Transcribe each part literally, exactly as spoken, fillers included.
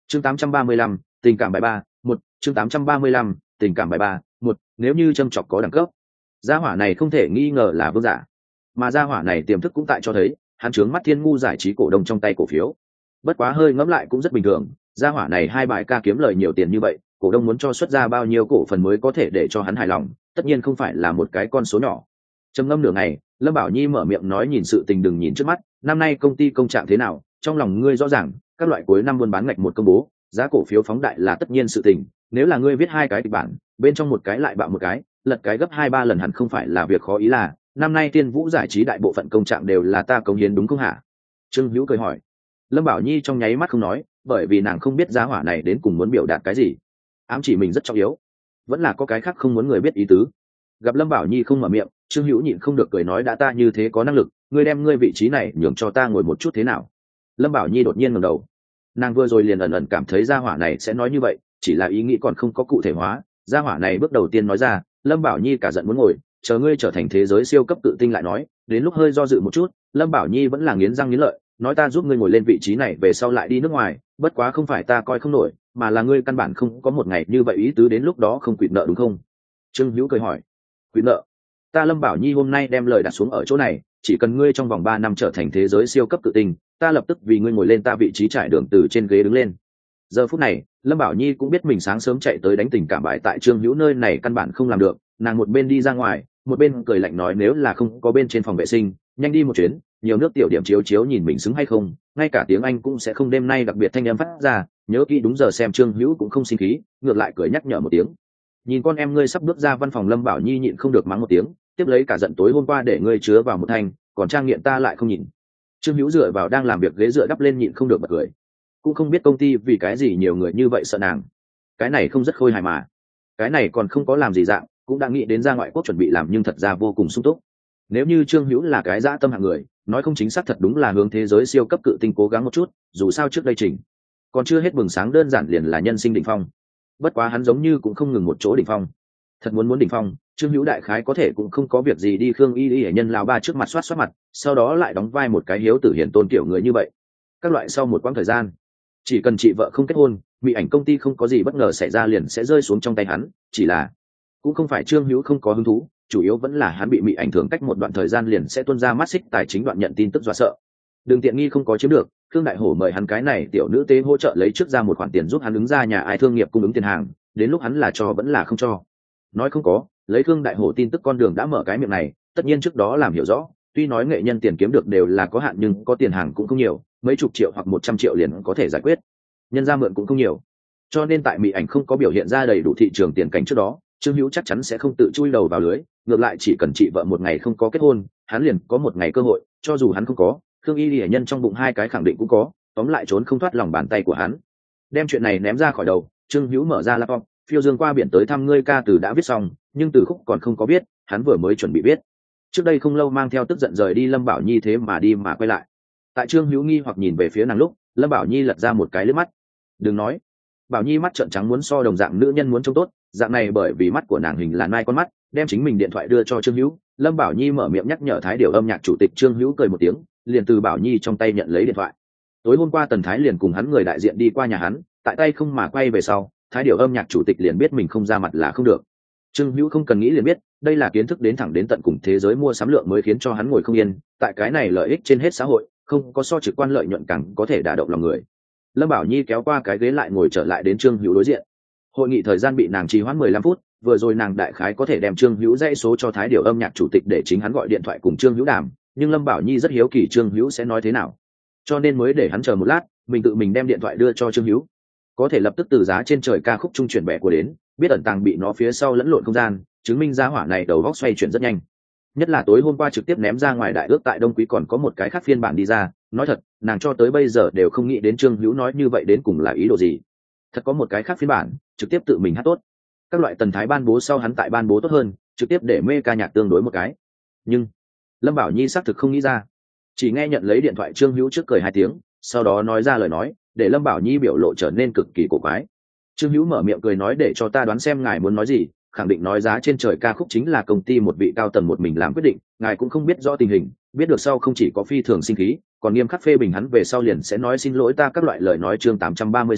chương tám trăm ba mươi lăm, tình cảm bài ba một chương tám trăm ba mươi lăm, tình cảm bài ba một nếu như châm chọc có đẳng cấp, gia hỏa này không thể nghi ngờ là vương giả, mà gia hỏa này tiềm thức cũng tại cho thấy hắn trướng mắt thiên ngu giải trí cổ đông trong tay cổ phiếu. Bất quá hơi ngẫm lại cũng rất bình thường, gia hỏa này hai bài ca kiếm lời nhiều tiền như vậy, cổ đông muốn cho xuất ra bao nhiêu cổ phần mới có thể để cho hắn hài lòng, tất nhiên không phải là một cái con số nhỏ. Trầm ngâm nửa ngày, Lâm Bảo Nhi mở miệng nói, nhìn sự tình đừng nhìn trước mắt, năm nay công ty công trạng thế nào, trong lòng ngươi rõ ràng, các loại cuối năm buôn bán ngạch một công bố, giá cổ phiếu phóng đại là tất nhiên sự tình, nếu là ngươi viết hai cái kịch bản, bên trong một cái lại bạo một cái, lật cái gấp hai ba lần hẳn không phải là việc khó. Ý là năm nay Tiên Vũ giải trí đại bộ phận công trạng đều là ta cống hiến đúng không hả? Trương Hữu cười hỏi. Lâm Bảo Nhi trong nháy mắt không nói, bởi vì nàng không biết giá hỏa này đến cùng muốn biểu đạt cái gì, ám chỉ mình rất trọng yếu, vẫn là có cái khác không muốn người biết ý tứ. Gặp Lâm Bảo Nhi không mở miệng, Trương Hữu nhịn không được cười nói, đã ta như thế có năng lực, ngươi đem ngươi vị trí này nhường cho ta ngồi một chút thế nào? Lâm Bảo Nhi đột nhiên ngẩng đầu, nàng vừa rồi liền ẩn ẩn cảm thấy gia hỏa này sẽ nói như vậy, chỉ là ý nghĩ còn không có cụ thể hóa. Gia hỏa này bước đầu tiên nói ra, Lâm Bảo Nhi cả giận muốn ngồi, chờ ngươi trở thành thế giới siêu cấp tự tinh lại nói. Đến lúc hơi do dự một chút, Lâm Bảo Nhi vẫn là nghiến răng nghiến lợi, nói ta giúp ngươi ngồi lên vị trí này về sau lại đi nước ngoài, bất quá không phải ta coi không nổi, mà là ngươi căn bản không có một ngày như vậy ý tứ, đến lúc đó không quỵt nợ đúng không? Trương Hữu cười hỏi. Quỵt nợ? Ta Lâm Bảo Nhi hôm nay đem lời đặt xuống ở chỗ này, chỉ cần ngươi trong vòng ba năm trở thành thế giới siêu cấp tự tinh, ta lập tức vì ngươi ngồi lên ta vị trí trải đường từ trên ghế đứng lên. Giờ phút này, Lâm Bảo Nhi cũng biết mình sáng sớm chạy tới đánh tình cảm bại tại Trương Hữu nơi này căn bản không làm được, nàng một bên đi ra ngoài, một bên cười lạnh nói, nếu là không có bên trên phòng vệ sinh, nhanh đi một chuyến, nhiều nước tiểu điểm chiếu chiếu nhìn mình xứng hay không, ngay cả tiếng Anh cũng sẽ không, đêm nay đặc biệt thanh âm phát ra, nhớ kỹ đúng giờ xem. Trương Hữu cũng không sinh khí, ngược lại cười nhắc nhở một tiếng. Nhìn con em ngươi sắp bước ra văn phòng, Lâm Bảo Nhi nhịn không được mắng một tiếng, tiếp lấy cả giận tối hôm qua để ngươi chứa vào một thanh, còn trang nghiện ta lại không nhìn. Trương Hữu dựa vào đang làm việc ghế dựa đắp lên nhịn không được bật cười, cũng không biết công ty vì cái gì nhiều người như vậy sợ nàng, cái này không rất khôi hài mà, cái này còn không có làm gì dạng cũng đã nghĩ đến ra ngoại quốc chuẩn bị làm, nhưng thật ra vô cùng sung túc. Nếu như Trương Hữu là cái dã tâm hạng người, nói không chính xác thật đúng là hướng thế giới siêu cấp cự tinh cố gắng một chút, dù sao trước đây trình còn chưa hết bừng sáng, đơn giản liền là nhân sinh đỉnh phong. Bất quá hắn giống như cũng không ngừng một chỗ đỉnh phong, thật muốn muốn đỉnh phong, Trương Hữu đại khái có thể cũng không có việc gì đi Khương Y Y hệ nhân lão ba trước mặt xoát xoát mặt, sau đó lại đóng vai một cái hiếu tử hiền tôn kiểu người như vậy. Các loại sau một quãng thời gian, chỉ cần chị vợ không kết hôn, Mỹ ảnh công ty không có gì bất ngờ xảy ra liền sẽ rơi xuống trong tay hắn. Chỉ là cũng không phải Trương Hữu không có hứng thú, chủ yếu vẫn là hắn bị Mỹ ảnh thường cách một đoạn thời gian liền sẽ tuôn ra mắt xích tài chính đoạn nhận tin tức dọa sợ. Đường tiện nghi không có chiếm được, Khương Đại Hổ mời hắn cái này tiểu nữ tế hỗ trợ lấy trước ra một khoản tiền giúp hắn ứng ra nhà ai thương nghiệp cung ứng tiền hàng, đến lúc hắn là cho vẫn là không cho. Nói không có, lấy Khương Đại Hổ tin tức con đường đã mở cái miệng này, tất nhiên trước đó làm hiểu rõ, tuy nói nghệ nhân tiền kiếm được đều là có hạn nhưng có tiền hàng cũng không nhiều, mấy chục triệu hoặc một trăm triệu liền có thể giải quyết, nhân ra mượn cũng không nhiều. Cho nên tại Mỹ ảnh không có biểu hiện ra đầy đủ thị trường tiền cảnh trước đó, Trương Hữu chắc chắn sẽ không tự chui đầu vào lưới, ngược lại chỉ cần chị vợ một ngày không có kết hôn, hắn liền có một ngày cơ hội, cho dù hắn không có, Khương Y Lệ nhân trong bụng hai cái khẳng định cũng có, tóm lại trốn không thoát lòng bàn tay của hắn. Đem chuyện này ném ra khỏi đầu, Trương Hữu mở ra laptop, phiêu dương qua biển tới thăm ngươi ca từ đã viết xong, nhưng từ khúc còn không có viết, hắn vừa mới chuẩn bị viết. Trước đây không lâu mang theo tức giận rời đi Lâm Bảo Nhi thế mà đi mà quay lại. Tại Trương Hữu nghi hoặc nhìn về phía nàng lúc, Lâm Bảo Nhi lật ra một cái liếc mắt. Đừng nói. Bảo Nhi mắt trợn trắng muốn so đồng dạng nữ nhân muốn trông tốt, dạng này bởi vì mắt của nàng hình là nai con mắt, đem chính mình điện thoại đưa cho Trương Hữu. Lâm Bảo Nhi mở miệng nhắc nhở Thái Điều âm nhạc chủ tịch. Trương Hữu cười một tiếng, liền từ Bảo Nhi trong tay nhận lấy điện thoại. Tối hôm qua Tần Thái liền cùng hắn người đại diện đi qua nhà hắn, tại tay không mà quay về sau, Thái Điều âm nhạc chủ tịch liền biết mình không ra mặt là không được. Trương Hữu không cần nghĩ liền biết, đây là kiến thức đến thẳng đến tận cùng thế giới mua sắm lượng mới khiến cho hắn ngồi không yên, tại cái này lợi ích trên hết xã hội, không có so trực quan lợi nhuận càng có thể đả động lòng người. Lâm Bảo Nhi kéo qua cái ghế lại ngồi trở lại đến Trương Hữu đối diện. Hội nghị thời gian bị nàng trì hoãn mười lăm phút, vừa rồi nàng đại khái có thể đem Trương Hữu dãy số cho Thái Điều âm nhạc chủ tịch để chính hắn gọi điện thoại cùng Trương Hữu đàm, nhưng Lâm Bảo Nhi rất hiếu kỳ Trương Hữu sẽ nói thế nào, cho nên mới để hắn chờ một lát, mình tự mình đem điện thoại đưa cho Trương Hữu. Có thể lập tức từ giá trên trời ca khúc trung chuyển bẻ của đến, biết ẩn tàng bị nó phía sau lẫn lộn không gian, chứng minh giá hỏa này đầu góc xoay chuyển rất nhanh. Nhất là tối hôm qua trực tiếp ném ra ngoài đại ước tại Đông Quý còn có một cái khác phiên bản đi ra, nói thật, nàng cho tới bây giờ đều không nghĩ đến Trương Hữu nói như vậy đến cùng là ý đồ gì. Thật có một cái khác phiên bản, trực tiếp tự mình hát tốt. Các loại Tần Thái ban bố sau hắn tại ban bố tốt hơn, trực tiếp để mê ca nhạc tương đối một cái. Nhưng Lâm Bảo Nhi xác thực không nghĩ ra, chỉ nghe nhận lấy điện thoại Trương Hữu trước cười hai tiếng, sau đó nói ra lời nói, để Lâm Bảo Nhi biểu lộ trở nên cực kỳ cổ quái. Trương Hữu mở miệng cười nói, để cho ta đoán xem ngài muốn nói gì, khẳng định nói giá trên trời ca khúc chính là công ty một vị cao tầng một mình làm quyết định, ngài cũng không biết rõ tình hình, biết được sau không chỉ có phi thường sinh khí, còn nghiêm khắc phê bình hắn về sau liền sẽ nói xin lỗi ta các loại lời nói. Chương tám trăm ba mươi sáu,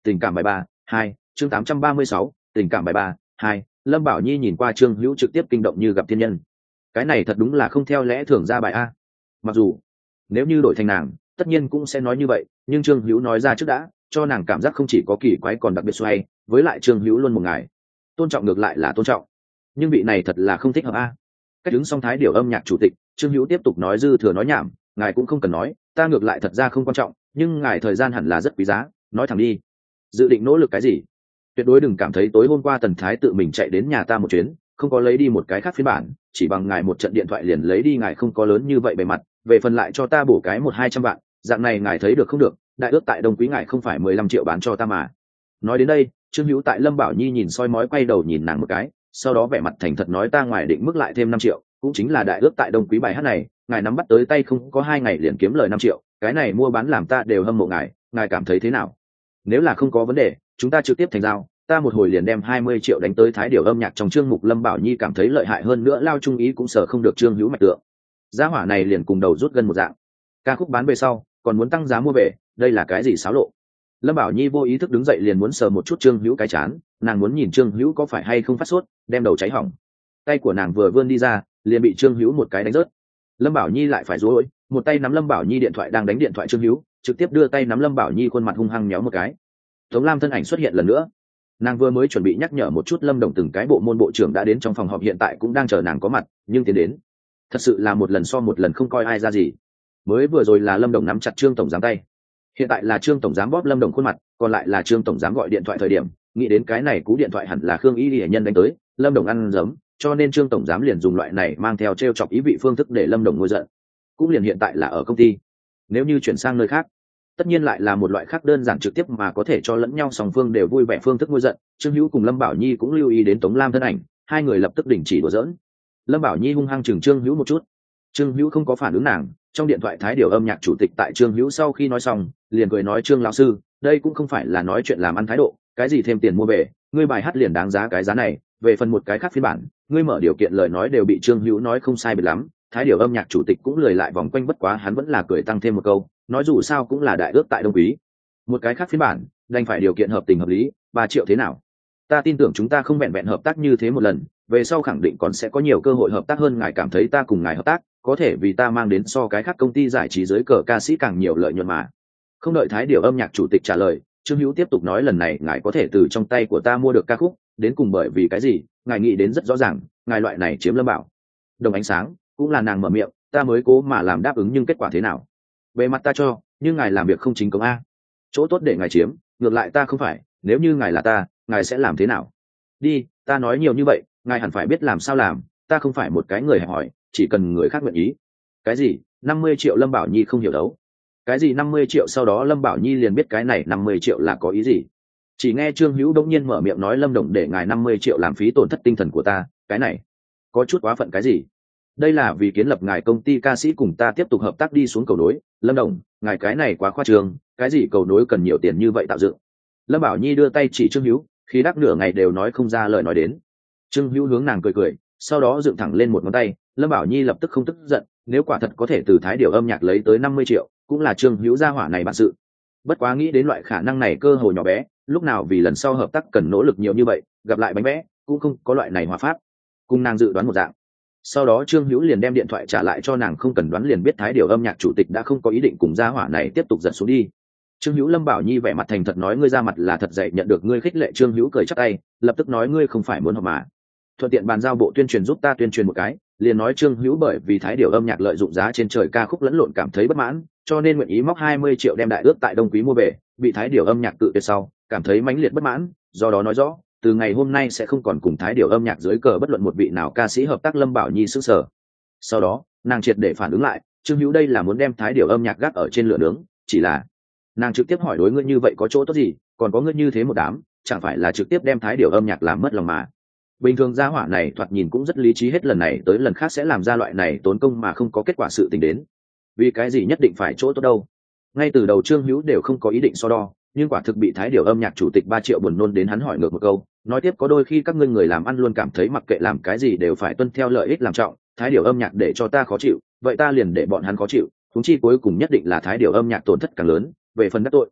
tình cảm bài ba hai chương tám trăm ba mươi sáu tình cảm bài ba hai. Lâm Bảo Nhi nhìn qua Trương Hữu trực tiếp kinh động như gặp thiên nhân. Cái này thật đúng là không theo lẽ thường ra bài a. Mặc dù nếu như đổi thành nàng tất nhiên cũng sẽ nói như vậy, nhưng Trương Hữu nói ra trước đã cho nàng cảm giác không chỉ có kỳ quái còn đặc biệt xoay, với lại Trương Hữu luôn một ngày tôn trọng ngược lại là tôn trọng, nhưng vị này thật là không thích hợp a. Cách đứng song thái điều âm nhạc chủ tịch Trương Hữu tiếp tục nói dư thừa nói nhảm, ngài cũng không cần nói, ta ngược lại thật ra không quan trọng, nhưng ngài thời gian hẳn là rất quý giá, nói thẳng đi, dự định nỗ lực cái gì? Tuyệt đối đừng cảm thấy tối hôm qua Tần Thái tự mình chạy đến nhà ta một chuyến, không có lấy đi một cái khác phiên bản, chỉ bằng ngài một trận điện thoại liền lấy đi, ngài không có lớn như vậy bề mặt, về phần lại cho ta bổ cái một hai trăm vạn, dạng này ngài thấy được không được, đại ước tại Đông Quý ngài không phải mười lăm triệu bán cho ta mà. Nói đến đây, Trương Hữu tại Lâm Bảo Nhi nhìn soi mói quay đầu nhìn nàng một cái, sau đó vẻ mặt thành thật nói ta ngoài định mức lại thêm năm triệu, cũng chính là đại ước tại Đông Quý bài hát này, ngài nắm bắt tới tay không có hai ngày liền kiếm lời năm triệu, cái này mua bán làm ta đều hâm mộ ngài, ngài cảm thấy thế nào? Nếu là không có vấn đề, chúng ta trực tiếp thành giao, ta một hồi liền đem hai mươi triệu đánh tới thái điều âm nhạc trong chương mục. Lâm Bảo Nhi cảm thấy lợi hại hơn nữa lao trung ý cũng sở không được Trương Hữu mạch tượng. Giá hỏa này liền cùng đầu rút gần một dạng. Ca khúc bán về sau, còn muốn tăng giá mua về, đây là cái gì xáo lộ? Lâm Bảo Nhi vô ý thức đứng dậy liền muốn sờ một chút Trương Hữu cái chán, nàng muốn nhìn Trương Hữu có phải hay không phát sốt, đem đầu cháy hỏng. Tay của nàng vừa vươn đi ra, liền bị Trương Hữu một cái đánh rớt. Lâm Bảo Nhi lại phải rối, một tay nắm Lâm Bảo Nhi điện thoại đang đánh điện thoại Trương Hữu, trực tiếp đưa tay nắm Lâm Bảo Nhi khuôn mặt hung hăng nhéo một cái. Tống Lam thân ảnh xuất hiện lần nữa, nàng vừa mới chuẩn bị nhắc nhở một chút Lâm Đồng từng cái bộ môn bộ trưởng đã đến trong phòng họp, hiện tại cũng đang chờ nàng có mặt, nhưng tiến đến thật sự là một lần so một lần không coi ai ra gì. Mới vừa rồi là Lâm Đồng nắm chặt Trương tổng giám tay, hiện tại là Trương tổng giám bóp Lâm Đồng khuôn mặt, còn lại là Trương tổng giám gọi điện thoại thời điểm nghĩ đến cái này cú điện thoại hẳn là Khương Y Lệ nhân đánh tới, Lâm Đồng ăn giấm, cho nên Trương tổng giám liền dùng loại này mang theo trêu chọc ý vị phương thức để Lâm Đồng ngôi giận. Cũng liền hiện tại là ở công ty, nếu như chuyển sang nơi khác tất nhiên lại là một loại khác đơn giản trực tiếp mà có thể cho lẫn nhau song phương đều vui vẻ phương thức ngôi giận. Trương Hữu cùng Lâm Bảo Nhi cũng lưu ý đến Tống Lam thân ảnh, hai người lập tức đình chỉ đùa giỡn. Lâm Bảo Nhi hung hăng chừng Trương Hữu một chút, Trương Hữu không có phản ứng nàng. Trong điện thoại thái điều âm nhạc chủ tịch tại Trương Hữu sau khi nói xong liền cười nói Trương lão sư, đây cũng không phải là nói chuyện làm ăn thái độ, cái gì thêm tiền mua về, ngươi bài hát liền đáng giá cái giá này, về phần một cái khác phiên bản ngươi mở điều kiện lời nói đều bị Trương Hữu nói không sai biệt lắm. Thái điều âm nhạc chủ tịch cũng lười lại vòng quanh, bất quá hắn vẫn là cười tăng thêm một câu, nói dù sao cũng là đại ước tại Đông Quý, một cái khác phiên bản đành phải điều kiện hợp tình hợp lý, ba triệu thế nào? Ta tin tưởng chúng ta không vẹn vẹn hợp tác như thế một lần, về sau khẳng định còn sẽ có nhiều cơ hội hợp tác hơn. Ngài cảm thấy ta cùng ngài hợp tác có thể vì ta mang đến so cái khác công ty giải trí dưới cờ ca sĩ càng nhiều lợi nhuận mà. Không đợi thái điều âm nhạc chủ tịch trả lời, Trương Hữu tiếp tục nói lần này ngài có thể từ trong tay của ta mua được ca khúc, đến cùng bởi vì cái gì? Ngài nghĩ đến rất rõ ràng, ngài loại này chiếm Lâm Bảo Đồng ánh sáng, cũng là nàng mở miệng, ta mới cố mà làm đáp ứng, nhưng kết quả thế nào? Về mặt ta cho, nhưng ngài làm việc không chính công a, chỗ tốt để ngài chiếm, ngược lại ta không phải, nếu như ngài là ta, ngài sẽ làm thế nào? Đi, ta nói nhiều như vậy, ngài hẳn phải biết làm sao làm, ta không phải một cái người hẹp hòi, chỉ cần người khác nguyện ý. Cái gì? năm mươi triệu? Lâm Bảo Nhi không hiểu đấu. Cái gì năm mươi triệu? Sau đó Lâm Bảo Nhi liền biết cái này năm mươi triệu là có ý gì. Chỉ nghe Trương Hữu đống nhiên mở miệng nói Lâm Đồng để ngài năm mươi triệu làm phí tổn thất tinh thần của ta, cái này có chút quá phận. Cái gì? Đây là vì kiến lập ngài công ty ca sĩ cùng ta tiếp tục hợp tác đi xuống cầu nối. Lâm Đồng, ngài cái này quá khoa trương, cái gì cầu nối cần nhiều tiền như vậy tạo dựng? Lâm Bảo Nhi đưa tay chỉ Trương Hữu, khi đắc nửa ngày đều nói không ra lời nói đến. Trương Hữu hướng nàng cười cười, sau đó dựng thẳng lên một ngón tay. Lâm Bảo Nhi lập tức không tức giận, nếu quả thật có thể từ thái điều âm nhạc lấy tới năm mươi triệu, cũng là Trương Hữu gia hỏa này bản sự. Bất quá nghĩ đến loại khả năng này cơ hội nhỏ bé, lúc nào vì lần sau hợp tác cần nỗ lực nhiều như vậy, gặp lại bánh vẽ cũng không có loại này hòa pháp, cùng nàng dự đoán một dạng. Sau đó Trương Hữu liền đem điện thoại trả lại cho nàng, không cần đoán liền biết thái điều âm nhạc chủ tịch đã không có ý định cùng gia hỏa này tiếp tục giật xuống đi. Trương Hữu Lâm Bảo Nhi vẻ mặt thành thật nói ngươi ra mặt là thật dạy, nhận được ngươi khích lệ. Trương Hữu cười chắc tay, lập tức nói ngươi không phải muốn họp mà, thuận tiện bàn giao bộ tuyên truyền giúp ta tuyên truyền một cái. Liền nói Trương Hữu bởi vì thái điều âm nhạc lợi dụng giá trên trời ca khúc lẫn lộn cảm thấy bất mãn, cho nên nguyện ý móc hai mươi triệu đem đại ước tại Đông Quý mua về, bị thái điều âm nhạc tự tuyệt sau cảm thấy mãnh liệt bất mãn, do đó nói rõ từ ngày hôm nay sẽ không còn cùng thái điều âm nhạc dưới cờ bất luận một vị nào ca sĩ hợp tác. Lâm Bảo Nhi sững sờ, sau đó nàng triệt để phản ứng lại, Trương Hữu đây là muốn đem thái điều âm nhạc gác ở trên lửa nướng. Chỉ là nàng trực tiếp hỏi đối ngươi như vậy có chỗ tốt gì, còn có ngươi như thế một đám, chẳng phải là trực tiếp đem thái điều âm nhạc làm mất lòng mà. Bình thường gia hỏa này thoạt nhìn cũng rất lý trí, hết lần này tới lần khác sẽ làm ra loại này tốn công mà không có kết quả sự tình đến. Vì cái gì nhất định phải chỗ tốt đâu? Ngay từ đầu Trương Hữu đều không có ý định so đo, nhưng quả thực bị thái điều âm nhạc chủ tịch ba triệu buồn nôn đến, hắn hỏi ngược một câu, nói tiếp có đôi khi các ngươi người làm ăn luôn cảm thấy mặc kệ làm cái gì đều phải tuân theo lợi ích làm trọng, thái điều âm nhạc để cho ta khó chịu, vậy ta liền để bọn hắn khó chịu, huống chi cuối cùng nhất định là thái điều âm nhạc tổn thất càng lớn, về phần đắc tội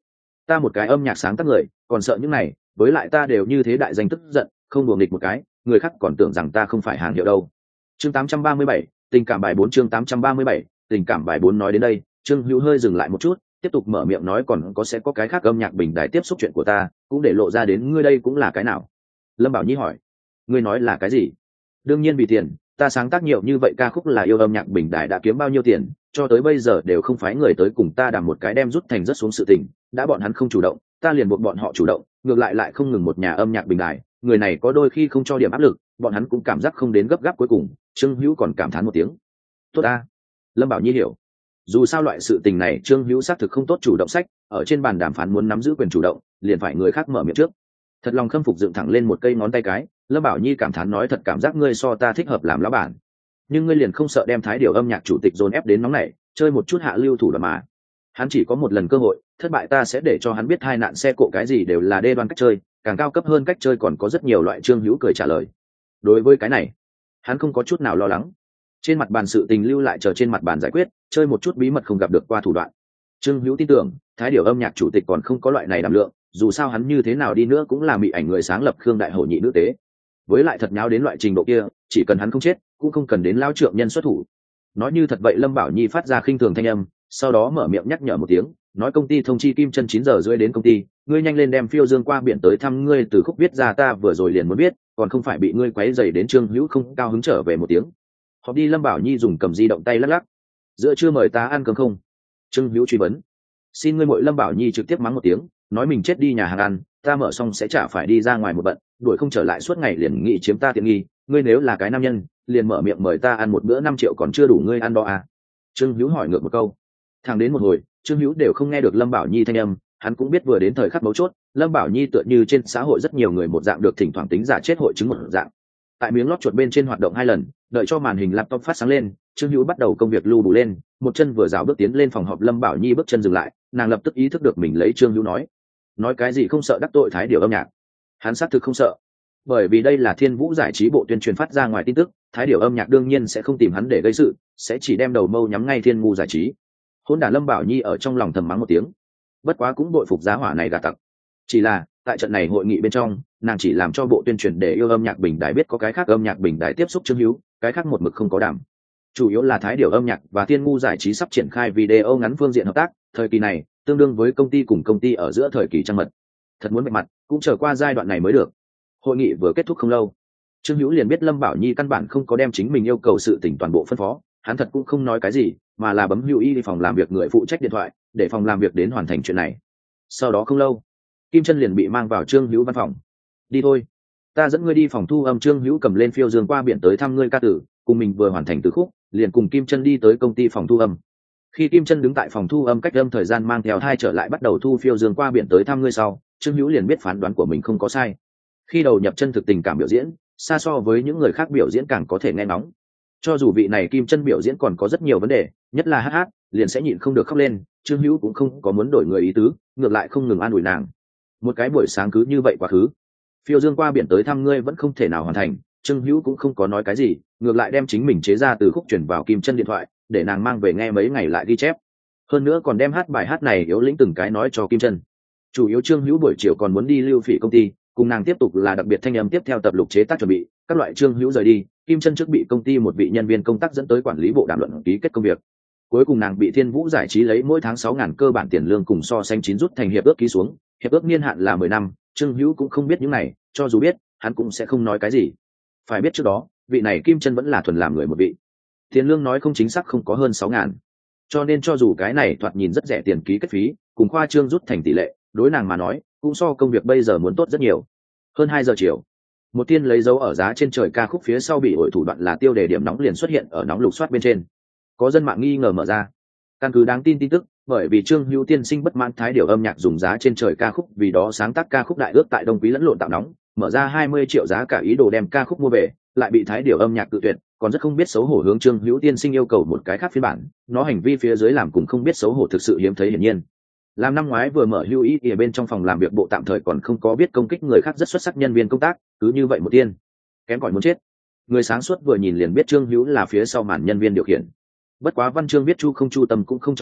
ta một cái âm nhạc sáng tác người còn sợ những này, với lại ta đều như thế đại danh tức giận, không đùa nghịch một cái người khác còn tưởng rằng ta không phải hàng hiệu đâu. Chương tám trăm ba mươi bảy, tình cảm bài bốn. Chương tám trăm ba mươi bảy, tình cảm bài bốn. Nói đến đây Trương Hữu hơi dừng lại một chút, tiếp tục mở miệng nói còn có sẽ có cái khác âm nhạc bình đài tiếp xúc chuyện của ta cũng để lộ ra đến ngươi, đây cũng là cái nào? Lâm Bảo Nhi hỏi. Ngươi nói là cái gì? Đương nhiên vì tiền, ta sáng tác nhiều như vậy ca khúc là yêu, âm nhạc bình đài đã kiếm bao nhiêu tiền cho tới bây giờ đều không phái người tới cùng ta đàm một cái đem rút thành rất xuống sự tình, đã bọn hắn không chủ động ta liền buộc bọn họ chủ động, ngược lại lại không ngừng một nhà âm nhạc bình đài, người này có đôi khi không cho điểm áp lực bọn hắn cũng cảm giác không đến gấp gáp. Cuối cùng Trương Hữu còn cảm thán một tiếng tốt ta. Lâm Bảo Nhi hiểu, dù sao loại sự tình này Trương Hữu xác thực không tốt chủ động sách, ở trên bàn đàm phán muốn nắm giữ quyền chủ động liền phải người khác mở miệng trước. Thật lòng khâm phục dựng thẳng lên một cây ngón tay cái, Lâm Bảo Nhi cảm thán nói thật cảm giác ngươi so ta thích hợp làm lão bản, nhưng ngươi liền không sợ đem Thái Điểu âm nhạc chủ tịch dồn ép đến nóng này chơi một chút hạ lưu thủ đoạn mà. Hắn chỉ có một lần cơ hội, thất bại ta sẽ để cho hắn biết hai nạn xe cộ cái gì đều là đê đoan cách chơi, càng cao cấp hơn cách chơi còn có rất nhiều loại. Trương Hữu cười trả lời. Đối với cái này hắn không có chút nào lo lắng, trên mặt bàn sự tình lưu lại chờ trên mặt bàn giải quyết, chơi một chút bí mật không gặp được qua thủ đoạn. Trương Hữu tin tưởng Thái Điểu âm nhạc chủ tịch còn không có loại này đảm lượng, dù sao hắn như thế nào đi nữa cũng là mị ảnh người sáng lập Khương Đại Hổ nhị nữ tế, với lại thật nháo đến loại trình độ kia chỉ cần hắn không chết cũng không cần đến lao trượng nhân xuất thủ. Nói như thật vậy Lâm Bảo Nhi phát ra khinh thường thanh âm, sau đó mở miệng nhắc nhở một tiếng nói công ty thông chi Kim Chân chín giờ rưỡi đến công ty, ngươi nhanh lên đem phiêu dương qua biển tới thăm ngươi, từ khúc viết ra ta vừa rồi liền muốn biết còn không phải bị ngươi quấy rầy đến. Trương Hữu không cao hứng trở về một tiếng họp đi. Lâm Bảo Nhi dùng cầm di động tay lắc lắc, giữa trưa mời ta ăn cơm không? Trương Hữu truy vấn. Xin ngươi muội. Lâm Bảo Nhi trực tiếp mắng một tiếng nói mình chết đi nhà hàng ăn, ta mở xong sẽ chả phải đi ra ngoài một bận đuổi không trở lại suốt ngày liền nghĩ chiếm ta tiện nghi, ngươi nếu là cái nam nhân liền mở miệng mời ta ăn một bữa năm triệu còn chưa đủ ngươi ăn đó à? Trương Hữu hỏi ngược một câu. Thẳng đến một hồi Trương Hữu đều không nghe được Lâm Bảo Nhi thanh âm, hắn cũng biết vừa đến thời khắc mấu chốt Lâm Bảo Nhi tựa như trên xã hội rất nhiều người một dạng được thỉnh thoảng tính giả chết hội chứng một dạng. Tại miếng lót chuột bên trên hoạt động hai lần, đợi cho màn hình laptop phát sáng lên, Trương Hữu bắt đầu công việc lưu đủ lên, một chân vừa rào bước tiến lên phòng họp. Lâm Bảo Nhi bước chân dừng lại, nàng lập tức ý thức được mình lấy Trương Hữu nói nói cái gì không sợ đắc tội Thái Điểu âm nhạc. Hắn xác thực không sợ, bởi vì đây là Thiên Vũ giải trí bộ tuyên truyền phát ra ngoài tin tức, Thái Điểu âm nhạc đương nhiên sẽ không tìm hắn để gây sự, sẽ chỉ đem đầu mâu nhắm ngay Thiên Vũ giải trí. Hôn đản. Lâm Bảo Nhi ở trong lòng thầm mắng một tiếng, bất quá cũng bội phục giá hỏa này gà tặc. Chỉ là tại trận này hội nghị bên trong nàng chỉ làm cho bộ tuyên truyền để yêu âm nhạc bình đài biết có cái khác âm nhạc bình đài tiếp xúc Trương Hữu, cái khác một mực không có đảm. Chủ yếu là Thái Điểu âm nhạc và Thiên Ngu giải trí sắp triển khai video ngắn phương diện hợp tác, thời kỳ này tương đương với công ty cùng công ty ở giữa thời kỳ trăng mật, thật muốn vạch mặt cũng chờ qua giai đoạn này mới được. Hội nghị vừa kết thúc không lâu, Trương Hữu liền biết Lâm Bảo Nhi căn bản không có đem chính mình yêu cầu sự tỉnh toàn bộ phân phó, hắn thật cũng không nói cái gì mà là bấm Hữu Y đi phòng làm việc người phụ trách điện thoại để phòng làm việc đến hoàn thành chuyện này. Sau đó không lâu Kim Chân liền bị mang vào Trương Hữu văn phòng. Đi thôi, ta dẫn ngươi đi phòng thu âm. Trương Hữu cầm lên phiêu dương qua biển tới thăm ngươi ca tử, cùng mình vừa hoàn thành từ khúc liền cùng Kim Chân đi tới công ty phòng thu âm. Khi Kim Chân đứng tại phòng thu âm cách âm thời gian mang theo thai trở lại bắt đầu thu phiêu dương qua biển tới thăm ngươi sau, Trương Hữu liền biết phán đoán của mình không có sai. Khi đầu nhập chân thực tình cảm biểu diễn, xa so với những người khác biểu diễn càng có thể nghe nóng. Cho dù vị này Kim Chân biểu diễn còn có rất nhiều vấn đề, nhất là hát hát liền sẽ nhịn không được khóc lên, Trương Hữu cũng không có muốn đổi người ý tứ, ngược lại không ngừng an ủi nàng. Một cái buổi sáng cứ như vậy quá khứ, phiêu dương qua biển tới thăm ngươi vẫn không thể nào hoàn thành, Trương Hữu cũng không có nói cái gì, ngược lại đem chính mình chế ra từ khúc chuyển vào Kim Chân điện thoại để nàng mang về nghe mấy ngày lại ghi chép, hơn nữa còn đem hát bài hát này yếu lĩnh từng cái nói cho Kim Chân. Chủ yếu Trương Hữu buổi chiều còn muốn đi Lưu Phỉ công ty cùng nàng tiếp tục là đặc biệt thanh âm tiếp theo tập lục chế tác chuẩn bị các loại. Trương Hữu rời đi, Kim Chân trước bị công ty một vị nhân viên công tác dẫn tới quản lý bộ đàm luận ký kết công việc, cuối cùng nàng bị Thiên Vũ giải trí lấy mỗi tháng sáu ngàn cơ bản tiền lương cùng so sánh chín rút thành hiệp ước ký xuống, hiệp ước niên hạn là mười năm. Trương Hữu cũng không biết những này, cho dù biết hắn cũng sẽ không nói cái gì. Phải biết trước đó vị này Kim Chân vẫn là thuần làm người một vị, tiền lương nói không chính xác không có hơn sáu ngàn, cho nên cho dù cái này thoạt nhìn rất rẻ tiền ký kết phí cùng khoa trương rút thành tỷ lệ, đối nàng mà nói cũng so công việc bây giờ muốn tốt rất nhiều. Hơn hai giờ chiều, một tiên lấy dấu ở giá trên trời ca khúc phía sau bị ổi thủ đoạn là tiêu đề điểm nóng liền xuất hiện ở nóng lục soát bên trên. Có dân mạng nghi ngờ mở ra, căn cứ đáng tin tin tức, bởi vì Trương Hữu tiên sinh bất mãn Thái Điểu âm nhạc dùng giá trên trời ca khúc, vì đó sáng tác ca khúc đại ước tại Đông Quý lẫn lộn tạo nóng, mở ra hai mươi triệu giá cả ý đồ đem ca khúc mua về, lại bị Thái Điểu âm nhạc cự tuyệt, còn rất không biết xấu hổ hướng Trương Hữu tiên sinh yêu cầu một cái khác phiên bản. Nó hành vi phía dưới làm cùng không biết xấu hổ thực sự hiếm thấy hiển nhiên. Làm năm ngoái vừa mở Hữu ý ở bên trong phòng làm việc bộ tạm thời còn không có biết công kích người khác rất xuất sắc nhân viên công tác, cứ như vậy một tiên kém cỏi muốn chết. Người sáng suốt vừa nhìn liền biết Trương Hữu là phía sau màn nhân viên điều khiển. Bất quá văn chương viết chu không chu tâm cũng không trọng yếu,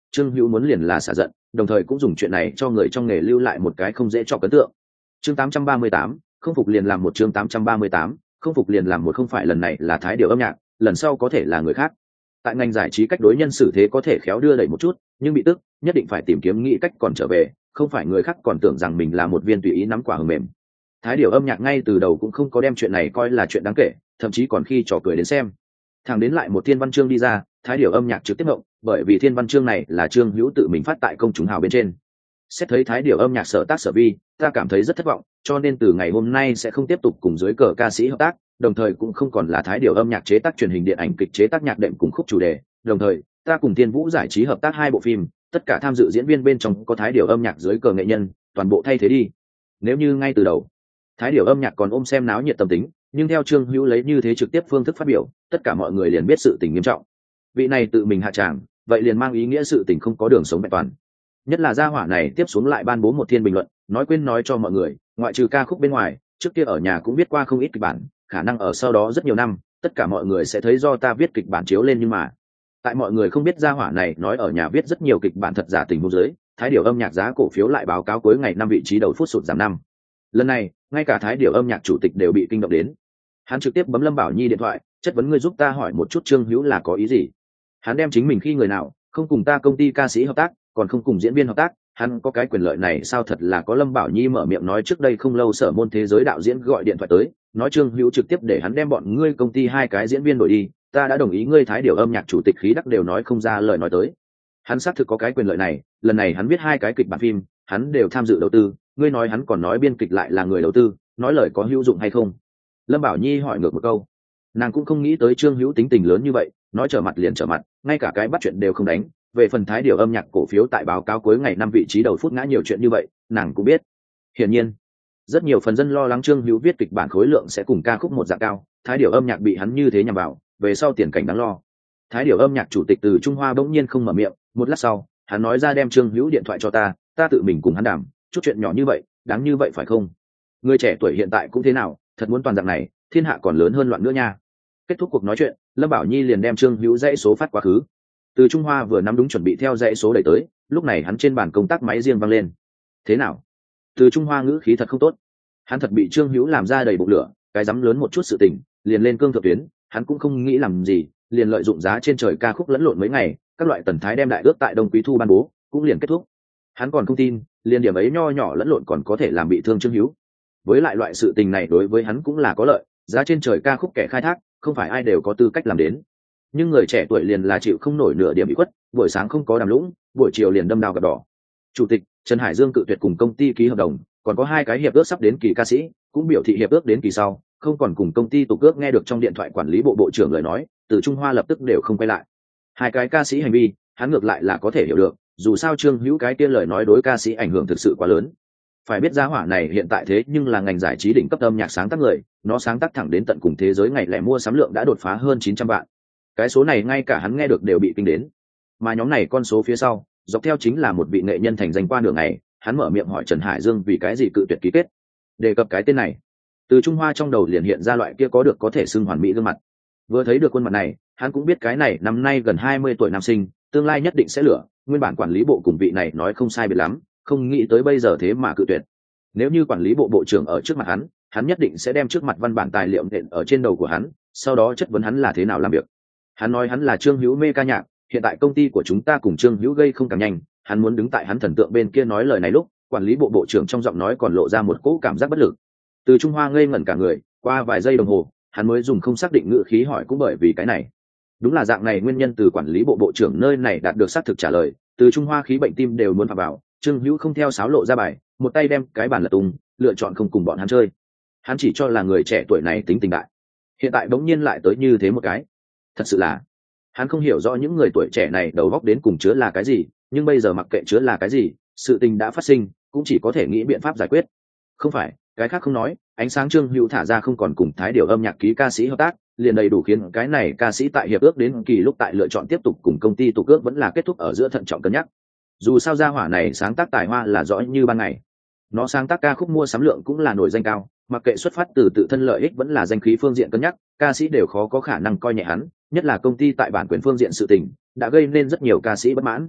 Trương Hữu muốn liền là xả giận, đồng thời cũng dùng chuyện này cho người trong nghề lưu lại một cái không dễ cho ấn tượng. Chương tám trăm ba mươi tám, không phục liền làm một chương tám trăm ba mươi tám, không phục liền làm một, không phải lần này là thái điệu âm nhạc, lần sau có thể là người khác. Tại ngành giải trí cách đối nhân xử thế có thể khéo đưa đẩy một chút, nhưng bị tức, nhất định phải tìm kiếm nghĩ cách còn trở về, không phải người khác còn tưởng rằng mình là một viên tùy ý nắm quả hờ mềm. Thái điệu âm nhạc ngay từ đầu cũng không có đem chuyện này coi là chuyện đáng kể, thậm chí còn khi trò cười đến xem. Thằng đến lại một thiên văn chương đi ra, thái điệu âm nhạc trực tiếp ngộng, bởi vì thiên văn chương này là Trương Hữu tự mình phát tại công chúng hào bên trên. Xét thấy thái điệu âm nhạc sở tác sở vi, ta cảm thấy rất thất vọng, cho nên từ ngày hôm nay sẽ không tiếp tục cùng dưới cờ ca sĩ hợp tác, đồng thời cũng không còn là thái điệu âm nhạc chế tác truyền hình điện ảnh kịch chế tác nhạc đệm cùng khúc chủ đề. Đồng thời, ta cùng Thiên Vũ giải trí hợp tác hai bộ phim, tất cả tham dự diễn viên bên trong có thái điệu âm nhạc dưới cờ nghệ nhân, toàn bộ thay thế đi. Nếu như ngay từ đầu, thái điệu âm nhạc còn ôm xem náo nhiệt tâm tính, nhưng theo Trương Hữu lấy như thế trực tiếp phương thức phát biểu, tất cả mọi người liền biết sự tình nghiêm trọng. Vị này tự mình hạ tràng, vậy liền mang ý nghĩa sự tình không có đường sống vẹn toàn. Nhất là gia hỏa này tiếp xuống lại ban bố một thiên bình luận, nói quên nói cho mọi người, ngoại trừ ca khúc bên ngoài, trước kia ở nhà cũng viết qua không ít kịch bản, khả năng ở sau đó rất nhiều năm, tất cả mọi người sẽ thấy do ta viết kịch bản chiếu lên, nhưng mà tại mọi người không biết gia hỏa này nói ở nhà viết rất nhiều kịch bản thật giả tình huống dưới, thái điệu âm nhạc giá cổ phiếu lại báo cáo cuối ngày năm vị trí đầu phút sụt giảm năm. Lần này, ngay cả thái điệu âm nhạc chủ tịch đều bị kinh động đến. Hắn trực tiếp bấm Lâm Bảo Nhi điện thoại, chất vấn ngươi giúp ta hỏi một chút Trương Hữu là có ý gì. Hắn đem chính mình khi người nào, không cùng ta công ty ca sĩ hợp tác, còn không cùng diễn viên hợp tác, hắn có cái quyền lợi này sao? Thật là có. Lâm Bảo Nhi mở miệng nói, trước đây không lâu Sở Môn Thế Giới đạo diễn gọi điện thoại tới, nói Trương Hữu trực tiếp để hắn đem bọn ngươi công ty hai cái diễn viên đổi đi, ta đã đồng ý. Ngươi thái điệu âm nhạc chủ tịch khí đắc đều nói không ra lời nói tới. Hắn xác thực có cái quyền lợi này, lần này hắn viết hai cái kịch bản phim, hắn đều tham dự đầu tư, ngươi nói hắn còn nói biên kịch lại là người đầu tư, nói lời có hữu dụng hay không? Lâm Bảo Nhi hỏi ngược một câu. Nàng cũng không nghĩ tới Trương Hữu tính tình lớn như vậy, nói trở mặt liền trở mặt, ngay cả cái bắt chuyện đều không đánh. Về phần thái điệu âm nhạc cổ phiếu tại báo cáo cuối ngày năm vị trí đầu phút ngã nhiều chuyện như vậy, nàng cũng biết. Hiển nhiên, rất nhiều phần dân lo lắng Trương Hữu viết kịch bản khối lượng sẽ cùng ca khúc một dạng cao, thái điệu âm nhạc bị hắn như thế nhằm vào, về sau tiền cảnh đáng lo. Thái điệu âm nhạc chủ tịch Từ Trung Hoa bỗng nhiên không mở miệng, một lát sau, hắn nói ra đem Trương Hữu điện thoại cho ta, ta tự mình cùng hắn đàm, chút chuyện nhỏ như vậy, đáng như vậy phải không? Người trẻ tuổi hiện tại cũng thế nào, thật muốn toàn dạng này, thiên hạ còn lớn hơn loạn nữa nha. Kết thúc cuộc nói chuyện, Lâm Bảo Nhi liền đem Trương Hữu dãy số phát quá khứ. Từ Trung Hoa vừa nắm đúng chuẩn bị theo dãy số đẩy tới, lúc này hắn trên bàn công tác máy riêng vang lên. Thế nào? Từ Trung Hoa ngữ khí thật không tốt. Hắn thật bị Trương Hữu làm ra đầy bụng lửa, cái dám lớn một chút sự tình, liền lên cương thượng tuyến, hắn cũng không nghĩ làm gì, liền lợi dụng giá trên trời ca khúc lẫn lộn mấy ngày, các loại tần thái đem đại ước tại Đông Quý Thu ban bố, cũng liền kết thúc. Hắn còn không tin, liền điểm ấy nho nhỏ lẫn lộn còn có thể làm bị thương Trương Hữu. Với lại loại sự tình này đối với hắn cũng là có lợi, giá trên trời ca khúc kẻ khai thác, không phải ai đều có tư cách làm đến. Nhưng người trẻ tuổi liền là chịu không nổi nửa điểm bị khuất, buổi sáng không có đàm lũng, buổi chiều liền đâm đao gặp đỏ. Chủ tịch Trần Hải Dương cự tuyệt cùng công ty ký hợp đồng, còn có hai cái hiệp ước sắp đến kỳ ca sĩ, cũng biểu thị hiệp ước đến kỳ sau, không còn cùng công ty tục ước. Nghe được trong điện thoại quản lý bộ bộ trưởng lời nói, Từ Trung Hoa lập tức đều không quay lại. Hai cái ca sĩ hành vi, hắn ngược lại là có thể hiểu được, dù sao Trương Hữu cái kia lời nói đối ca sĩ ảnh hưởng thực sự quá lớn. Phải biết giá hỏa này hiện tại thế nhưng là ngành giải trí đỉnh cấp âm nhạc sáng tác người, nó sáng tác thẳng đến tận cùng thế giới, ngày lẻ mua sắm lượng đã đột phá hơn chín trăm vạn. Cái số này ngay cả hắn nghe được đều bị kinh đến. Mà nhóm này con số phía sau, dọc theo chính là một vị nghệ nhân thành danh qua nửa ngày, hắn mở miệng hỏi Trần Hải Dương vì cái gì cự tuyệt ký kết. Đề cập cái tên này, Từ Trung Hoa trong đầu liền hiện ra loại kia có được có thể xưng hoàn mỹ gương mặt. Vừa thấy được khuôn mặt này, hắn cũng biết cái này năm nay gần hai mươi tuổi nam sinh, tương lai nhất định sẽ lửa. Nguyên bản quản lý bộ cùng vị này nói không sai biệt lắm, không nghĩ tới bây giờ thế mà cự tuyệt. Nếu như quản lý bộ bộ trưởng ở trước mặt hắn, hắn nhất định sẽ đem trước mặt văn bản tài liệu nện ở trên đầu của hắn, sau đó chất vấn hắn là thế nào làm việc. Hắn nói hắn là Trương Hữu mê ca nhạc, hiện tại công ty của chúng ta cùng Trương Hữu gây không càng nhanh, hắn muốn đứng tại hắn thần tượng bên kia nói lời này lúc, quản lý bộ bộ trưởng trong giọng nói còn lộ ra một cỗ cảm giác bất lực. Từ Trung Hoa ngây ngẩn cả người, qua vài giây đồng hồ, hắn mới dùng không xác định ngữ khí hỏi cũng bởi vì cái này. Đúng là dạng này nguyên nhân từ quản lý bộ bộ trưởng nơi này đạt được xác thực trả lời, Từ Trung Hoa khí bệnh tim đều muốn phà vào, Trương Hữu không theo sáo lộ ra bài, một tay đem cái bàn lật tung, lựa chọn không cùng bọn hắn chơi. Hắn chỉ cho là người trẻ tuổi này tính tình đại, hiện tại bỗng nhiên lại tới như thế một cái. Thật sự là hắn không hiểu rõ những người tuổi trẻ này đầu góc đến cùng chứa là cái gì, nhưng bây giờ mặc kệ chứa là cái gì, sự tình đã phát sinh, cũng chỉ có thể nghĩ biện pháp giải quyết. Không phải, cái khác không nói, ánh sáng Trương Hữu thả ra không còn cùng thái điệu âm nhạc ký ca sĩ hợp tác, liền đầy đủ khiến cái này ca sĩ tại hiệp ước đến kỳ lúc tại lựa chọn tiếp tục cùng công ty tục ước vẫn là kết thúc ở giữa thận trọng cân nhắc. Dù sao gia hỏa này sáng tác tài hoa là rõ như ban ngày, nó sáng tác ca khúc mua sắm lượng cũng là nổi danh cao, mặc kệ xuất phát từ tự thân lợi ích vẫn là danh khí phương diện cân nhắc, ca sĩ đều khó có khả năng coi nhẹ hắn, nhất là công ty tại bản quyền phương diện sự tình đã gây nên rất nhiều ca sĩ bất mãn.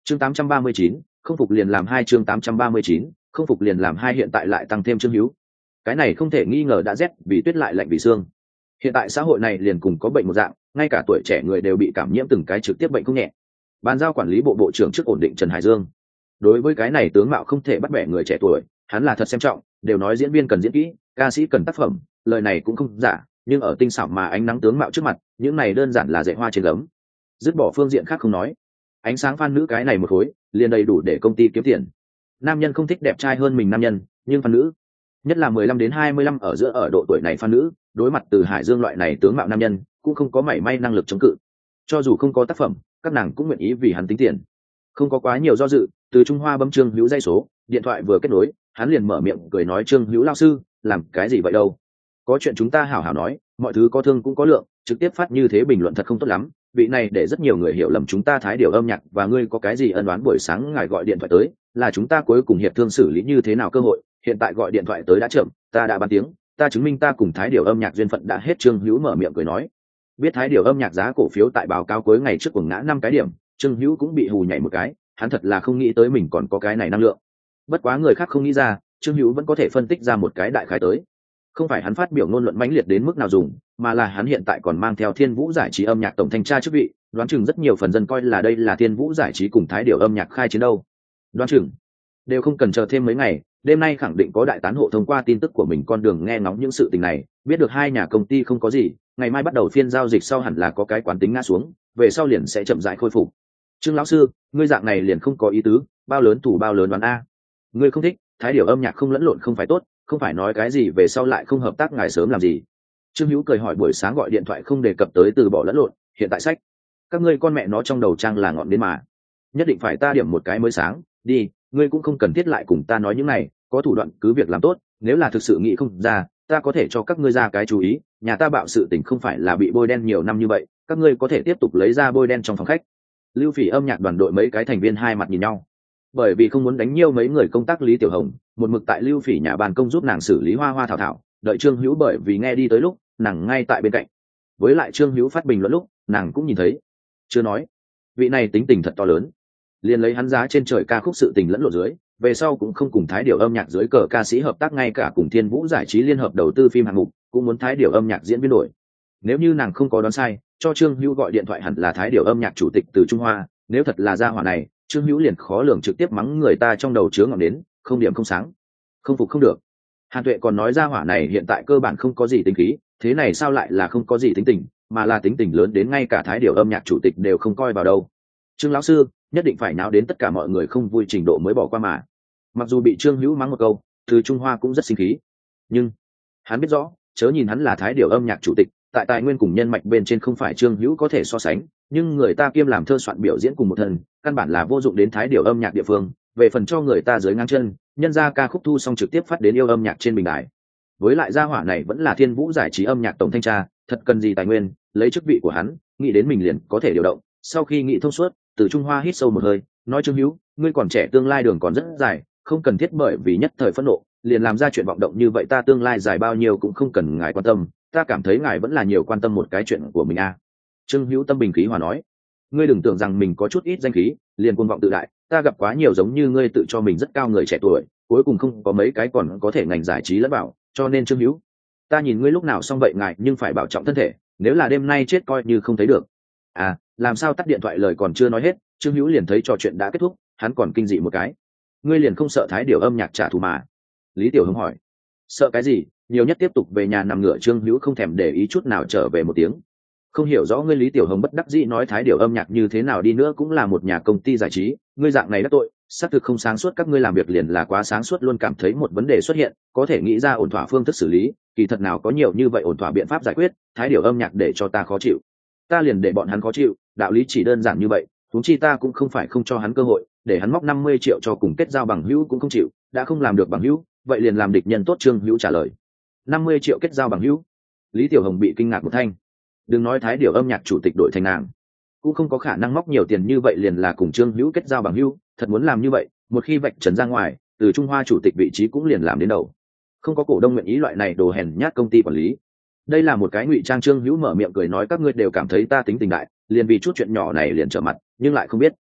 chương tám trăm ba mươi chín, không phục liền làm hai chương tám trăm ba mươi chín, không phục liền làm hai hiện tại lại tăng thêm Trương Hữu. Cái này không thể nghi ngờ đã rét vì tuyết lại lạnh vì xương. Hiện tại xã hội này liền cùng có bệnh một dạng, ngay cả tuổi trẻ người đều bị cảm nhiễm từng cái trực tiếp bệnh không nhẹ. Bàn giao quản lý bộ bộ trưởng trước ổn định Trần Hải Dương. Đối với cái này tướng mạo không thể bắt bẻ người trẻ tuổi, hắn là thật xem trọng, đều nói diễn viên cần diễn kỹ, ca sĩ cần tác phẩm, lời này cũng không giả, nhưng ở tinh xảo mà ánh nắng tướng mạo trước mặt, những này đơn giản là dạy hoa trên gấm. Dứt bỏ phương diện khác không nói, ánh sáng fan nữ cái này một khối, liền đầy đủ để công ty kiếm tiền. Nam nhân không thích đẹp trai hơn mình nam nhân, nhưng fan nữ, nhất là mười lăm đến hai mươi lăm ở giữa ở độ tuổi này fan nữ, đối mặt Từ Hải Dương loại này tướng mạo nam nhân, cũng không có mảy may năng lực chống cự. Cho dù không có tác phẩm, các nàng cũng nguyện ý vì hắn tính tiền. Không có quá nhiều do dự, Từ Trung Hoa bấm Trương Hữu dây số, điện thoại vừa kết nối, hắn liền mở miệng cười nói: Trương Hữu lão sư, làm cái gì vậy đâu? Có chuyện chúng ta hảo hảo nói, mọi thứ có thương cũng có lượng, trực tiếp phát như thế bình luận thật không tốt lắm. Vị này để rất nhiều người hiểu lầm chúng ta Thái Điều âm nhạc và ngươi có cái gì ân oán. Buổi sáng ngài gọi điện thoại tới, là chúng ta cuối cùng hiệp thương xử lý như thế nào cơ hội, hiện tại gọi điện thoại tới đã chậm, ta đã bàn tiếng, ta chứng minh ta cùng Thái Điều âm nhạc duyên phận đã hết. Trương Hữu mở miệng cười nói. Biết Thái Điều âm nhạc giá cổ phiếu tại báo cáo cuối ngày trước cuồng ngã năm cái điểm, Trương Hữu cũng bị hù nhảy một cái, hắn thật là không nghĩ tới mình còn có cái này năng lượng. Bất quá người khác không nghĩ ra, Trương Hữu vẫn có thể phân tích ra một cái đại khái tới. Không phải hắn phát biểu ngôn luận mãnh liệt đến mức nào dùng, mà là hắn hiện tại còn mang theo Thiên Vũ giải trí âm nhạc tổng thanh tra chức vị, đoán chừng rất nhiều phần dân coi là đây là Thiên Vũ giải trí cùng Thái Điều âm nhạc khai chiến đâu. Đoán chừng đều không cần chờ thêm mấy ngày, đêm nay khẳng định có đại tán hộ thông qua tin tức của mình con đường nghe ngóng những sự tình này, biết được hai nhà công ty không có gì, ngày mai bắt đầu phiên giao dịch sau hẳn là có cái quán tính ngã xuống, về sau liền sẽ chậm rãi khôi phục. Trương lão sư, ngươi dạng này liền không có ý tứ, bao lớn thủ bao lớn đoán a. Ngươi không thích, Thái Điều âm nhạc không lẫn lộn không phải tốt, không phải nói cái gì về sau lại không hợp tác ngài sớm làm gì. Trương Hữu cười hỏi buổi sáng gọi điện thoại không đề cập tới từ bỏ lẫn lộn, hiện tại sách các ngươi con mẹ nó trong đầu trang là ngọn đến mà, nhất định phải ta điểm một cái mới sáng đi. Ngươi cũng không cần thiết lại cùng ta nói những này, có thủ đoạn cứ việc làm tốt, nếu là thực sự nghĩ không ra, ta có thể cho các ngươi ra cái chú ý, nhà ta bạo sự tình không phải là bị bôi đen nhiều năm như vậy, các ngươi có thể tiếp tục lấy ra bôi đen trong phòng khách. Lưu Phỉ âm nhạc đoàn đội mấy cái thành viên hai mặt nhìn nhau, bởi vì không muốn đánh nhiêu mấy người công tác Lý Tiểu Hồng một mực tại Lưu Phỉ nhà ban công giúp nàng xử lý hoa hoa thảo thảo, đợi Trương Hữu bởi vì nghe đi tới lúc nàng ngay tại bên cạnh, với lại Trương Hữu phát bình luận lúc nàng cũng nhìn thấy. Chưa nói vị này tính tình thật to lớn, liền lấy hắn giá trên trời ca khúc sự tình lẫn lộn dưới, về sau cũng không cùng Thái Điều âm nhạc dưới cờ ca sĩ hợp tác, ngay cả cùng Thiên Vũ giải trí liên hợp đầu tư phim hạng mục cũng muốn Thái Điều âm nhạc diễn viên đổi. Nếu như nàng không có đoán sai, cho Trương Hữu gọi điện thoại hẳn là Thái Điều âm nhạc chủ tịch Từ Trung Hoa, nếu thật là gia hỏa này, Trương Hữu liền khó lường trực tiếp mắng người ta trong đầu chứa ngọn đến, không điểm không sáng, không phục không được. Hàn Tuệ còn nói gia hỏa này hiện tại cơ bản không có gì tính khí, thế này sao lại là không có gì tính tình, mà là tính tình lớn đến ngay cả Thái Điều âm nhạc chủ tịch đều không coi vào đâu. Trương lão sư, nhất định phải náo đến tất cả mọi người không vui trình độ mới bỏ qua mà. Mặc dù bị Trương Hữu mắng một câu, Từ Trung Hoa cũng rất sinh khí, nhưng hắn biết rõ, chớ nhìn hắn là Thái Điều âm nhạc chủ tịch, tại tài nguyên cùng nhân mạch bên trên không phải Trương Hữu có thể so sánh, nhưng người ta kiêm làm thơ soạn biểu diễn cùng một thần, căn bản là vô dụng đến Thái Điều âm nhạc địa phương. Về phần cho người ta dưới ngang chân, nhân ra ca khúc thu xong trực tiếp phát đến yêu âm nhạc trên bình đài. Với lại gia hỏa này vẫn là Thiên Vũ giải trí âm nhạc tổng thanh tra, thật cần gì tài nguyên, lấy chức vị của hắn, nghĩ đến mình liền có thể điều động. Sau khi nghĩ thông suốt, Từ Trung Hoa hít sâu một hơi, nói Trương Hữu, ngươi còn trẻ, tương lai đường còn rất dài, không cần thiết bởi vì nhất thời phẫn nộ liền làm ra chuyện vọng động như vậy, ta tương lai dài bao nhiêu cũng không cần ngài quan tâm, ta cảm thấy ngài vẫn là nhiều quan tâm một cái chuyện của mình a. À. Trương Hữu tâm bình khí hòa nói, ngươi đừng tưởng rằng mình có chút ít danh khí liền cuồng vọng tự đại, ta gặp quá nhiều giống như ngươi tự cho mình rất cao người trẻ tuổi, cuối cùng không có mấy cái còn có thể ngành giải trí lẫn vào, cho nên Trương Hữu, ta nhìn ngươi lúc nào xong vậy ngài nhưng phải bảo trọng thân thể, nếu là đêm nay chết coi như không thấy được. À, làm sao tắt điện thoại lời còn chưa nói hết, Trương Hữu liền thấy trò chuyện đã kết thúc, hắn còn kinh dị một cái, ngươi liền không sợ Thái Điều âm nhạc trả thù mà? Lý Tiểu Hưng hỏi. Sợ cái gì, nhiều nhất tiếp tục về nhà nằm ngửa. Trương Hữu không thèm để ý chút nào trở về một tiếng. Không hiểu rõ ngươi. Lý Tiểu Hồng bất đắc dĩ nói, Thái Điều âm nhạc như thế nào đi nữa cũng là một nhà công ty giải trí, ngươi dạng này đắc tội, xác thực không sáng suốt, các ngươi làm việc liền là quá sáng suốt, luôn cảm thấy một vấn đề xuất hiện có thể nghĩ ra ổn thỏa phương thức xử lý, kỳ thật nào có nhiều như vậy ổn thỏa biện pháp giải quyết. Thái Điều âm nhạc để cho ta khó chịu, ta liền để bọn hắn khó chịu, đạo lý chỉ đơn giản như vậy. Huống chi ta cũng không phải không cho hắn cơ hội, để hắn móc năm mươi triệu cho cùng kết giao bằng hữu cũng không chịu, đã không làm được bằng hữu, vậy liền làm địch nhân tốt. Trương Hữu trả lời. năm mươi triệu kết giao bằng hữu? Lý Tiểu Hồng bị kinh ngạc một thanh. Đừng nói Thái Điều âm nhạc chủ tịch đổi thành nàng, cũng không có khả năng móc nhiều tiền như vậy liền là cùng Trương Hữu kết giao bằng hữu, thật muốn làm như vậy, một khi vạch trần ra ngoài, Từ Trung Hoa chủ tịch vị trí cũng liền làm đến đầu. Không có cổ đông nguyện ý loại này đồ hèn nhát công ty quản lý. Đây là một cái ngụy trang. Trương Hữu mở miệng cười nói, các ngươi đều cảm thấy ta tính tình đại, liền vì chút chuyện nhỏ này liền trở mặt, nhưng lại không biết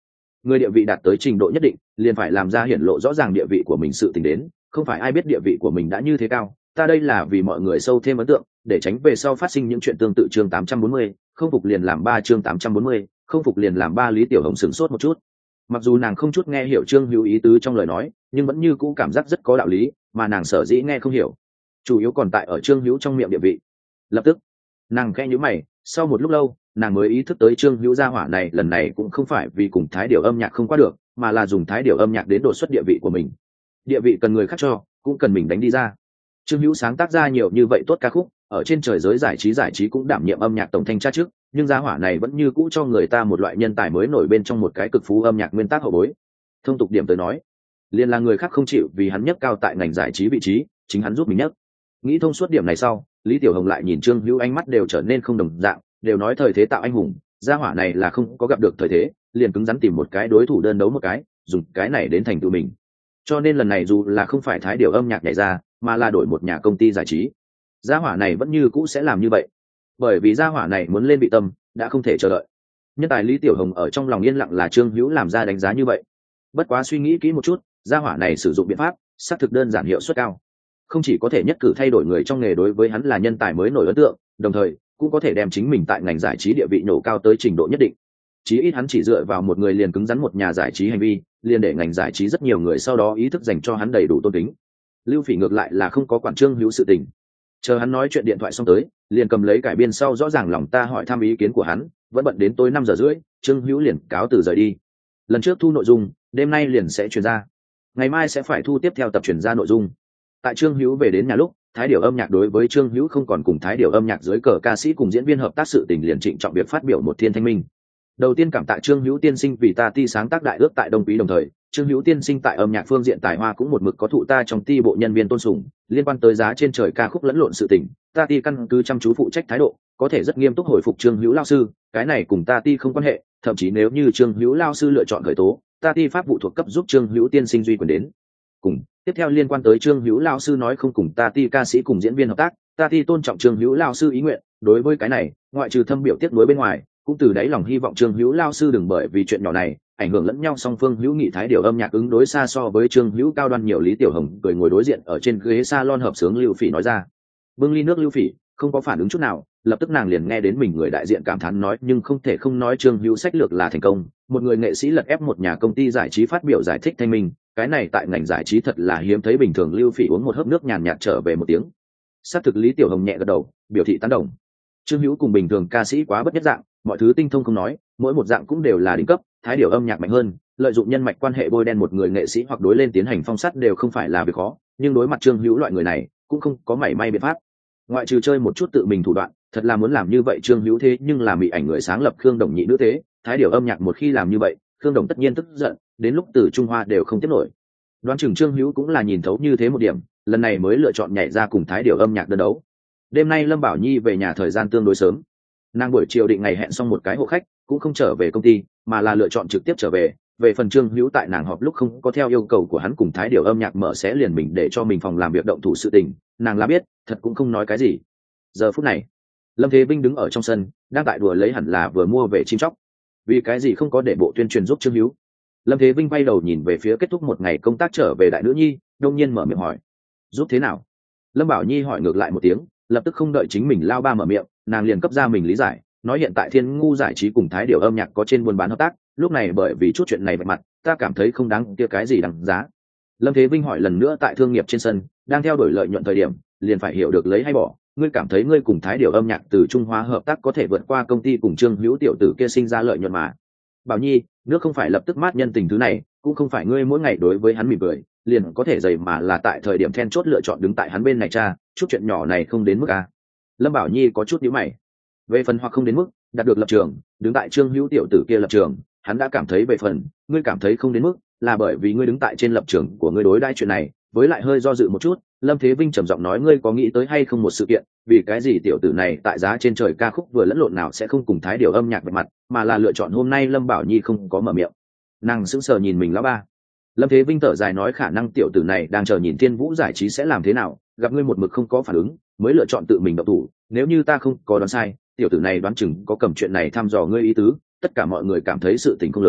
người địa vị đạt tới trình độ nhất định liền phải làm ra hiển lộ rõ ràng địa vị của mình sự tình đến, không phải ai biết địa vị của mình đã như thế cao. Ta đây là vì mọi người sâu thêm ấn tượng, để tránh về sau phát sinh những chuyện tương tự. Chương tám trăm bốn mươi, không phục liền làm ba. Chương tám trăm bốn mươi, không phục liền làm ba. Lý Tiểu Hồng sửng sốt một chút, mặc dù nàng không chút nghe hiểu Trương Hữu ý tứ trong lời nói, nhưng vẫn như cũ cảm giác rất có đạo lý, mà nàng sở dĩ nghe không hiểu chủ yếu còn tại ở Trương Hữu trong miệng địa vị. Lập tức nàng khẽ nhíu mày, sau một lúc lâu nàng mới ý thức tới Trương Hữu gia hỏa này lần này cũng không phải vì cùng Thái Điểu âm nhạc không qua được, mà là dùng Thái Điểu âm nhạc đến đột xuất địa vị của mình. Địa vị cần người khác cho, cũng cần mình đánh đi ra. Trương Hữu sáng tác ra nhiều như vậy tốt ca khúc, ở trên trời giới giải trí giải trí cũng đảm nhiệm âm nhạc tổng thanh tra trước, nhưng gia hỏa này vẫn như cũ cho người ta một loại nhân tài mới nổi bên trong một cái cực phú âm nhạc nguyên tắc hậu bối. Thông tục điểm tới nói, liền là người khác không chịu vì hắn nhấc cao tại ngành giải trí vị trí, chính hắn giúp mình nhấc. Nghĩ thông suốt điểm này sau, Lý Tiểu Hồng lại nhìn Trương Hữu ánh mắt đều trở nên không đồng dạng, đều nói thời thế tạo anh hùng, gia hỏa này là không có gặp được thời thế, liền cứng rắn tìm một cái đối thủ đơn đấu một cái, dùng cái này đến thành tựu mình. Cho nên lần này dù là không phải Thái Điểu âm nhạc nhảy ra, mà là đổi một nhà công ty giải trí, gia hỏa này vẫn như cũ sẽ làm như vậy, bởi vì gia hỏa này muốn lên vị tâm đã không thể chờ đợi. Nhân tài Lý Tiểu Hồng ở trong lòng yên lặng là Trương Hữu làm ra đánh giá như vậy. Bất quá suy nghĩ kỹ một chút, gia hỏa này sử dụng biện pháp xác thực đơn giản, hiệu suất cao, không chỉ có thể nhất cử thay đổi người trong nghề đối với hắn là nhân tài mới nổi ấn tượng, đồng thời cũng có thể đem chính mình tại ngành giải trí địa vị nổ cao tới trình độ nhất định. Chí ít hắn chỉ dựa vào một người liền cứng rắn một nhà giải trí hành vi, liền để ngành giải trí rất nhiều người sau đó ý thức dành cho hắn đầy đủ tôn kính. Lưu Phỉ ngược lại là không có quản Trương Hữu sự tình, chờ hắn nói chuyện điện thoại xong tới, liền cầm lấy cải biên sau rõ ràng lòng ta hỏi thăm ý kiến của hắn, vẫn bận đến tối năm giờ rưỡi, Trương Hữu liền cáo từ rời đi. Lần trước thu nội dung, đêm nay liền sẽ truyền ra, ngày mai sẽ phải thu tiếp theo tập truyền ra nội dung. Tại Trương Hữu về đến nhà lúc, Thái Điểu âm nhạc đối với Trương Hữu không còn cùng Thái Điểu âm nhạc dưới cờ ca sĩ cùng diễn viên hợp tác sự tình liền trịnh trọng việc phát biểu một thiên thanh minh. Đầu tiên cảm tạ Trương Hữu tiên sinh vì ta ti sáng tác đại ước tại Đông Quý, đồng thời Trương Hữu tiên sinh tại âm nhạc phương diện tài hoa cũng một mực có thụ ta trong ti bộ nhân viên tôn sùng. Liên quan tới giá trên trời ca khúc lẫn lộn sự tình, ta ti căn cứ chăm chú phụ trách thái độ, có thể rất nghiêm túc hồi phục Trương Hữu lao sư, cái này cùng ta ti không quan hệ, thậm chí nếu như Trương Hữu lao sư lựa chọn khởi tố, ta ti pháp vụ thuộc cấp giúp Trương Hữu tiên sinh duy quyền đến. Cùng tiếp theo liên quan tới Trương Hữu lao sư nói không cùng ta ti ca sĩ cùng diễn viên hợp tác, ta ti tôn trọng Trương Hữu lao sư ý nguyện, đối với cái này ngoại trừ thâm biểu tiếc nuối bên ngoài, cũng từ đáy lòng hy vọng Trương Hữu lao sư đừng bởi vì chuyện nhỏ này ảnh hưởng lẫn nhau song phương hữu nghị. Thái Điểu âm nhạc ứng đối xa so với Trương Hữu cao đoan nhiều. Lý Tiểu Hồng cười ngồi đối diện ở trên ghế salon hợp sướng Lưu Phỉ nói ra. Bưng ly nước Lưu Phỉ không có phản ứng chút nào, lập tức nàng liền nghe đến mình người đại diện cảm thán nói, nhưng không thể không nói Trương Hữu sách lược là thành công, một người nghệ sĩ lật ép một nhà công ty giải trí phát biểu giải thích thanh minh, cái này tại ngành giải trí thật là hiếm thấy. Bình thường Lưu Phỉ uống một hớp nước nhàn nhạt trở về một tiếng. Xác thực. Lý Tiểu Hồng nhẹ gật đầu biểu thị tán đồng. Trương Hữu cùng bình thường ca sĩ quá bất nhất dạng, mọi thứ tinh thông không nói, mỗi một dạng cũng đều là đỉnh cấp. Thái Điểu âm nhạc mạnh hơn, lợi dụng nhân mạch quan hệ bôi đen một người nghệ sĩ hoặc đối lên tiến hành phong sát đều không phải là việc khó, nhưng đối mặt Trương Hữu loại người này cũng không có mảy may biện pháp, ngoại trừ chơi một chút tự mình thủ đoạn. Thật là muốn làm như vậy Trương Hữu thế nhưng là bị ảnh người sáng lập Khương Đồng nhị nữ thế, Thái Điểu âm nhạc một khi làm như vậy, Khương Đồng tất nhiên tức giận, đến lúc từ Trung Hoa đều không tiếp nổi. Đoán chừng Trương Hữu cũng là nhìn thấu như thế một điểm, lần này mới lựa chọn nhảy ra cùng Thái Điểu âm nhạc đơn đấu. Đêm nay Lâm Bảo Nhi về nhà thời gian tương đối sớm, nàng buổi chiều định ngày hẹn xong một cái hộ khách, cũng không trở về công ty mà là lựa chọn trực tiếp trở về. Về phần Trương Hữu tại nàng họp lúc không có theo yêu cầu của hắn cùng Thái Điểu âm nhạc mở sẽ liền mình để cho mình phòng làm việc động thủ sự tình, nàng là biết, thật cũng không nói cái gì. Giờ phút này Lâm Thế Vinh đứng ở trong sân, đang tại đùa lấy hẳn là vừa mua về chim chóc, vì cái gì không có để bộ tuyên truyền giúp Trương Hữu. Lâm Thế Vinh quay đầu nhìn về phía kết thúc một ngày công tác trở về đại nữ nhi, đông nhiên mở miệng hỏi, giúp thế nào? Lâm Bảo Nhi hỏi ngược lại một tiếng, lập tức không đợi chính mình lao ba mở miệng, nàng liền cấp ra mình lý giải, nói hiện tại Thiên Ngu giải trí cùng Thái Điểu âm nhạc có trên buôn bán hợp tác, lúc này bởi vì chút chuyện này vạch mặt, ta cảm thấy không đáng kia cái gì đằng giá. Lâm Thế Vinh hỏi lần nữa, tại thương nghiệp trên sân đang theo đuổi lợi nhuận thời điểm, liền phải hiểu được lấy hay bỏ, ngươi cảm thấy ngươi cùng Thái Điểu âm nhạc từ Trung Hoa hợp tác có thể vượt qua công ty cùng Trương Hữu tiểu tử kia sinh ra lợi nhuận mà? Bảo Nhi, nước không phải lập tức mát nhân tình thứ này, cũng không phải ngươi mỗi ngày đối với hắn mỉm cười liền có thể dày, mà là tại thời điểm then chốt lựa chọn đứng tại hắn bên này cha, chút chuyện nhỏ này không đến mức à? Lâm Bảo Nhi có chút nhíu mày. Về phần hoặc không đến mức đạt được lập trường, đứng tại Trương Hữu tiểu tử kia lập trường, hắn đã cảm thấy về phần, ngươi cảm thấy không đến mức, là bởi vì ngươi đứng tại trên lập trường của ngươi đối đãi chuyện này, với lại hơi do dự một chút. Lâm Thế Vinh trầm giọng nói, ngươi có nghĩ tới hay không một sự kiện, vì cái gì tiểu tử này tại giá trên trời ca khúc vừa lẫn lộn nào sẽ không cùng Thái Điểu âm nhạc vạch mặt, mà là lựa chọn hôm nay Lâm Bảo Nhi không có mở miệng. Nàng sững sờ nhìn mình lão ba. Lâm Thế Vinh thở dài nói, khả năng tiểu tử này đang chờ nhìn Thiên Vũ giải trí sẽ làm thế nào, gặp ngươi một mực không có phản ứng, mới lựa chọn tự mình động thủ. Nếu như ta không có đoán sai, tiểu tử này đoán chừng có cầm chuyện này thăm dò ngươi ý tứ, tất cả mọi người cảm thấy sự tình không lớn,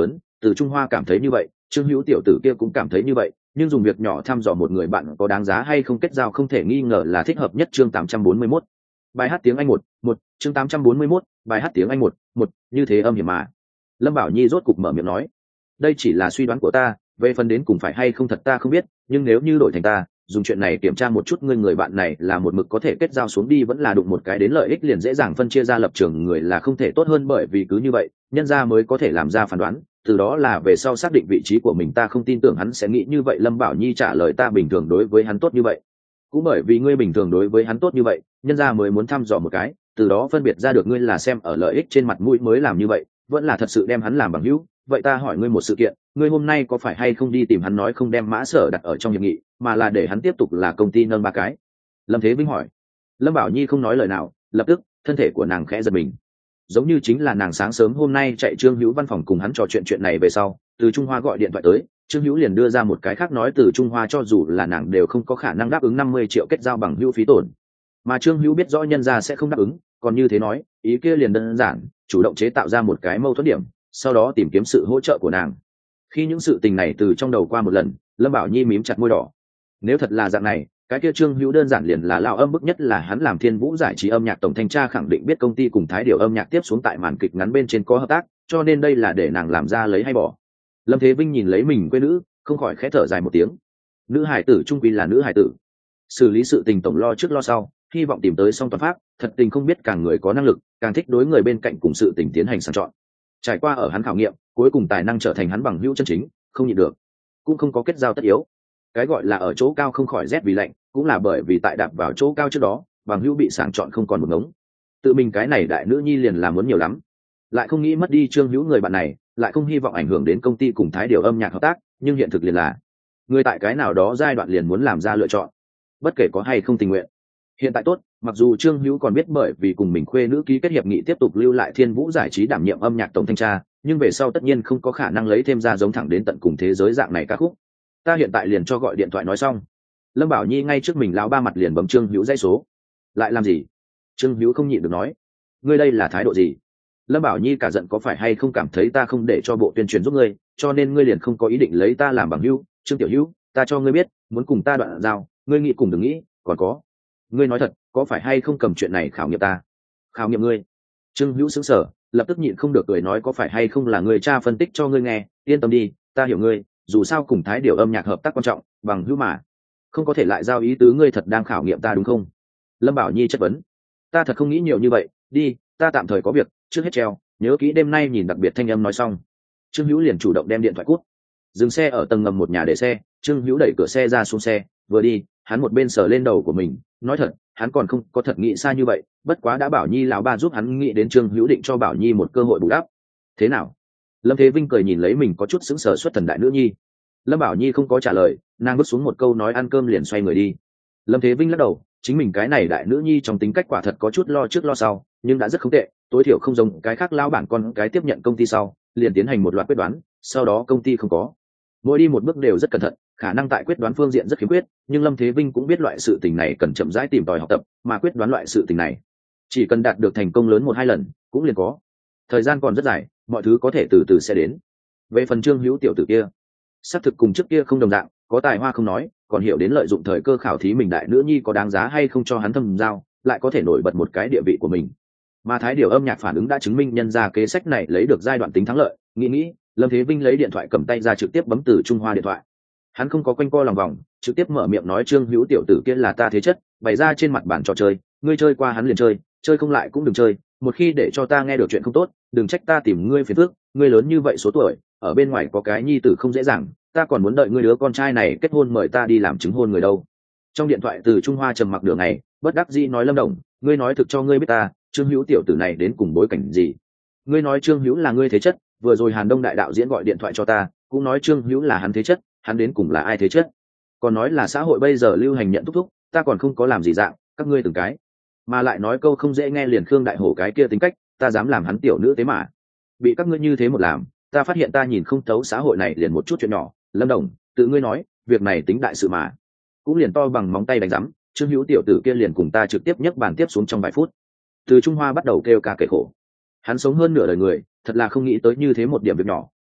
Từ Trung Hoa cảm thấy như vậy, Trương Hữu tiểu tử kia cũng cảm thấy như vậy, nhưng dùng việc nhỏ thăm dò một người bạn có đáng giá hay không kết giao không thể nghi ngờ là thích hợp nhất. Chương tám trăm bốn mươi mốt, bài hát tiếng Anh một, một, chương tám trăm bốn mươi mốt, bài hát tiếng Anh một, một, như thế âm hiểm mà. Lâm Bảo Nhi rốt cục mở miệng nói, đây chỉ là suy đoán của ta, về phần đến cùng phải hay không thật ta không biết, nhưng nếu như đổi thành ta, dùng chuyện này kiểm tra một chút ngươi người bạn này là một mực có thể kết giao xuống đi vẫn là đụng một cái đến lợi ích liền dễ dàng phân chia ra lập trường người là không thể tốt hơn, bởi vì cứ như vậy nhân gia mới có thể làm ra phán đoán, từ đó là về sau xác định vị trí của mình. Ta không tin tưởng hắn sẽ nghĩ như vậy. Lâm Bảo Nhi trả lời, ta bình thường đối với hắn tốt như vậy, cũng bởi vì ngươi bình thường đối với hắn tốt như vậy, nhân gia mới muốn thăm dò một cái, từ đó phân biệt ra được ngươi là xem ở lợi ích trên mặt mũi mới làm như vậy, vẫn là thật sự đem hắn làm bằng hữu. Vậy ta hỏi ngươi một sự kiện, ngươi hôm nay có phải hay không đi tìm hắn nói không đem Mã Sở đặt ở trong hiệp nghị, mà là để hắn tiếp tục là công ty nâng ba cái? Lâm Thế Vinh hỏi. Lâm Bảo Nhi không nói lời nào, lập tức thân thể của nàng khẽ giật mình, giống như chính là nàng sáng sớm hôm nay chạy Trương Hữu văn phòng cùng hắn trò chuyện chuyện này về sau, từ Trung Hoa gọi điện thoại tới, Trương Hữu liền đưa ra một cái khác nói từ Trung Hoa cho dù là nàng đều không có khả năng đáp ứng năm mươi triệu kết giao bằng hữu phí tổn, mà Trương Hữu biết rõ nhân gia sẽ không đáp ứng, còn như thế nói, ý kia liền đơn giản, chủ động chế tạo ra một cái mâu thuẫn điểm, sau đó tìm kiếm sự hỗ trợ của nàng. Khi những sự tình này từ trong đầu qua một lần, Lâm Bảo Nhi mím chặt môi đỏ. Nếu thật là dạng này, cái kia Trương Hữu đơn giản liền là lao âm bức, nhất là hắn làm Thiên Vũ giải trí âm nhạc tổng thanh tra khẳng định biết công ty cùng Thái Điểu âm nhạc tiếp xuống tại màn kịch ngắn bên trên có hợp tác, cho nên đây là để nàng làm ra lấy hay bỏ. Lâm Thế Vinh nhìn lấy mình quê nữ, không khỏi khẽ thở dài một tiếng. Nữ hài tử trung quy là nữ hài tử, xử lý sự tình tổng lo trước lo sau, hy vọng tìm tới song toàn pháp. Thật tình không biết càng người có năng lực, càng thích đối người bên cạnh cùng sự tình tiến hành sàng chọn. Trải qua ở hắn khảo nghiệm, cuối cùng tài năng trở thành hắn bằng hữu chân chính, không nhịn được, cũng không có kết giao tất yếu. Cái gọi là ở chỗ cao không khỏi rét vì lạnh, cũng là bởi vì tại đạp vào chỗ cao trước đó, bằng hữu bị sàng chọn không còn một ngống. Tự mình cái này đại nữ nhi liền là muốn nhiều lắm, lại không nghĩ mất đi Trương Hữu người bạn này, lại không hy vọng ảnh hưởng đến công ty cùng Thái Điểu âm nhạc hợp tác, nhưng hiện thực liền là người tại cái nào đó giai đoạn liền muốn làm ra lựa chọn, bất kể có hay không tình nguyện. Hiện tại tốt, mặc dù Trương Hữu còn biết bởi vì cùng mình khuê nữ ký kết hiệp nghị tiếp tục lưu lại Thiên Vũ giải trí đảm nhiệm âm nhạc tổng thanh tra, nhưng về sau tất nhiên không có khả năng lấy thêm ra giống thẳng đến tận cùng thế giới dạng này ca khúc. Ta hiện tại liền cho gọi điện thoại nói xong. Lâm Bảo Nhi ngay trước mình lão ba mặt liền bấm Trương Hữu dãy số. Lại làm gì? Trương Hữu không nhịn được nói. Ngươi đây là thái độ gì? Lâm Bảo Nhi cả giận, có phải hay không cảm thấy ta không để cho bộ tuyên truyền giúp ngươi, cho nên ngươi liền không có ý định lấy ta làm bằng hữu? Trương Tiểu Hữu, ta cho ngươi biết, muốn cùng ta đoạn giao, ngươi nghĩ cùng đừng nghĩ, còn có. Ngươi nói thật, có phải hay không cầm chuyện này khảo nghiệm ta? Khảo nghiệm ngươi? Trương Hữu sững sờ, lập tức nhịn không được cười nói, có phải hay không là người cha phân tích cho ngươi nghe, yên tâm đi, ta hiểu ngươi, dù sao cùng Thái Điểu âm nhạc hợp tác quan trọng, bằng hữu mà, không có thể lại giao ý tứ. Ngươi thật đang khảo nghiệm ta đúng không? Lâm Bảo Nhi chất vấn. Ta thật không nghĩ nhiều như vậy, đi, ta tạm thời có việc, trước hết treo, nhớ kỹ đêm nay nhìn đặc biệt. Thanh âm nói xong, Trương Hữu liền chủ động đem điện thoại cút. Dừng xe ở tầng ngầm một nhà để xe, Trương Hữu đẩy cửa xe ra xuống xe, vừa đi, hắn một bên sờ lên đầu của mình, nói thật, hắn còn không có thật nghĩ xa như vậy, bất quá đã Bảo Nhi lão ba giúp hắn nghĩ đến Trương Hữu định cho Bảo Nhi một cơ hội bù đắp. Thế nào? Lâm Thế Vinh cười nhìn lấy mình có chút sững sờ xuất thần đại nữ nhi. Lâm Bảo Nhi không có trả lời, nàng bước xuống một câu nói ăn cơm liền xoay người đi. Lâm Thế Vinh lắc đầu, chính mình cái này đại nữ nhi trong tính cách quả thật có chút lo trước lo sau, nhưng đã rất không tệ, tối thiểu không giống cái khác lao bản con cái tiếp nhận công ty sau liền tiến hành một loạt quyết đoán, sau đó công ty không có. Mỗi đi một bước đều rất cẩn thận, khả năng tại quyết đoán phương diện rất khiếm khuyết, nhưng Lâm Thế Vinh cũng biết loại sự tình này cần chậm rãi tìm tòi học tập, mà quyết đoán loại sự tình này chỉ cần đạt được thành công lớn một hai lần cũng liền có. Thời gian còn rất dài, mọi thứ có thể từ từ sẽ đến. Về phần Trương Hữu tiểu tử kia, xác thực cùng trước kia không đồng dạng, có tài hoa không nói, còn hiểu đến lợi dụng thời cơ khảo thí mình đại nữ nhi có đáng giá hay không cho hắn thâm giao, lại có thể nổi bật một cái địa vị của mình. Mà Thái Điểu âm nhạc phản ứng đã chứng minh nhân ra kế sách này lấy được giai đoạn tính thắng lợi. Nghĩ nghĩ, Lâm Thế Vinh lấy điện thoại cầm tay ra trực tiếp bấm từ Trung Hoa điện thoại. Hắn không có quanh co lòng vòng, trực tiếp mở miệng nói, Trương Hữu tiểu tử kia là ta thế chất, bày ra trên mặt bản trò chơi, ngươi chơi qua hắn liền chơi, chơi không lại cũng đừng chơi, một khi để cho ta nghe được chuyện không tốt, đừng trách ta tìm ngươi phiền phức, ngươi lớn như vậy số tuổi, ở bên ngoài có cái nhi tử không dễ dàng, ta còn muốn đợi ngươi đứa con trai này kết hôn mời ta đi làm chứng hôn người đâu. Trong điện thoại từ Trung Hoa trầm mặc nửa ngày, bất đắc dĩ nói, Lâm Đồng, ngươi nói thực cho ngươi biết ta, Trương Hữu tiểu tử này đến cùng bối cảnh gì? Ngươi nói Trương Hữu là ngươi thế chất, vừa rồi Hàn Đông đại đạo diễn gọi điện thoại cho ta, cũng nói Trương Hữu là hắn thế chất, hắn đến cùng là ai thế chất? Còn nói là xã hội bây giờ lưu hành nhận thúc thúc, ta còn không có làm gì dạng, các ngươi từng cái, mà lại nói câu không dễ nghe liền Khương Đại Hổ cái kia tính cách, ta dám làm hắn tiểu nữ thế mà, bị các ngươi như thế một làm, ta phát hiện ta nhìn không thấu xã hội này liền một chút chuyện nhỏ. Lâm Đồng, tự ngươi nói, việc này tính đại sự mà, cũng liền to bằng móng tay đánh rắm. Trương Hữu tiểu tử kia liền cùng ta trực tiếp nhấc bàn tiếp xuống trong vài phút. Từ Trung Hoa bắt đầu kêu ca kể khổ, hắn sống hơn nửa đời người, thật là không nghĩ tới như thế một điểm việc nhỏ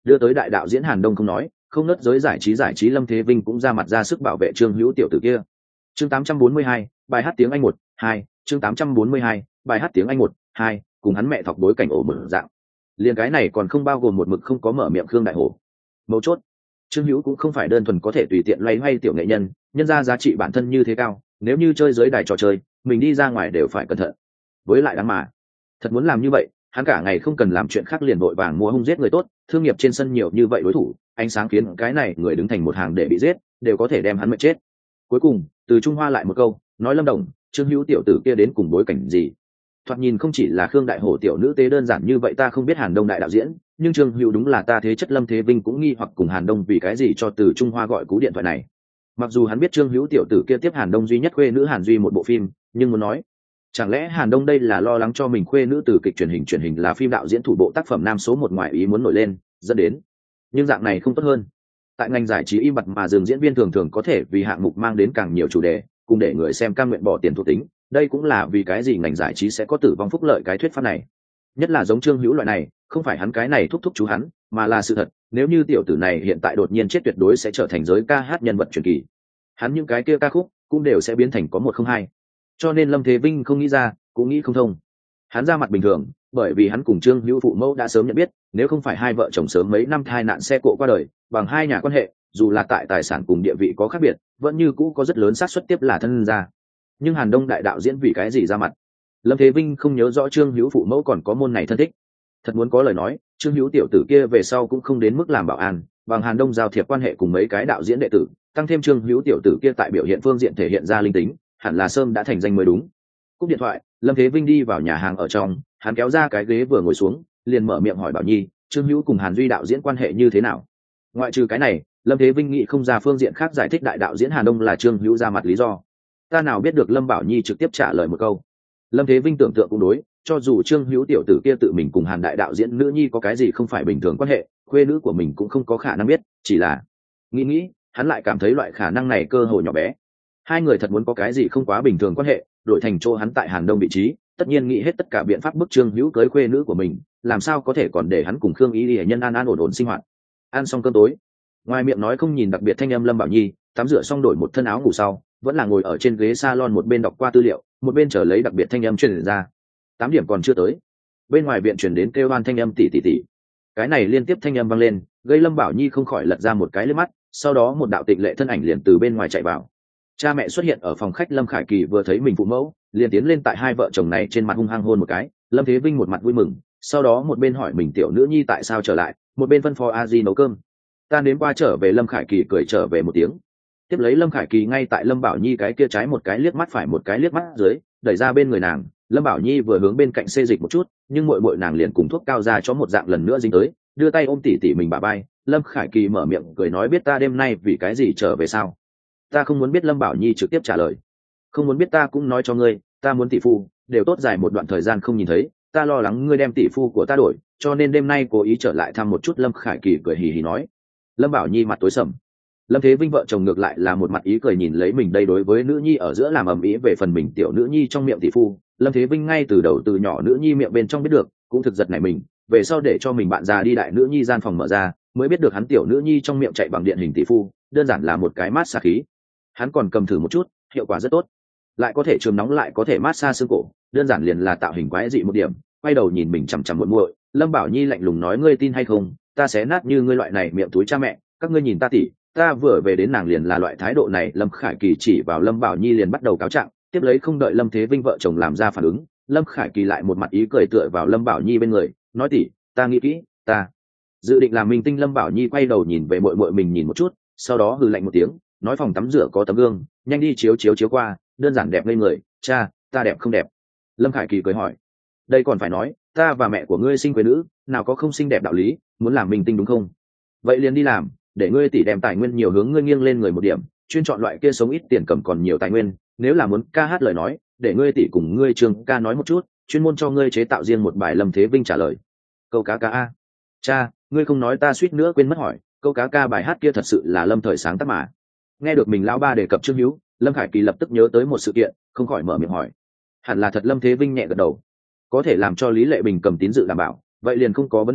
đưa tới đại đạo diễn Hàn Đông không nói, không nớt giới giải trí giải trí Lâm Thế Vinh cũng ra mặt ra sức bảo vệ Trương Hữu tiểu tử kia. Chương tám trăm bốn mươi hai, bài hát tiếng Anh một, hai, chương tám trăm bốn mươi hai, bài hát tiếng Anh một, hai, cùng hắn mẹ thọc bối cảnh ổ mở dạng. Liên cái này còn không bao gồm một mực không có mở miệng Khương Đại Hổ. Mấu chốt, Trương Hữu cũng không phải đơn thuần có thể tùy tiện loay hoay tiểu nghệ nhân, nhân ra giá trị bản thân như thế cao, nếu như chơi dưới đài trò chơi, mình đi ra ngoài đều phải cẩn thận. Với lại đáng mà, thật muốn làm như vậy, hắn cả ngày không cần làm chuyện khác liền vội vàng mua hung giết người tốt, thương nghiệp trên sân nhiều như vậy đối thủ, ánh sáng khiến cái này người đứng thành một hàng để bị giết, đều có thể đem hắn mệt chết. Cuối cùng, từ Trung Hoa lại một câu, nói Lâm Đồng, Trương Hữu tiểu tử kia đến cùng bối cảnh gì? Thoạt nhìn không chỉ là Khương Đại Hổ tiểu nữ tế đơn giản như vậy, ta không biết Hàn Đông đại đạo diễn, nhưng Trương Hữu đúng là ta thế chất. Lâm Thế Vinh cũng nghi hoặc cùng Hàn Đông vì cái gì cho từ Trung Hoa gọi cú điện thoại này. Mặc dù hắn biết Trương Hữu tiểu tử kia tiếp Hàn Đông duy nhất khuê nữ Hàn Duy một bộ phim, nhưng muốn nói, chẳng lẽ Hàn Đông đây là lo lắng cho mình khuê nữ từ kịch truyền hình truyền hình là phim đạo diễn thủ bộ tác phẩm nam số một ngoại ý muốn nổi lên, dẫn đến. Nhưng dạng này không tốt hơn. Tại ngành giải trí im bặt mà dừng diễn viên thường thường có thể vì hạng mục mang đến càng nhiều chủ đề, cùng để người xem cam nguyện bỏ tiền thuộc tính. Đây cũng là vì cái gì ngành giải trí sẽ có tử vong phúc lợi cái thuyết pháp này. Nhất là giống Trương Hữu loại này, không phải hắn cái này thúc thúc chú hắn, mà là sự thật. Nếu như tiểu tử này hiện tại đột nhiên chết, tuyệt đối sẽ trở thành giới ca hát nhân vật truyền kỳ. Hắn những cái kia ca khúc cũng đều sẽ biến thành có một không hai. Cho nên Lâm Thế Vinh không nghĩ ra, cũng nghĩ không thông. Hắn ra mặt bình thường, bởi vì hắn cùng Trương Hữu phụ mẫu đã sớm nhận biết, nếu không phải hai vợ chồng sớm mấy năm thai nạn xe cộ qua đời, bằng hai nhà quan hệ, dù là tại tài sản cùng địa vị có khác biệt, vẫn như cũ có rất lớn xác suất tiếp là thân gia. Nhưng Hàn Đông đại đạo diễn vì cái gì ra mặt? Lâm Thế Vinh không nhớ rõ Trương Hữu phụ mẫu còn có môn này thân thích. Thật muốn có lời nói, Trương Hữu tiểu tử kia về sau cũng không đến mức làm bảo an, bằng Hàn Đông giao thiệp quan hệ cùng mấy cái đạo diễn đệ tử, tăng thêm Trương Hữu tiểu tử kia tại biểu hiện phương diện thể hiện ra linh tính, hẳn là sớm đã thành danh mới đúng. Cúp điện thoại, Lâm Thế Vinh đi vào nhà hàng ở trong, hắn kéo ra cái ghế vừa ngồi xuống, liền mở miệng hỏi Bảo Nhi, Trương Hữu cùng Hàn Duy đạo diễn quan hệ như thế nào? Ngoại trừ cái này, Lâm Thế Vinh nghĩ không ra phương diện khác giải thích đại đạo diễn Hàn Đông là Trương Hữu ra mặt lý do. Ta nào biết được. Lâm Bảo Nhi trực tiếp trả lời một câu. Lâm Thế Vinh tưởng tượng cũng đối, cho dù Trương Hữu tiểu tử kia tự mình cùng Hàn đại đạo diễn nữ nhi có cái gì không phải bình thường quan hệ, khuê nữ của mình cũng không có khả năng biết, chỉ là nghĩ nghĩ, hắn lại cảm thấy loại khả năng này cơ hội nhỏ bé. Hai người thật muốn có cái gì không quá bình thường quan hệ, đổi thành chỗ hắn tại Hàn Đông vị trí, tất nhiên nghĩ hết tất cả biện pháp bức Trương Hữu cưới khuê nữ của mình, làm sao có thể còn để hắn cùng Khương Ý Ý nhân an an ổn ổn sinh hoạt. Ăn xong cơm tối, ngoài miệng nói không nhìn đặc biệt thanh âm Lâm Bảo Nhi, tắm rửa xong đổi một thân áo ngủ sau, vẫn là ngồi ở trên ghế salon một bên đọc qua tư liệu, một bên chờ lấy đặc biệt thanh âm truyền ra. Tám điểm còn chưa tới, bên ngoài viện truyền đến kêu oan thanh âm tỉ tỉ tỉ. Cái này liên tiếp thanh âm vang lên, gây Lâm Bảo Nhi không khỏi lật ra một cái liếc mắt, sau đó một đạo tịnh lệ thân ảnh liền từ bên ngoài chạy vào. Cha mẹ xuất hiện ở phòng khách, Lâm Khải Kỳ vừa thấy mình phụ mẫu, liền tiến lên tại hai vợ chồng này trên mặt hung hăng hôn một cái. Lâm Thế Vinh một mặt vui mừng, sau đó một bên hỏi mình tiểu nữ nhi tại sao trở lại, một bên phân phó a di nấu cơm. Ta đến qua trở về. Lâm Khải Kỳ cười trở về một tiếng. Tiếp lấy Lâm Khải Kỳ ngay tại Lâm Bảo Nhi cái kia trái một cái liếc mắt phải một cái liếc mắt dưới, đẩy ra bên người nàng. Lâm Bảo Nhi vừa hướng bên cạnh xê dịch một chút, nhưng muội muội nàng liền cùng thuốc cao ra cho một dạng lần nữa dính tới, đưa tay ôm tỉ tỉ mình bả vai. Lâm Khải Kỳ mở miệng cười nói, biết ta đêm nay vì cái gì trở về sao? Ta không muốn biết. Lâm Bảo Nhi trực tiếp trả lời. Không muốn biết ta cũng nói cho ngươi, ta muốn tỷ phu, đều tốt dài một đoạn thời gian không nhìn thấy, ta lo lắng ngươi đem tỷ phu của ta đổi, cho nên đêm nay cố ý trở lại thăm một chút. Lâm Khải Kỳ cười hì hì nói. Lâm Bảo Nhi mặt tối sầm. Lâm Thế Vinh vợ chồng ngược lại là một mặt ý cười nhìn lấy mình. Đây đối với nữ nhi ở giữa làm ầm ĩ về phần mình tiểu nữ nhi trong miệng tỷ phu, Lâm Thế Vinh ngay từ đầu từ nhỏ nữ nhi miệng bên trong biết được, cũng thực giật nảy mình, về sau để cho mình bạn già đi đại nữ nhi gian phòng mở ra, mới biết được hắn tiểu nữ nhi trong miệng chạy bằng điện hình tỷ phu, đơn giản là một cái mát xa khí. Hắn còn cầm thử một chút, hiệu quả rất tốt, lại có thể trường nóng lại có thể mát xa xương cổ, đơn giản liền là tạo hình quái dị một điểm. Quay đầu nhìn mình chằm chằm muội muội, Lâm Bảo Nhi lạnh lùng nói, ngươi tin hay không, ta xé nát như ngươi loại này miệng túi cha mẹ, các ngươi nhìn ta tỉ, ta vừa về đến nàng liền là loại thái độ này. Lâm Khải Kỳ chỉ vào Lâm Bảo Nhi liền bắt đầu cáo trạng. Tiếp lấy không đợi Lâm Thế Vinh vợ chồng làm ra phản ứng, Lâm Khải Kỳ lại một mặt ý cười tựa vào Lâm Bảo Nhi bên người, nói tỉ, ta nghĩ kỹ, ta dự định làm minh tinh. Lâm Bảo Nhi quay đầu nhìn về muội muội mình nhìn một chút, sau đó hừ lạnh một tiếng, nói phòng tắm rửa có tấm gương, nhanh đi chiếu chiếu chiếu qua, đơn giản đẹp lên người. Cha, ta đẹp không đẹp? Lâm Khải Kỳ cười hỏi. Đây còn phải nói, ta và mẹ của ngươi sinh quê nữ, nào có không xinh đẹp đạo lý, muốn làm minh tinh đúng không? Vậy liền đi làm, để ngươi tỷ đem tài nguyên nhiều hướng ngươi nghiêng lên người một điểm, chuyên chọn loại kia sống ít tiền cầm còn nhiều tài nguyên. Nếu là muốn ca hát lời nói, để ngươi tỷ cùng ngươi Trương ca nói một chút, chuyên môn cho ngươi chế tạo riêng một bài. Lâm Thế Vinh trả lời. Câu cá ca a? Cha, ngươi không nói ta suýt nữa quên mất hỏi, câu cá ca bài hát kia thật sự là Lâm thời sáng tác mà? Nghe được mình lão ba đề cập Trương Hữu, Lâm Khải Kỳ lập tức nhớ tới một sự kiện, không khỏi mở miệng hỏi. Hẳn là thật. Lâm Thế Vinh nhẹ gật đầu. Có thể làm cho Lý Lệ Bình cầm tín dự đảm bảo, vậy liền không có vấn đề.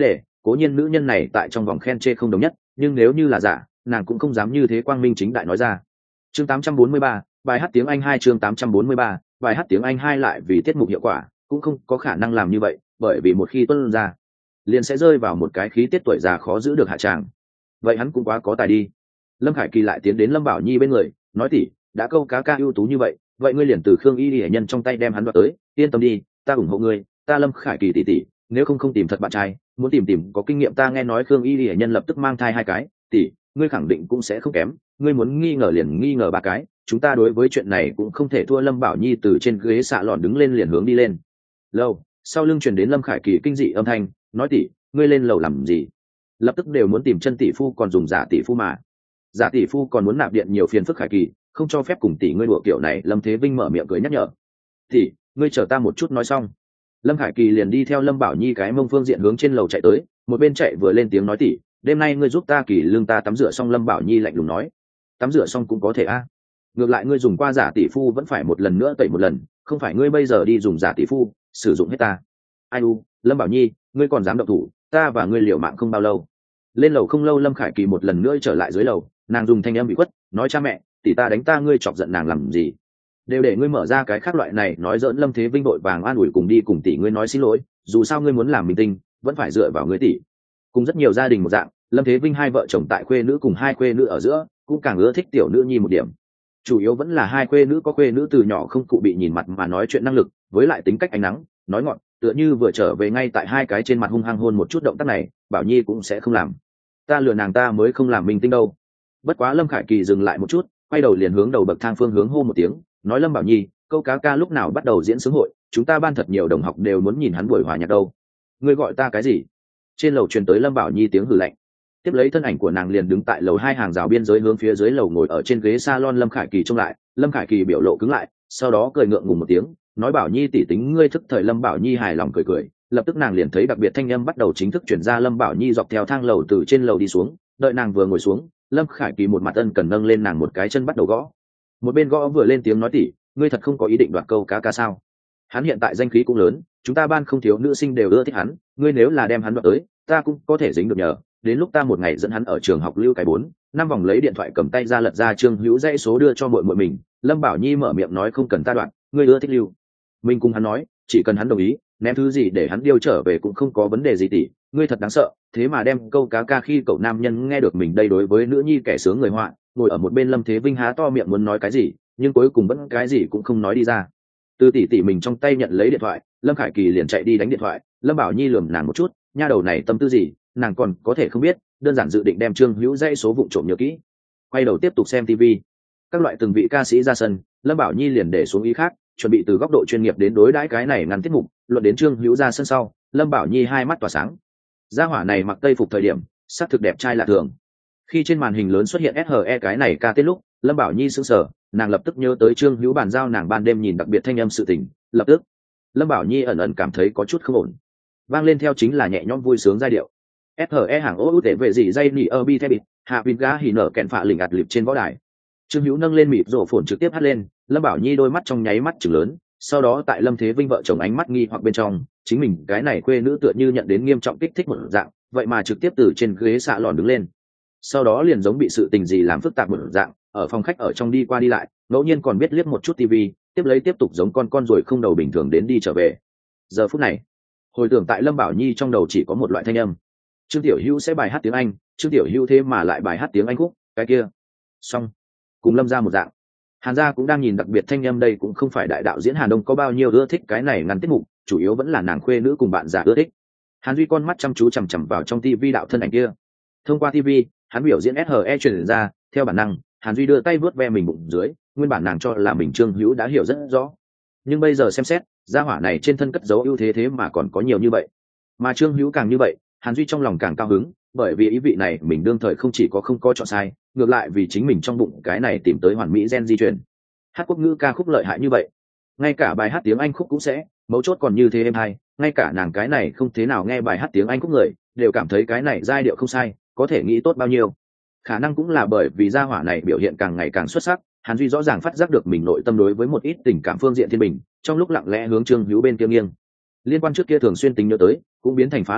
cố nhiên nữ nhân này tại trong vòng khen chê không đồng nhất, nhưng nếu như là giả, nàng cũng không dám như thế quang minh chính đại nói ra. Chương tám trăm bốn mươi ba, bài hát tiếng Anh hai chương tám trăm bốn mươi ba, bài hát tiếng Anh hai lại vì tiết mục hiệu quả, cũng không có khả năng làm như vậy, bởi vì một khi tuân ra, liền sẽ rơi vào một cái khí tiết tuổi già khó giữ được hạ tràng. Vậy hắn cũng quá có tài đi. Lâm Khải Kỳ lại tiến đến Lâm Bảo Nhi bên người, nói tỉ, đã câu cá ca ưu tú như vậy, vậy ngươi liền từ Khương Y Lệ Nhân trong tay đem hắn đoạt tới, yên tâm đi, ta ủng hộ ngươi, ta Lâm Khải Kỳ tỷ tỷ, nếu không không tìm thật bạn trai, muốn tìm tìm có kinh nghiệm, ta nghe nói Khương Y Lệ Nhân lập tức mang thai hai cái, tỷ, ngươi khẳng định cũng sẽ không kém, ngươi muốn nghi ngờ liền nghi ngờ ba cái, chúng ta đối với chuyện này cũng không thể thua. Lâm Bảo Nhi từ trên ghế xạ lòn đứng lên liền hướng đi lên lầu, sau lưng truyền đến Lâm Khải Kỳ kinh dị âm thanh, nói tỷ, ngươi lên lầu làm gì? Lập tức đều muốn tìm chân tỷ phu, còn dùng giả tỷ phu mà. Giả tỷ phu còn muốn nạp điện, nhiều phiền phức Khải Kỳ, không cho phép cùng tỷ ngươi đùa kiểu này. Lâm Thế Vinh mở miệng cười nhắc nhở, tỷ, ngươi chờ ta một chút. Nói xong, Lâm Khải Kỳ liền đi theo Lâm Bảo Nhi cái mông phương diện hướng trên lầu chạy tới, một bên chạy vừa lên tiếng nói tỷ, đêm nay ngươi giúp ta Kỳ lương ta tắm rửa xong. Lâm Bảo Nhi lạnh lùng nói, tắm rửa xong cũng có thể a, ngược lại ngươi dùng qua giả tỷ phu vẫn phải một lần nữa tẩy một lần, không phải ngươi bây giờ đi dùng giả tỷ phu sử dụng hết ta. Ai u, Lâm Bảo Nhi, ngươi còn dám động thủ, ta và ngươi liều mạng không bao lâu. Lên lầu không lâu, Lâm Khải Kỳ một lần nữa trở lại dưới lầu, nàng dùng thanh âm bị khuất nói, cha mẹ, tỷ ta đánh ta, ngươi chọc giận nàng làm gì, đều để ngươi mở ra cái khác loại này nói giỡn. Lâm Thế Vinh vội vàng an ủi, cùng đi cùng tỷ ngươi nói xin lỗi, dù sao ngươi muốn làm minh tinh vẫn phải dựa vào ngươi tỷ. Cùng rất nhiều gia đình một dạng, Lâm Thế Vinh hai vợ chồng tại khuê nữ cùng hai khuê nữ ở giữa cũng càng ưa thích tiểu nữ nhi một điểm, chủ yếu vẫn là hai khuê nữ có khuê nữ từ nhỏ không cụ bị nhìn mặt mà nói chuyện năng lực, với lại tính cách ánh nắng nói ngọn, tựa như vừa trở về ngay tại hai cái trên mặt hung hăng hôn một chút, động tác này Bảo Nhi cũng sẽ không làm. Ta lừa nàng ta mới không làm minh tinh đâu. Bất quá Lâm Khải Kỳ dừng lại một chút, quay đầu liền hướng đầu bậc thang phương hướng hô một tiếng, nói, Lâm Bảo Nhi, câu cá ca lúc nào bắt đầu diễn sướng hội, chúng ta ban thật nhiều đồng học đều muốn nhìn hắn buổi hòa nhạc đâu. Ngươi gọi ta cái gì? Trên lầu truyền tới Lâm Bảo Nhi tiếng hừ lạnh, tiếp lấy thân ảnh của nàng liền đứng tại lầu hai hàng rào biên giới, hướng phía dưới lầu ngồi ở trên ghế salon. Lâm Khải Kỳ trông lại, Lâm Khải Kỳ biểu lộ cứng lại, sau đó cười ngượng ngùng một tiếng, nói, Bảo Nhi tỷ tính ngươi thức thời. Lâm Bảo Nhi hài lòng cười cười, lập tức nàng liền thấy đặc biệt thanh âm bắt đầu chính thức chuyển ra. Lâm Bảo Nhi dọc theo thang lầu từ trên lầu đi xuống, đợi nàng vừa ngồi xuống, Lâm Khải Kỳ một mặt ân cần nâng lên nàng một cái chân bắt đầu gõ, một bên gõ vừa lên tiếng nói, tỷ, ngươi thật không có ý định đoạt câu cá ca sao? Hắn hiện tại danh khí cũng lớn, chúng ta ban không thiếu nữ sinh đều ưa thích hắn, ngươi nếu là đem hắn đoạt tới, ta cũng có thể dính được nhờ. Đến lúc ta một ngày dẫn hắn ở trường học lưu cái bốn năm vòng, lấy điện thoại cầm tay ra lật ra Trương Hữu dãy số đưa cho muội muội mình. Lâm Bảo Nhi mở miệng nói, không cần ta đoạn, ngươi ưa thích lưu mình cùng hắn nói, chỉ cần hắn đồng ý, ném thứ gì để hắn điêu trở về cũng không có vấn đề gì. Tỷ, ngươi thật đáng sợ, thế mà đem câu cá ca khi cậu nam nhân nghe được mình đây đối với nữ nhi kẻ sướng người họa. Ngồi ở một bên Lâm Thế Vinh há to miệng muốn nói cái gì, nhưng cuối cùng vẫn cái gì cũng không nói đi ra. Từ tỷ tỷ mình trong tay nhận lấy điện thoại, Lâm Khải Kỳ liền chạy đi đánh điện thoại. Lâm Bảo Nhi lườm nàng một chút, nha đầu này tâm tư gì nàng còn có thể không biết, đơn giản dự định đem Trương Hữu dãy số vụng trộm nhớ kỹ. Quay đầu tiếp tục xem tivi, các loại từng vị ca sĩ ra sân, Lâm Bảo Nhi liền để xuống ý khác, chuẩn bị từ góc độ chuyên nghiệp đến đối đãi cái này ngăn tiết mục. Luận đến Trương Hữu ra sân sau, Lâm Bảo Nhi hai mắt tỏa sáng. Gia hỏa này mặc tây phục thời điểm sắc thực đẹp trai lạ thường, khi trên màn hình lớn xuất hiện ét hờ e cái này ca tiết lúc, Lâm Bảo Nhi sững sờ, nàng lập tức nhớ tới Trương Hữu bàn giao nàng ban đêm nhìn đặc biệt thanh âm sự tình. Lập tức Lâm Bảo Nhi ẩn ẩn cảm thấy có chút không ổn, vang lên theo chính là nhẹ nhõm vui sướng giai điệu. ét hờ e hàng ô út để về gì dây nỉ ơ bi theo bịt hạ vin gá hỉ nở kẹn phạ lỉnh ạt lịp trên võ đài. Trương Hữu nâng lên mịt rổ phồn trực tiếp hát lên, Lâm Bảo Nhi đôi mắt trong nháy mắt chừng lớn, sau đó tại Lâm Thế Vinh vợ chồng ánh mắt nghi hoặc bên trong, chính mình cái này quê nữ tựa như nhận đến nghiêm trọng kích thích một dạng, vậy mà trực tiếp từ trên ghế xạ lòn đứng lên, sau đó liền giống bị sự tình gì làm phức tạp một dạng, ở phòng khách ở trong đi qua đi lại, ngẫu nhiên còn biết liếc một chút tivi, tiếp lấy tiếp tục giống con con ruồi không đầu bình thường đến đi trở về. Giờ phút này, hồi tưởng tại Lâm Bảo Nhi trong đầu chỉ có một loại thanh âm, Trương Tiểu Hữu sẽ bài hát tiếng Anh, Trương Tiểu Hữu thế mà lại bài hát tiếng Anh khúc, cái kia xong cùng Lâm gia một dạng. Hàn gia cũng đang nhìn đặc biệt thanh âm, đây cũng không phải đại đạo diễn Hàn Đông có bao nhiêu ưa thích cái này ngăn tiết mục, chủ yếu vẫn là nàng khuê nữ cùng bạn già ưa thích. Hàn Duy con mắt chăm chú chằm chằm vào trong tivi đạo thân ảnh kia, thông qua tivi hắn biểu diễn ét hờ e truyền ra, theo bản năng Hàn Duy đưa tay vớt ve mình bụng dưới, nguyên bản nàng cho là mình Trương Hữu đã hiểu rất rõ, nhưng bây giờ xem xét, gia hỏa này trên thân cất giấu ưu thế thế mà còn có nhiều như vậy. Mà Trương Hữu càng như vậy, Hàn Duy trong lòng càng cao hứng, bởi vì ý vị này mình đương thời không chỉ có không có chọn sai, ngược lại vì chính mình trong bụng cái này tìm tới hoàn mỹ gen di truyền. Hát quốc ngữ ca khúc lợi hại như vậy, ngay cả bài hát tiếng Anh khúc cũng sẽ, mấu chốt còn như thế êm hay, ngay cả nàng cái này không thế nào nghe bài hát tiếng Anh khúc người đều cảm thấy cái này giai điệu không sai, có thể nghĩ tốt bao nhiêu. Khả năng cũng là bởi vì gia hỏa này biểu hiện càng ngày càng xuất sắc, Hàn Duy rõ ràng phát giác được mình nội tâm đối với một ít tình cảm phương diện thiên bình, trong lúc lặng lẽ hướng Trương Hữu bên kia nghiêng. Liên quan trước kia thường xuyên tính nhớ tới, cũng biến thành phá lệ ít,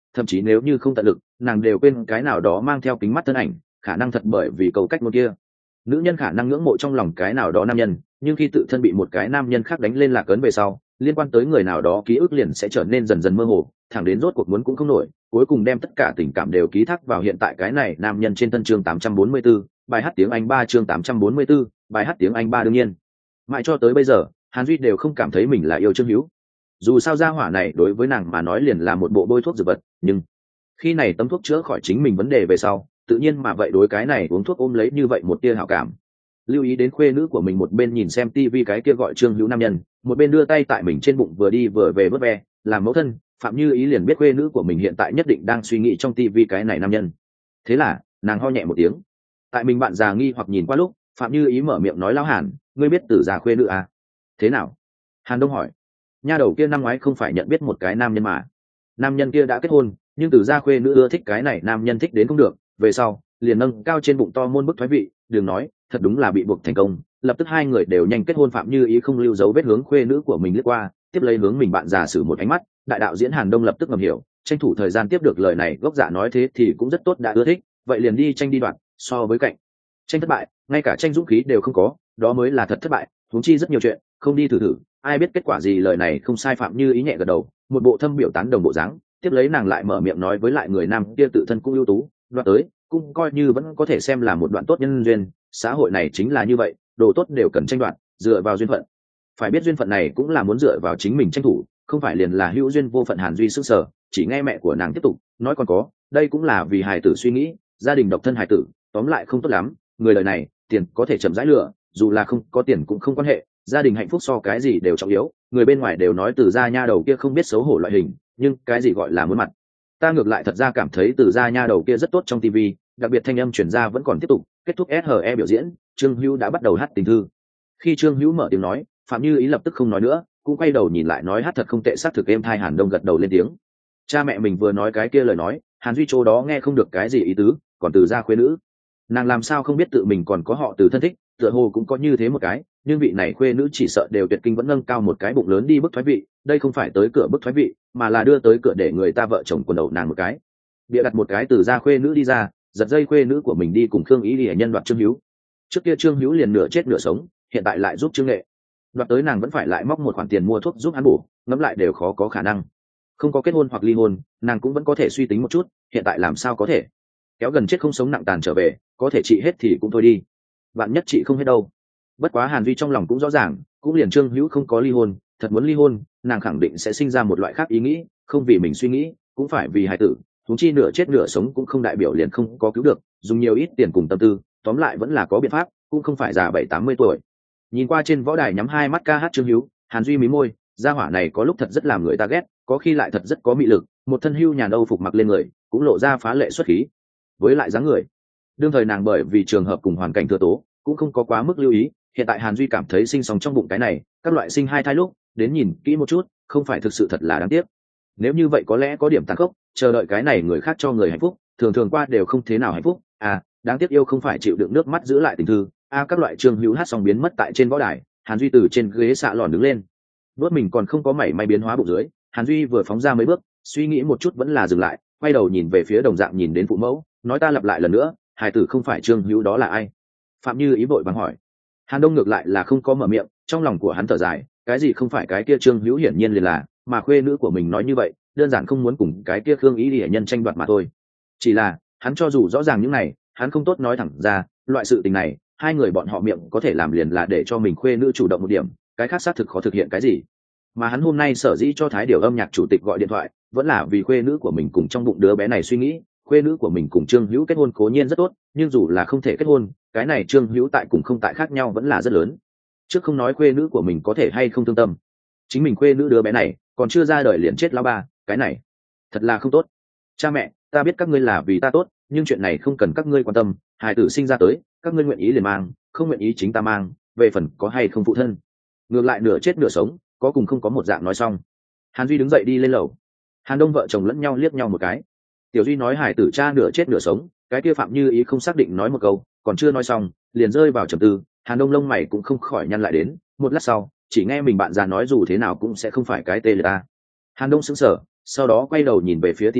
thậm chí nếu như không tận lực nàng đều quên cái nào đó mang theo kính mắt thân ảnh khả năng thật bởi vì câu cách một kia. Nữ nhân khả năng ngưỡng mộ trong lòng cái nào đó nam nhân, nhưng khi tự thân bị một cái nam nhân khác đánh lên lạc ấn về sau, liên quan tới người nào đó ký ức liền sẽ trở nên dần dần mơ hồ, thẳng đến rốt cuộc muốn cũng không nổi, cuối cùng đem tất cả tình cảm đều ký thác vào hiện tại cái này nam nhân trên thân. Chương tám trăm bốn mươi tư, bài hát tiếng Anh ba. Chương tám trăm bốn mươi tư, bài hát tiếng Anh ba. Đương nhiên mãi cho tới bây giờ Hàn Duy đều không cảm thấy mình là yêu Trương Hữu. Dù sao gia hỏa này đối với nàng mà nói liền là một bộ bôi thuốc dược vật, nhưng khi này tấm thuốc chữa khỏi chính mình vấn đề về sau, tự nhiên mà vậy đối cái này uống thuốc ôm lấy như vậy một tia hảo cảm. Lưu ý đến khuê nữ của mình một bên nhìn xem tivi cái kia gọi Trương Hữu nam nhân, một bên đưa tay tại mình trên bụng vừa đi vừa về vớt ve, làm mẫu thân Phạm Như Ý liền biết khuê nữ của mình hiện tại nhất định đang suy nghĩ trong tivi cái này nam nhân. Thế là nàng ho nhẹ một tiếng. Tại mình bạn già nghi hoặc nhìn qua lúc, Phạm Như Ý mở miệng nói: Lão Hàn, ngươi biết Tử Gia khuê nữ à? Thế nào? Hàn Đông hỏi. Nha đầu kia năm ngoái không phải nhận biết một cái nam nhân mà. Nam nhân kia đã kết hôn, nhưng Tử Gia khuê nữ ưa thích cái này nam nhân thích đến không được, về sau liền nâng cao trên bụng to môn bức thoái vị, đừng nói, thật đúng là bị buộc thành công. Lập tức hai người đều nhanh kết hôn. Phạm Như Ý không lưu dấu vết hướng khuê nữ của mình lướt qua, tiếp lấy hướng mình bạn già sử một ánh mắt. Đại đạo diễn Hàn Đông lập tức ngầm hiểu, tranh thủ thời gian tiếp được lời này, gốc dạ nói thế thì cũng rất tốt, đã ưa thích vậy liền đi tranh đi đoạn, so với cạnh tranh thất bại ngay cả tranh dũng khí đều không có, đó mới là thật thất bại. Huống chi rất nhiều chuyện không đi thử thử ai biết kết quả gì. Lời này không sai. Phạm Như Ý nhẹ gật đầu, một bộ thâm biểu tán đồng bộ dáng. Tiếp lấy nàng lại mở miệng nói với lại người nam kia tự thân cũng ưu tú, đoạn tới cũng coi như vẫn có thể xem là một đoạn tốt nhân duyên. Xã hội này chính là như vậy, đồ tốt đều cần tranh đoạt, dựa vào duyên phận. Phải biết duyên phận này cũng là muốn dựa vào chính mình tranh thủ, không phải liền là hữu duyên vô phận. Hàn Duy sức sở chỉ nghe mẹ của nàng tiếp tục nói còn có, đây cũng là vì hài tử suy nghĩ, gia đình độc thân hài tử tóm lại không tốt lắm. Người đời này tiền có thể chậm rãi lựa, dù là không có tiền cũng không quan hệ, gia đình hạnh phúc so cái gì đều trọng yếu. Người bên ngoài đều nói Từ gia nha đầu kia không biết xấu hổ loại hình, nhưng cái gì gọi là muốn mặt, ta ngược lại thật ra cảm thấy Từ gia nha đầu kia rất tốt trong tivi, đặc biệt thanh âm chuyển ra vẫn còn tiếp tục. Kết thúc ét hờ e biểu diễn, Trương Hữu đã bắt đầu hát tình thư. Khi Trương Hữu mở tiếng nói, Phạm Như Ý lập tức không nói nữa, cũng quay đầu nhìn lại nói hát thật không tệ, xác thực êm thai. Hàn Đông gật đầu lên tiếng. Cha mẹ mình vừa nói cái kia lời nói, Hàn Duy chỗ đó nghe không được cái gì ý tứ, còn Từ gia khuê nữ, nàng làm sao không biết tự mình còn có họ Từ thân thích, tựa hồ cũng có như thế một cái, nhưng vị này khuê nữ chỉ sợ đều tuyệt kinh vẫn nâng cao một cái bụng lớn đi bức thoái vị. Đây không phải tới cửa bức thoái vị, mà là đưa tới cửa để người ta vợ chồng quần đầu nàng một cái, bịa đặt một cái Từ gia khuê nữ đi ra, giật dây khuê nữ của mình đi cùng Khương Ý để nhân đoạt Trương Hữu. Trước kia Trương Hữu liền nửa chết nửa sống, hiện tại lại giúp Trương Nghệ đoạt tới, nàng vẫn phải lại móc một khoản tiền mua thuốc giúp hắn bổ, ngẫm lại đều khó có khả năng. Không có kết hôn hoặc ly hôn, nàng cũng vẫn có thể suy tính một chút, hiện tại làm sao có thể kéo gần chết không sống nặng tàn trở về, có thể trị hết thì cũng thôi đi, bạn nhất trị không hết đâu. Bất quá Hàn Duy trong lòng cũng rõ ràng, cũng liền Trương Hữu không có ly hôn, thật muốn ly hôn, nàng khẳng định sẽ sinh ra một loại khác ý nghĩ, không vì mình suy nghĩ, cũng phải vì hài tử. Thúng chi nửa chết nửa sống cũng không đại biểu liền không có cứu được, dùng nhiều ít tiền cùng tâm tư, tóm lại vẫn là có biện pháp, cũng không phải già bảy tám mươi tuổi. Nhìn qua trên võ đài nhắm hai mắt ca hát Trương Hữu, Hàn Duy mí môi, gia hỏa này có lúc thật rất làm người ta ghét, có khi lại thật rất có mị lực, một thân hưu nhàn âu phục mặc lên người, cũng lộ ra phá lệ xuất khí. Với lại dáng người, đương thời nàng bởi vì trường hợp cùng hoàn cảnh thừa tố, cũng không có quá mức lưu ý. Hiện tại Hàn Duy cảm thấy sinh sống trong bụng cái này, các loại sinh hai thai lúc, đến nhìn kỹ một chút, không phải thực sự thật là đáng tiếc. Nếu như vậy có lẽ có điểm tàn khốc, chờ đợi cái này người khác cho người hạnh phúc, thường thường qua đều không thế nào hạnh phúc. À, đáng tiếc yêu không phải chịu đựng nước mắt giữ lại tình thư. A, các loại Trương Hữu hát xong biến mất tại trên võ đài, Hàn Duy từ trên ghế xạ lòn đứng lên, nuốt mình còn không có mảy may biến hóa bụng dưới. Hàn Duy vừa phóng ra mấy bước, suy nghĩ một chút vẫn là dừng lại, quay đầu nhìn về phía đồng dạng nhìn đến phụ mẫu, nói ta lặp lại lần nữa, hài tử không phải Trương Hữu đó là ai? Phạm Như Ý vội vàng hỏi. Hàn Đông ngược lại là không có mở miệng, trong lòng của hắn thở dài, cái gì không phải cái kia Trương Hữu hiển nhiên liền là, mà khuê nữ của mình nói như vậy, đơn giản không muốn cùng cái kia Khương Ý Lệ nhân tranh đoạt mà thôi. Chỉ là, hắn cho dù rõ ràng những này, hắn không tốt nói thẳng ra, loại sự tình này, hai người bọn họ miệng có thể làm liền là để cho mình khuê nữ chủ động một điểm, cái khác xác thực khó thực hiện cái gì. Mà hắn hôm nay sở dĩ cho Thái Điều âm nhạc chủ tịch gọi điện thoại, vẫn là vì khuê nữ của mình cùng trong bụng đứa bé này suy nghĩ. Khuê nữ của mình cùng Trương Hữu kết hôn cố nhiên rất tốt, nhưng dù là không thể kết hôn, cái này Trương Hữu tại cùng không tại khác nhau vẫn là rất lớn. Trước không nói khuê nữ của mình có thể hay không thương tâm, chính mình khuê nữ đứa bé này còn chưa ra đời liền chết lão ba, cái này thật là không tốt. Cha mẹ, ta biết các ngươi là vì ta tốt, nhưng chuyện này không cần các ngươi quan tâm, hài tử sinh ra tới, các ngươi nguyện ý liền mang, không nguyện ý chính ta mang, về phần có hay không phụ thân, ngược lại nửa chết nửa sống, có cùng không có một dạng nói xong. Hàn Duy đứng dậy đi lên lầu. Hàn Đông vợ chồng lẫn nhau liếc nhau một cái. Tiểu Duy nói hài tử cha nửa chết nửa sống, cái kia Phạm Như Ý không xác định nói một câu, còn chưa nói xong liền rơi vào trầm tư. Hàn Đông lông mày cũng không khỏi nhăn lại đến, một lát sau chỉ nghe mình bạn già nói dù thế nào cũng sẽ không phải cái tê là ta. Hàn Đông sững sờ, sau đó quay đầu nhìn về phía tivi,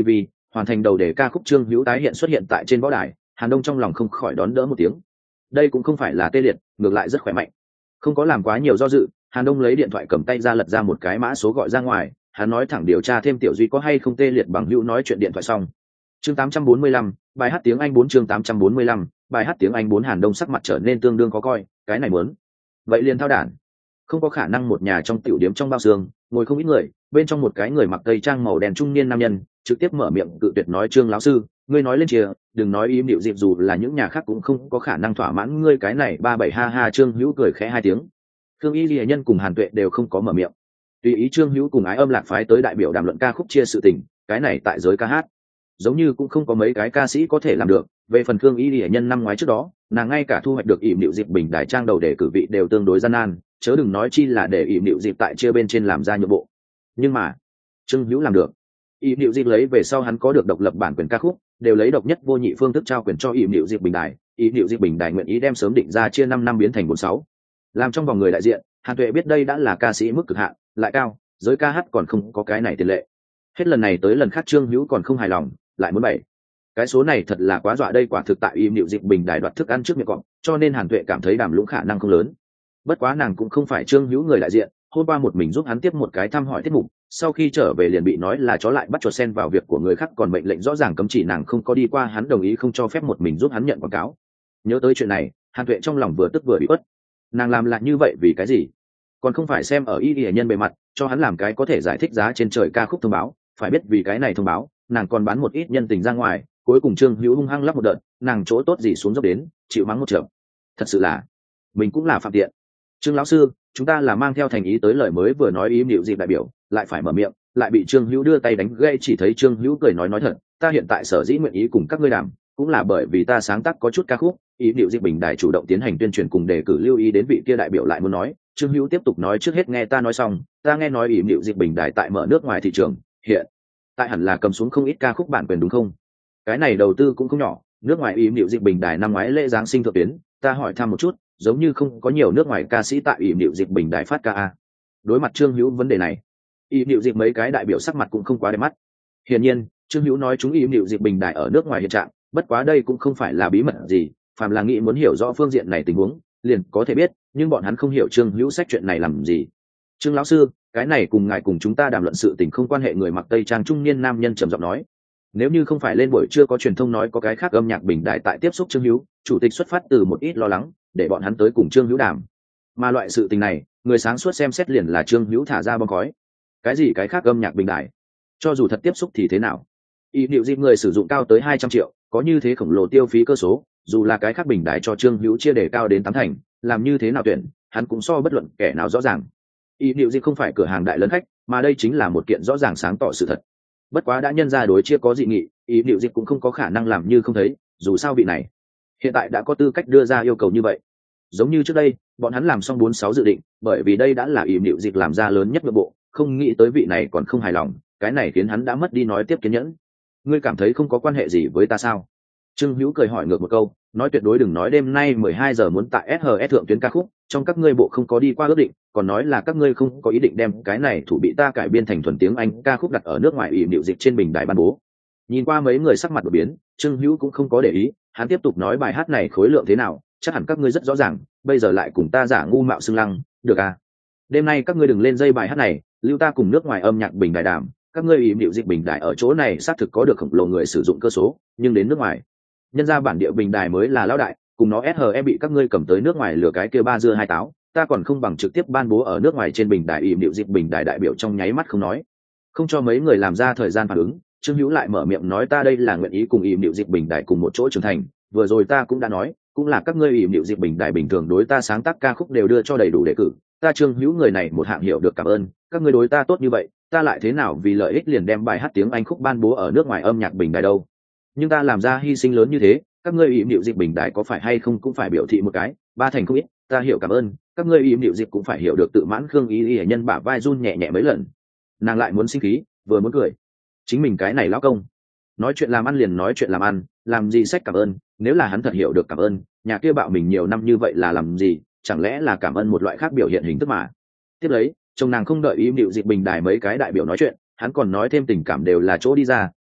hoàn thành đầu đề ca khúc Trương Hữu tái hiện xuất hiện tại trên võ đài, Hàn Đông trong lòng không khỏi đón đỡ một tiếng. Đây cũng không phải là tê liệt, ngược lại rất khỏe mạnh. Không có làm quá nhiều do dự, Hàn Đông lấy điện thoại cầm tay ra lật ra một cái mã số gọi ra ngoài, hắn nói thẳng điều tra thêm Tiểu Duy có hay không tê liệt bằng hữu nói chuyện điện thoại xong. Chương tám trăm bốn mươi lăm, bài hát tiếng Anh bốn chương tám trăm bốn mươi lăm, bài hát tiếng Anh bốn. Hàn Đông sắc mặt trở nên tương đương khó coi, cái này muốn. Vậy liền thao đản. Không có khả năng một nhà trong tiểu điếm trong bao xương, ngồi không ít người, bên trong một cái người mặc tây trang màu đen trung niên nam nhân, trực tiếp mở miệng cự tuyệt nói Trương lão sư, ngươi nói lên chìa, đừng nói im điệu dịp dù là những nhà khác cũng không có khả năng thỏa mãn ngươi cái này ba bảy ha ha. Trương Hữu cười khẽ hai tiếng. Thương Y Lệ Nhân cùng Hàn Tuệ đều không có mở miệng. Tùy ý Trương Hữu cùng Ái Âm Lạc phái tới đại biểu đàm luận ca khúc chia sự tình, cái này tại giới ca hát giống như cũng không có mấy cái ca sĩ có thể làm được. Về phần Thương Y Lệ Nhân năm ngoái trước đó, nàng ngay cả thu hoạch được ỉm điệu dịp bình đài trang đầu để cử vị đều tương đối gian nan, chớ đừng nói chi là để ỉm điệu dịp tại chia bên trên làm ra nhượng bộ. Nhưng mà Trương Hữu làm được. ỉm điệu dịp lấy về sau hắn có được độc lập bản quyền ca khúc, đều lấy độc nhất vô nhị phương thức trao quyền cho ỉm điệu dịp bình đài. ỉm điệu dịp bình đài nguyện ý đem sớm định ra chia năm năm biến thành bốn sáu. Làm trong vòng người đại diện, Hàn Tuệ biết đây đã là ca sĩ mức cực hạn, lại cao, giới ca hát còn không có cái này tiền lệ. Hết lần này tới lần khác Trương Hữu còn không hài lòng, lại muốn bảy. Cái số này thật là quá dọa, đây quả thực tại im điệu dịp bình đài đoạt thức ăn trước miệng cọp, cho nên Hàn Tuệ cảm thấy Đàm Lũng khả năng không lớn. Bất quá nàng cũng không phải Trương Hữu người đại diện, hôm qua một mình giúp hắn tiếp một cái thăm hỏi tiết mục, sau khi trở về liền bị nói là chó lại bắt chuột xen vào việc của người khác, còn mệnh lệnh rõ ràng cấm chỉ nàng không có đi qua hắn đồng ý không cho phép một mình giúp hắn nhận quảng cáo. Nhớ tới chuyện này, Hàn Tuệ trong lòng vừa tức vừa bị uất. Nàng làm lại như vậy vì cái gì? Còn không phải xem ở y y nhân bề mặt, cho hắn làm cái có thể giải thích giá trên trời ca khúc thông báo, phải biết vì cái này thông báo, nàng còn bán một ít nhân tình ra ngoài, cuối cùng Trương Hữu hung hăng lắp một đợt, nàng chỗ tốt gì xuống dốc đến, chịu mắng một trận. Thật sự là, mình cũng là phạm tiện. Trương lão sư, chúng ta là mang theo thành ý tới, lời mới vừa nói ý điệu dịp đại biểu, lại phải mở miệng, lại bị Trương Hữu đưa tay đánh gãy. Chỉ thấy Trương Hữu cười nói nói thật, ta hiện tại sở dĩ nguyện ý cùng các ngươi đàm, cũng là bởi vì ta sáng tác có chút ca khúc, ý điệu dịp bình đài chủ động tiến hành tuyên truyền cùng đề cử lưu ý đến vị kia đại biểu lại muốn nói. Trương Hữu tiếp tục nói, trước hết nghe ta nói xong, ta nghe nói ý điệu dịp bình đài tại mở nước ngoài thị trường, hiện tại hẳn là cầm xuống không ít ca khúc bản quyền đúng không? Cái này đầu tư cũng không nhỏ, nước ngoài ý điệu dịp bình đài năm ngoái lễ giáng sinh thượng tuyến, ta hỏi thăm một chút, giống như không có nhiều nước ngoài ca sĩ tại ý điệu dịp bình đài phát ca a. Đối mặt Trương Hữu vấn đề này, ý điệu dịp mấy cái đại biểu sắc mặt cũng không quá đẹp mắt. Hiển nhiên, Trương Hữu nói chúng ý điệu dịp bình đài ở nước ngoài hiện trạng, bất quá đây cũng không phải là bí mật gì, phàm là nghĩ muốn hiểu rõ phương diện này tình huống, liền có thể biết, nhưng bọn hắn không hiểu Trương Hữu sách chuyện này làm gì. Trương lão sư, cái này cùng ngài cùng chúng ta đàm luận sự tình không quan hệ. Người mặc tây trang trung niên nam nhân trầm giọng nói. Nếu như không phải lên buổi trưa có truyền thông nói có cái khác âm nhạc bình đại tại tiếp xúc Trương Hữu, chủ tịch xuất phát từ một ít lo lắng, để bọn hắn tới cùng Trương Hữu đàm. Mà loại sự tình này, người sáng suốt xem xét liền là Trương Hữu thả ra bom khói. Cái gì cái khác âm nhạc bình đại? Cho dù thật tiếp xúc thì thế nào? Ý điệu dịp người sử dụng cao tới hai trăm triệu, có như thế khổng lồ tiêu phí cơ số, dù là cái khác bình đại cho Trương Hữu chia đề cao đến tám thành, làm như thế nào tuyển, hắn cũng so bất luận kẻ nào rõ ràng. Ý điệu dịp không phải cửa hàng đại lớn khách, mà đây chính là một kiện rõ ràng sáng tỏ sự thật. Bất quá đã nhân ra đối chia có dị nghị, ý điệu dịp cũng không có khả năng làm như không thấy, dù sao vị này hiện tại đã có tư cách đưa ra yêu cầu như vậy. Giống như trước đây, bọn hắn làm xong bốn sáu dự định, bởi vì đây đã là ý điệu dịp làm ra lớn nhất nội bộ, không nghĩ tới vị này còn không hài lòng, cái này khiến hắn đã mất đi nói tiếp kiên nhẫn. Ngươi cảm thấy không có quan hệ gì với ta sao? Trương Hữu cười hỏi ngược một câu, nói tuyệt đối đừng nói đêm nay mười hai giờ muốn tại ét hát ét thượng tuyến ca khúc, trong các ngươi bộ không có đi qua ước định, còn nói là các ngươi không có ý định đem cái này thủ bị ta cải biên thành thuần tiếng Anh ca khúc đặt ở nước ngoài ỷ điệu dịch trên bình đài ban bố. Nhìn qua mấy người sắc mặt đổi biến, Trương Hữu cũng không có để ý, hắn tiếp tục nói bài hát này khối lượng thế nào, chắc hẳn các ngươi rất rõ ràng, bây giờ lại cùng ta giả ngu mạo xưng lăng, được à? Đêm nay các ngươi đừng lên dây bài hát này, lưu ta cùng nước ngoài âm nhạc bình đài đàm, các ngươi ỷ điệu dịch bình đài ở chỗ này xác thực có được khổng lồ người sử dụng cơ số, nhưng đến nước ngoài nhân ra bản địa bình đài mới là lão đại, cùng nó ét hát ét bị các ngươi cầm tới nước ngoài lừa cái kia ba dưa hai táo, ta còn không bằng trực tiếp ban bố ở nước ngoài trên bình đài. ỉm điệu dịch bình đài đại biểu trong nháy mắt không nói, không cho mấy người làm ra thời gian phản ứng. Trương Hữu lại mở miệng nói, ta đây là nguyện ý cùng ỉm điệu dịch bình đài cùng một chỗ trưởng thành, vừa rồi ta cũng đã nói, cũng là các ngươi ỉm điệu dịch bình đài bình thường đối ta sáng tác ca khúc đều đưa cho đầy đủ đề cử, ta Trương Hữu người này một hạng hiểu được cảm ơn, các ngươi đối ta tốt như vậy, ta lại thế nào vì lợi ích liền đem bài hát tiếng Anh khúc ban bố ở nước ngoài âm nhạc bình đài đâu. Nhưng ta làm ra hy sinh lớn như thế, các ngươi ỉm điệu dịch bình đài có phải hay không cũng phải biểu thị một cái, ba thành không ít, ta hiểu cảm ơn, các ngươi ỉm điệu dịch cũng phải hiểu được tự mãn. Khương Y Y nhân bả vai run nhẹ nhẹ mấy lần, nàng lại muốn sinh khí vừa muốn cười, chính mình cái này lão công nói chuyện làm ăn liền nói chuyện làm ăn, làm gì sách cảm ơn, nếu là hắn thật hiểu được cảm ơn, nhà kia bạo mình nhiều năm như vậy là làm gì, chẳng lẽ là cảm ơn một loại khác biểu hiện hình thức mà. Tiếp lấy chồng nàng không đợi ỉm điệu dịch bình đài mấy cái đại biểu nói chuyện, hắn còn nói thêm tình cảm đều là chỗ đi ra,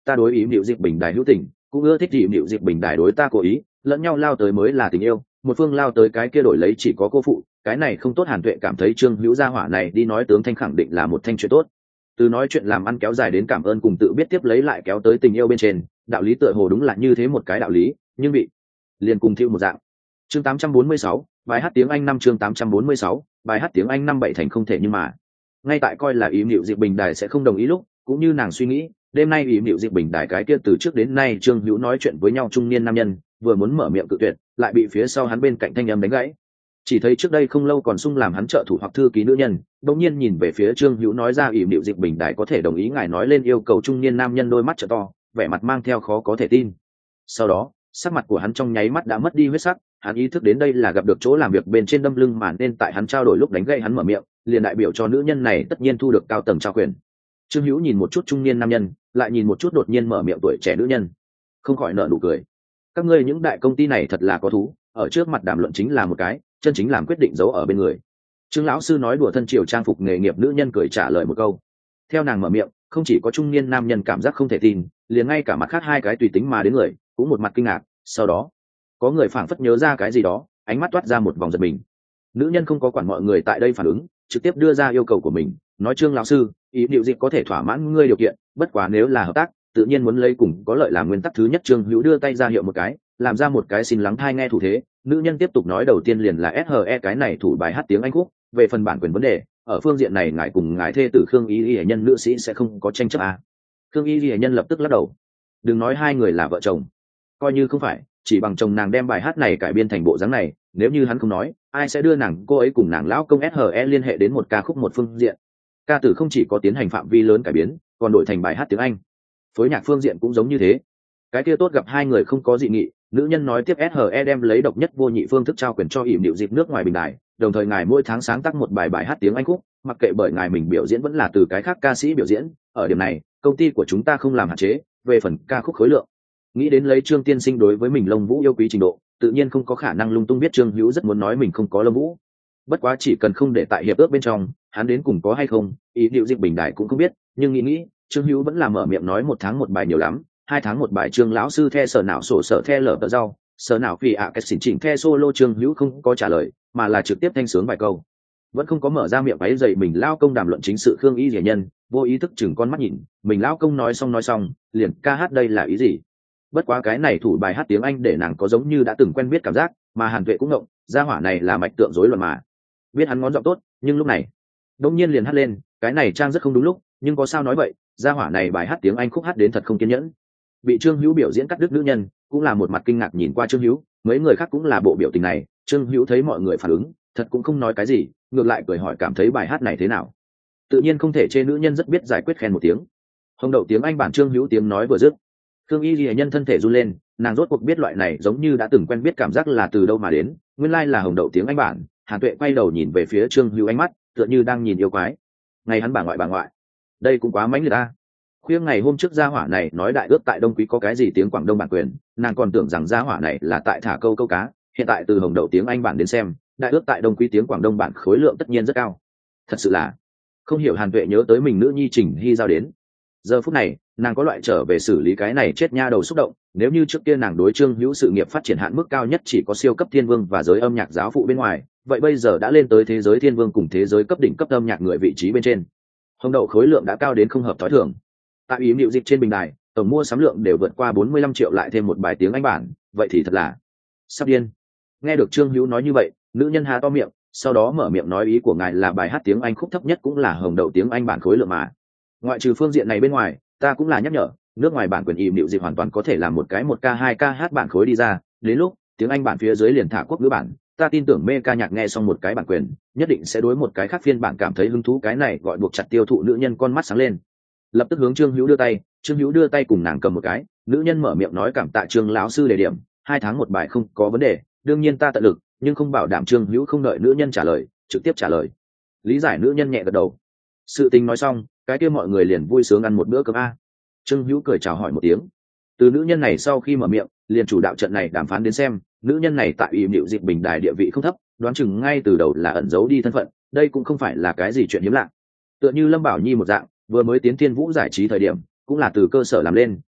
ta đối ý liệu dịp bình đài hữu tình, cũng ưa thích ý liệu dịp bình đài đối ta cố ý, lẫn nhau lao tới mới là tình yêu, một phương lao tới cái kia đổi lấy chỉ có cô phụ, cái này không tốt. Hàn Tuệ cảm thấy Trương Hữu gia hỏa này đi nói tướng thanh khẳng định là một thanh chuyện tốt, từ nói chuyện làm ăn kéo dài đến cảm ơn cùng tự biết tiếp lấy lại kéo tới tình yêu bên trên, đạo lý tựa hồ đúng là như thế một cái đạo lý, nhưng bị liền cùng thiêu một dạng. Chương tám trăm bốn mươi sáu, bài hát tiếng Anh năm. Chương tám trăm bốn mươi sáu, bài hát tiếng Anh năm bảy thành không thể. Nhưng mà ngay tại coi là ý liệu dịp bình đài sẽ không đồng ý lúc, cũng như nàng suy nghĩ, đêm nay ý liệu dịp bình đài cái kia từ trước đến nay Trương Hữu nói chuyện với nhau trung niên nam nhân vừa muốn mở miệng cự tuyệt, lại bị phía sau hắn bên cạnh thanh âm đánh gãy. Chỉ thấy trước đây không lâu còn sung làm hắn trợ thủ hoặc thư ký nữ nhân đột nhiên nhìn về phía Trương Hữu nói ra ỷ liệu dịch bình đại có thể đồng ý ngài nói lên yêu cầu. Trung niên nam nhân đôi mắt trợ to, vẻ mặt mang theo khó có thể tin. Sau đó sắc mặt của hắn trong nháy mắt đã mất đi huyết sắc, hắn ý thức đến đây là gặp được chỗ làm việc bên trên đâm lưng mà nên tại hắn trao đổi lúc đánh gậy hắn mở miệng, liền đại biểu cho nữ nhân này tất nhiên thu được cao tầng trao quyền. Trương Hữu nhìn một chút trung niên nam nhân, lại nhìn một chút đột nhiên mở miệng tuổi trẻ nữ nhân, không khỏi nở nụ cười. Các ngươi những đại công ty này thật là có thú, ở trước mặt đàm luận chính là một cái, chân chính làm quyết định giấu ở bên người. Trương lão sư nói đùa thân triều trang phục nghề nghiệp nữ nhân cười trả lời một câu. Theo nàng mở miệng, không chỉ có trung niên nam nhân cảm giác không thể tin, liền ngay cả mặt khác hai cái tùy tính mà đến người cũng một mặt kinh ngạc. Sau đó có người phảng phất nhớ ra cái gì đó, ánh mắt toát ra một vòng giật mình. Nữ nhân không có quản mọi người tại đây phản ứng, trực tiếp đưa ra yêu cầu của mình, nói Trương lão sư, ý liệu dịch có thể thỏa mãn ngươi điều kiện, bất quá nếu là hợp tác tự nhiên muốn lấy cùng có lợi làm nguyên tắc. Thứ nhất, Trương Hữu đưa tay ra hiệu một cái, làm ra một cái xin lắng thai nghe thủ thế. Nữ nhân tiếp tục nói đầu tiên liền là ét hờ e cái này thủ bài hát tiếng Anh khúc, về phần bản quyền vấn đề, ở phương diện này ngài cùng ngài thê tử Khương Y Y nhân nữ sĩ sẽ không có tranh chấp à. Khương Y Y nhân lập tức lắc đầu, đừng nói hai người là vợ chồng, coi như không phải, chỉ bằng chồng nàng đem bài hát này cải biên thành bộ dáng này, nếu như hắn không nói, ai sẽ đưa nàng cô ấy cùng nàng lão công ét hờ e liên hệ đến một ca khúc một phương diện. Ca tử không chỉ có tiến hành phạm vi lớn cải biến, còn đổi thành bài hát tiếng Anh. Phối nhạc phương diện cũng giống như thế. Cái kia tốt, gặp hai người không có dị nghị, nữ nhân nói tiếp ét hờ e đem lấy độc nhất vô nhị phương thức trao quyền cho ỉm điệu dịp nước ngoài bình đài, đồng thời ngài mỗi tháng sáng tác một bài bài hát tiếng Anh khúc, mặc kệ bởi ngài mình biểu diễn vẫn là từ cái khác ca sĩ biểu diễn, ở điểm này công ty của chúng ta không làm hạn chế. Về phần ca khúc khối lượng, nghĩ đến lấy Trương tiên sinh đối với mình Lông Vũ yêu quý trình độ, tự nhiên không có khả năng lung tung biết Trương Hữu rất muốn nói mình không có Lông Vũ. Bất quá chỉ cần không để tại hiệp ước bên trong, hắn đến cùng có hay không, ý điệu dịp bình đài cũng không biết. Nhưng nghĩ nghĩ, Trương Hữu vẫn là mở miệng nói một tháng một bài nhiều lắm, hai tháng một bài. Trương lão sư the sở não sổ sở the lở tờ rau, sở não vì ạ cái xỉn chỉnh the solo. Trương Hữu không có trả lời, mà là trực tiếp thanh sướng vài câu, vẫn không có mở ra miệng váy dậy mình lao công đàm luận chính sự. Khương Y rỉa nhân vô ý thức chừng con mắt nhìn mình lao công nói xong nói xong liền ca hát, đây là ý gì? Bất quá cái này thủ bài hát tiếng Anh để nàng có giống như đã từng quen biết cảm giác, mà Hàn Tuệ cũng ngộng, gia hỏa này là mạch tượng rối loạn mà. Biết hắn ngón giọng tốt, nhưng lúc này đông nhiên liền hát lên, cái này trang rất không đúng lúc, nhưng có sao nói vậy, gia hỏa này bài hát tiếng Anh khúc hát đến thật không kiên nhẫn. Bị Trương Hữu biểu diễn cắt đứt nữ nhân cũng là một mặt kinh ngạc nhìn qua Trương Hữu, mấy người khác cũng là bộ biểu tình này. Trương Hữu thấy mọi người phản ứng, thật cũng không nói cái gì, ngược lại cười hỏi cảm thấy bài hát này thế nào. Tự nhiên không thể chê nữ nhân rất biết giải quyết, khen một tiếng. Hồng đậu tiếng Anh bản. Trương Hữu tiếng nói vừa dứt, Khương Y Lệ nhân thân thể run lên, nàng rốt cuộc biết loại này giống như đã từng quen biết cảm giác là từ đâu mà đến, nguyên lai là Hồng đậu tiếng Anh bản. Hàn Tuệ quay đầu nhìn về phía Trương Hữu, ánh mắt tựa như đang nhìn yêu quái. Ngày hắn bà ngoại bà ngoại, đây cũng quá mãnh liệt ta. Khuya ngày hôm trước gia hỏa này nói đại ước tại Đông Quý có cái gì tiếng Quảng Đông bản quyền, nàng còn tưởng rằng gia hỏa này là tại thả câu câu cá, hiện tại từ Hồng đậu tiếng Anh bản đến xem, đại ước tại Đông Quý tiếng Quảng Đông bản khối lượng tất nhiên rất cao. Thật sự là không hiểu. Hàn Tuệ nhớ tới mình nữ nhi Trình Hy giao đến, giờ phút này nàng có loại trở về xử lý cái này chết nha đầu xúc động. Nếu như trước kia nàng đối Trương Hữu sự nghiệp phát triển hạn mức cao nhất chỉ có siêu cấp thiên vương và giới âm nhạc giáo phụ bên ngoài, vậy bây giờ đã lên tới thế giới thiên vương cùng thế giới cấp đỉnh cấp âm nhạc người vị trí bên trên. Hồng đậu khối lượng đã cao đến không hợp thói thường. Tại ý liệu dịch trên bình đài, tổng mua sắm lượng đều vượt qua bốn mươi lăm triệu, lại thêm một bài tiếng Anh bản, vậy thì thật là sắp điên. Nghe được Trương Hữu nói như vậy, nữ nhân há to miệng, sau đó mở miệng nói ý của ngài là bài hát tiếng Anh khúc thấp nhất cũng là Hồng đậu tiếng Anh bản khối lượng mà. Ngoại trừ phương diện này bên ngoài, ta cũng là nhắc nhở, nước ngoài bản quyền ý liệu dịch hoàn toàn có thể làm một cái một ca hai ca hát bản khối đi ra, đến lúc tiếng Anh bản phía dưới liền thả quốc ngữ bản. Ta tin tưởng mê ca nhạc nghe xong một cái bản quyền, nhất định sẽ đối một cái khác phiên bản cảm thấy hứng thú. Cái này gọi buộc chặt tiêu thụ. Nữ nhân con mắt sáng lên, lập tức hướng Trương Hữu đưa tay. Trương Hữu đưa tay cùng nàng cầm một cái. Nữ nhân mở miệng nói cảm tạ Trương lão sư đề điểm, hai tháng một bài không có vấn đề, đương nhiên ta tận lực, nhưng không bảo đảm. Trương Hữu không đợi nữ nhân trả lời, trực tiếp trả lời. Lý giải. Nữ nhân nhẹ gật đầu. Sự tình nói xong, cái kia mọi người liền vui sướng ăn một bữa cơm a. Trương Hữu cười chào hỏi một tiếng. Từ nữ nhân này sau khi mở miệng, liền chủ đạo trận này đàm phán đến xem, nữ nhân này tại ý liệu dịch bình đài địa vị không thấp, đoán chừng ngay từ đầu là ẩn giấu đi thân phận, đây cũng không phải là cái gì chuyện hiếm lạ. Tựa như Lâm Bảo Nhi một dạng, vừa mới tiến Thiên Vũ giải trí thời điểm, cũng là từ cơ sở làm lên,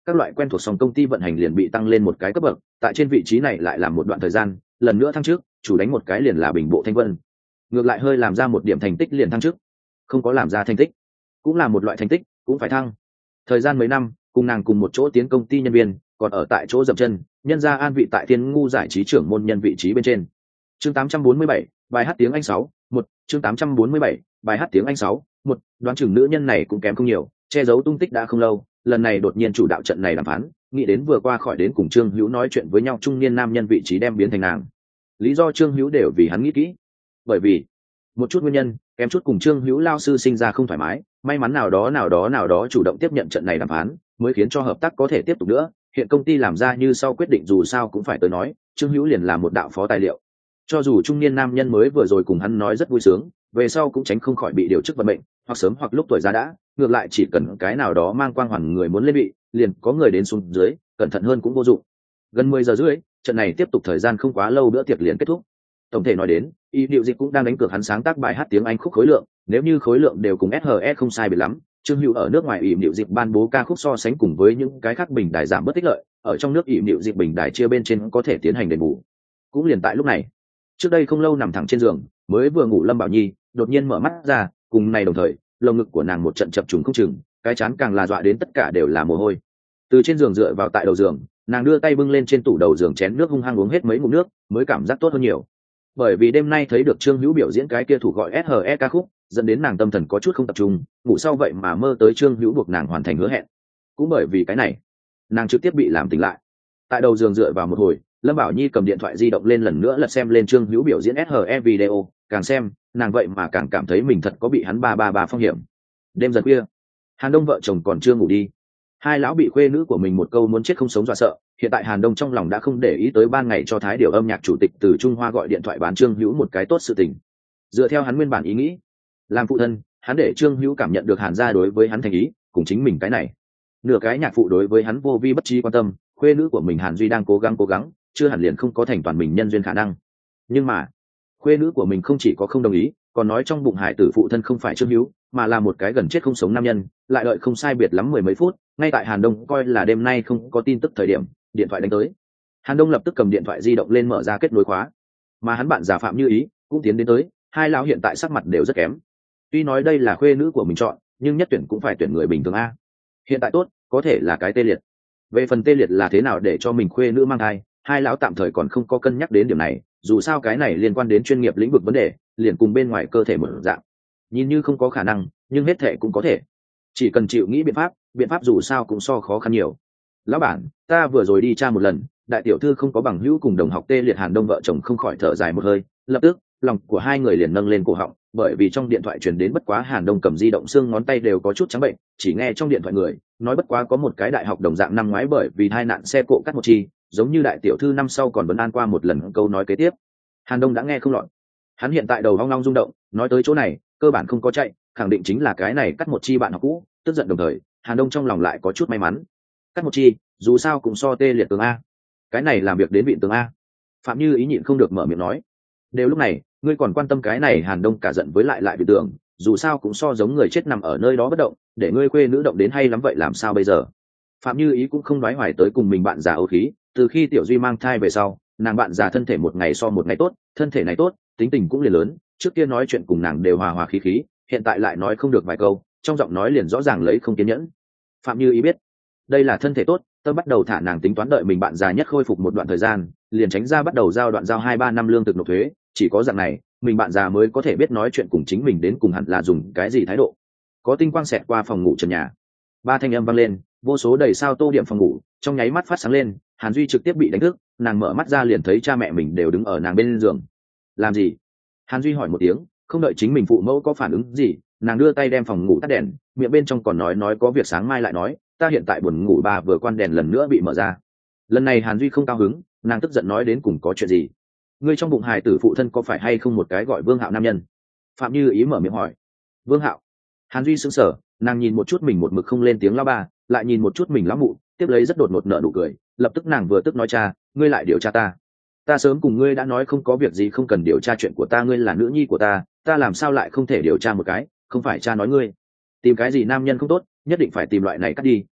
các loại quen thuộc song công ty vận hành liền bị tăng lên một cái cấp bậc, tại trên vị trí này lại làm một đoạn thời gian, lần nữa thăng chức, chủ đánh một cái liền là bình bộ thanh vân. Ngược lại hơi làm ra một điểm thành tích liền thăng chức, không có làm ra thành tích cũng là một loại thành tích, cũng phải thăng. Thời gian mấy năm cùng nàng cùng một chỗ tiến công ty nhân viên còn ở tại chỗ dậm chân, nhân ra an vị tại Thiên Ngu giải trí trưởng môn nhân vị trí bên trên. Chương tám trăm bốn mươi bảy, bài hát tiếng Anh sáu, một, chương tám trăm bốn mươi bảy, bài hát tiếng Anh sáu, một, đoán chừng nữ nhân này cũng kém không nhiều, che giấu tung tích đã không lâu, lần này đột nhiên chủ đạo trận này đàm phán, nghĩ đến vừa qua khỏi đến cùng Trương Hữu nói chuyện với nhau trung niên nam nhân vị trí đem biến thành nàng. Lý do Trương Hữu đều vì hắn nghĩ kỹ. Bởi vì một chút nguyên nhân, kém chút cùng Trương Hữu lao sư sinh ra không thoải mái, may mắn nào đó nào đó nào đó chủ động tiếp nhận trận này đàm phán, mới khiến cho hợp tác có thể tiếp tục nữa. Hiện công ty làm ra như sau quyết định dù sao cũng phải tới nói, Trương Hữu liền là một đạo phó tài liệu. Cho dù trung niên nam nhân mới vừa rồi cùng hắn nói rất vui sướng, về sau cũng tránh không khỏi bị điều chức vận mệnh, hoặc sớm hoặc lúc tuổi già đã, ngược lại chỉ cần cái nào đó mang quang hoàn người muốn lên vị, liền có người đến xuống dưới, cẩn thận hơn cũng vô dụng. Gần mười giờ rưỡi, trận này tiếp tục thời gian không quá lâu bữa tiệc liền kết thúc. Tổng thể nói đến, y điệu dịch cũng đang đánh cược hắn sáng tác bài hát tiếng Anh khúc khối lượng, nếu như khối lượng đều cùng ét hát e không sai biệt lắm, Trương Hữu ở nước ngoài ỷ điệu dịch ban bố ca khúc so sánh cùng với những cái khác bình đài giảm bớt tích lợi, ở trong nước ỷ điệu dịch bình đài chia bên trên có thể tiến hành đền bù. Cũng liền tại lúc này, trước đây không lâu nằm thẳng trên giường, mới vừa ngủ Lâm Bảo Nhi đột nhiên mở mắt ra, cùng này đồng thời, lồng ngực của nàng một trận chập trùng không chừng, cái chán càng là dọa đến tất cả đều là mồ hôi. Từ trên giường dựa vào tại đầu giường, nàng đưa tay bưng lên trên tủ đầu giường chén nước hung hăng uống hết mấy ngụm nước, mới cảm giác tốt hơn nhiều. Bởi vì đêm nay thấy được Trương Hữu biểu diễn cái kia thủ gọi ét hát e ca khúc, dẫn đến nàng tâm thần có chút không tập trung, ngủ sau vậy mà mơ tới Trương Hữu buộc nàng hoàn thành hứa hẹn. Cũng bởi vì cái này, nàng trực tiếp bị làm tỉnh lại. Tại đầu giường dựa vào một hồi, Lâm Bảo Nhi cầm điện thoại di động lên lần nữa lật xem lên Trương Hữu biểu diễn ét hát e video, càng xem, nàng vậy mà càng cảm thấy mình thật có bị hắn ba ba ba phong hiểm. Đêm dần khuya, Hàn Đông vợ chồng còn chưa ngủ đi. Hai lão bị khuê nữ của mình một câu muốn chết không sống dọa sợ, hiện tại Hàn Đông trong lòng đã không để ý tới ban ngày cho Thái Điều âm nhạc chủ tịch từ Trung Hoa gọi điện thoại bán Trương Hữu một cái tốt sự tình. Dựa theo hắn nguyên bản ý nghĩ, làm phụ thân, hắn để Trương Hữu cảm nhận được Hàn gia đối với hắn thành ý, cùng chính mình cái này. Nửa cái nhạc phụ đối với hắn vô vi bất trí quan tâm, khuê nữ của mình Hàn Duy đang cố gắng cố gắng, chưa hẳn liền không có thành toàn mình nhân duyên khả năng. Nhưng mà, khuê nữ của mình không chỉ có không đồng ý, còn nói trong bụng hải tử phụ thân không phải Trương Hữu, mà là một cái gần chết không sống nam nhân, lại đợi không sai biệt lắm mười mấy phút, ngay tại Hàn Đông coi là đêm nay không có tin tức thời điểm, điện thoại đánh tới. Hàn Đông lập tức cầm điện thoại di động lên mở ra kết nối khóa, mà hắn bạn già Phạm Như Ý cũng tiến đến tới, hai lão hiện tại sắc mặt đều rất kém. Tuy nói đây là khuê nữ của mình chọn, nhưng nhất tuyển cũng phải tuyển người bình thường a. Hiện tại tốt, có thể là cái tê liệt. Về phần tê liệt là thế nào để cho mình khuê nữ mang thai, hai lão tạm thời còn không có cân nhắc đến điểm này, dù sao cái này liên quan đến chuyên nghiệp lĩnh vực vấn đề, liền cùng bên ngoài cơ thể mở dạng. Nhìn như không có khả năng, nhưng hết thể cũng có thể. Chỉ cần chịu nghĩ biện pháp, biện pháp dù sao cũng so khó khăn nhiều. Lão bản, ta vừa rồi đi tra một lần, đại tiểu thư không có bằng hữu cùng đồng học tê liệt. Hàn Đông vợ chồng không khỏi thở dài một hơi, lập tức lòng của hai người liền nâng lên cổ họng, bởi vì trong điện thoại truyền đến bất quá Hàn Đông cầm di động xương ngón tay đều có chút trắng bệnh, chỉ nghe trong điện thoại người nói bất quá có một cái đại học đồng dạng năm ngoái bởi vì tai nạn xe cộ cắt một chi, giống như đại tiểu thư năm sau còn vẫn an qua một lần. Câu nói kế tiếp, Hàn Đông đã nghe không lọt. Hắn hiện tại đầu hoang long rung động, nói tới chỗ này, cơ bản không có chạy, khẳng định chính là cái này cắt một chi bạn học cũ, tức giận đồng thời, Hàn Đông trong lòng lại có chút may mắn. Cắt một chi, dù sao cũng so tê liệt tường a. Cái này làm việc đến vịn tường a. Phạm Như Ý nhịn không được mở miệng nói. Đều lúc này, ngươi còn quan tâm cái này? Hàn Đông cả giận với lại lại bị tưởng, dù sao cũng so giống người chết nằm ở nơi đó bất động, để ngươi khuê nữ động đến hay lắm vậy làm sao bây giờ? Phạm Như Ý cũng không đoái hoài tới cùng mình bạn già âu khí, từ khi Tiểu Duy mang thai về sau, nàng bạn già thân thể một ngày so một ngày tốt, thân thể này tốt, tính tình cũng liền lớn, trước kia nói chuyện cùng nàng đều hòa hòa khí khí, hiện tại lại nói không được vài câu, trong giọng nói liền rõ ràng lấy không kiên nhẫn. Phạm Như Ý biết, đây là thân thể tốt, tôi bắt đầu thả nàng tính toán đợi mình bạn già nhất khôi phục một đoạn thời gian, liền tránh ra bắt đầu giao đoạn giao hai ba năm lương thực nộp thuế, chỉ có dạng này, mình bạn già mới có thể biết nói chuyện cùng chính mình đến cùng hẳn là dùng cái gì thái độ. Có tinh quang xẹt qua phòng ngủ trần nhà, ba thanh âm vang lên, vô số đầy sao tô điểm phòng ngủ, trong nháy mắt phát sáng lên. Hàn Duy trực tiếp bị đánh thức, nàng mở mắt ra liền thấy cha mẹ mình đều đứng ở nàng bên giường. Làm gì? Hàn Duy hỏi một tiếng, không đợi chính mình phụ mẫu có phản ứng gì, nàng đưa tay đem phòng ngủ tắt đèn, miệng bên trong còn nói nói có việc sáng mai lại nói, ta hiện tại buồn ngủ. Ba vừa quan đèn lần nữa bị mở ra. Lần này Hàn Duy không cao hứng, nàng tức giận nói đến cùng có chuyện gì? Ngươi trong bụng hài tử phụ thân có phải hay không một cái gọi Vương Hạo nam nhân? Phạm Như Ý mở miệng hỏi. Vương Hạo? Hàn Duy sững sờ, nàng nhìn một chút mình một mực không lên tiếng lão ba, lại nhìn một chút mình lão mụ, tiếp lấy rất đột ngột nở nụ cười, lập tức nàng vừa tức nói cha, ngươi lại điều tra ta? Ta sớm cùng ngươi đã nói không có việc gì không cần điều tra chuyện của ta, ngươi là nữ nhi của ta, ta làm sao lại không thể điều tra một cái, không phải cha nói ngươi tìm cái gì nam nhân không tốt, nhất định phải tìm loại này cắt đi,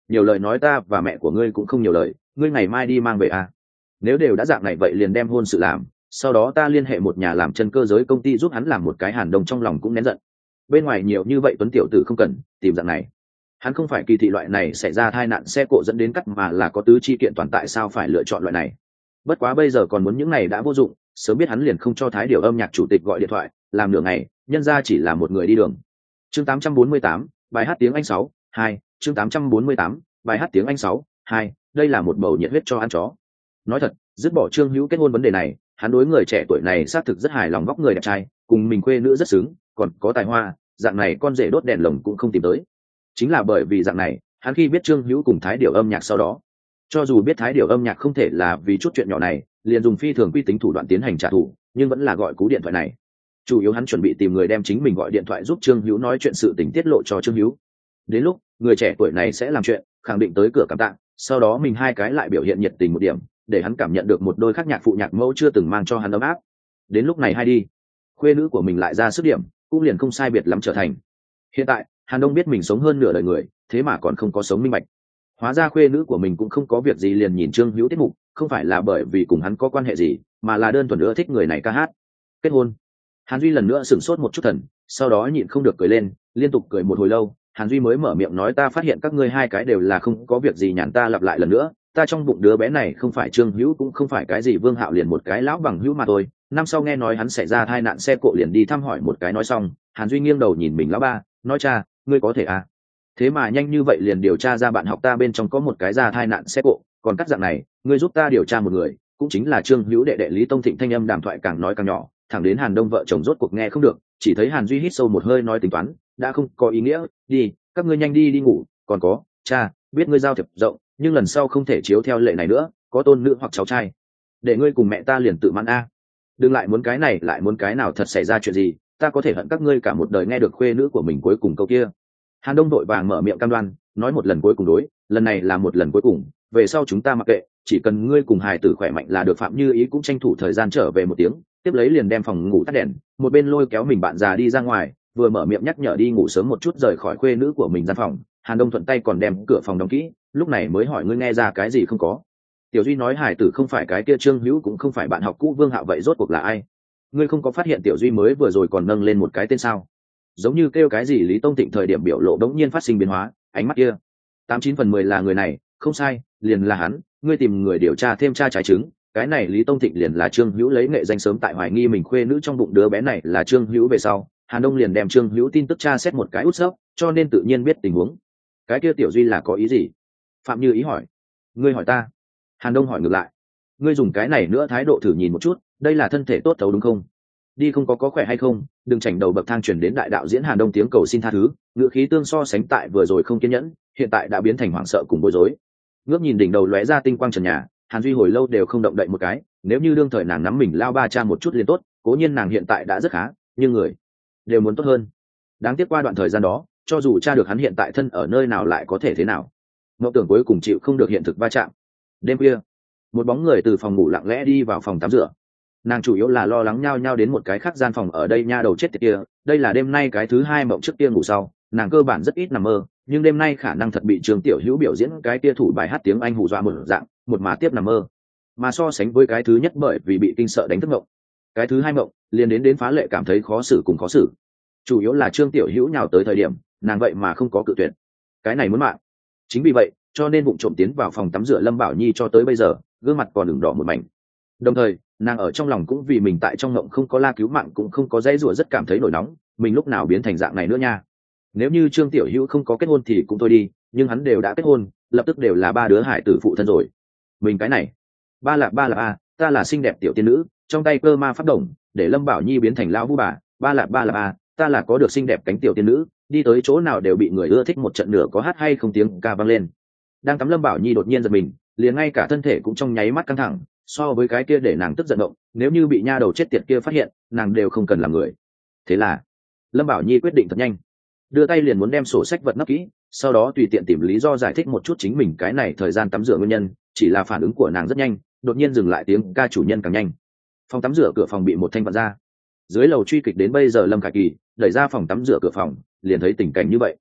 nhiều lời nói ta và mẹ của ngươi cũng không nhiều lời, ngươi ngày mai đi mang về à. Nếu đều đã dạng này vậy liền đem hôn sự làm, sau đó ta liên hệ một nhà làm chân cơ giới công ty giúp hắn làm một cái. Hàn Đông trong lòng cũng nén giận, bên ngoài nhiều như vậy tuấn tiểu tử không cần tìm dạng này. Hắn không phải kỳ thị loại này xảy ra tai nạn xe cộ dẫn đến cắt, mà là có tứ chi kiện toàn, tại sao phải lựa chọn loại này. Bất quá bây giờ còn muốn những này đã vô dụng, sớm biết hắn liền không cho Thái Điểu âm nhạc chủ tịch gọi điện thoại làm nửa ngày, nhân ra chỉ là một người đi đường. Chương tám trăm bốn mươi tám, bài hát tiếng Anh sáu, hai. Chương tám trăm bốn mươi tám, bài hát tiếng Anh sáu, hai. Đây là một bầu nhiệt huyết cho ăn chó. Nói thật, dứt bỏ Trương Hữu kết hôn vấn đề này, hắn đối người trẻ tuổi này xác thực rất hài lòng, vóc người đẹp trai, cùng mình khuê nữ rất xứng, còn có tài hoa, dạng này con rể đốt đèn lồng cũng không tìm tới. Chính là bởi vì dạng này, hắn khi biết Trương Hữu cùng Thái Điểu âm nhạc sau đó, cho dù biết Thái Điểu âm nhạc không thể là vì chút chuyện nhỏ này liền dùng phi thường quy tính thủ đoạn tiến hành trả thù, nhưng vẫn là gọi cú điện thoại này. Chủ yếu hắn chuẩn bị tìm người đem chính mình gọi điện thoại giúp Trương Hữu nói chuyện, sự tình tiết lộ cho Trương Hữu. Đến lúc người trẻ tuổi này sẽ làm chuyện, khẳng định tới cửa cảm tạ, sau đó mình hai cái lại biểu hiện nhiệt tình một điểm, để hắn cảm nhận được một đôi khác nhạc phụ nhạc mẫu chưa từng mang cho hắn ấm áp. Đến lúc này hay đi, khuê nữ của mình lại ra sức điểm, cũng liền không sai biệt lắm trở thành. Hiện tại Hàn Đông biết mình sống hơn nửa đời người, thế mà còn không có sống minh bạch. Hóa ra khuê nữ của mình cũng không có việc gì liền nhìn Trương Hữu tiết mục, không phải là bởi vì cùng hắn có quan hệ gì, mà là đơn thuần ưa thích người này ca hát. Kết hôn. Hàn Duy lần nữa sửng sốt một chút thần, sau đó nhịn không được cười lên, liên tục cười một hồi lâu, Hàn Duy mới mở miệng nói, ta phát hiện các ngươi hai cái đều là không có việc gì nhàn. Ta lặp lại lần nữa, ta trong bụng đứa bé này không phải Trương Hữu, cũng không phải cái gì Vương Hạo, liền một cái lão bằng hữu mà thôi. Năm sau nghe nói hắn xảy ra tai nạn xe cộ liền đi thăm hỏi một cái. Nói xong, Hàn Duy nghiêng đầu nhìn mình lão ba, nói, cha, ngươi có thể à? Thế mà nhanh như vậy liền điều tra ra bạn học ta bên trong có một cái ra tai nạn xe cộ, còn cắt dạng này, ngươi giúp ta điều tra một người, cũng chính là Trương Hữu đệ đệ Lý Tông Thịnh. Thanh âm đàm thoại càng nói càng nhỏ, thẳng đến Hàn Đông vợ chồng rốt cuộc nghe không được, chỉ thấy Hàn Duy hít sâu một hơi nói, tính toán đã không có ý nghĩa, đi, các ngươi nhanh đi đi ngủ. Còn có, cha, biết ngươi giao thiệp rộng, nhưng lần sau không thể chiếu theo lệ này nữa, có tôn nữ hoặc cháu trai, để ngươi cùng mẹ ta liền tự mãn a, đừng lại muốn cái này lại muốn cái nào, thật xảy ra chuyện gì, ta có thể hận các ngươi cả một đời. Nghe được khuê nữ của mình cuối cùng câu kia, Hàn Đông đội vàng mở miệng cam đoan, nói một lần cuối cùng đối, lần này là một lần cuối cùng, về sau chúng ta mặc kệ, chỉ cần ngươi cùng hài tử khỏe mạnh là được. Phạm Như Ý cũng tranh thủ thời gian trở về một tiếng, tiếp lấy liền đem phòng ngủ tắt đèn, một bên lôi kéo mình bạn già đi ra ngoài, vừa mở miệng nhắc nhở đi ngủ sớm một chút, rời khỏi khuê nữ của mình gian phòng. Hàn Đông thuận tay còn đem cửa phòng đóng kỹ, lúc này mới hỏi, ngươi nghe ra cái gì không có? Tiểu Duy nói hài tử không phải cái kia Trương Hữu, cũng không phải bạn học cũ Vương Hạo, vậy rốt cuộc là ai? Ngươi không có phát hiện Tiểu Duy mới vừa rồi còn nâng lên một cái tên sao? Giống như kêu cái gì Lý Tông Thịnh, thời điểm biểu lộ đống nhiên phát sinh biến hóa, ánh mắt kia tám chín phần mười là người này, không sai, liền là hắn. Ngươi tìm người điều tra thêm tra trái chứng, cái này Lý Tông Thịnh liền là Trương Hữu lấy nghệ danh. Sớm tại hoài nghi mình khuê nữ trong bụng đứa bé này là Trương Hữu về sau, Hàn Đông liền đem Trương Hữu tin tức tra xét một cái út sấp, cho nên tự nhiên biết tình huống. Cái kia Tiểu Duy là có ý gì? Phạm Như Ý hỏi. Ngươi hỏi ta? Hàn Đông hỏi ngược lại. Ngươi dùng cái này nữa thái độ thử nhìn một chút, đây là thân thể tốt thấu đúng không? Đi không có có khỏe hay không, đừng chảnh đầu bậc thang. Chuyển đến đại đạo diễn Hàn Đông tiếng cầu xin tha thứ, ngữ khí tương so sánh tại vừa rồi không kiên nhẫn, hiện tại đã biến thành hoảng sợ cùng bối rối. Ngước nhìn đỉnh đầu lóe ra tinh quang trần nhà, Hàn Duy hồi lâu đều không động đậy một cái. Nếu như đương thời nàng nắm mình lao ba cha một chút liền tốt, cố nhiên nàng hiện tại đã rất khá, nhưng người đều muốn tốt hơn. Đáng tiếc qua đoạn thời gian đó, cho dù cha được hắn hiện tại thân ở nơi nào lại có thể thế nào, mộng tưởng cuối cùng chịu không được hiện thực va chạm. Đêm khuya, một bóng người từ phòng ngủ lặng lẽ đi vào phòng tắm rửa. Nàng chủ yếu là lo lắng nhao nhao đến một cái khác gian phòng, ở đây nha đầu chết tiệt kia. Đây là đêm nay cái thứ hai mộng, trước kia ngủ sau nàng cơ bản rất ít nằm mơ, nhưng đêm nay khả năng thật bị Trương Tiểu Hữu biểu diễn cái kia thủ bài hát tiếng Anh hù dọa một dạng, một mà tiếp nằm mơ. Mà so sánh với cái thứ nhất bởi vì bị kinh sợ đánh thức mộng, cái thứ hai mộng liền đến đến phá lệ cảm thấy khó xử cùng khó xử. Chủ yếu là Trương Tiểu Hữu nhào tới thời điểm, nàng vậy mà không có cự tuyệt, cái này muốn mạng. Chính vì vậy cho nên vụng trộm tiến vào phòng tắm rửa Lâm Bảo Nhi cho tới bây giờ gương mặt còn ửng đỏ một mảnh. Đồng thời nàng ở trong lòng cũng vì mình tại trong mộng không có la cứu mạng, cũng không có dãy rủa, rất cảm thấy nổi nóng. Mình lúc nào biến thành dạng này nữa nha? Nếu như Trương Tiểu Hữu không có kết hôn thì cũng thôi đi, nhưng hắn đều đã kết hôn, lập tức đều là ba đứa hải tử phụ thân rồi. Mình cái này ba là ba là a, ta là xinh đẹp tiểu tiên nữ, trong tay cơ ma pháp đồng để Lâm Bảo Nhi biến thành lão vu bà. Ba là ba là a, ta là có được xinh đẹp cánh tiểu tiên nữ, đi tới chỗ nào đều bị người ưa thích. Một trận nửa có hát hay không tiếng ca vang lên. Đang tắm Lâm Bảo Nhi đột nhiên giật mình, liền ngay cả thân thể cũng trong nháy mắt căng thẳng. So với cái kia để nàng tức giận động, nếu như bị nha đầu chết tiệt kia phát hiện, nàng đều không cần làm người. Thế là Lâm Bảo Nhi quyết định thật nhanh, đưa tay liền muốn đem sổ sách vật nấp kỹ, sau đó tùy tiện tìm lý do giải thích một chút chính mình cái này thời gian tắm rửa nguyên nhân. Chỉ là phản ứng của nàng rất nhanh, đột nhiên dừng lại, tiếng ca chủ nhân càng nhanh. Phòng tắm rửa cửa phòng bị một thanh vặn ra. Dưới lầu truy kịch đến bây giờ Lâm Khải Kỳ đẩy ra phòng tắm rửa cửa phòng, liền thấy tình cảnh như vậy.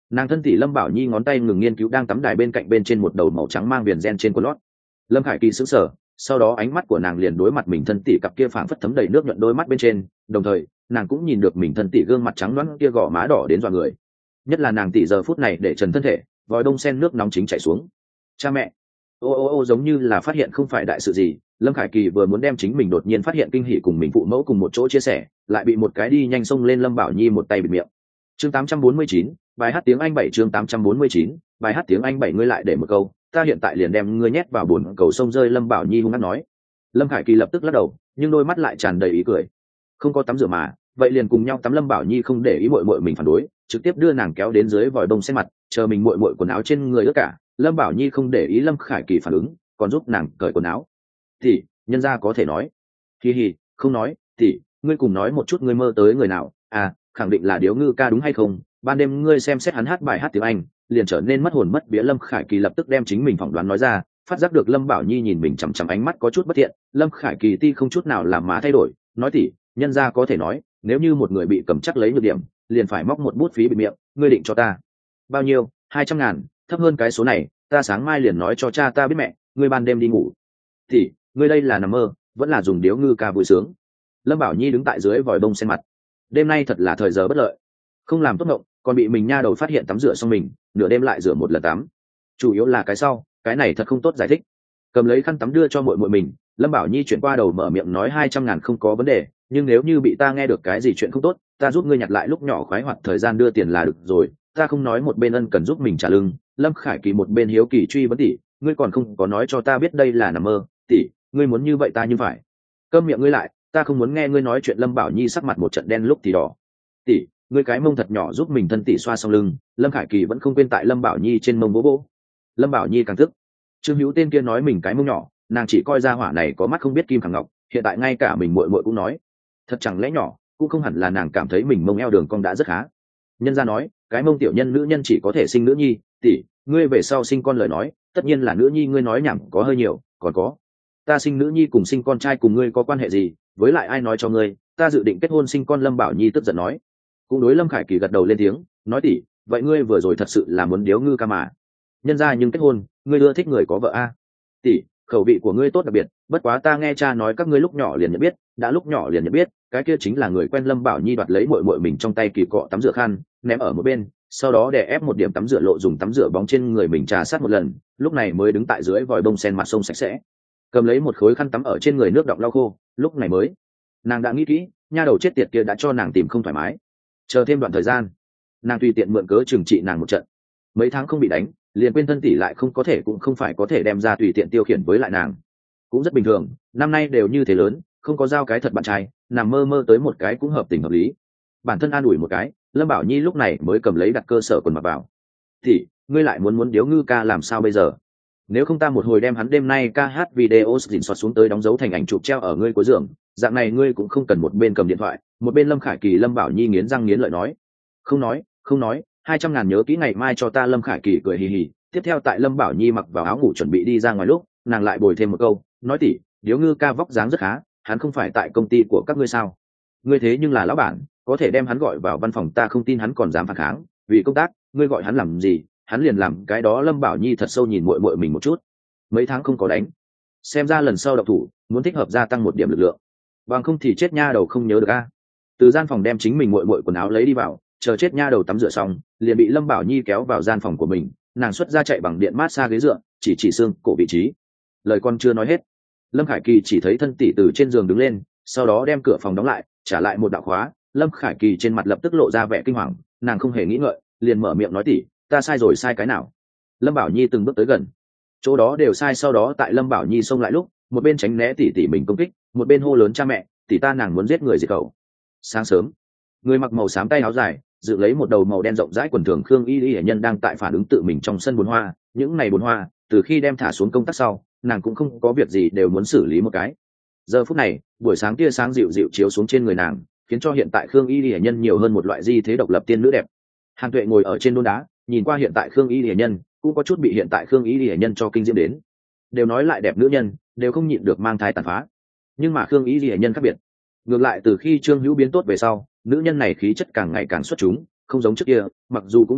Nàng thân tỷ Lâm Bảo Nhi ngón tay ngừng nghiên cứu đang tắm đài bên cạnh bên trên một đầu màu trắng mang viền ren trên quần lót. Lâm Khải Kỳ sững sờ, sau đó ánh mắt của nàng liền đối mặt mình thân tỷ cặp kia phảng phất thấm đầy nước nhuận đôi mắt bên trên, đồng thời nàng cũng nhìn được mình thân tỷ gương mặt trắng nõn kia gò má đỏ đến dọa người. Nhất là nàng tỷ giờ phút này để trần thân thể, vòi đông sen nước nóng chính chảy xuống. Cha mẹ, ô ô ô giống như là phát hiện không phải đại sự gì, Lâm Khải Kỳ vừa muốn đem chính mình đột nhiên phát hiện kinh hỉ cùng mình phụ mẫu cùng một chỗ chia sẻ, lại bị một cái đi nhanh xông lên Lâm Bảo Nhi một tay bịt miệng. Chương tám trăm bốn mươi chín, bài hát tiếng Anh bảy chương tám trăm bốn mươi chín, bài hát tiếng Anh bảy ngươi lại để một câu, ta hiện tại liền đem ngươi nhét vào bồn cầu sông rơi, Lâm Bảo Nhi hung hăng nói. Lâm Khải Kỳ lập tức lắc đầu, nhưng đôi mắt lại tràn đầy ý cười. Không có tắm rửa mà, vậy liền cùng nhau tắm. Lâm Bảo Nhi không để ý muội muội mình phản đối, trực tiếp đưa nàng kéo đến dưới vòi đông sen mặt, chờ mình muội muội quần áo trên người ướt cả. Lâm Bảo Nhi không để ý Lâm Khải Kỳ phản ứng, còn giúp nàng cởi quần áo. Thì nhân gia có thể nói, hi hi, không nói. Thì ngươi cùng nói một chút ngươi mơ tới người nào? À, khẳng định là Điếu Ngư ca đúng hay không? Ban đêm ngươi xem xét hắn hát bài hát tiếng Anh, liền trở nên mất hồn mất vía. Lâm Khải Kỳ lập tức đem chính mình phỏng đoán nói ra, phát giác được Lâm Bảo Nhi nhìn mình chằm chằm ánh mắt có chút bất thiện. Lâm Khải Kỳ ti không chút nào làm má thay đổi, nói tỉ, nhân gia có thể nói, nếu như một người bị cầm chắc lấy nhược điểm, liền phải móc một bút phí bịt miệng, ngươi định cho ta bao nhiêu? Hai trăm ngàn, thấp hơn cái số này, ta sáng mai liền nói cho cha ta biết. Mẹ, ngươi ban đêm đi ngủ thì ngươi đây là nằm mơ, vẫn là dùng Điếu Ngư ca vui sướng. Lâm Bảo Nhi đứng tại dưới vòi bông sen mặt, đêm nay thật là thời giờ bất lợi, không làm tốt ngộng, còn bị mình nha đầu phát hiện tắm rửa xong mình nửa đêm lại rửa một lần tắm, chủ yếu là cái sau, cái này thật không tốt giải thích. Cầm lấy khăn tắm đưa cho muội muội mình, Lâm Bảo Nhi chuyển qua đầu mở miệng nói hai trăm ngàn không có vấn đề, nhưng nếu như bị ta nghe được cái gì chuyện không tốt, ta giúp ngươi nhặt lại lúc nhỏ khoái hoạt thời gian đưa tiền là được rồi, ta không nói. Một bên ân cần giúp mình trả lưng, Lâm Khải Kỳ một bên hiếu kỳ truy vấn tỷ, ngươi còn không có nói cho ta biết đây là nằm mơ, tỷ, ngươi muốn như vậy ta như phải. Câm miệng ngươi lại, ta không muốn nghe ngươi nói chuyện. Lâm Bảo Nhi sắc mặt một trận đen lúc thì đỏ. Tỷ, ngươi cái mông thật nhỏ, giúp mình thân tỷ xoa xong lưng. Lâm Khải Kỳ vẫn không quên tại Lâm Bảo Nhi trên mông bố bố. Lâm Bảo Nhi càng tức, Trương Hữu tên kia nói mình cái mông nhỏ, nàng chỉ coi ra hỏa này có mắt không biết kim khẳng ngọc, hiện tại ngay cả mình muội muội cũng nói, thật chẳng lẽ nhỏ, cũng không hẳn là nàng cảm thấy mình mông eo đường cong đã rất khá. Nhân gia nói, cái mông tiểu nhân nữ nhân chỉ có thể sinh nữ nhi, tỷ, ngươi về sau sinh con lời nói, tất nhiên là nữ nhi. Ngươi nói nhảm có hơi nhiều, còn có, ta sinh nữ nhi cùng sinh con trai cùng ngươi có quan hệ gì? Với lại ai nói cho ngươi, ta dự định kết hôn sinh con? Lâm Bảo Nhi tức giận nói. Cũng đối Lâm Khải Kỳ gật đầu lên tiếng, nói tỷ, vậy ngươi vừa rồi thật sự là muốn Điếu Ngư ca mà. Nhân gia nhưng kết hôn, ngươi ưa thích người có vợ a. Tỷ, khẩu vị của ngươi tốt đặc biệt, bất quá ta nghe cha nói các ngươi lúc nhỏ liền nhận biết, đã lúc nhỏ liền nhận biết, cái kia chính là người quen. Lâm Bảo Nhi đoạt lấy muội muội mình trong tay kỳ cọ tắm rửa khăn, ném ở một bên, sau đó đè ép một điểm tắm rửa lộ dùng tắm rửa bóng trên người mình trà sát một lần, lúc này mới đứng tại dưới vòi bông sen mặt sông sạch sẽ, cầm lấy một khối khăn tắm ở trên người nước đọng lau khô. Lúc này mới, nàng đã nghĩ kỹ, nha đầu chết tiệt kia đã cho nàng tìm không thoải mái, chờ thêm đoạn thời gian, nàng tùy tiện mượn cớ trừng trị nàng một trận. Mấy tháng không bị đánh, liền quên thân tỷ lại không có thể cũng không phải có thể đem ra tùy tiện tiêu khiển với lại nàng, cũng rất bình thường. Năm nay đều như thế lớn, không có giao cái thật bạn trai, nằm mơ mơ tới một cái cũng hợp tình hợp lý. Bản thân an ủi một cái, Lâm Bảo Nhi lúc này mới cầm lấy đặt cơ sở quần mặc vào. Thì ngươi lại muốn muốn Điếu Ngư ca làm sao bây giờ? Nếu không ta một hồi đem hắn đêm nay ca hát video dình soạt xuống tới đóng dấu thành ảnh chụp treo ở ngươi cuối giường, dạng này ngươi cũng không cần một bên cầm điện thoại một bên Lâm Khải Kỳ. Lâm Bảo Nhi nghiến răng nghiến lợi nói, không nói không nói, hai trăm ngàn nhớ kỹ ngày mai cho ta. Lâm Khải Kỳ cười hì hì. Tiếp theo tại Lâm Bảo Nhi mặc vào áo ngủ chuẩn bị đi ra ngoài lúc, nàng lại bồi thêm một câu, nói tỷ, Điếu Ngư ca vóc dáng rất khá, hắn không phải tại công ty của các ngươi sao? Ngươi thế nhưng là lão bản, có thể đem hắn gọi vào văn phòng, ta không tin hắn còn dám phản kháng. Vì công tác, ngươi gọi hắn làm gì, hắn liền làm cái đó. Lâm Bảo Nhi thật sâu nhìn muội muội mình một chút, mấy tháng không có đánh, xem ra lần sau độc thủ muốn thích hợp gia tăng một điểm lực lượng, bằng không thì chết nha đầu không nhớ được a. Từ gian phòng đem chính mình muội muội quần áo lấy đi vào, chờ chết nha đầu tắm rửa xong, liền bị Lâm Bảo Nhi kéo vào gian phòng của mình. Nàng xuất ra chạy bằng điện mát xa ghế dựa, chỉ chỉ xương cổ vị trí. Lời con chưa nói hết, Lâm Khải Kỳ chỉ thấy thân tỷ từ trên giường đứng lên, sau đó đem cửa phòng đóng lại, trả lại một đạo khóa. Lâm Khải Kỳ trên mặt lập tức lộ ra vẻ kinh hoàng, nàng không hề nghĩ ngợi, liền mở miệng nói tỷ, ta sai rồi, sai cái nào? Lâm Bảo Nhi từng bước tới gần, chỗ đó đều sai. Sau đó tại Lâm Bảo Nhi xông lại lúc, một bên tránh né tỷ tỷ mình công kích, một bên hô lớn, cha mẹ, tỷ ta nàng muốn giết người diệt khẩu. Sáng sớm, người mặc màu xám tay áo dài, dự lấy một đầu màu đen rộng rãi quần thường Khương Y Y nhân đang tại phản ứng tự mình trong sân bồn hoa. Những ngày bồn hoa, từ khi đem thả xuống công tác sau, nàng cũng không có việc gì đều muốn xử lý một cái. Giờ phút này, buổi sáng tia sáng dịu dịu chiếu xuống trên người nàng, khiến cho hiện tại Khương Y Y nhân nhiều hơn một loại di thế độc lập tiên nữ đẹp. Hàn Tuệ ngồi ở trên đôn đá, nhìn qua hiện tại Khương Y Y nhân, cũng có chút bị hiện tại Khương Y Y nhân cho kinh diễm đến. Đều nói lại đẹp nữ nhân đều không nhịn được mang thai tàn phá, nhưng mà Khương Y Y nhân khác biệt. Ngược lại từ khi Trương Hữu biến tốt về sau, nữ nhân này khí chất càng ngày càng xuất chúng, không giống trước kia, mặc dù cũng đẹp,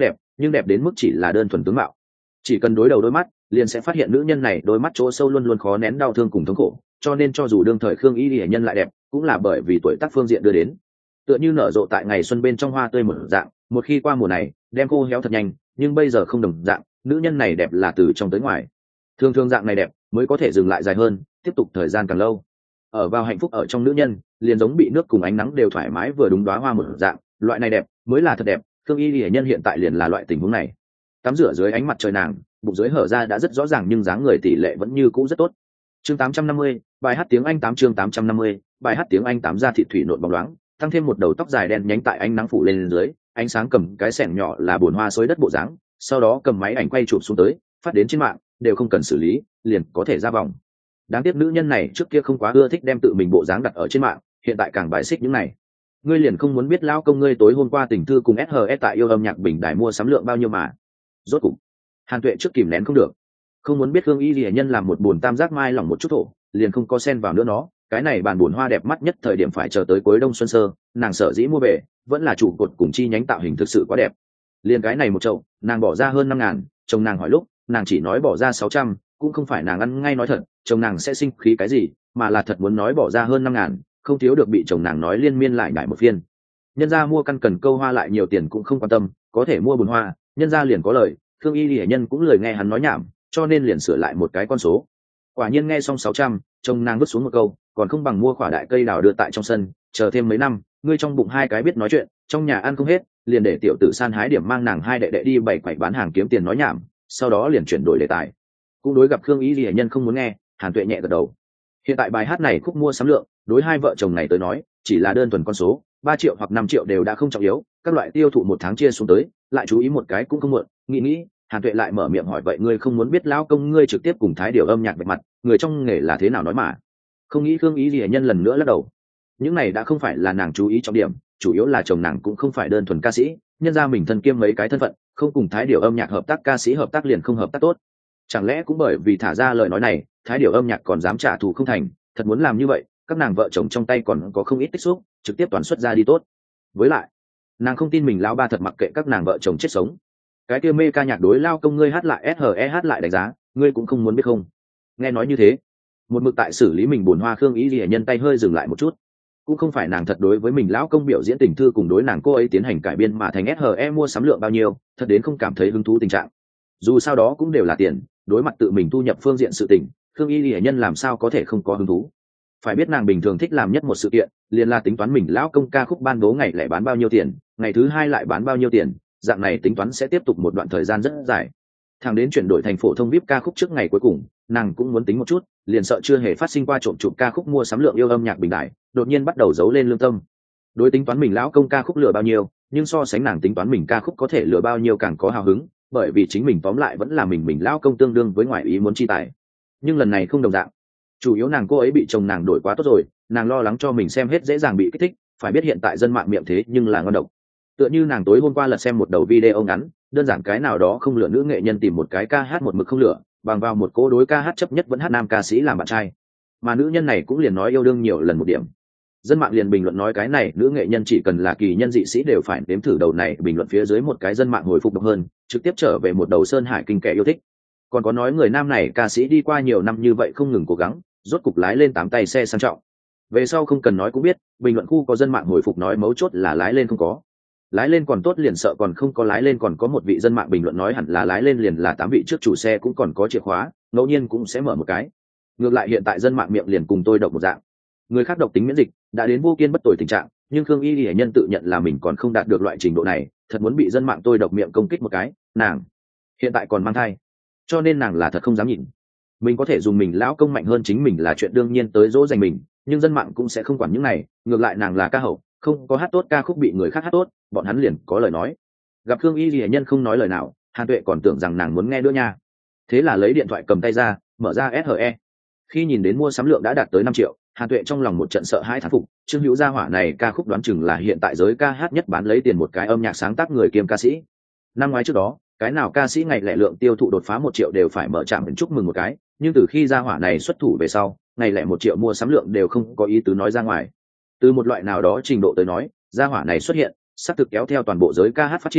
nhưng đẹp đến mức chỉ là đơn thuần tướng mạo. Chỉ cần đối đầu đôi mắt, liền sẽ phát hiện nữ nhân này đôi mắt chỗ sâu luôn luôn khó nén đau thương cùng thống khổ, cho nên cho dù đương thời Khương Y Lệ Nhân lại đẹp, cũng là bởi vì tuổi tác phương diện đưa đến. Tựa như nở rộ tại ngày xuân bên trong hoa tươi một dạng, một khi qua mùa này, đem khô héo thật nhanh, nhưng bây giờ không đồng dạng, nữ nhân này đẹp là từ trong tới ngoài. Thường thường dạng này đẹp mới có thể dừng lại dài hơn, tiếp tục thời gian càng lâu. Ở vào hạnh phúc ở trong nữ nhân, liền giống bị nước cùng ánh nắng đều thoải mái vừa đúng đóa hoa một dạng, loại này đẹp mới là thật đẹp. Khương Y Lệ Nhân hiện tại liền là loại tình huống này. Tắm rửa dưới ánh mặt trời nàng, bụng dưới hở ra đã rất rõ ràng nhưng dáng người tỷ lệ vẫn như cũ rất tốt. Chương tám trăm năm mươi, bài hát tiếng Anh tám chương tám trăm năm mươi, bài hát tiếng Anh tám ra thị thủy nộn bóng loáng, tăng thêm một đầu tóc dài đen nhánh tại ánh nắng phủ lên dưới, ánh sáng cầm cái xẻng nhỏ là bồn hoa xối đất bộ dáng, sau đó cầm máy ảnh quay chụp xuống tới, phát đến trên mạng, đều không cần xử lý, liền có thể ra vòng. Đáng tiếc nữ nhân này trước kia không quá ưa thích đem tự mình bộ dáng đặt ở trên mạng, hiện tại càng bài xích những này. Ngươi liền không muốn biết lão công ngươi tối hôm qua tình thư cùng ét hờ ét tại yêu âm nhạc bình đài mua sắm lượng bao nhiêu mà. Rốt cục, Hàn Tuệ trước kìm nén không được, không muốn biết Khương Y Lệ Nhân làm một buồn tam giác mai lỏng một chút thổ, liền không có xen vào nữa nó, cái này bàn buồn hoa đẹp mắt nhất thời điểm phải chờ tới cuối đông xuân sơ, nàng sở dĩ mua về, vẫn là trụ cột cùng chi nhánh tạo hình thực sự quá đẹp. Liền cái này một chậu, nàng bỏ ra hơn năm ngàn, chồng nàng hỏi lúc, nàng chỉ nói bỏ ra sáu trăm, cũng không phải nàng ăn ngay nói thật, chồng nàng sẽ sinh khí cái gì, mà là thật muốn nói bỏ ra hơn năm ngàn, không thiếu được bị chồng nàng nói liên miên lại nhải một phiên. Nhân gia mua căn cần câu hoa lại nhiều tiền cũng không quan tâm, có thể mua buồn hoa, nhân gia liền có lời, Khương Y Lệ Nhân cũng lười nghe hắn nói nhảm, cho nên liền sửa lại một cái con số. Quả nhiên nghe xong sáu trăm, chồng nàng vứt xuống một câu, còn không bằng mua quả đại cây đào đưa tại trong sân, chờ thêm mấy năm, ngươi trong bụng hai cái biết nói chuyện, trong nhà ăn không hết, liền để tiểu tử san hái điểm mang nàng hai đệ đệ đi bày quậy bán hàng kiếm tiền nói nhảm, sau đó liền chuyển đổi đề tài. Cũng đối gặp Khương Y Lệ Nhân không muốn nghe, Hàn Tuệ nhẹ gật đầu. Hiện tại bài hát này khúc mua sắm lượng, đối hai vợ chồng này tới nói, chỉ là đơn thuần con số, ba triệu hoặc năm triệu đều đã không trọng yếu, các loại tiêu thụ một tháng chia xuống tới, lại chú ý một cái cũng không muộn, nghĩ nghĩ, Hàn Tuệ lại mở miệng hỏi vậy ngươi không muốn biết lão công ngươi trực tiếp cùng thái điều âm nhạc bạch mặt, người trong nghề là thế nào nói mà. Không nghĩ Khương Y Lệ Nhân lần nữa lắc đầu. Những này đã không phải là nàng chú ý trọng điểm, chủ yếu là chồng nàng cũng không phải đơn thuần ca sĩ, nhân ra mình thân kiêm mấy cái thân phận, không cùng thái điều âm nhạc hợp tác ca sĩ hợp tác liền không hợp tác tốt. Chẳng lẽ cũng bởi vì thả ra lời nói này, thái điều âm nhạc còn dám trả thù không thành, thật muốn làm như vậy, các nàng vợ chồng trong tay còn có không ít tích xúc, trực tiếp toàn xuất ra đi tốt. Với lại, nàng không tin mình lão ba thật mặc kệ các nàng vợ chồng chết sống. Cái kia mê ca nhạc đối lao công ngươi hát lại ét hờ e hát lại đánh giá, ngươi cũng không muốn biết không. Nghe nói như thế, một mực tại xử lý mình buồn hoa Khương Y Lệ Nhân tay hơi dừng lại một chút. Cũng không phải nàng thật đối với mình lão công biểu diễn tình thư cùng đối nàng cô ấy tiến hành cải biên mà thành ét hờ e mua sắm lượng bao nhiêu, thật đến không cảm thấy hứng thú tình trạng. Dù sao đó cũng đều là tiền, đối mặt tự mình thu nhập phương diện sự tình, Khương Y Lệ Nhân làm sao có thể không có hứng thú. Phải biết nàng bình thường thích làm nhất một sự kiện, liền là tính toán mình lão công ca khúc ban bố ngày lại bán bao nhiêu tiền, ngày thứ hai lại bán bao nhiêu tiền, dạng này tính toán sẽ tiếp tục một đoạn thời gian rất dài. Thằng đến chuyển đổi thành phổ thông vê i pê ca khúc trước ngày cuối cùng, nàng cũng muốn tính một chút, liền sợ chưa hề phát sinh qua trộm chụp ca khúc mua sắm lượng yêu âm nhạc bình đại, đột nhiên bắt đầu giấu lên lương tâm. Đối tính toán mình lão công ca khúc lừa bao nhiêu, nhưng so sánh nàng tính toán mình ca khúc có thể lừa bao nhiêu càng có hào hứng, bởi vì chính mình tóm lại vẫn là mình mình lão công tương đương với ngoại ý muốn chi tài. Nhưng lần này không đồng dạng, chủ yếu nàng cô ấy bị chồng nàng đổi quá tốt rồi, nàng lo lắng cho mình xem hết dễ dàng bị kích thích, phải biết hiện tại dân mạng miệng thế nhưng là ngon độc. Tựa như nàng tối hôm qua lật xem một đầu video ngắn, đơn giản cái nào đó không lựa nữ nghệ nhân tìm một cái ca hát một mực không lựa, bằng vào một cố đối ca hát chấp nhất vẫn hát nam ca sĩ làm bạn trai, mà nữ nhân này cũng liền nói yêu đương nhiều lần một điểm. Dân mạng liền bình luận nói cái này nữ nghệ nhân chỉ cần là kỳ nhân dị sĩ đều phải nếm thử đầu này, bình luận phía dưới một cái dân mạng hồi phục độc hơn, trực tiếp trở về một đầu sơn hải kinh kẻ yêu thích. Còn có nói người nam này ca sĩ đi qua nhiều năm như vậy không ngừng cố gắng, rốt cục lái lên tám tay xe sang trọng. Về sau không cần nói cũng biết, bình luận khu có dân mạng hồi phục nói mấu chốt là lái lên không có. Lái lên còn tốt liền sợ còn không có lái lên, còn có một vị dân mạng bình luận nói hẳn là lái lên liền là tám vị trước chủ xe cũng còn có chìa khóa, ngẫu nhiên cũng sẽ mở một cái. Ngược lại hiện tại dân mạng miệng liền cùng tôi độc một dạng. Người khác độc tính miễn dịch, đã đến vô kiên bất tồi tình trạng, nhưng Khương Y Lệ Nhân tự nhận là mình còn không đạt được loại trình độ này, thật muốn bị dân mạng tôi độc miệng công kích một cái, nàng hiện tại còn mang thai, cho nên nàng là thật không dám nhìn. Mình có thể dùng mình lão công mạnh hơn chính mình là chuyện đương nhiên tới dỗ dành mình, nhưng dân mạng cũng sẽ không quản những này, ngược lại nàng là ca hậu, không có hát tốt ca khúc bị người khác hát tốt, bọn hắn liền có lời nói. Gặp Khương Y Lệ Nhân không nói lời nào, Hàn Tuệ còn tưởng rằng nàng muốn nghe nữa nha. Thế là lấy điện thoại cầm tay ra, mở ra ét hờ e. Khi nhìn đến mua sắm lượng đã đạt tới năm triệu, Hàn Tuệ trong lòng một trận sợ hãi thán phục, Trương Hữu Gia hỏa này ca khúc đoán chừng là hiện tại giới ca hát nhất bán lấy tiền một cái âm nhạc sáng tác người kiêm ca sĩ. Năm ngoái trước đó, cái nào ca sĩ ngày lẻ lượng tiêu thụ đột phá một triệu đều phải mở trạm chúc mừng một cái, nhưng từ khi gia hỏa này xuất thủ về sau, ngày lẻ một triệu mua sắm lượng đều không có ý tứ nói ra ngoài. Từ một loại nào đó trình độ tới nói, gia hỏa này xuất hiện, sắp thực kéo theo toàn bộ giới ca hát phát triển,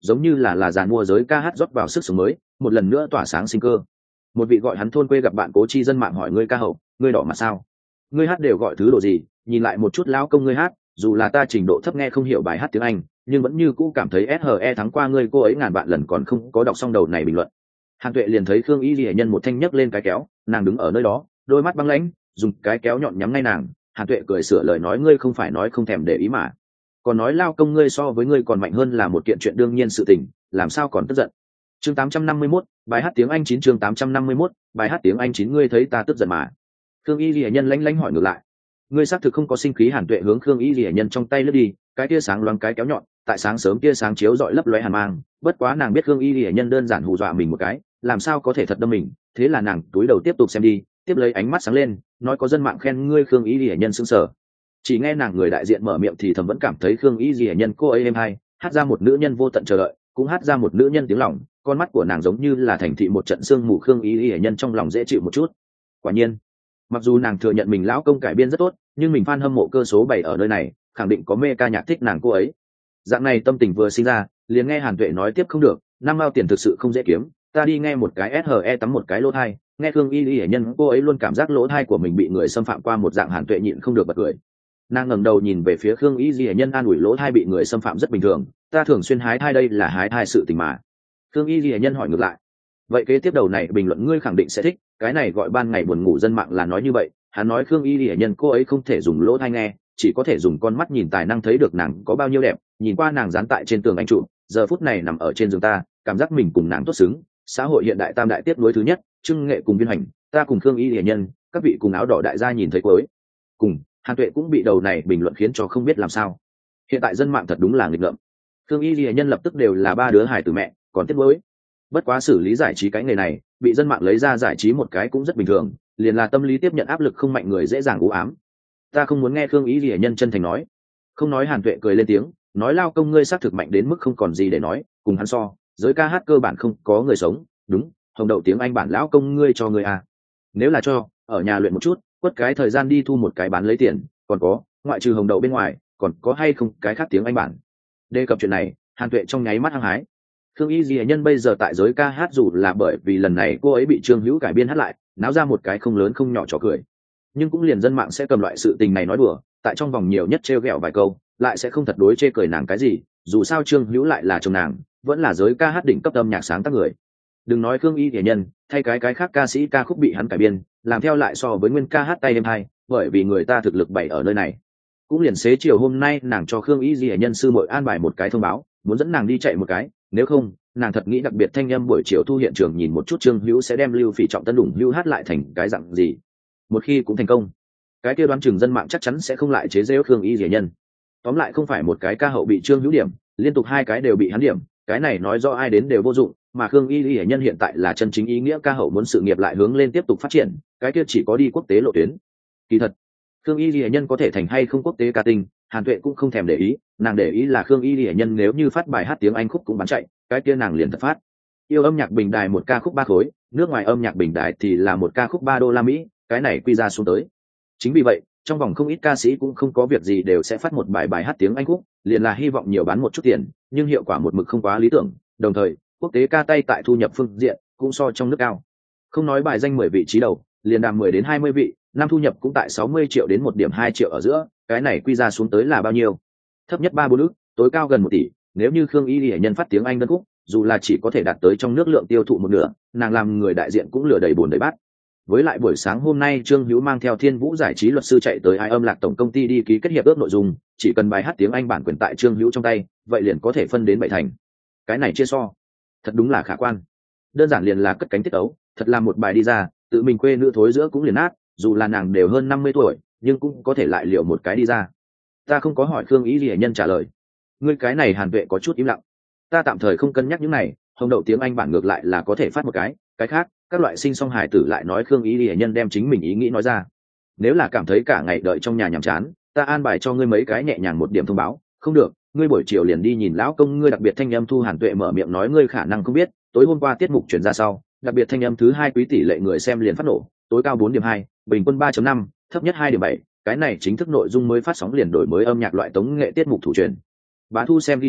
giống như là là dàn mua giới ca hát rót vào sức sống mới, một lần nữa tỏa sáng sinh cơ. Một vị gọi hắn thôn quê gặp bạn cố chi dân mạng hỏi ngươi ca hậu, ngươi đỏ mặt sao? Ngươi hát đều gọi thứ độ gì? Nhìn lại một chút lão công ngươi hát, dù là ta trình độ thấp nghe không hiểu bài hát tiếng Anh, nhưng vẫn như cũ cảm thấy ét hờ e thắng qua ngươi cô ấy ngàn vạn lần, còn không có đọc xong đầu này bình luận. Hàn Tuệ liền thấy Khương Y Lệ Nhân một thanh nhấc lên cái kéo, nàng đứng ở nơi đó, đôi mắt băng lãnh, dùng cái kéo nhọn nhắm ngay nàng. Hàn Tuệ cười sửa lời nói ngươi không phải nói không thèm để ý mà, còn nói lao công ngươi so với ngươi còn mạnh hơn là một kiện chuyện đương nhiên sự tình, làm sao còn tức giận. Chương tám trăm năm mươi mốt, bài hát tiếng Anh chín chương tám trăm năm mươi mốt, bài hát tiếng Anh chín ngươi thấy ta tức giận mà. Khương Y Lệ Nhân lánh lánh hỏi ngược lại. Ngươi xác thực không có sinh khí. Hàn Tuệ hướng Khương Y Lệ Nhân trong tay lướt đi, cái tia sáng loáng cái kéo nhọn, tại sáng sớm tia sáng chiếu rọi lấp lóe hàn mang, bất quá nàng biết Khương Y Lệ Nhân đơn giản hù dọa mình một cái, làm sao có thể thật đâm mình, thế là nàng túi đầu tiếp tục xem đi, tiếp lấy ánh mắt sáng lên, nói có dân mạng khen ngươi. Khương Y Lệ Nhân sững sờ, chỉ nghe nàng người đại diện mở miệng thì thầm vẫn cảm thấy Khương Y Lệ Nhân cô ấy êm hay, hát ra một nữ nhân vô tận chờ đợi, cũng hát ra một nữ nhân tiếng lòng, con mắt của nàng giống như là thành thị một trận sương mù. Khương Y Lệ Nhân trong lòng dễ chịu một chút. Quả nhiên, mặc dù nàng thừa nhận mình lão công cải biên rất tốt, nhưng mình fan hâm mộ cơ số bảy ở nơi này khẳng định có mê ca nhạc thích nàng cô ấy. Dạng này tâm tình vừa sinh ra, liền nghe Hàn Tuệ nói tiếp không được, năm mao tiền thực sự không dễ kiếm, ta đi nghe một cái ét hờ e tắm một cái lỗ thai. Nghe Khương Y Lệ Nhân cô ấy luôn cảm giác lỗ thai của mình bị người xâm phạm qua một dạng. Hàn Tuệ nhịn không được bật cười. Nàng ngẩng đầu nhìn về phía Khương Y Lệ Nhân, an ủi lỗ thai bị người xâm phạm rất bình thường, ta thường xuyên hái thai, đây là hái thai sự tình mà. Khương Y Lệ Nhân hỏi ngược lại, vậy kế tiếp đầu này bình luận ngươi khẳng định sẽ thích, cái này gọi ban ngày buồn ngủ dân mạng là nói như vậy. Hắn nói Khương Y Lệ Nhân cô ấy không thể dùng lỗ thai nghe, chỉ có thể dùng con mắt nhìn, tài năng thấy được nàng có bao nhiêu đẹp, nhìn qua nàng dán tại trên tường anh trụ, giờ phút này nằm ở trên giường ta, cảm giác mình cùng nàng tốt xứng. Xã hội hiện đại tam đại tiếp nối thứ nhất, Trưng Nghệ cùng Viên Hành, ta cùng Khương Y Lệ Nhân, các vị cùng áo đỏ đại gia nhìn thấy cuối cùng. Hàn Tuệ cũng bị đầu này bình luận khiến cho không biết làm sao. Hiện tại dân mạng thật đúng là nghịch ngợm. Khương Y Lệ Nhân lập tức đều là ba đứa hài từ mẹ, còn tiếp nối. Bất quá xử lý giải trí cái nghề này, bị dân mạng lấy ra giải trí một cái cũng rất bình thường, liền là tâm lý tiếp nhận áp lực không mạnh người dễ dàng u ám. Ta không muốn nghe. Khương Y Lệ Nhân chân thành nói. Không nói. Hàn Tuệ cười lên tiếng, nói lao công ngươi xác thực mạnh đến mức không còn gì để nói, cùng hắn so, giới ca hát cơ bản không có người sống. Đúng, hồng đậu tiếng Anh bản lão công ngươi cho ngươi à? Nếu là cho, ở nhà luyện một chút, quất cái thời gian đi thu một cái bán lấy tiền. Còn có, ngoại trừ hồng đậu bên ngoài, còn có hay không cái khác tiếng Anh bản? Đề cập chuyện này, Hàn Tuệ trong nháy mắt hăng hái. Khương Y Lệ Nhân bây giờ tại giới ca hát, dù là bởi vì lần này cô ấy bị Trương Hữu cải biên hát lại, náo ra một cái không lớn không nhỏ trò cười, nhưng cũng liền dân mạng sẽ cầm loại sự tình này nói đùa, tại trong vòng nhiều nhất trêu ghẹo vài câu, lại sẽ không thật đối chê cười nàng cái gì. Dù sao Trương Hữu lại là chồng nàng, vẫn là giới ca hát đỉnh cấp âm nhạc sáng tác người. Đừng nói Khương Y Lệ Nhân, thay cái cái khác ca sĩ ca khúc bị hắn cải biên, làm theo lại so với nguyên ca hát tay êm hay, bởi vì người ta thực lực bày ở nơi này. Cũng liền xế chiều hôm nay nàng cho Khương Y Lệ Nhân sư muội an bài một cái thông báo, muốn dẫn nàng đi chạy một cái, nếu không nàng thật nghĩ đặc biệt thanh âm buổi chiều thu hiện trường nhìn một chút Trương Hữu sẽ đem Lưu Phỉ Trọng Tân Đủng Hữu hát lại thành cái dạng gì. Một khi cũng thành công, cái kia đoán chừng dân mạng chắc chắn sẽ không lại chế giễu Khương Y Lệ Nhân. Tóm lại không phải một cái ca hậu bị Trương Hữu điểm, liên tục hai cái đều bị hắn điểm, cái này nói rõ ai đến đều vô dụng, mà Khương Y Lệ Nhân hiện tại là chân chính ý nghĩa ca hậu, muốn sự nghiệp lại hướng lên tiếp tục phát triển, cái kia chỉ có đi quốc tế lộ tuyến. Kỳ thật, Khương Y Lệ Nhân có thể thành hay không quốc tế ca tinh, Hàn Tuệ cũng không thèm để ý, nàng để ý là Khương Y Lệ Nhân nếu như phát bài hát tiếng Anh khúc cũng bán chạy, cái kia nàng liền thật phát. Yêu âm nhạc bình đài một ca khúc ba khối, nước ngoài âm nhạc bình đài thì là một ca khúc ba đô la Mỹ, cái này quy ra xuống tới. Chính vì vậy, trong vòng không ít ca sĩ cũng không có việc gì đều sẽ phát một bài bài hát tiếng Anh khúc, liền là hy vọng nhiều bán một chút tiền, nhưng hiệu quả một mực không quá lý tưởng. Đồng thời, quốc tế ca tay tại thu nhập phương diện cũng so trong nước cao. Không nói bài danh mười vị trí đầu, liền đàm mười đến hai mươi vị, năm thu nhập cũng tại sáu mươi triệu đến một điểm hai triệu ở giữa, cái này quy ra xuống tới là bao nhiêu? Thấp nhất ba bốn ức, tối cao gần một tỷ. Nếu như Khương Y Lệ Nhân phát tiếng Anh đơn khúc, dù là chỉ có thể đạt tới trong nước lượng tiêu thụ một nửa, nàng làm người đại diện cũng lừa đầy bồn đầy bát. Với lại buổi sáng hôm nay Trương Hữu mang theo Thiên Vũ giải trí luật sư chạy tới Ai Âm Lạc tổng công ty đi ký kết hiệp ước nội dung, chỉ cần bài hát tiếng Anh bản quyền tại Trương Hữu trong tay, vậy liền có thể phân đến bảy thành. Cái này chia so, thật đúng là khả quan. Đơn giản liền là cất cánh tiết ấu, thật là một bài đi ra, tự mình quê nữ thối giữa cũng liền nát, dù là nàng đều hơn năm mươi tuổi, nhưng cũng có thể lại liệu một cái đi ra. Ta không có hỏi Khương Y Lệ Nhân trả lời. Ngươi cái này Hàn Tuệ có chút im lặng. Ta tạm thời không cân nhắc những này, hồng đậu tiếng Anh bản ngược lại là có thể phát một cái, cái khác, các loại sinh song hài tử lại nói. Khương Y Lệ Nhân đem chính mình ý nghĩ nói ra. Nếu là cảm thấy cả ngày đợi trong nhà nhàm chán, ta an bài cho ngươi mấy cái nhẹ nhàng một điểm thông báo. Không được, ngươi buổi chiều liền đi nhìn lão công ngươi đặc biệt thanh âm thu. Hàn Tuệ mở miệng nói ngươi khả năng không biết, tối hôm qua tiết mục chuyển ra sau, đặc biệt thanh âm thứ hai quý tỷ lệ người xem liền phát nổ, tối cao bốn điểm hai, bình quân ba chấm năm, thấp nhất hai điểm bảy. Cái này chính thức nội dung mới phát sóng liền đổi mới âm nhạc loại tống nghệ tiết mục thủ truyền. Bá thu xem ghi chép,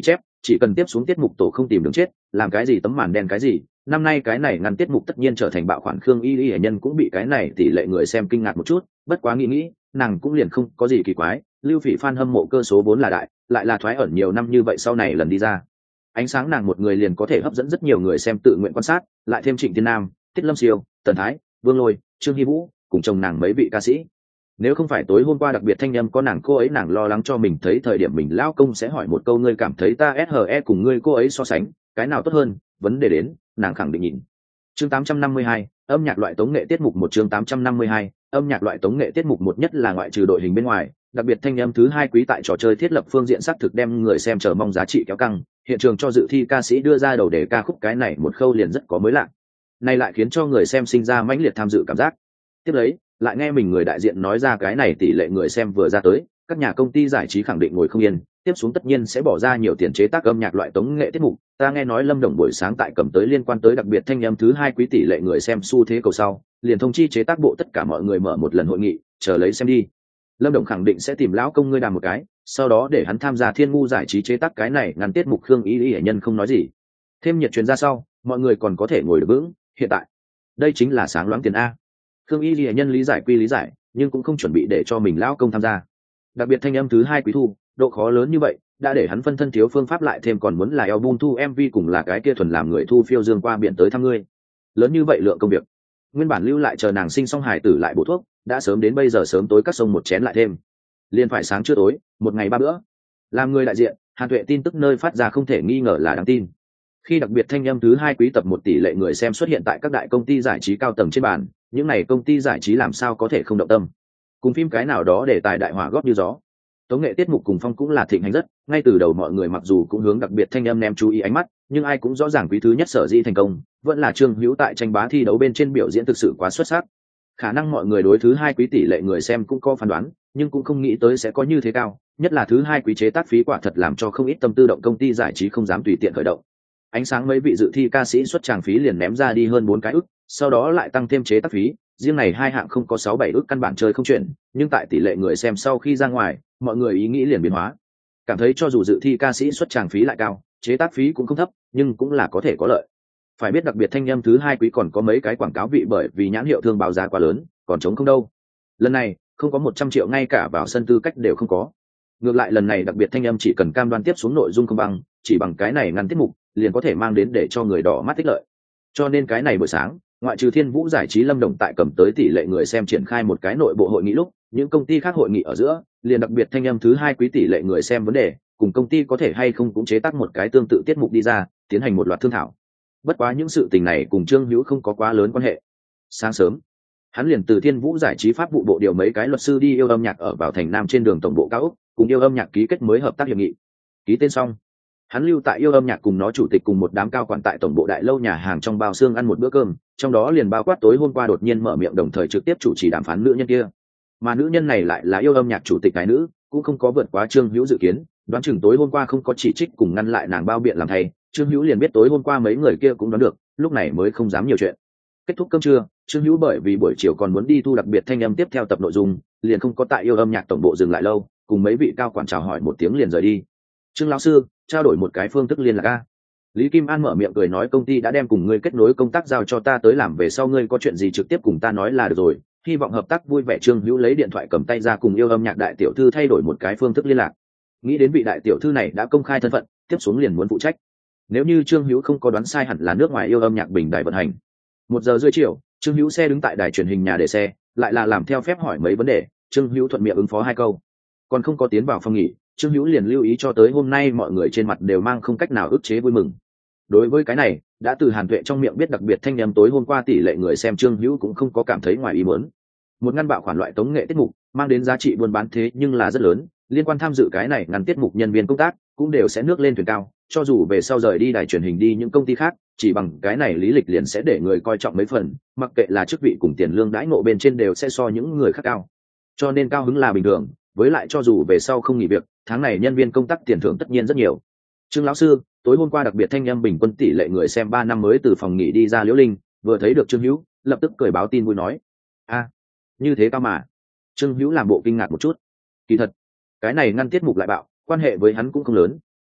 chỉ cần tiếp xuống tiết mục tổ không tìm đường chết, làm cái gì tấm màn đen cái gì, năm nay cái này ngăn tiết mục tất nhiên trở thành bạo khoản. Khương Y Y nhân cũng bị cái này tỷ lệ người xem kinh ngạc một chút, bất quá nghĩ nghĩ nàng cũng liền không có gì kỳ quái. Lưu Phỉ fan hâm mộ cơ số vốn là đại, lại là thoái ẩn nhiều năm như vậy, sau này lần đi ra ánh sáng nàng một người liền có thể hấp dẫn rất nhiều người xem tự nguyện quan sát, lại thêm Trịnh Thiên Nam, Tiết Lâm Siêu, Tần Thái, Vương Lôi, Trương Hy Vũ cùng chồng nàng mấy vị ca sĩ. Nếu không phải tối hôm qua đặc biệt thanh âm có nàng cô ấy, nàng lo lắng cho mình thấy thời điểm mình lao công sẽ hỏi một câu ngươi cảm thấy ta SHE cùng ngươi cô ấy so sánh cái nào tốt hơn, vấn đề đến nàng khẳng định nhìn. Chương tám trăm năm mươi hai, âm nhạc loại tống nghệ tiết mục một. Chương tám trăm năm mươi hai, âm nhạc loại tống nghệ tiết mục một. Nhất là ngoại trừ đội hình bên ngoài, đặc biệt thanh âm thứ hai quý tại trò chơi thiết lập phương diện xác thực đem người xem chờ mong giá trị kéo căng. Hiện trường cho dự thi ca sĩ đưa ra đầu đề ca khúc, cái này một khâu liền rất có mới lạ, này lại khiến cho người xem sinh ra mãnh liệt tham dự cảm giác. Tiếp lấy lại nghe mình người đại diện nói ra cái này tỷ lệ người xem vừa ra tới, các nhà công ty giải trí khẳng định ngồi không yên, tiếp xuống tất nhiên sẽ bỏ ra nhiều tiền chế tác âm nhạc loại tống nghệ tiết mục. Ta nghe nói Lâm Đồng buổi sáng tại cầm tới liên quan tới đặc biệt thanh âm thứ hai quý tỷ lệ người xem xu thế cầu sau, liền thông chi chế tác bộ tất cả mọi người mở một lần hội nghị, chờ lấy xem đi. Lâm Đồng khẳng định sẽ tìm lão công ngươi đàm một cái, sau đó để hắn tham gia Thiên Ngu giải trí chế tác cái này ngắn tiết mục. Khương Y Y nhân không nói gì, thêm nhiệt truyền ra sau, mọi người còn có thể ngồi được vững. Hiện tại đây chính là sáng loáng tiền a. Khương Y Y nhân lý giải quy lý giải, nhưng cũng không chuẩn bị để cho mình lão công tham gia. Đặc biệt thanh âm thứ hai quý thu, độ khó lớn như vậy, đã để hắn phân thân thiếu phương pháp, lại thêm còn muốn là album thu em vê cùng là cái kia thuần làm người thu phiêu dương qua biển tới thăm ngươi. Lớn như vậy lượng công việc, nguyên bản lưu lại chờ nàng sinh xong hài tử lại bổ thuốc, đã sớm đến bây giờ sớm tối cắt sông một chén lại thêm, liền phải sáng trưa tối, một ngày ba bữa. Làm người đại diện, Hàn Tuệ tin tức nơi phát ra không thể nghi ngờ là đáng tin. Khi đặc biệt thanh âm thứ hai quý tập một tỷ lệ người xem xuất hiện tại các đại công ty giải trí cao tầng trên bàn, những này công ty giải trí làm sao có thể không động tâm. Cùng phim cái nào đó để tài đại hỏa góp như gió. Tống nghệ tiết mục cùng phong cũng là thịnh hành rất, ngay từ đầu mọi người mặc dù cũng hướng đặc biệt thanh âm ném chú ý ánh mắt, nhưng ai cũng rõ ràng quý thứ nhất sở dĩ thành công vẫn là Trương Hữu tại tranh bá thi đấu bên trên biểu diễn thực sự quá xuất sắc. Khả năng mọi người đối thứ hai quý tỷ lệ người xem cũng có phán đoán, nhưng cũng không nghĩ tới sẽ có như thế cao, nhất là thứ hai quý chế tác phí quả thật làm cho không ít tâm tư động công ty giải trí không dám tùy tiện khởi động. Ánh sáng mấy vị dự thi ca sĩ xuất tràng phí liền ném ra đi hơn bốn cái ức, sau đó lại tăng thêm chế tác phí, riêng này hai hạng không có sáu bảy ức căn bản chơi không chuyển, nhưng tại tỷ lệ người xem sau khi ra ngoài, mọi người ý nghĩ liền biến hóa, cảm thấy cho dù dự thi ca sĩ xuất tràng phí lại cao, chế tác phí cũng không thấp, nhưng cũng là có thể có lợi. Phải biết đặc biệt thanh âm thứ hai quý còn có mấy cái quảng cáo vị, bởi vì nhãn hiệu thương báo giá quá lớn, còn chống không đâu. Lần này không có một trăm triệu ngay cả vào sân tư cách đều không có. Ngược lại lần này đặc biệt thanh âm chỉ cần cam đoan tiếp xuống nội dung không bằng, chỉ bằng cái này ngăn tiết mục liền có thể mang đến để cho người đỏ mắt tích lợi. Cho nên cái này buổi sáng, ngoại trừ Thiên Vũ giải trí Lâm Đồng tại cầm tới tỷ lệ người xem triển khai một cái nội bộ hội nghị lúc, những công ty khác hội nghị ở giữa, liền đặc biệt thanh âm thứ hai quý tỷ lệ người xem vấn đề, cùng công ty có thể hay không cũng chế tác một cái tương tự tiết mục đi ra, tiến hành một loạt thương thảo. Bất quá những sự tình này cùng Trương Hữu không có quá lớn quan hệ. Sáng sớm, hắn liền từ Thiên Vũ giải trí pháp vụ bộ điều mấy cái luật sư đi yêu âm nhạc ở vào thành Nam trên đường tổng bộ cao ốc, cùng yêu âm nhạc ký kết mới hợp tác hiệp nghị. Ký tên xong, hắn lưu tại yêu âm nhạc cùng nó chủ tịch cùng một đám cao quản tại tổng bộ đại lâu nhà hàng trong bao xương ăn một bữa cơm, trong đó liền bao quát tối hôm qua đột nhiên mở miệng đồng thời trực tiếp chủ trì đàm phán nữ nhân kia. Mà nữ nhân này lại là yêu âm nhạc chủ tịch cái nữ, cũng không có vượt quá Trương Hữu dự kiến, đoán chừng tối hôm qua không có chỉ trích cùng ngăn lại nàng bao biện làm thay, Trương Hữu liền biết tối hôm qua mấy người kia cũng đoán được, lúc này mới không dám nhiều chuyện. Kết thúc cơm trưa, Trương Hữu bởi vì buổi chiều còn muốn đi thu đặc biệt thanh âm tiếp theo tập nội dung, liền không có tại yêu âm nhạc tổng bộ dừng lại lâu, cùng mấy vị cao quản chào hỏi một tiếng liền rời đi. Trương lão sư, trao đổi một cái phương thức liên lạc a. Lý Kim An mở miệng cười nói, công ty đã đem cùng ngươi kết nối công tác giao cho ta tới làm, về sau ngươi có chuyện gì trực tiếp cùng ta nói là được rồi, hy vọng hợp tác vui vẻ. Trương Hữu lấy điện thoại cầm tay ra cùng yêu âm nhạc đại tiểu thư thay đổi một cái phương thức liên lạc. Nghĩ đến vị đại tiểu thư này đã công khai thân phận, tiếp xuống liền muốn phụ trách. Nếu như Trương Hữu không có đoán sai, hẳn là nước ngoài yêu âm nhạc bình đài vận hành. Một giờ rưỡi chiều, Trương Hữu xe đứng tại đài truyền hình nhà để xe, lại là làm theo phép hỏi mấy vấn đề, Trương Hữu thuận miệng ứng phó hai câu. Còn không có tiến vào phòng nghỉ, Trương Hữu liền lưu ý cho tới hôm nay mọi người trên mặt đều mang không cách nào ức chế vui mừng. Đối với cái này, đã từ Hàn Tuệ trong miệng biết đặc biệt thanh âm tối hôm qua tỷ lệ người xem, Trương Hữu cũng không có cảm thấy ngoài ý muốn. Một ngăn bạo khoản loại tống nghệ tiết mục, mang đến giá trị buôn bán thế nhưng là rất lớn, liên quan tham dự cái này ngăn tiết mục nhân viên công tác cũng đều sẽ nước lên thuyền cao, cho dù về sau rời đi đài truyền hình đi những công ty khác, chỉ bằng cái này lý lịch liền sẽ để người coi trọng mấy phần, mặc kệ là chức vị cùng tiền lương đãi ngộ bên trên đều sẽ so những người khác cao. Cho nên cao hứng là bình thường, với lại cho dù về sau không nghỉ việc, tháng này nhân viên công tác tiền thưởng tất nhiên rất nhiều. Trương lão sư, tối hôm qua đặc biệt thanh âm bình quân tỷ lệ người xem ba năm mới từ phòng nghỉ đi ra Liễu Linh, vừa thấy được Trương Hữu, lập tức cười báo tin vui nói: "A, như thế cao mà." Trương Hữu làm bộ kinh ngạc một chút. Kỳ thật, cái này ngăn tiết mục lại bạo, quan hệ với hắn cũng không lớn,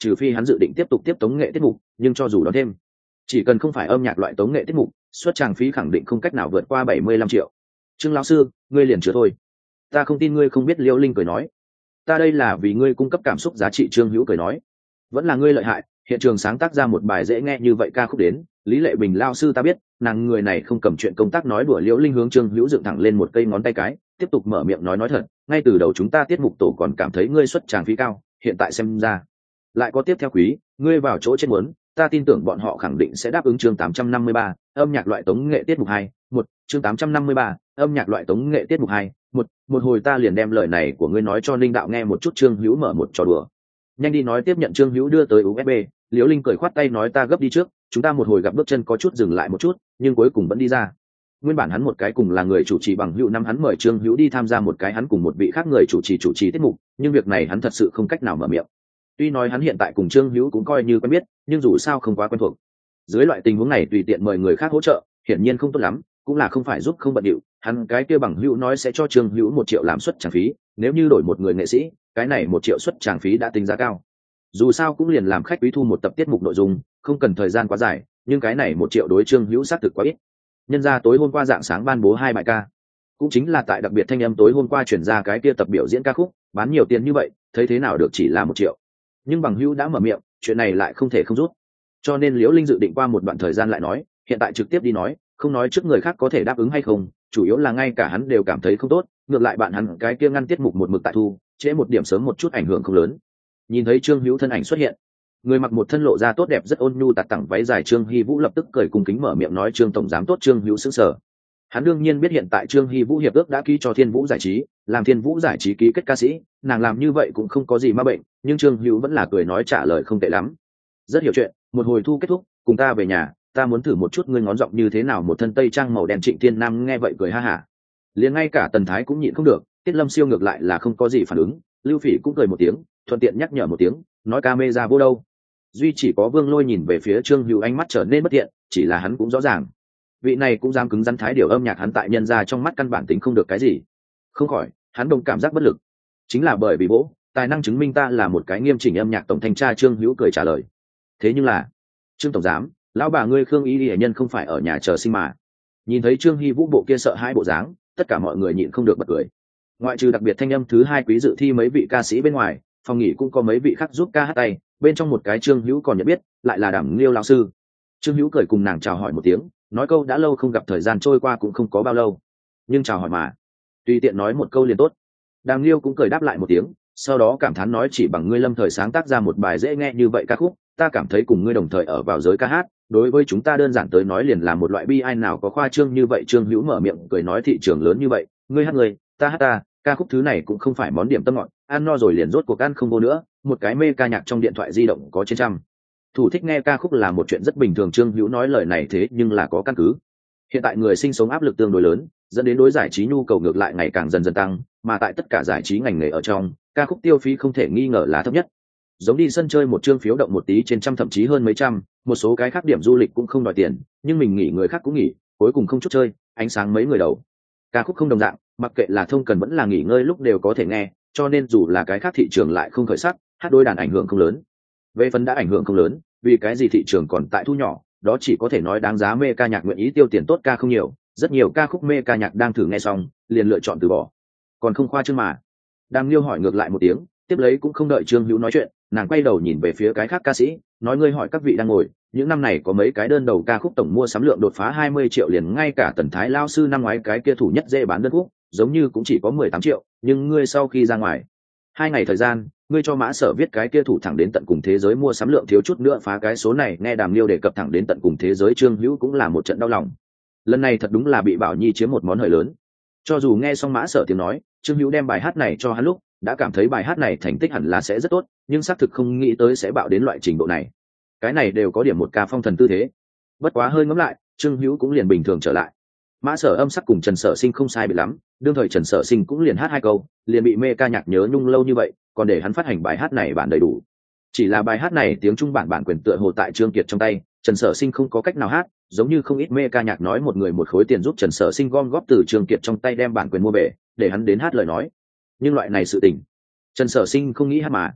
trừ phi hắn dự định tiếp tục tiếp tống nghệ tiết mục, nhưng cho dù đó thêm, chỉ cần không phải âm nhạc loại tống nghệ tiết mục, xuất trang phí khẳng định không cách nào vượt qua bảy mươi lăm triệu. Trương lão sư, ngươi liền chứa thôi. Ta không tin ngươi không biết. Liễu Linh cười nói. Ta đây là vì ngươi cung cấp cảm xúc giá trị. Trương Hữu cười nói. Vẫn là ngươi lợi hại, hiện trường sáng tác ra một bài dễ nghe như vậy ca khúc đến. Lý Lệ Bình lao sư ta biết, nàng người này không cầm chuyện công tác nói đùa. Liễu Linh hướng Trương Hữu dựng thẳng lên một cây ngón tay cái, tiếp tục mở miệng nói nói thật, ngay từ đầu chúng ta tiết mục tổ còn cảm thấy ngươi xuất tràng phí cao, hiện tại xem ra lại có tiếp theo quý, ngươi vào chỗ chết muốn, ta tin tưởng bọn họ khẳng định sẽ đáp ứng. Chương tám trăm năm mươi ba, âm nhạc loại tống nghệ tiết mục hai, một, chương tám trăm năm mươi ba, âm nhạc loại tống nghệ tiết mục hai, một, một hồi ta liền đem lời này của ngươi nói cho Linh đạo nghe một chút. Trương Hữu mở một trò đùa. Nhanh đi nói. Tiếp nhận Trương Hữu đưa tới u ét bê, Liễu Linh cười khoát tay nói ta gấp đi trước, chúng ta một hồi gặp bước chân có chút dừng lại một chút, nhưng cuối cùng vẫn đi ra. Nguyên bản hắn một cái cùng là người chủ trì bằng hữu năm hắn mời Trương Hữu đi tham gia một cái hắn cùng một vị khác người chủ trì chủ trì tiết mục, nhưng việc này hắn thật sự không cách nào mở miệng. Tuy nói hắn hiện tại cùng Trương Hữu cũng coi như quen biết, nhưng dù sao không quá quen thuộc. Dưới loại tình huống này tùy tiện mời người khác hỗ trợ, hiển nhiên không tốt lắm, cũng là không phải giúp không bận điệu. Hắn cái kia bằng hữu nói sẽ cho Trương Hữu một triệu làm suất tràng phí, nếu như đổi một người nghệ sĩ, cái này một triệu suất tràng phí đã tính giá cao. Dù sao cũng liền làm khách quý thu một tập tiết mục nội dung, không cần thời gian quá dài, nhưng cái này một triệu đối Trương Hữu xác thực quá ít. Nhân ra tối hôm qua dạng sáng ban bố hai bài ca, cũng chính là tại đặc biệt thanh âm tối hôm qua chuyển ra cái kia tập biểu diễn ca khúc, bán nhiều tiền như vậy, thấy thế nào được chỉ là một triệu. Nhưng bằng hữu đã mở miệng, chuyện này lại không thể không rút. Cho nên Liễu Linh dự định qua một đoạn thời gian lại nói, hiện tại trực tiếp đi nói, không nói trước người khác có thể đáp ứng hay không, chủ yếu là ngay cả hắn đều cảm thấy không tốt, ngược lại bạn hắn cái kia ngăn tiết mục một mực tại thu, trễ một điểm sớm một chút ảnh hưởng không lớn. Nhìn thấy Trương Hữu thân ảnh xuất hiện, người mặc một thân lộ ra tốt đẹp rất ôn nhu tạt tặng váy dài Trương Hy Vũ lập tức cười cung kính mở miệng nói. Trương tổng giám tốt. Trương Hữu sững sờ. Hắn đương nhiên biết hiện tại Trương Hy Vũ hiệp ước đã ký cho Thiên Vũ giải trí, làm Thiên Vũ giải trí ký kết ca sĩ, nàng làm như vậy cũng không có gì ma bệnh, nhưng Trương Hữu vẫn là cười nói trả lời không tệ lắm. Rất hiểu chuyện, một hồi thu kết thúc, cùng ta về nhà, ta muốn thử một chút ngươi ngón giọng như thế nào. Một thân tây trang màu đen Trịnh Thiên Nam nghe vậy cười ha hả. Liền ngay cả Tần Thái cũng nhịn không được, Tiết Lâm Siêu ngược lại là không có gì phản ứng, Lưu Phỉ cũng cười một tiếng, thuận tiện nhắc nhở một tiếng, nói ca mê ra vô đâu. Duy chỉ có Vương Lôi nhìn về phía Trương Hữu ánh mắt trở nên bất thiện, chỉ là hắn cũng rõ ràng, vị này cũng dám cứng rắn thái điều âm nhạc hắn tại nhân ra trong mắt căn bản tính không được cái gì. Không khỏi, hắn đồng cảm giác bất lực. Chính là bởi vì bố, tài năng chứng minh ta là một cái nghiêm chỉnh âm nhạc tổng thanh tra. Trương Hữu cười trả lời. Thế nhưng là, Trương tổng giám, lão bà ngươi Khương Y Lệ nhân không phải ở nhà chờ sinh mà. Nhìn thấy Trương Hy Vũ bộ kia sợ hãi bộ dáng, tất cả mọi người nhịn không được bật cười. Ngoại trừ đặc biệt thanh âm thứ hai quý dự thi mấy vị ca sĩ bên ngoài, phòng nghỉ cũng có mấy vị khác giúp ca hát tay, bên trong một cái Trương Hữu còn nhận biết, lại là Đàm Liêu lão sư. Trương Hữu cười cùng nàng chào hỏi một tiếng, nói câu đã lâu không gặp, thời gian trôi qua cũng không có bao lâu, nhưng chào hỏi mà tùy tiện nói một câu liền tốt. Đàm Liêu cũng cười đáp lại một tiếng, sau đó cảm thán nói chỉ bằng ngươi lâm thời sáng tác ra một bài dễ nghe như vậy ca khúc, ta cảm thấy cùng ngươi đồng thời ở vào giới ca hát, đối với chúng ta đơn giản tới nói liền là một loại bi ai nào có khoa trương như vậy. Trương Hữu mở miệng cười nói thị trường lớn như vậy, ngươi hát người, ta hát ta, ca khúc thứ này cũng không phải món điểm tâm ngọt, ăn no rồi liền rốt cuộc ăn không vô nữa. Một cái mê ca nhạc trong điện thoại di động có trên trăm thủ thích nghe ca khúc là một chuyện rất bình thường. Trương Hữu nói lời này thế nhưng là có căn cứ. Hiện tại người sinh sống áp lực tương đối lớn, dẫn đến đối giải trí nhu cầu ngược lại ngày càng dần dần tăng, mà tại tất cả giải trí ngành nghề ở trong, ca khúc tiêu phí không thể nghi ngờ là thấp nhất. Giống đi sân chơi một chương phiếu động một tí trên trăm thậm chí hơn mấy trăm, một số cái khác điểm du lịch cũng không đòi tiền, nhưng mình nghỉ người khác cũng nghỉ, cuối cùng không chút chơi, ánh sáng mấy người đầu. Ca khúc không đồng dạng, mặc kệ là thông cần vẫn là nghỉ ngơi lúc đều có thể nghe, cho nên dù là cái khác thị trường lại không khởi sắc, hát đôi đàn ảnh hưởng không lớn. Về phần đã ảnh hưởng không lớn, vì cái gì thị trường còn tại thu nhỏ, đó chỉ có thể nói đáng giá mê ca nhạc nguyện ý tiêu tiền tốt ca không nhiều, rất nhiều ca khúc mê ca nhạc đang thử nghe xong, liền lựa chọn từ bỏ. Còn không khoa trương mà. Đàm Liêu hỏi ngược lại một tiếng, tiếp lấy cũng không đợi Trương Hữu nói chuyện, nàng quay đầu nhìn về phía cái khác ca sĩ, nói ngươi hỏi các vị đang ngồi, những năm này có mấy cái đơn đầu ca khúc tổng mua sắm lượng đột phá hai mươi triệu, liền ngay cả Tần Thái lao sư năm ngoái cái kia thủ nhất dễ bán đơn khúc, giống như cũng chỉ có mười tám triệu, nhưng ngươi sau khi ra ngoài hai ngày thời gian, ngươi cho Mã Sở viết cái kia thủ thẳng đến tận cùng thế giới mua sắm lượng thiếu chút nữa phá cái số này. Nghe Đàm Liêu đề cập thẳng đến tận cùng thế giới, Trương Hữu cũng là một trận đau lòng. Lần này thật đúng là bị Bảo Nhi chiếm một món hời lớn. Cho dù nghe xong Mã Sở tiếng nói, Trương Hữu đem bài hát này cho hắn lúc đã cảm thấy bài hát này thành tích hẳn là sẽ rất tốt, nhưng xác thực không nghĩ tới sẽ bạo đến loại trình độ này. Cái này đều có điểm một ca phong thần tư thế. Bất quá hơi ngẫm lại, Trương Hữu cũng liền bình thường trở lại. Mã Sở âm sắc cùng Trần Sở Sinh không sai biệt lắm, đương thời Trần Sở Sinh cũng liền hát hai câu, liền bị mê ca nhạc nhớ nhung lâu như vậy, còn để hắn phát hành bài hát này bản đầy đủ. Chỉ là bài hát này tiếng Trung bản bản quyền tựa hồ tại Trương Kiệt trong tay, Trần Sở Sinh không có cách nào hát, giống như không ít mê ca nhạc nói một người một khối tiền giúp Trần Sở Sinh gom góp từ Trương Kiệt trong tay đem bản quyền mua về, để hắn đến hát lời nói. Nhưng loại này sự tình, Trần Sở Sinh không nghĩ hát mà.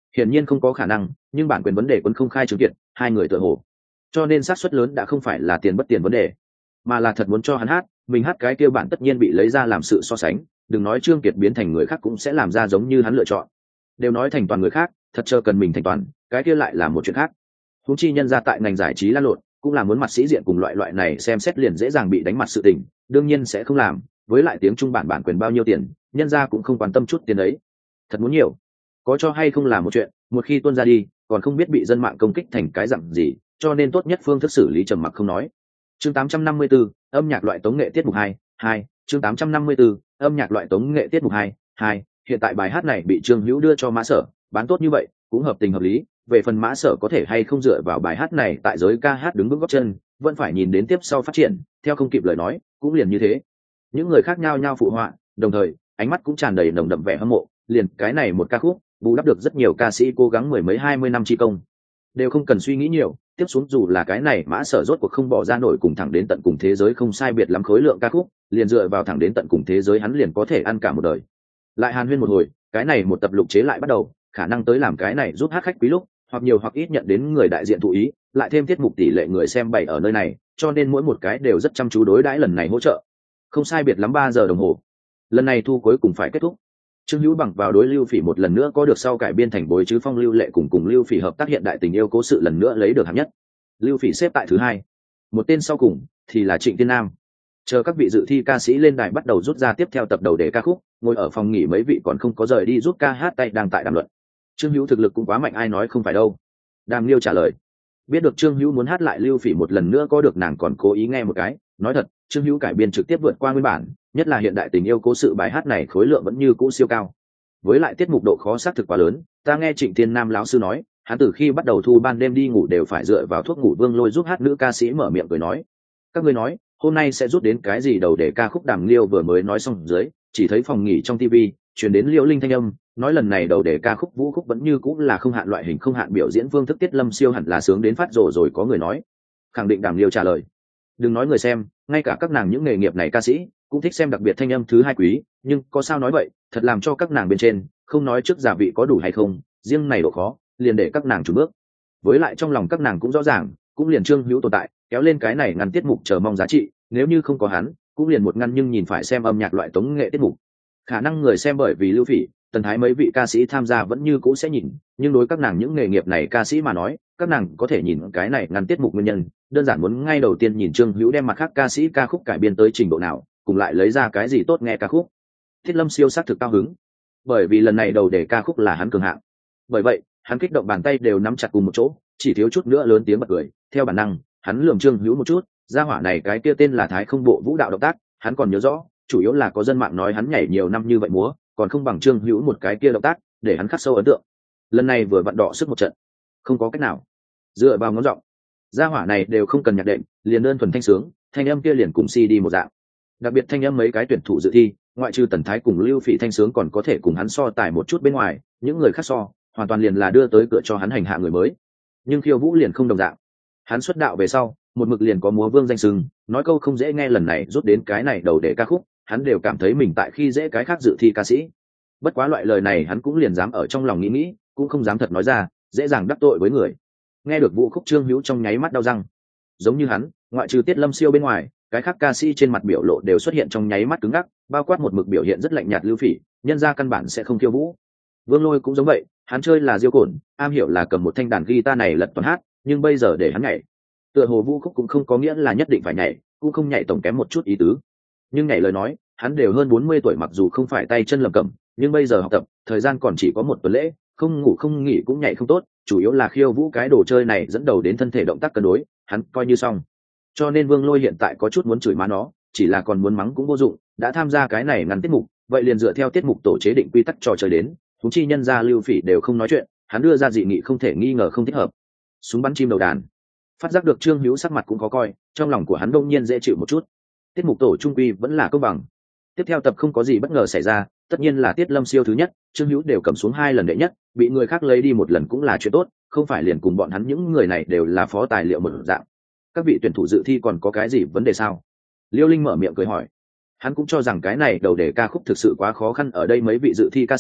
hiển nhiên không có khả năng, nhưng bản quyền vấn đề quân không khai chứng kiện hai người tựa hồ, cho nên xác suất lớn đã không phải là tiền bất tiền vấn đề, mà là thật muốn cho hắn hát, mình hát cái kia bản tất nhiên bị lấy ra làm sự so sánh, đừng nói Trương Kiệt biến thành người khác cũng sẽ làm ra giống như hắn lựa chọn. Đều nói thành toàn người khác, thật chờ cần mình thành toàn, cái kia lại là một chuyện khác. Huống chi nhân ra tại ngành giải trí lan lộn, cũng là muốn mặt sĩ diện cùng loại loại này xem xét liền dễ dàng bị đánh mặt sự tình, đương nhiên sẽ không làm, với lại tiếng Trung bản bản quyền bao nhiêu tiền, nhân ra cũng không quan tâm chút tiền ấy. Thật muốn nhiều, có cho hay không là một chuyện, một khi tuôn ra đi, còn không biết bị dân mạng công kích thành cái dạng gì, cho nên tốt nhất phương thức xử lý trầm mặc không nói. Chương tám trăm năm mươi tư, âm nhạc loại tống nghệ tiết mục hai, hai, chương tám trăm năm mươi tư, âm nhạc loại tống nghệ tiết mục hai, hai, hiện tại bài hát này bị Trương Hữu đưa cho Mã Sở, bán tốt như vậy, cũng hợp tình hợp lý, về phần Mã Sở có thể hay không dựa vào bài hát này tại giới ca hát đứng vững gót chân, vẫn phải nhìn đến tiếp sau phát triển, theo không kịp lời nói, cũng liền như thế. Những người khác nhau nhau phụ họa, đồng thời, ánh mắt cũng tràn đầy nồng đậm vẻ hâm mộ, liền cái này một ca khúc, bù đắp được rất nhiều ca sĩ cố gắng mười mấy hai mươi năm chi công. Đều không cần suy nghĩ nhiều, tiếp xuống dù là cái này Mã Sở rốt cuộc không bỏ ra nổi cùng thẳng đến tận cùng thế giới không sai biệt lắm khối lượng ca khúc, liền dựa vào thẳng đến tận cùng thế giới hắn liền có thể ăn cả một đời. Lại hàn huyên một hồi, cái này một tập lục chế lại bắt đầu, khả năng tới làm cái này giúp hát khách quý lúc, hoặc nhiều hoặc ít nhận đến người đại diện thụ ý, lại thêm tiết mục tỷ lệ người xem bày ở nơi này, cho nên mỗi một cái đều rất chăm chú đối đãi lần này hỗ trợ. Không sai biệt lắm ba giờ đồng hồ. Lần này thu cuối cùng phải kết thúc. Trương Hữu bằng vào đối Lưu Phỉ một lần nữa có được sau cải biên thành Bối Chứ Phong Lưu Lệ cùng cùng Lưu Phỉ hợp tác hiện đại tình yêu cố sự lần nữa lấy được hạng nhất. Lưu Phỉ xếp tại thứ hai. Một tên sau cùng thì là Trịnh Tiên Nam. Chờ các vị dự thi ca sĩ lên đài bắt đầu rút ra tiếp theo tập đầu để ca khúc, ngồi ở phòng nghỉ mấy vị còn không có rời đi giúp ca hát tay đang tại đàm luận. Trương Hữu thực lực cũng quá mạnh ai nói không phải đâu. Đàm Liêu trả lời. Biết được Trương Hữu muốn hát lại Lưu Phỉ một lần nữa có được nàng còn cố ý nghe một cái, nói thật, Trương Hữu cải biên trực tiếp vượt qua nguyên bản, nhất là hiện đại tình yêu cố sự bài hát này khối lượng vẫn như cũ siêu cao. Với lại tiết mục độ khó xác thực quá lớn, ta nghe Trịnh Tiên Nam lão sư nói, hắn từ khi bắt đầu thu ban đêm đi ngủ đều phải dựa vào thuốc ngủ Vương Lôi giúp hát nữ ca sĩ mở miệng cười nói. Các ngươi nói, hôm nay sẽ rút đến cái gì đầu để ca khúc Đàm Liêu vừa mới nói xong dưới, chỉ thấy phòng nghỉ trong ti vi truyền đến Liễu Linh thanh âm, nói lần này đầu để ca khúc vũ khúc vẫn như cũng là không hạn loại hình không hạn biểu diễn phương thức Tiết Lâm Siêu hẳn là sướng đến phát rồ rồi có người nói. Khẳng định Đàm Liêu trả lời. Đừng nói người xem, ngay cả các nàng những nghề nghiệp này ca sĩ cũng thích xem đặc biệt thanh âm thứ hai quý, nhưng có sao nói vậy, thật làm cho các nàng bên trên, không nói trước giả vị có đủ hay không, riêng này độ khó, liền để các nàng chủ bước. Với lại trong lòng các nàng cũng rõ ràng, cũng liền Trương Hữu tồn tại, kéo lên cái này ngăn tiết mục chờ mong giá trị, nếu như không có hắn, cũng liền một ngăn nhưng nhìn phải xem âm nhạc loại tống nghệ tiết mục. Khả năng người xem bởi vì Lưu Phỉ, Tần Thái mấy vị ca sĩ tham gia vẫn như cũ sẽ nhìn, nhưng đối các nàng những nghề nghiệp này ca sĩ mà nói, các nàng có thể nhìn cái này ngăn tiết mục nguyên nhân, đơn giản muốn ngay đầu tiên nhìn Trương Hữu đem mặt khác ca sĩ ca khúc cải biên tới trình độ nào, cùng lại lấy ra cái gì tốt nghe ca khúc. Thiết Lâm Siêu sắc thực cao hứng, bởi vì lần này đầu để ca khúc là hắn cường hạng. Bởi vậy, hắn kích động bàn tay đều nắm chặt cùng một chỗ, chỉ thiếu chút nữa lớn tiếng bật cười, theo bản năng, hắn lườm Trương Hữu một chút, gia hỏa này cái kia tên là Thái Không Bộ vũ đạo động tác, hắn còn nhớ rõ, chủ yếu là có dân mạng nói hắn nhảy nhiều năm như vậy múa, còn không bằng Trương Hữu một cái kia động tác, để hắn khắc sâu ấn tượng. Lần này vừa vặn đọ sức một trận, không có cách nào, dựa vào ngón giọng, gia hỏa này đều không cần nhạc đệm, liền đơn thuần thanh sướng, thanh âm kia liền cùng xê đê một dạng. Đặc biệt thanh âm mấy cái tuyển thủ dự thi, ngoại trừ Tần Thái cùng Lưu Phỉ thanh sướng còn có thể cùng hắn so tài một chút bên ngoài, những người khác so, hoàn toàn liền là đưa tới cửa cho hắn hành hạ người mới. Nhưng Khiêu Vũ liền không đồng dạng. Hắn xuất đạo về sau, một mực liền có múa vương danh sừng, nói câu không dễ nghe lần này rút đến cái này đầu để ca khúc, hắn đều cảm thấy mình tại khi dễ cái khác dự thi ca sĩ. Bất quá loại lời này hắn cũng liền dám ở trong lòng nghĩ nghĩ, cũng không dám thật nói ra, dễ dàng đắc tội với người. Nghe được vũ khúc Trương Hữu trong nháy mắt đau răng. Giống như hắn, ngoại trừ Tiết Lâm Siêu bên ngoài, cái khác ca sĩ trên mặt biểu lộ đều xuất hiện trong nháy mắt cứng ngắc, bao quát một mực biểu hiện rất lạnh nhạt Lưu Phỉ, nhân ra căn bản sẽ không khiêu vũ. Vương Lôi cũng giống vậy, hắn chơi là diêu cồn, am hiểu là cầm một thanh đàn guitar này lật toàn hát, nhưng bây giờ để hắn nhảy, tựa hồ vũ khúc cũng không có nghĩa là nhất định phải nhảy, cũng không nhảy tổng kém một chút ý tứ. Nhưng nhảy lời nói, hắn đều hơn bốn mươi tuổi mặc dù không phải tay chân lầm cầm, nhưng bây giờ học tập, thời gian còn chỉ có một tuần lễ, không ngủ không nghỉ cũng nhảy không tốt, chủ yếu là khiêu vũ cái đồ chơi này dẫn đầu đến thân thể động tác cân đối, hắn coi như xong. Cho nên Vương Lôi hiện tại có chút muốn chửi má nó, chỉ là còn muốn mắng cũng vô dụng, đã tham gia cái này ngắn tiết mục, vậy liền dựa theo tiết mục tổ chế định quy tắc trò chơi đến, chúng chi nhân gia Lưu Phỉ đều không nói chuyện, hắn đưa ra dị nghị không thể nghi ngờ không thích hợp. Súng bắn chim đầu đàn. Phát giác được Trương Hữu sắc mặt cũng khó coi, trong lòng của hắn đông nhiên dễ chịu một chút. Tiết mục tổ trung quy vẫn là công bằng. Tiếp theo tập không có gì bất ngờ xảy ra, tất nhiên là Tiết Lâm Siêu thứ nhất, Trương Hữu đều cầm xuống hai lần đệ nhất, bị người khác lấy đi một lần cũng là chuyện tốt, không phải liền cùng bọn hắn những người này đều là phó tài liệu một dạng. Các vị tuyển thủ dự thi còn có cái gì vấn đề sao? Liêu Linh mở miệng cười hỏi. Hắn cũng cho rằng cái này đầu đề ca khúc thực sự quá khó khăn ở đây mấy vị dự thi ca sĩ,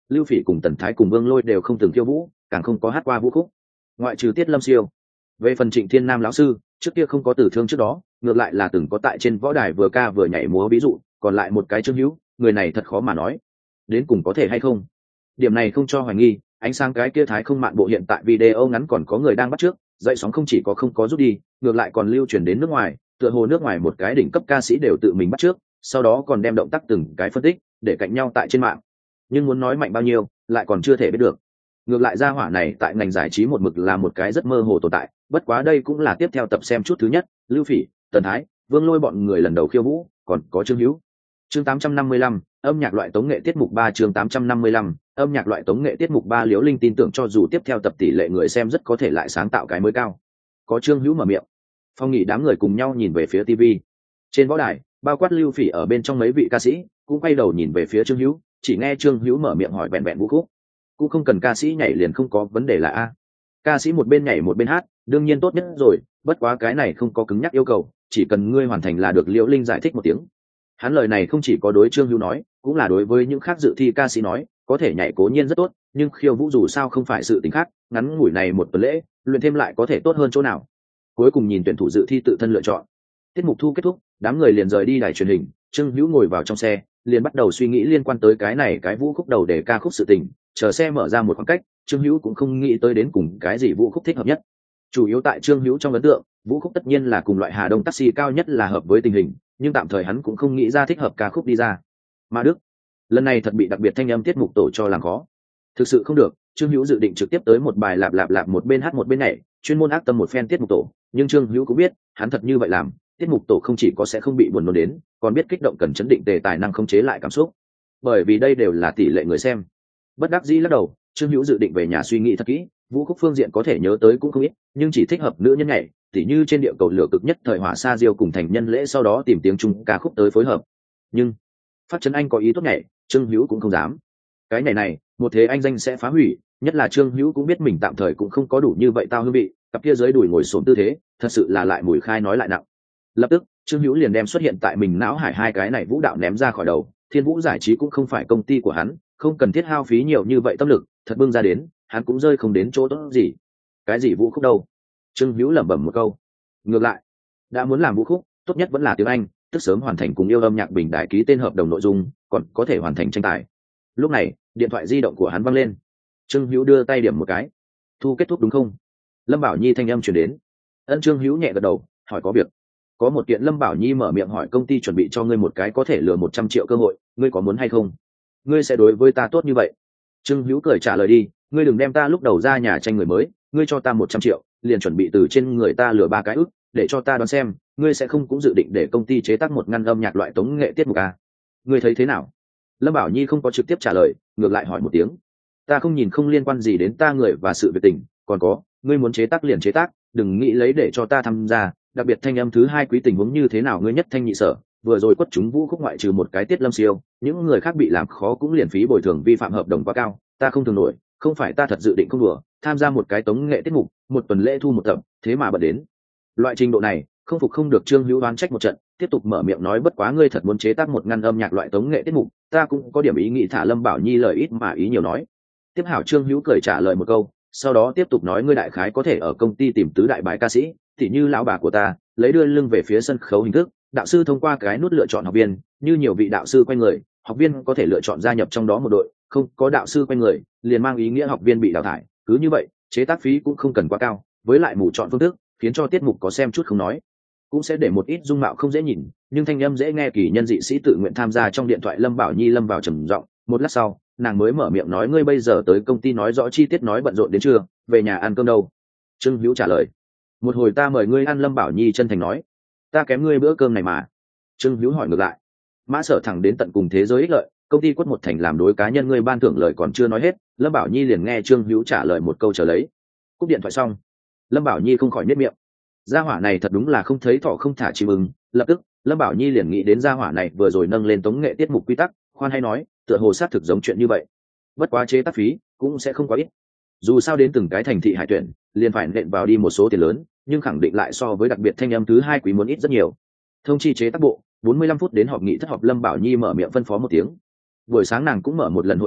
Lưu Phỉ cùng Tần Thái cùng Vương Lôi đều không từng khiêu vũ, càng không có hát qua vũ khúc, ngoại trừ Tiết Lâm Siêu. Về phần Trịnh Thiên Nam lão sư, trước kia không có tử thương trước đó, ngược lại là từng có tại trên võ đài vừa ca vừa nhảy múa ví dụ, còn lại một cái Trương Hữu, người này thật khó mà nói, đến cùng có thể hay không. Điểm này không cho hoài nghi, ánh sáng cái kia Thái không mạn bộ hiện tại video ngắn còn có người đang bắt trước, dậy sóng không chỉ có không có rút đi, ngược lại còn lưu truyền đến nước ngoài, tựa hồ nước ngoài một cái đỉnh cấp ca sĩ đều tự mình bắt trước, sau đó còn đem động tác từng cái phân tích, để cạnh nhau tại trên mạng. Nhưng muốn nói mạnh bao nhiêu, lại còn chưa thể biết được. Ngược lại gia hỏa này tại ngành giải trí một mực là một cái rất mơ hồ tồn tại, bất quá đây cũng là tiếp theo tập xem chút thứ nhất, Lưu Phỉ, Tần Thái, Vương Lôi bọn người lần đầu khiêu vũ, còn có Trương Hữu. Chương tám trăm năm mươi lăm, âm nhạc loại tống nghệ tiết mục ba chương tám trăm năm mươi lăm, âm nhạc loại tống nghệ tiết mục ba Liễu Linh tin tưởng cho dù tiếp theo tập tỷ lệ người xem rất có thể lại sáng tạo cái mới cao. Có Trương Hữu mở miệng. Phong nghị đám người cùng nhau nhìn về phía ti vi. Trên võ đài, bao quát Lưu Phỉ ở bên trong mấy vị ca sĩ, cũng quay đầu nhìn về phía Trương Hữu, chỉ nghe Trương Hữu mở miệng hỏi bèn bèn vũ khúc. Cũng không cần ca sĩ nhảy liền không có vấn đề là a. Ca sĩ một bên nhảy một bên hát, đương nhiên tốt nhất rồi, bất quá cái này không có cứng nhắc yêu cầu, chỉ cần ngươi hoàn thành là được. Liễu Linh giải thích một tiếng. Hắn lời này không chỉ có đối Trương Hữu nói, cũng là đối với những khác dự thi ca sĩ nói, có thể nhảy cố nhiên rất tốt, nhưng khiêu vũ dù sao không phải sự tình khác, ngắn ngủi này một tuần lễ, luyện thêm lại có thể tốt hơn chỗ nào. Cuối cùng nhìn tuyển thủ dự thi tự thân lựa chọn. Tiết mục thu kết thúc, đám người liền rời đi đài truyền hình, Trương Hữu ngồi vào trong xe, liền bắt đầu suy nghĩ liên quan tới cái này cái vũ khúc đầu để ca khúc sự tình, chờ xe mở ra một khoảng cách, Trương Hữu cũng không nghĩ tới đến cùng cái gì vũ khúc thích hợp nhất. Chủ yếu tại Trương Hữu trong ấn tượng, vũ khúc tất nhiên là cùng loại Hà Đông taxi cao nhất là hợp với tình hình, nhưng tạm thời hắn cũng không nghĩ ra thích hợp ca khúc đi ra. Mà Đức, lần này thật bị đặc biệt thanh âm tiết mục tổ cho làm khó. Thực sự không được, Trương Hữu dự định trực tiếp tới một bài lạp lạp lạp một bên hát một bên nhảy, chuyên môn ác tâm một phen tiết mục tổ, nhưng Trương Hữu cũng biết, hắn thật như vậy làm, tiết mục tổ không chỉ có sẽ không bị buồn nôn đến, còn biết kích động cần chấn định tề tài năng khống chế lại cảm xúc. Bởi vì đây đều là tỷ lệ người xem. Bất đắc dĩ lắc đầu, Trương Hữu dự định về nhà suy nghĩ thật kỹ, vũ khúc phương diện có thể nhớ tới cũng không ít, nhưng chỉ thích hợp nữ nhân nhảy, tỉ như trên địa cầu lửa cực nhất thời hỏa sa diêu cùng thành nhân lễ sau đó tìm tiếng Trung ca khúc tới phối hợp. Nhưng Phát Trấn Anh có ý tốt nhảy, Trương Hữu cũng không dám. Cái nhảy này, một thế anh danh sẽ phá hủy, nhất là Trương Hữu cũng biết mình tạm thời cũng không có đủ như vậy tao hương vị, cặp kia dưới đùi ngồi xổm tư thế, thật sự là lại mùi khai nói lại nặng. Lập tức, Trương Hữu liền đem xuất hiện tại mình não hải hai cái này vũ đạo ném ra khỏi đầu, Thiên Vũ giải trí cũng không phải công ty của hắn, không cần thiết hao phí nhiều như vậy tâm lực, thật bưng ra đến, hắn cũng rơi không đến chỗ tốt gì. Cái gì vũ khúc đâu? Trương Hữu lẩm bẩm một câu. Ngược lại, đã muốn làm vũ khúc, tốt nhất vẫn là tiếng Anh, tức sớm hoàn thành cùng yêu âm nhạc bình đại ký tên hợp đồng nội dung, còn có thể hoàn thành tranh tài. Lúc này, điện thoại di động của hắn văng lên. Trương Hữu đưa tay điểm một cái. Thu kết thúc đúng không? Lâm Bảo Nhi thanh âm truyền đến. Ân. Trương Hữu nhẹ gật đầu, hỏi có việc. Có một kiện. Lâm Bảo Nhi mở miệng hỏi công ty chuẩn bị cho ngươi một cái có thể lừa một trăm triệu cơ hội, ngươi có muốn hay không? Ngươi sẽ đối với ta tốt như vậy? Trương Hữu cười trả lời đi, ngươi đừng đem ta lúc đầu ra nhà tranh người mới, ngươi cho ta một trăm triệu, liền chuẩn bị từ trên người ta lừa ba cái ức, để cho ta đoán xem, ngươi sẽ không cũng dự định để công ty chế tác một ngăn âm nhạc loại tống nghệ tiết mục à? Ngươi thấy thế nào? Lâm Bảo Nhi không có trực tiếp trả lời, ngược lại hỏi một tiếng. Ta không nhìn không liên quan gì đến ta người và sự việc tình, còn có, ngươi muốn chế tác liền chế tác, đừng nghĩ lấy để cho ta tham gia, đặc biệt thanh âm thứ hai quý tình huống như thế nào ngươi nhất thanh nhị sở, vừa rồi quất chúng vũ khúc ngoại trừ một cái Tiết Lâm Siêu, những người khác bị làm khó cũng liền phí bồi thường vi phạm hợp đồng quá cao, ta không thường nổi, không phải ta thật dự định không đùa, tham gia một cái tống nghệ tiết mục, một tuần lễ thu một tập, thế mà bận đến loại trình độ này, không phục không được. Trương Hữu đoán trách một trận, tiếp tục mở miệng nói bất quá ngươi thật muốn chế tác một ngăn âm nhạc loại tống nghệ tiết mục, ta cũng có điểm ý nghĩ thả Lâm Bảo Nhi lời ít mà ý nhiều nói. Tiếp hảo. Trương Hữu cười trả lời một câu, sau đó tiếp tục nói ngươi đại khái có thể ở công ty tìm tứ đại bái ca sĩ, tỉ như lão bà của ta, lấy đưa lưng về phía sân khấu hình thức, đạo sư thông qua cái nút lựa chọn học viên, như nhiều vị đạo sư quanh người, học viên có thể lựa chọn gia nhập trong đó một đội, không có đạo sư quanh người, liền mang ý nghĩa học viên bị đào thải, cứ như vậy, chế tác phí cũng không cần quá cao, với lại mù chọn phương thức, khiến cho tiết mục có xem chút không nói, cũng sẽ để một ít dung mạo không dễ nhìn, nhưng thanh âm dễ nghe kỳ nhân dị sĩ tự nguyện tham gia trong điện thoại. Lâm Bảo Nhi lâm vào trầm giọng, một lát sau, nàng mới mở miệng nói ngươi bây giờ tới công ty nói rõ chi tiết nói bận rộn đến chưa, về nhà ăn cơm đâu? Trương Hữu trả lời, một hồi ta mời ngươi ăn. Lâm Bảo Nhi chân thành nói, ta kém ngươi bữa cơm này mà. Trương Hữu hỏi ngược lại, mã sở thẳng đến tận cùng thế giới ích lợi, công ty quất một thành làm đối cá nhân ngươi ban thưởng lời còn chưa nói hết, Lâm Bảo Nhi liền nghe Trương Hữu trả lời một câu trở lấy. Cúp điện thoại xong, Lâm Bảo Nhi không khỏi nhếch miệng, gia hỏa này thật đúng là không thấy thọ không thả chim ưng. Lập tức Lâm Bảo Nhi liền nghĩ đến gia hỏa này vừa rồi nâng lên tống nghệ tiết mục quy tắc, khoan hay nói, tựa hồ sát thực giống chuyện như vậy, bất quá chế tác phí cũng sẽ không quá ít, dù sao đến từng cái thành thị hải tuyển liền phải nện vào đi một số tiền lớn, nhưng khẳng định lại so với đặc biệt thanh âm thứ hai quý muốn ít rất nhiều. Thông chi chế tác bộ, bốn mươi lăm phút đến họp nghị thất họp. Lâm Bảo Nhi mở miệng phân phó một tiếng. Buổi sáng nàng cũng mở một lần hội nghị,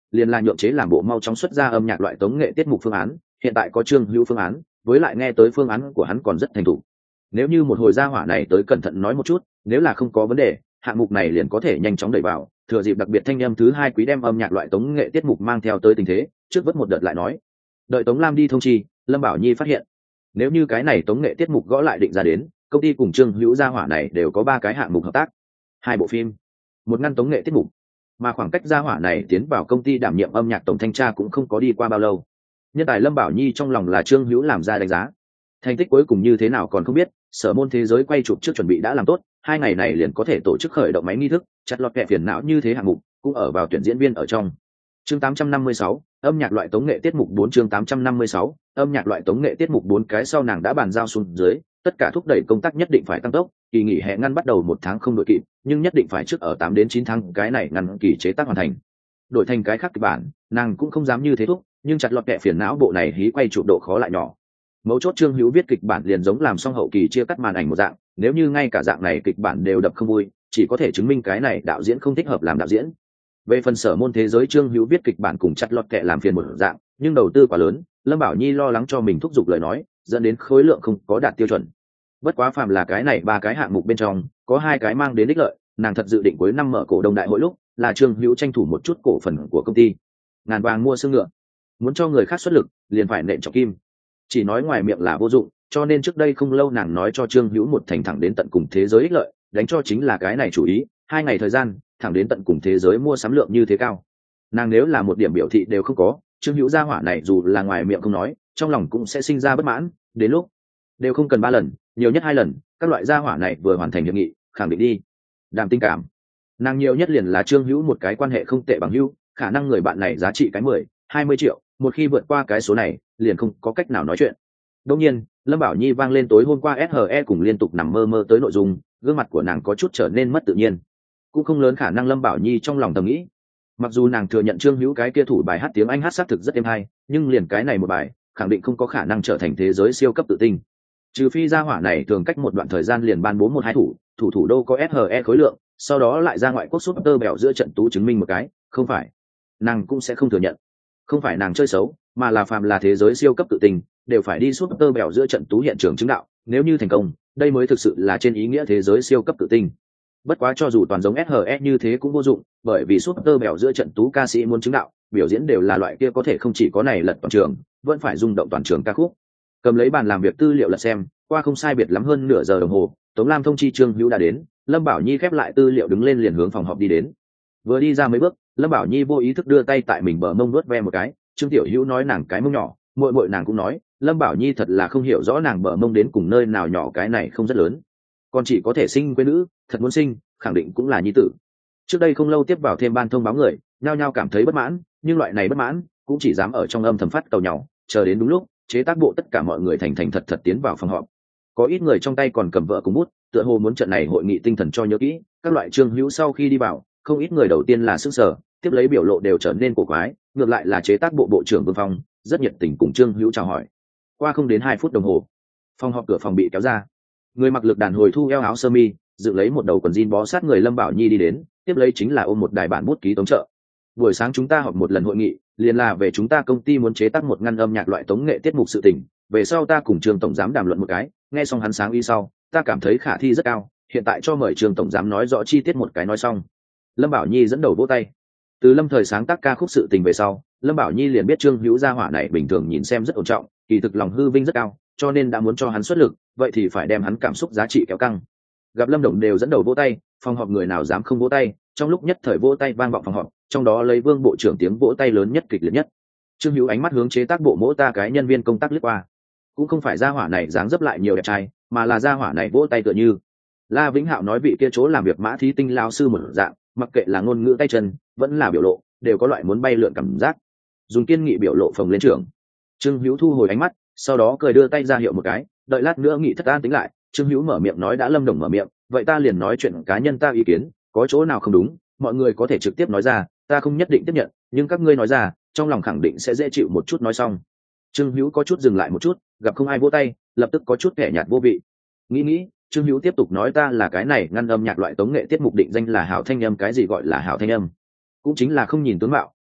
liền là nhượng chế làm bộ mau chóng xuất ra âm nhạc loại tống nghệ tiết mục phương án. Hiện tại có Trương Hữu phương án, với lại nghe tới phương án của hắn còn rất thành thục. Nếu như một hồi gia hỏa này tới cẩn thận nói một chút, nếu là không có vấn đề, hạng mục này liền có thể nhanh chóng đẩy vào. Thừa dịp đặc biệt thanh âm thứ hai quý đem âm nhạc loại tống nghệ tiết mục mang theo tới tình thế, trước vất một đợt lại nói. Đợi Tống Lam đi thông chi, Lâm Bảo Nhi phát hiện, nếu như cái này tống nghệ tiết mục gõ lại định ra đến, công ty cùng Trương Hữu gia hỏa này đều có ba cái hạng mục hợp tác, hai bộ phim, một ngăn tống nghệ tiết mục. Mà khoảng cách gia hỏa này tiến vào công ty đảm nhiệm âm nhạc tổng thanh tra cũng không có đi qua bao lâu. Nhân tài Lâm Bảo Nhi trong lòng là Trương Hữu làm ra đánh giá, thành tích cuối cùng như thế nào còn không biết. Sở môn thế giới quay chụp trước chuẩn bị đã làm tốt, hai ngày này liền có thể tổ chức khởi động máy nghi thức. Chặt lọt kẹ phiền não như thế hạng mục cũng ở vào tuyển diễn viên ở trong. Chương tám trăm năm mươi sáu, âm nhạc loại tống nghệ tiết mục bốn. Chương tám trăm năm mươi sáu, âm nhạc loại tống nghệ tiết mục bốn. Cái sau nàng đã bàn giao xuống dưới, tất cả thúc đẩy công tác nhất định phải tăng tốc. Kỳ nghỉ hè ngăn bắt đầu một tháng không đội kịp, nhưng nhất định phải trước ở tám đến chín tháng cái này ngăn kỳ chế tác hoàn thành. Đổi thành cái khác kịch bản, nàng cũng không dám như thế thúc, nhưng chặt lọt kẹ phiền não bộ này hí quay chụp độ khó lại nhỏ. Mấu chốt Trương Hữu viết kịch bản liền giống làm xong hậu kỳ chia cắt màn ảnh một dạng, nếu như ngay cả dạng này kịch bản đều đập không vui, chỉ có thể chứng minh cái này đạo diễn không thích hợp làm đạo diễn. Về phần sở môn thế giới, Trương Hữu viết kịch bản cùng chặt lọt kẹ làm phiền một dạng, nhưng đầu tư quá lớn, Lâm Bảo Nhi lo lắng cho mình thúc giục lời nói, dẫn đến khối lượng không có đạt tiêu chuẩn. Bất quá phàm là cái này ba cái hạng mục bên trong, có hai cái mang đến ích lợi, nàng thật dự định cuối năm mở cổ đông đại hội lúc, là Trương Hữu tranh thủ một chút cổ phần của công ty. Ngàn vàng mua xương ngựa, muốn cho người khác xuất lực, liền phải nện trọng kim. Chỉ nói ngoài miệng là vô dụng, cho nên trước đây không lâu nàng nói cho Trương Hữu một thành thẳng đến tận cùng thế giới ích lợi, đánh cho chính là cái này chủ ý. Hai ngày thời gian, thẳng đến tận cùng thế giới mua sắm lượng như thế cao, nàng nếu là một điểm biểu thị đều không có, Trương Hữu gia hỏa này dù là ngoài miệng không nói, trong lòng cũng sẽ sinh ra bất mãn. Đến lúc đều không cần ba lần, nhiều nhất hai lần, các loại gia hỏa này vừa hoàn thành hiệp nghị, khẳng định đi đàm tình cảm. Nàng nhiều nhất liền là Trương Hữu một cái quan hệ không tệ bằng hữu, khả năng người bạn này giá trị cái mười hai mươi triệu, một khi vượt qua cái số này liền không có cách nào nói chuyện. Đương nhiên, Lâm Bảo Nhi vang lên tối hôm qua ét hờ e cùng liên tục nằm mơ mơ tới nội dung, gương mặt của nàng có chút trở nên mất tự nhiên. Cũng không lớn khả năng Lâm Bảo Nhi trong lòng thầm nghĩ, mặc dù nàng thừa nhận Trương Hữu cái kia thủ bài hát tiếng Anh hát xác thực rất êm hay, nhưng liền cái này một bài khẳng định không có khả năng trở thành thế giới siêu cấp tự tin, trừ phi gia hỏa này thường cách một đoạn thời gian liền ban bố một hai thủ thủ thủ đô có ét hờ e khối lượng, sau đó lại ra ngoại quốc súp tơ bèo giữa trận tú chứng minh một cái. Không phải, nàng cũng sẽ không thừa nhận. Không phải nàng chơi xấu, mà là phàm là thế giới siêu cấp tự tình đều phải đi súp tơ bèo giữa trận tú hiện trường chứng đạo. Nếu như thành công, đây mới thực sự là trên ý nghĩa thế giới siêu cấp tự tình. Bất quá cho dù toàn giống ét hờ e như thế cũng vô dụng, bởi vì súp tơ bèo giữa trận tú ca sĩ muốn chứng đạo, biểu diễn đều là loại kia có thể không chỉ có này lật toàn trường, vẫn phải rung động toàn trường ca khúc. Cầm lấy bàn làm việc tư liệu lật xem, qua không sai biệt lắm hơn nửa giờ đồng hồ, Tống Lam thông chi Trương Hữu đã đến. Lâm Bảo Nhi khép lại tư liệu đứng lên liền hướng phòng họp đi đến. Vừa đi ra mấy bước, Lâm Bảo Nhi vô ý thức đưa tay tại mình bờ mông nuốt ve một cái. Trương Tiểu Hữu nói nàng cái mông nhỏ, muội muội nàng cũng nói, Lâm Bảo Nhi thật là không hiểu rõ nàng bờ mông đến cùng nơi nào nhỏ, cái này không rất lớn, còn chỉ có thể sinh quê nữ, thật muốn sinh, khẳng định cũng là nhi tử. Trước đây không lâu tiếp vào thêm ban thông báo người, nhao nhao cảm thấy bất mãn, nhưng loại này bất mãn cũng chỉ dám ở trong âm thầm phát cầu nhau, chờ đến đúng lúc, chế tác bộ tất cả mọi người thành thành thật thật tiến vào phòng họp. Có ít người trong tay còn cầm vợ cùng bút, tựa hồ muốn trận này hội nghị tinh thần cho nhớ kỹ. Các loại Trương Hữu sau khi đi vào, không ít người đầu tiên là sững sờ, tiếp lấy biểu lộ đều trở nên cổ quái. Ngược lại là chế tác bộ bộ trưởng Vương Phong rất nhiệt tình cùng Trương Hữu chào hỏi. Qua không đến hai phút đồng hồ, phòng họp cửa phòng bị kéo ra, người mặc lực đàn hồi thu eo áo sơ mi, dựng lấy một đầu quần jean bó sát người Lâm Bảo Nhi đi đến, tiếp lấy chính là ôm một đài bản bút ký tống trợ. Buổi sáng chúng ta họp một lần hội nghị, liền là về chúng ta công ty muốn chế tác một ngăn âm nhạc loại tống nghệ tiết mục sự tình. Về sau ta cùng Trương tổng giám đàm luận một cái, nghe xong hắn sáng ý sau, ta cảm thấy khả thi rất cao, hiện tại cho mời Trương tổng giám nói rõ chi tiết một cái nói xong. Lâm Bảo Nhi dẫn đầu vỗ tay. Từ Lâm thời sáng tác ca khúc sự tình về sau, Lâm Bảo Nhi liền biết Trương Hữu gia hỏa này bình thường nhìn xem rất ổn trọng, kỳ thực lòng hư vinh rất cao, cho nên đã muốn cho hắn xuất lực, vậy thì phải đem hắn cảm xúc giá trị kéo căng. Gặp Lâm Đồng đều dẫn đầu vỗ tay, phòng họp người nào dám không vỗ tay, trong lúc nhất thời vỗ tay vang vọng phòng họp, trong đó lấy Vương bộ trưởng tiếng vỗ tay lớn nhất kịch liệt nhất. Trương Hữu ánh mắt hướng chế tác bộ mỗ ta cái nhân viên công tác liếc qua, cũng không phải gia hỏa này dáng dấp lại nhiều đẹp trai, mà là gia hỏa này vỗ tay tựa như La Vĩnh Hạo nói vị kia chỗ làm việc Mã Thí Tinh lao sư một dạng, mặc kệ là ngôn ngữ tay chân, vẫn là biểu lộ, đều có loại muốn bay lượn cảm giác. Dùng kiên nghị biểu lộ phồng lên trưởng. Trương Hữu thu hồi ánh mắt, sau đó cười đưa tay ra hiệu một cái, đợi lát nữa nghị thất an tính lại. Trương Hữu mở miệng nói đã Lâm Đồng mở miệng, vậy ta liền nói chuyện cá nhân ta ý kiến, có chỗ nào không đúng, mọi người có thể trực tiếp nói ra, ta không nhất định tiếp nhận, nhưng các ngươi nói ra, trong lòng khẳng định sẽ dễ chịu một chút. Nói xong, Trương Hữu có chút dừng lại một chút, gặp không ai vỗ tay, lập tức có chút kẻ nhạt vô vị. Nghĩ nghĩ, Trương Hữu tiếp tục nói ta là cái này ngăn âm nhạc loại tống nghệ tiết mục định danh là hảo thanh âm. Cái gì gọi là hảo thanh âm? Cũng chính là không nhìn tướng mạo,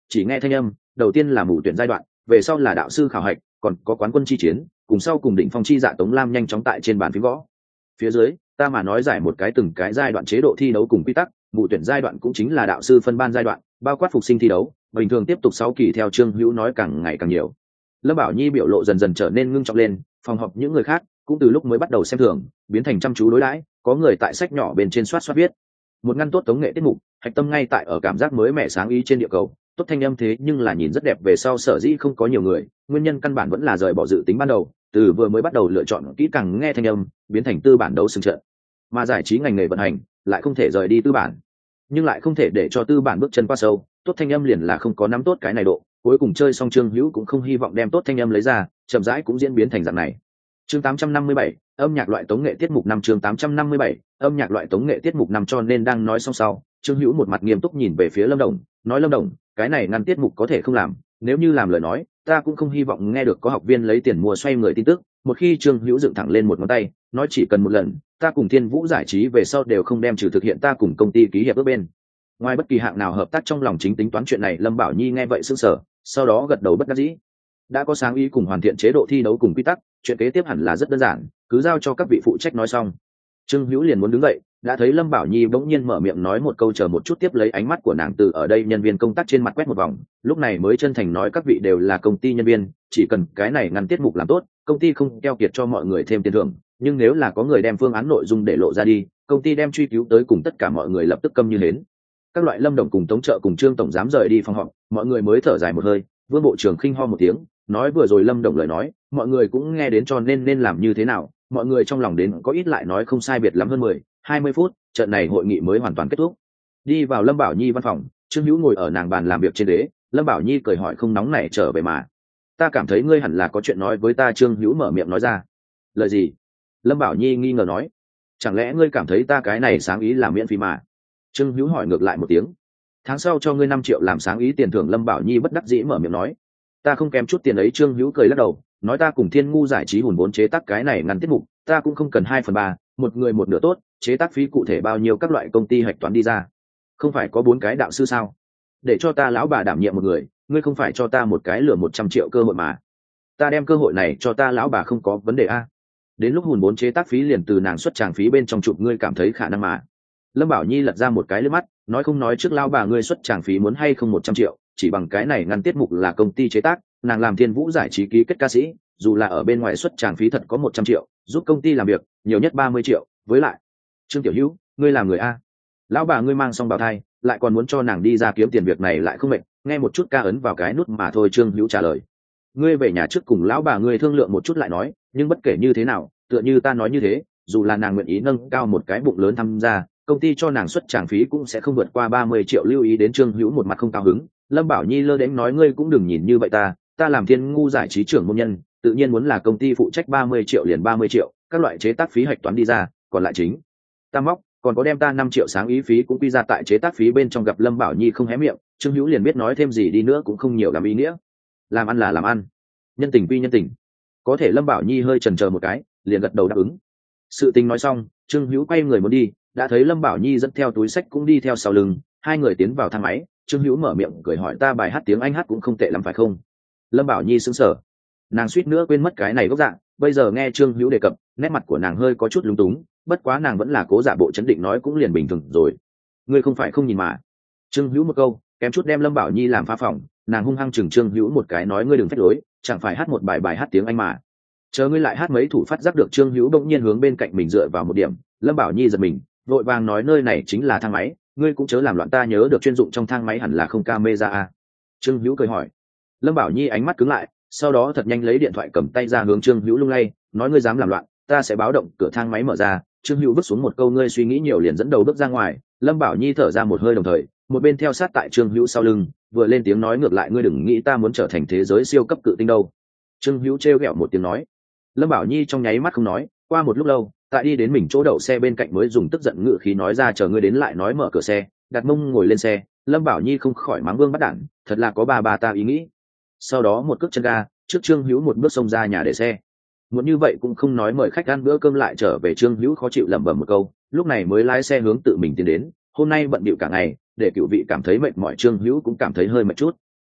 chỉ nghe thanh âm đầu tiên là mù tuyển giai đoạn, về sau là đạo sư khảo hạch, còn có quán quân chi chiến, cùng sau cùng đỉnh phong chi dạ Tống Lam nhanh chóng tại trên bàn phím gõ. Phía dưới ta mà nói giải một cái từng cái giai đoạn chế độ thi đấu cùng quy tắc. Mù tuyển giai đoạn cũng chính là đạo sư phân ban giai đoạn, bao quát phục sinh thi đấu, bình thường tiếp tục sáu kỳ theo Trương Hữu nói càng ngày càng nhiều. Lâm Bảo Nhi biểu lộ dần dần trở nên ngưng trọng lên, phòng họp những người khác cũng từ lúc mới bắt đầu xem thường biến thành chăm chú đối đãi, có người tại sách nhỏ bên trên soát soát viết một ngăn tốt tống nghệ tiết mục, hạch tâm ngay tại ở cảm giác mới mẻ sáng ý trên địa cầu, tốt thanh âm thế nhưng là nhìn rất đẹp, về sau sở dĩ không có nhiều người, nguyên nhân căn bản vẫn là rời bỏ dự tính ban đầu, từ vừa mới bắt đầu lựa chọn kỹ càng nghe thanh âm biến thành tư bản đấu sừng trận, mà giải trí ngành nghề vận hành lại không thể rời đi tư bản, nhưng lại không thể để cho tư bản bước chân qua sâu, tốt thanh âm liền là không có nắm tốt cái này độ, cuối cùng chơi xong Trương Hữu cũng không hy vọng đem tốt thanh âm lấy ra, chậm rãi cũng diễn biến thành dạng này. Chương tám trăm năm mươi bảy, âm nhạc loại tống nghệ tiết mục năm. Chương tám trăm năm mươi bảy, âm nhạc loại tống nghệ tiết mục năm. Cho nên đang nói xong sau, Trương Hữu một mặt nghiêm túc nhìn về phía Lâm Đồng, nói Lâm Đồng, cái này ngăn tiết mục có thể không làm, nếu như làm lời nói, ta cũng không hy vọng nghe được có học viên lấy tiền mua xoay người tin tức. Một khi Trương Hữu dựng thẳng lên một ngón tay, nói chỉ cần một lần, ta cùng Thiên Vũ giải trí về sau đều không đem trừ thực hiện ta cùng công ty ký hiệp ước bên ngoài bất kỳ hạng nào hợp tác trong lòng chính tính toán chuyện này. Lâm Bảo Nhi nghe vậy sững sờ, sau đó gật đầu bất đắc dĩ. Đã có sáng ý cùng hoàn thiện chế độ thi đấu cùng quy tắc, chuyện kế tiếp hẳn là rất đơn giản, cứ giao cho các vị phụ trách nói xong. Trương Hữu liền muốn đứng dậy, đã thấy Lâm Bảo Nhi bỗng nhiên mở miệng nói một câu, chờ một chút, tiếp lấy ánh mắt của nàng từ ở đây nhân viên công tác trên mặt quét một vòng, lúc này mới chân thành nói các vị đều là công ty nhân viên, chỉ cần cái này ngăn tiết mục làm tốt, công ty không keo kiệt cho mọi người thêm tiền thưởng, nhưng nếu là có người đem phương án nội dung để lộ ra đi, công ty đem truy cứu tới cùng tất cả mọi người lập tức câm như hến. Các loại Lâm Đồng cùng Tống Trợ cùng Trương tổng giám rời đi phòng họp, mọi người mới thở dài một hơi. Vương bộ trưởng khinh ho một tiếng, nói vừa rồi Lâm Đồng lời nói, mọi người cũng nghe đến, cho nên nên làm như thế nào, mọi người trong lòng đến có ít lại nói không sai biệt lắm hơn mười, hai mươi phút, trận này hội nghị mới hoàn toàn kết thúc. Đi vào Lâm Bảo Nhi văn phòng, Trương Hữu ngồi ở nàng bàn làm việc trên đế, Lâm Bảo Nhi cười hỏi không nóng này trở về mà. Ta cảm thấy ngươi hẳn là có chuyện nói với ta. Trương Hữu mở miệng nói ra. Lời gì? Lâm Bảo Nhi nghi ngờ nói. Chẳng lẽ ngươi cảm thấy ta cái này sáng ý là miễn phí mà? Trương Hữu hỏi ngược lại một tiếng. Tháng sau cho ngươi năm triệu làm sáng ý tiền thưởng. Lâm Bảo Nhi bất đắc dĩ mở miệng nói. Ta không kém chút tiền ấy. Trương Hữu cười lắc đầu, nói ta cùng Thiên Ngu giải trí hùn vốn chế tác cái này ngăn tiết mục, ta cũng không cần hai phần ba, một người một nửa tốt, chế tác phí cụ thể bao nhiêu các loại công ty hạch toán đi ra. Không phải có bốn cái đạo sư sao? Để cho ta lão bà đảm nhiệm một người, ngươi không phải cho ta một cái lừa một trăm triệu cơ hội mà. Ta đem cơ hội này cho ta lão bà không có vấn đề a. Đến lúc hùn vốn chế tác phí liền từ nàng xuất tràng phí bên trong chụp, ngươi cảm thấy khả năng mà. Lâm Bảo Nhi lật ra một cái lướt mắt, nói không nói trước lão bà ngươi xuất tràng phí muốn hay không một trăm triệu, chỉ bằng cái này ngăn tiết mục là công ty chế tác, nàng làm Thiên Vũ giải trí ký kết ca sĩ, dù là ở bên ngoài xuất tràng phí thật có một trăm triệu, giúp công ty làm việc nhiều nhất ba mươi triệu, với lại Trương Tiểu Hữu, ngươi làm người a, lão bà ngươi mang xong bào thai lại còn muốn cho nàng đi ra kiếm tiền, việc này lại không mệt, nghe một chút ca ấn vào cái nút mà thôi. Trương Hữu trả lời. Ngươi về nhà trước cùng lão bà ngươi thương lượng một chút lại nói, nhưng bất kể như thế nào, tựa như ta nói như thế, dù là nàng nguyện ý nâng cao một cái bụng lớn tham gia, công ty cho nàng xuất tràng phí cũng sẽ không vượt qua ba mươi triệu. Lưu ý đến Trương Hữu một mặt không cao hứng. Lâm Bảo Nhi lơ đễnh nói ngươi cũng đừng nhìn như vậy, ta ta làm Thiên Ngu giải trí trưởng môn nhân, tự nhiên muốn là công ty phụ trách ba mươi triệu liền ba mươi triệu, các loại chế tác phí hạch toán đi ra, còn lại chính ta móc, còn có đem ta năm triệu sáng ý phí cũng quy ra tại chế tác phí bên trong. Gặp Lâm Bảo Nhi không hé miệng, Trương Hữu liền biết nói thêm gì đi nữa cũng không nhiều làm ý nghĩa, làm ăn là làm ăn, nhân tình quy nhân tình. Có thể Lâm Bảo Nhi hơi chần chờ một cái, liền gật đầu đáp ứng. Sự tình nói xong, Trương Hữu quay người muốn đi, đã thấy Lâm Bảo Nhi dẫn theo túi sách cũng đi theo sau lưng, hai người tiến vào thang máy. Trương Hữu mở miệng cười hỏi ta bài hát tiếng Anh hát cũng không tệ lắm phải không? Lâm Bảo Nhi sững sờ, nàng suýt nữa quên mất cái này gốc dạng, bây giờ nghe Trương Hữu đề cập, nét mặt của nàng hơi có chút lúng túng, bất quá nàng vẫn là cố giả bộ chấn định nói cũng liền bình thường rồi. Ngươi không phải không nhìn mà. Trương Hữu một câu kém chút đem Lâm Bảo Nhi làm phá phòng, nàng hung hăng chừng Trương Hữu một cái nói ngươi đừng phách lối, chẳng phải hát một bài bài hát tiếng Anh mà. Chờ ngươi lại hát mấy thủ phát giác được Trương Hữu bỗng nhiên hướng bên cạnh mình dựa vào một điểm, Lâm Bảo Nhi giật mình, vội vàng nói nơi này chính là thang máy, ngươi cũng chớ làm loạn, ta nhớ được chuyên dụng trong thang máy hẳn là không camera a. Trương Hữu cười hỏi. Lâm Bảo Nhi ánh mắt cứng lại, sau đó thật nhanh lấy điện thoại cầm tay ra hướng Trương Hữu lung lay, nói ngươi dám làm loạn, ta sẽ báo động cửa thang máy mở ra. Trương Hữu vứt xuống một câu ngươi suy nghĩ nhiều liền dẫn đầu bước ra ngoài. Lâm Bảo Nhi thở ra một hơi, đồng thời một bên theo sát tại Trương Hữu sau lưng, vừa lên tiếng nói ngược lại ngươi đừng nghĩ ta muốn trở thành thế giới siêu cấp cự tinh đâu. Trương Hữu trêu ghẹo một tiếng nói. Lâm Bảo Nhi trong nháy mắt không nói, qua một lúc lâu, tại đi đến mình chỗ đậu xe bên cạnh mới dùng tức giận ngữ khí nói ra chờ ngươi đến lại nói mở cửa xe, đặt mông ngồi lên xe. Lâm Bảo Nhi không khỏi mắng vương bắt đản, thật là có bà bà ta ý nghĩ. Sau đó một cước chân ga, trước Trương Hữu một bước xông ra nhà để xe. Muốn như vậy cũng không nói mời khách ăn bữa cơm lại trở về. Trương Hữu khó chịu lẩm bẩm một câu, lúc này mới lái xe hướng tự mình tiến đến. Hôm nay bận bịu cả ngày, để cựu vị cảm thấy mệt mỏi, Trương Hữu cũng cảm thấy hơi mệt chút.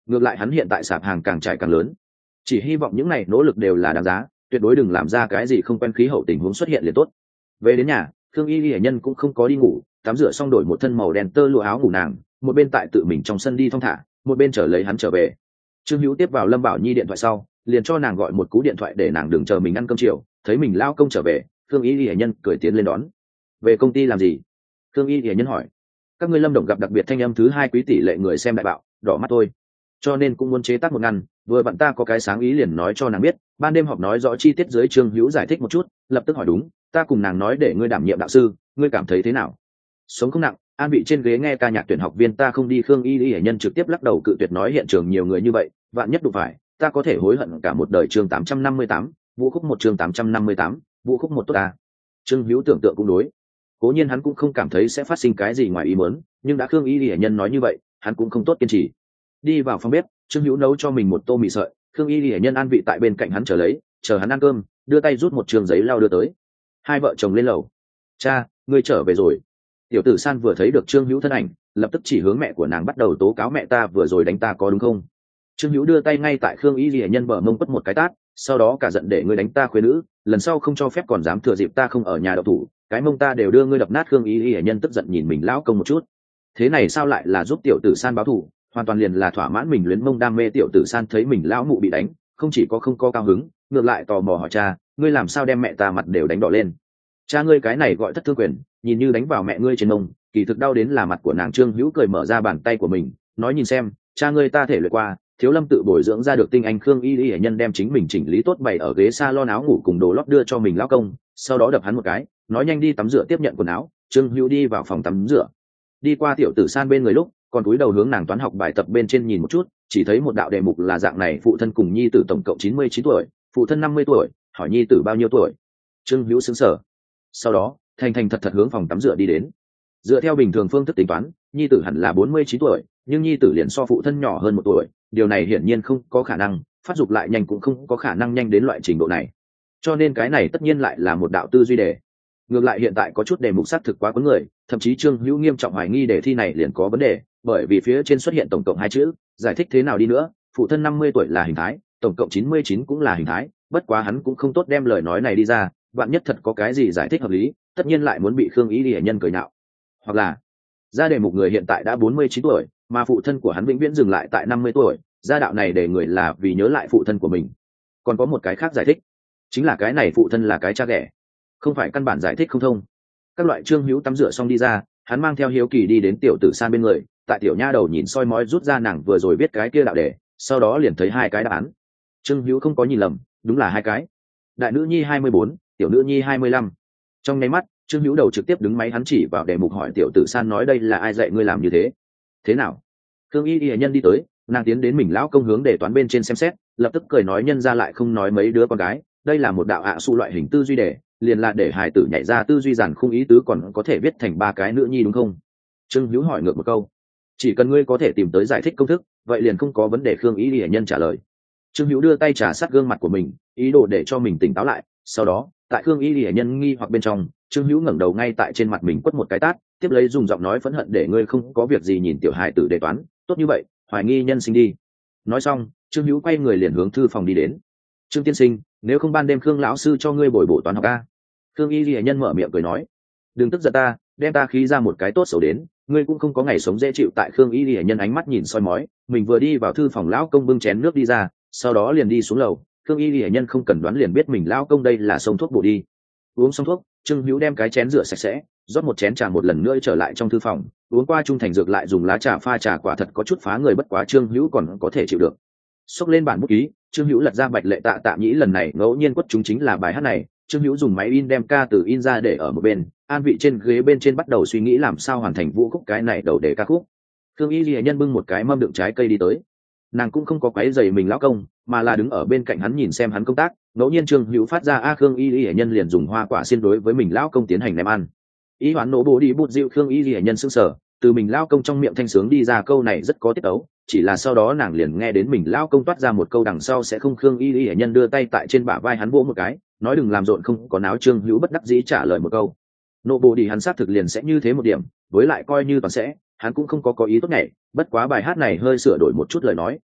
ngược lại hắn hiện tại sạp hàng càng trải càng lớn, chỉ hy vọng những này nỗ lực đều là đáng giá, tuyệt đối đừng làm ra cái gì không quen khí hậu tình huống xuất hiện liền tốt. Về đến nhà, Khương Y Lệ Nhân cũng không có đi ngủ, tắm rửa xong đổi một thân màu đen tơ lụa áo ngủ nàng, một bên tại tự mình trong sân đi thong thả, một bên chờ lấy hắn trở về. Trương Hữu tiếp vào Lâm Bảo Nhi điện thoại sau, liền cho nàng gọi một cú điện thoại để nàng đừng chờ mình ăn cơm chiều, thấy mình lao công trở về, Khương Y Lệ Nhân cười tiến lên đón. Về công ty làm gì? Khương Y Lệ Nhân hỏi. Các ngươi Lâm Đồng gặp đặc biệt thanh âm thứ hai quý tỷ lệ người xem đại bạo, đỏ mắt thôi, cho nên cũng muốn chế tác một ngăn, vừa bạn ta có cái sáng ý liền nói cho nàng biết, ban đêm họp nói rõ chi tiết dưới. Trương Hữu giải thích một chút, lập tức hỏi đúng, ta cùng nàng nói để ngươi đảm nhiệm đạo sư, ngươi cảm thấy thế nào? Sống không nặng, an vị trên ghế nghe ca nhạc tuyển học viên ta không đi. Khương Y Lệ Nhân trực tiếp lắc đầu cự tuyệt, nói hiện trường nhiều người như vậy, vạn nhất đụng phải, ta có thể hối hận cả một đời. Chương tám trăm năm mươi tám, vũ khúc một. Chương tám trăm năm mươi tám, vũ khúc một tốt ta. Trương Hữu tưởng tượng cũng đối, cố nhiên hắn cũng không cảm thấy sẽ phát sinh cái gì ngoài ý muốn, nhưng đã Khương Y Lệ Nhân nói như vậy, hắn cũng không tốt kiên trì. Đi vào phòng bếp, Trương Hữu nấu cho mình một tô mì sợi, Khương Y Lệ Nhân an vị tại bên cạnh hắn chờ lấy, chờ hắn ăn cơm, đưa tay rút một trường giấy lau đưa tới. Hai vợ chồng lên lầu. Cha, ngươi trở về rồi. Tiểu Tử San vừa thấy được Trương Hữu thân ảnh, lập tức chỉ hướng mẹ của nàng bắt đầu tố cáo, mẹ ta vừa rồi đánh ta có đúng không? Trương Hữu đưa tay ngay tại Khương Y Lệ Nhân bờ mông quất một cái tát, sau đó cả giận để ngươi đánh ta khuê nữ, lần sau không cho phép còn dám thừa dịp ta không ở nhà đậu thủ, cái mông ta đều đưa ngươi đập nát. Khương Y Lệ Nhân tức giận nhìn mình lão công một chút, thế này sao lại là giúp Tiểu Tử San báo thù, hoàn toàn liền là thỏa mãn mình luyến mông đam mê. Tiểu Tử San thấy mình lão mụ bị đánh, không chỉ có không có cao hứng, ngược lại tò mò hỏi cha, ngươi làm sao đem mẹ ta mặt đều đánh đỏ lên? Cha ngươi cái này gọi thất thương quyền, nhìn như đánh vào mẹ ngươi trên mông, kỳ thực đau đến là mặt của nàng. Trương Hữu cười mở ra bàn tay của mình, nói nhìn xem, cha ngươi ta thể luyện qua, thiếu lâm tự bồi dưỡng ra được tinh anh. Khương Y Lệ Nhân đem chính mình chỉnh lý tốt bày ở ghế salon áo ngủ cùng đồ lót đưa cho mình lão công, sau đó đập hắn một cái, nói nhanh đi tắm rửa tiếp nhận quần áo. Trương Hữu đi vào phòng tắm rửa, đi qua Tiểu Tử San bên người lúc còn cúi đầu hướng nàng toán học bài tập bên trên nhìn một chút, chỉ thấy một đạo đề mục là dạng này: phụ thân cùng nhi tử tổng cộng chín mươi chín tuổi, phụ thân năm mươi tuổi, hỏi nhi tử bao nhiêu tuổi. Trương Hữu sững sờ, sau đó thành thành thật thật hướng phòng tắm rửa đi đến. Dựa theo bình thường phương thức tính toán, nhi tử hẳn là bốn mươi chín tuổi, nhưng nhi tử liền so phụ thân nhỏ hơn một tuổi, điều này hiển nhiên không có khả năng, phát dục lại nhanh cũng không có khả năng nhanh đến loại trình độ này, cho nên cái này tất nhiên lại là một đạo tư duy đề. Ngược lại hiện tại có chút đề mục xác thực quá cuốn người, thậm chí Trương Hữu nghiêm trọng hoài nghi đề thi này liền có vấn đề, bởi vì phía trên xuất hiện tổng cộng hai chữ, giải thích thế nào đi nữa, phụ thân năm mươi tuổi là hình thái, tổng cộng chín mươi chín cũng là hình thái, bất quá hắn cũng không tốt đem lời nói này đi ra, vạn nhất thật có cái gì giải thích hợp lý, tất nhiên lại muốn bị Khương Y Lệ Nhân cười nhạo. Hoặc là ra đề mục người hiện tại đã bốn mươi chín tuổi, mà phụ thân của hắn vĩnh viễn dừng lại tại năm mươi tuổi, gia đạo này để người là vì nhớ lại phụ thân của mình. Còn có một cái khác giải thích, chính là cái này phụ thân là cái cha ghẻ, không phải căn bản giải thích không thông. Các loại. Trương Hữu tắm rửa xong đi ra, hắn mang theo hiếu kỳ đi đến Tiểu Tử San bên người, tại tiểu nha đầu nhìn soi mói rút ra nàng vừa rồi biết cái kia đạo đề, sau đó liền thấy hai cái đáp án. Trương Hữu không có nhìn lầm, đúng là hai cái. Đại nữ nhi hai mươi bốn, tiểu nữ nhi hai mươi lăm. Trong nháy mắt, Trương Hữu đầu trực tiếp đứng máy, hắn chỉ vào đề mục hỏi Tiểu Tử San, nói đây là ai dạy ngươi làm như thế? Thế nào? Khương Y Y Nhân đi tới, nàng tiến đến mình lão công hướng đề toán bên trên xem xét, lập tức cười nói nhân ra lại không nói mấy đứa con gái, đây là một đạo ạ su loại hình tư duy đề, liền là để hài tử nhảy ra tư duy giản khung ý tứ, còn có thể viết thành ba cái nữ nhi đúng không? Trương Hữu hỏi ngược một câu, chỉ cần ngươi có thể tìm tới giải thích công thức, vậy liền không có vấn đề. Khương Y Y Nhân trả lời. Trương Hữu đưa tay trà sát gương mặt của mình, ý đồ để cho mình tỉnh táo lại, sau đó tại Khương Y Y Nhân nghi hoặc bên trong, Trương Hữu ngẩng đầu ngay tại trên mặt mình quất một cái tát, tiếp lấy dùng giọng nói phẫn hận để ngươi không có việc gì nhìn tiểu hài tử đề toán tốt như vậy, hoài nghi nhân sinh đi. Nói xong, Trương Hữu quay người liền hướng thư phòng đi đến. Trương tiên sinh, nếu không ban đêm Khương lão sư cho ngươi bồi bổ toán học a? Khương Y Y Nhân mở miệng cười nói. Đừng tức giận ta, đem ta khí ra một cái tốt xấu đến, ngươi cũng không có ngày sống dễ chịu. Tại Khương Y Y Nhân ánh mắt nhìn soi mói, mình vừa đi vào thư phòng, lão công bưng chén nước đi ra, sau đó liền đi xuống lầu. Khương Y Y Nhân không cần đoán liền biết mình lão công đây là xông thuốc bổ đi. Uống xong thuốc, Trương Hữu đem cái chén rửa sạch sẽ, rót một chén trà một lần nữa trở lại trong thư phòng, uống qua trung thành dược lại dùng lá trà pha trà, quả thật có chút phá người, bất quá Trương Hữu còn có thể chịu được. Xốc lên bản bút ký, Trương Hữu lật ra Bạch Lệ Tạ Tạ Nhĩ, lần này ngẫu nhiên quất chúng chính là bài hát này. Trương Hữu dùng máy in đem ca từ in ra để ở một bên, an vị trên ghế bên trên bắt đầu suy nghĩ làm sao hoàn thành vũ khúc cái này đầu để ca khúc. Khương Y Lệ Nhân bưng một cái mâm đựng trái cây đi tới, nàng cũng không có quấy rầy mình lão công, mà là đứng ở bên cạnh hắn nhìn xem hắn công tác. Ngẫu nhiên Trương Hữu phát ra a Khương Y Lệ Nhân liền dùng hoa quả xiên đối với mình lão công tiến hành ném ăn. Ý hoán nổ bố đi bút dịu. Khương Y Lệ Nhân sững sờ, từ mình lão công trong miệng thanh sướng đi ra câu này rất có tiết tấu, chỉ là sau đó nàng liền nghe đến mình lão công toát ra một câu đằng sau sẽ không. Khương Y Lệ Nhân đưa tay tại trên bả vai hắn vỗ một cái, nói đừng làm rộn không có náo. Trương Hữu bất đắc dĩ trả lời một câu, nổ bố đi hắn xác thực liền sẽ như thế một điểm, với lại coi như toàn sẽ, hắn cũng không có có ý tốt nhảy, bất quá bài hát này hơi sửa đổi một chút lời nói,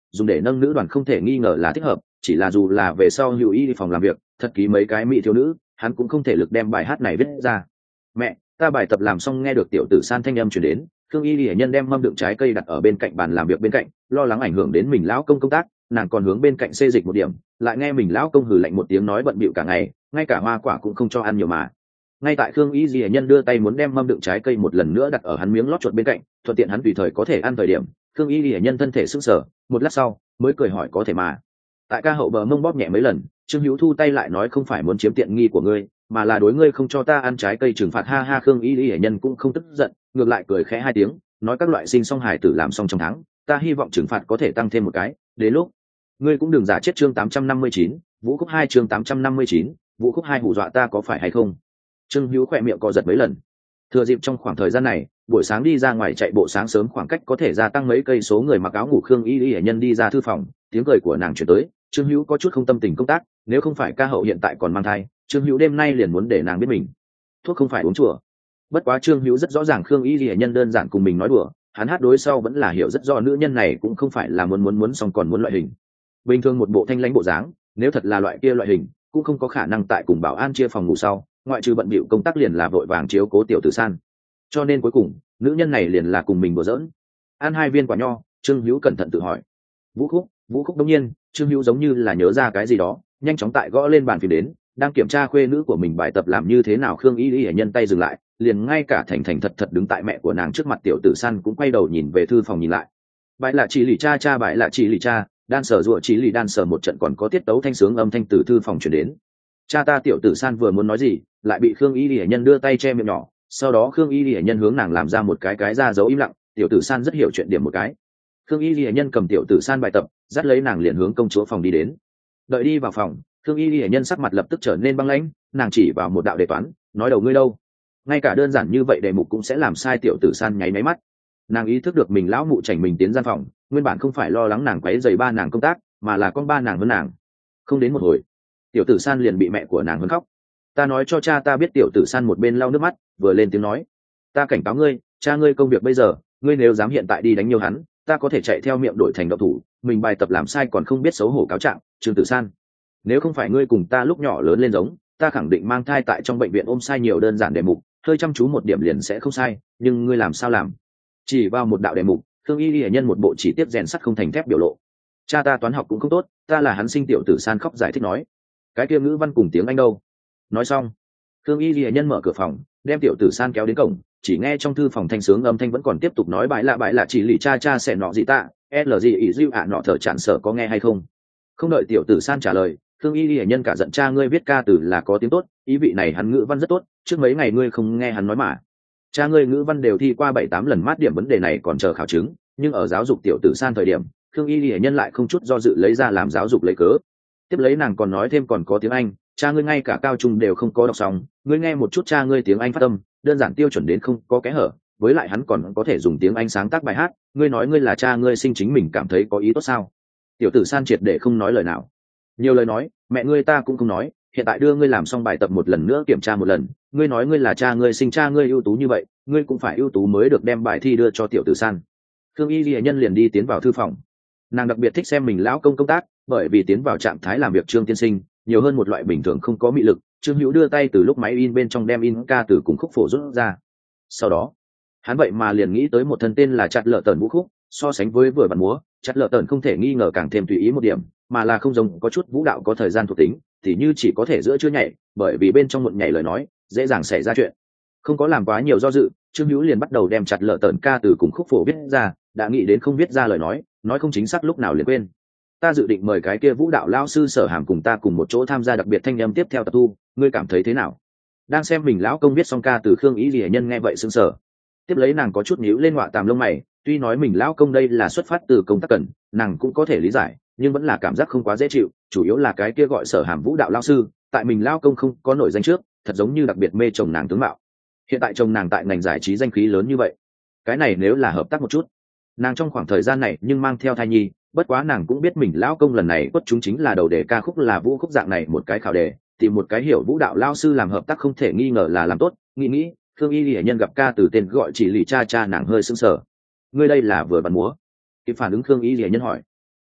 dùng để nâng nữ đoàn không thể nghi ngờ là thích hợp, chỉ là dù là về sau hữu y đi phòng làm việc thật ký mấy cái mỹ thiếu nữ, hắn cũng không thể lực đem bài hát này viết ra. Mẹ, ta bài tập làm xong nghe được tiểu tử San thanh âm chuyển đến, Khương Y Lệ Nhân đem mâm đựng trái cây đặt ở bên cạnh bàn làm việc bên cạnh, lo lắng ảnh hưởng đến mình lão công công tác, nàng còn hướng bên cạnh xê dịch một điểm, lại nghe mình lão công hừ lạnh một tiếng nói bận bịu cả ngày, ngay cả hoa quả cũng không cho ăn nhiều mà. Ngay tại Khương Y Lệ Nhân đưa tay muốn đem mâm đựng trái cây một lần nữa đặt ở hắn miếng lót chuột bên cạnh, thuận tiện hắn tùy thời có thể ăn thời điểm, Khương Y Lệ Nhân thân thể sững sờ, một lát sau mới cười hỏi có thể mà. Tại ca hậu bờ mông bóp nhẹ mấy lần, Trương Hữu thu tay lại nói không phải muốn chiếm tiện nghi của ngươi, mà là đối ngươi không cho ta ăn trái cây trừng phạt. Ha ha, Khương Y Lệ Nhân cũng không tức giận, ngược lại cười khẽ hai tiếng, nói các loại sinh xong hài tử làm xong trong tháng, ta hy vọng trừng phạt có thể tăng thêm một cái, đến lúc ngươi cũng đừng giả chết. Chương tám trăm năm mươi chín, Vũ Khúc hai. Chương tám trăm năm mươi chín, Vũ Khúc hai hù dọa ta có phải hay không? Trương Hữu khỏe miệng co giật mấy lần. Thừa dịp trong khoảng thời gian này, buổi sáng đi ra ngoài chạy bộ sáng sớm khoảng cách có thể gia tăng mấy cây số người mặc áo ngủ Khương Y Lệ Nhân đi ra thư phòng, tiếng cười của nàng chuyển tới, Trương Hữu có chút không tâm tình công tác, nếu không phải ca hậu hiện tại còn mang thai, Trương Hữu đêm nay liền muốn để nàng biết mình thuốc không phải uống chùa. Bất quá Trương Hữu rất rõ ràng Khương Y Lệ Nhân đơn giản cùng mình nói đùa, hắn hát đối sau vẫn là hiểu rất rõ nữ nhân này cũng không phải là muốn muốn muốn xong còn muốn loại hình. Bình thường một bộ thanh lãnh bộ dáng, nếu thật là loại kia loại hình, cũng không có khả năng tại cùng bảo an chia phòng ngủ sau, ngoại trừ bận bịu công tác liền là vội vàng chiếu cố tiểu tử San. Cho nên cuối cùng, nữ nhân này liền là cùng mình đùa giỡn. Ăn hai viên quả nho, Trương Hữu cẩn thận tự hỏi. Vũ Khúc, Vũ Khúc. Đống nhiên, Trương Hữu giống như là nhớ ra cái gì đó, nhanh chóng tại gõ lên bàn phím đến, đang kiểm tra khuê nữ của mình bài tập làm như thế nào. Khương Y Lệ Nhân tay dừng lại, liền ngay cả thành thành thật thật đứng tại mẹ của nàng trước mặt tiểu tử San cũng quay đầu nhìn về thư phòng nhìn lại. Bài là chỉ lì cha cha, bài là chỉ lì cha, đan sở rùa chỉ lì đan sở một trận còn có tiết tấu thanh sướng âm thanh từ thư phòng truyền đến. Cha ta. Tiểu tử San vừa muốn nói gì, lại bị Khương Y Lệ Nhân đưa tay che miệng nhỏ, sau đó Khương Y Lệ Nhân hướng nàng làm ra một cái cái ra dấu im lặng. Tiểu tử San rất hiểu chuyện điểm một cái. Khương Y Lệ Nhân cầm tiểu tử San bài tập, dắt lấy nàng liền hướng công chúa phòng đi đến. Đợi đi vào phòng, Khương Y Lệ Nhân sắc mặt lập tức trở nên băng lãnh, nàng chỉ vào một đạo đề toán, nói đầu ngươi đâu? Ngay cả đơn giản như vậy đề mục cũng sẽ làm sai. Tiểu tử San nháy máy mắt, nàng ý thức được mình lão mụ chảnh mình tiến gian phòng, nguyên bản không phải lo lắng nàng quấy rầy ba nàng công tác, mà là con ba nàng hơn nàng. Không đến một hồi, tiểu tử San liền bị mẹ của nàng hơn khóc. Ta nói cho cha ta biết. Tiểu tử San một bên lau nước mắt, vừa lên tiếng nói, ta cảnh cáo ngươi, cha ngươi công việc bây giờ, ngươi nếu dám hiện tại đi đánh nhiều hắn, ta có thể chạy theo miệng đổi thành động thủ, mình bài tập làm sai còn không biết xấu hổ cáo trạng. Trương Tử San, nếu không phải ngươi cùng ta lúc nhỏ lớn lên giống, ta khẳng định mang thai tại trong bệnh viện ôm sai nhiều đơn giản đề mục, hơi chăm chú một điểm liền sẽ không sai, nhưng ngươi làm sao làm? Chỉ vào một đạo đề mục, Khương Y Lệ Nhân một bộ chỉ tiếp rèn sắt không thành thép biểu lộ. Cha ta toán học cũng không tốt, ta là hắn sinh. Tiểu tử San khóc giải thích nói, cái kia ngữ văn cùng tiếng Anh đâu? Nói xong, Khương Y Lệ Nhân mở cửa phòng, đem tiểu tử San kéo đến cổng, chỉ nghe trong thư phòng thanh sướng âm thanh vẫn còn tiếp tục nói bài lạ bài lạ chỉ lì cha cha sẽ nọ gì tạ, l gì ý diêu ạ nọ thở chản sở có nghe hay không? Không đợi tiểu tử San trả lời, Khương Y Lệ Nhân cả giận, cha ngươi viết ca từ là có tiếng tốt, ý vị này hắn ngữ văn rất tốt, trước mấy ngày ngươi không nghe hắn nói mà. Cha ngươi ngữ văn đều thi qua bảy tám lần mát điểm, vấn đề này còn chờ khảo chứng, nhưng ở giáo dục tiểu tử San thời điểm, Khương Y Lệ Nhân lại không chút do dự lấy ra làm giáo dục lấy cớ. Tiếp lấy nàng còn nói thêm còn có tiếng Anh, cha ngươi ngay cả cao trung đều không có đọc xong, ngươi nghe một chút cha ngươi tiếng Anh phát âm, đơn giản tiêu chuẩn đến không có kẽ hở, với lại hắn còn có thể dùng tiếng Anh sáng tác bài hát, ngươi nói ngươi là cha ngươi sinh chính mình cảm thấy có ý tốt sao? Tiểu tử San triệt để không nói lời nào. Nhiều lời nói, mẹ ngươi ta cũng không nói, hiện tại đưa ngươi làm xong bài tập một lần nữa kiểm tra một lần, ngươi nói ngươi là cha ngươi sinh, cha ngươi ưu tú như vậy, ngươi cũng phải ưu tú mới được đem bài thi đưa cho tiểu tử San. Khương Y Lệ Nhân liền đi tiến vào thư phòng. Nàng đặc biệt thích xem mình lão công công tác, bởi vì tiến vào trạng thái làm việc Trương tiên sinh, nhiều hơn một loại bình thường không có mị lực. Trương Hữu đưa tay từ lúc máy in bên trong đem in ca từ cùng khúc phổ rút ra. Sau đó, hắn vậy mà liền nghĩ tới một thân tên là Chặt Lợ Tần vũ khúc, so sánh với vừa bản múa, Chặt Lợ Tần không thể nghi ngờ càng thêm tùy ý một điểm, mà là không giống có chút vũ đạo có thời gian thuộc tính, thì như chỉ có thể giữa chưa nhảy, bởi vì bên trong một nhảy lời nói, dễ dàng xảy ra chuyện. Không có làm quá nhiều do dự, Trương Hữu liền bắt đầu đem Chặt Lợ Tần ca từ cùng khúc phổ viết ra, đã nghĩ đến không viết ra lời nói, nói không chính xác lúc nào liền quên. Ta dự định mời cái kia vũ đạo lão sư Sở Hàm cùng ta cùng một chỗ tham gia đặc biệt thanh âm tiếp theo tập thu, ngươi cảm thấy thế nào? Đang xem mình lão công viết xong ca từ, Khương Y Lệ Nhân nghe vậy sững sờ. Tiếp lấy nàng có chút nhíu lên họa tàm lông mày, tuy nói mình lão công đây là xuất phát từ công tác cần, nàng cũng có thể lý giải, nhưng vẫn là cảm giác không quá dễ chịu, chủ yếu là cái kia gọi Sở Hàm vũ đạo lão sư, tại mình lão công không có nổi danh trước, thật giống như đặc biệt mê chồng nàng tướng mạo. Hiện tại chồng nàng tại ngành giải trí danh khí lớn như vậy, cái này nếu là hợp tác một chút, nàng trong khoảng thời gian này nhưng mang theo thai nhi, bất quá nàng cũng biết mình lão công lần này quất chúng chính là đầu đề ca khúc là vũ khúc dạng này một cái khảo đề, tìm một cái hiểu vũ đạo lao sư làm hợp tác không thể nghi ngờ là làm tốt. Nghĩ nghĩ, Khương Y Lệ Nhân gặp ca từ tên gọi chỉ lì cha cha, nàng hơi sững sờ. Ngươi đây là vừa bắn múa? Kịp phản ứng Khương Y Lệ Nhân hỏi.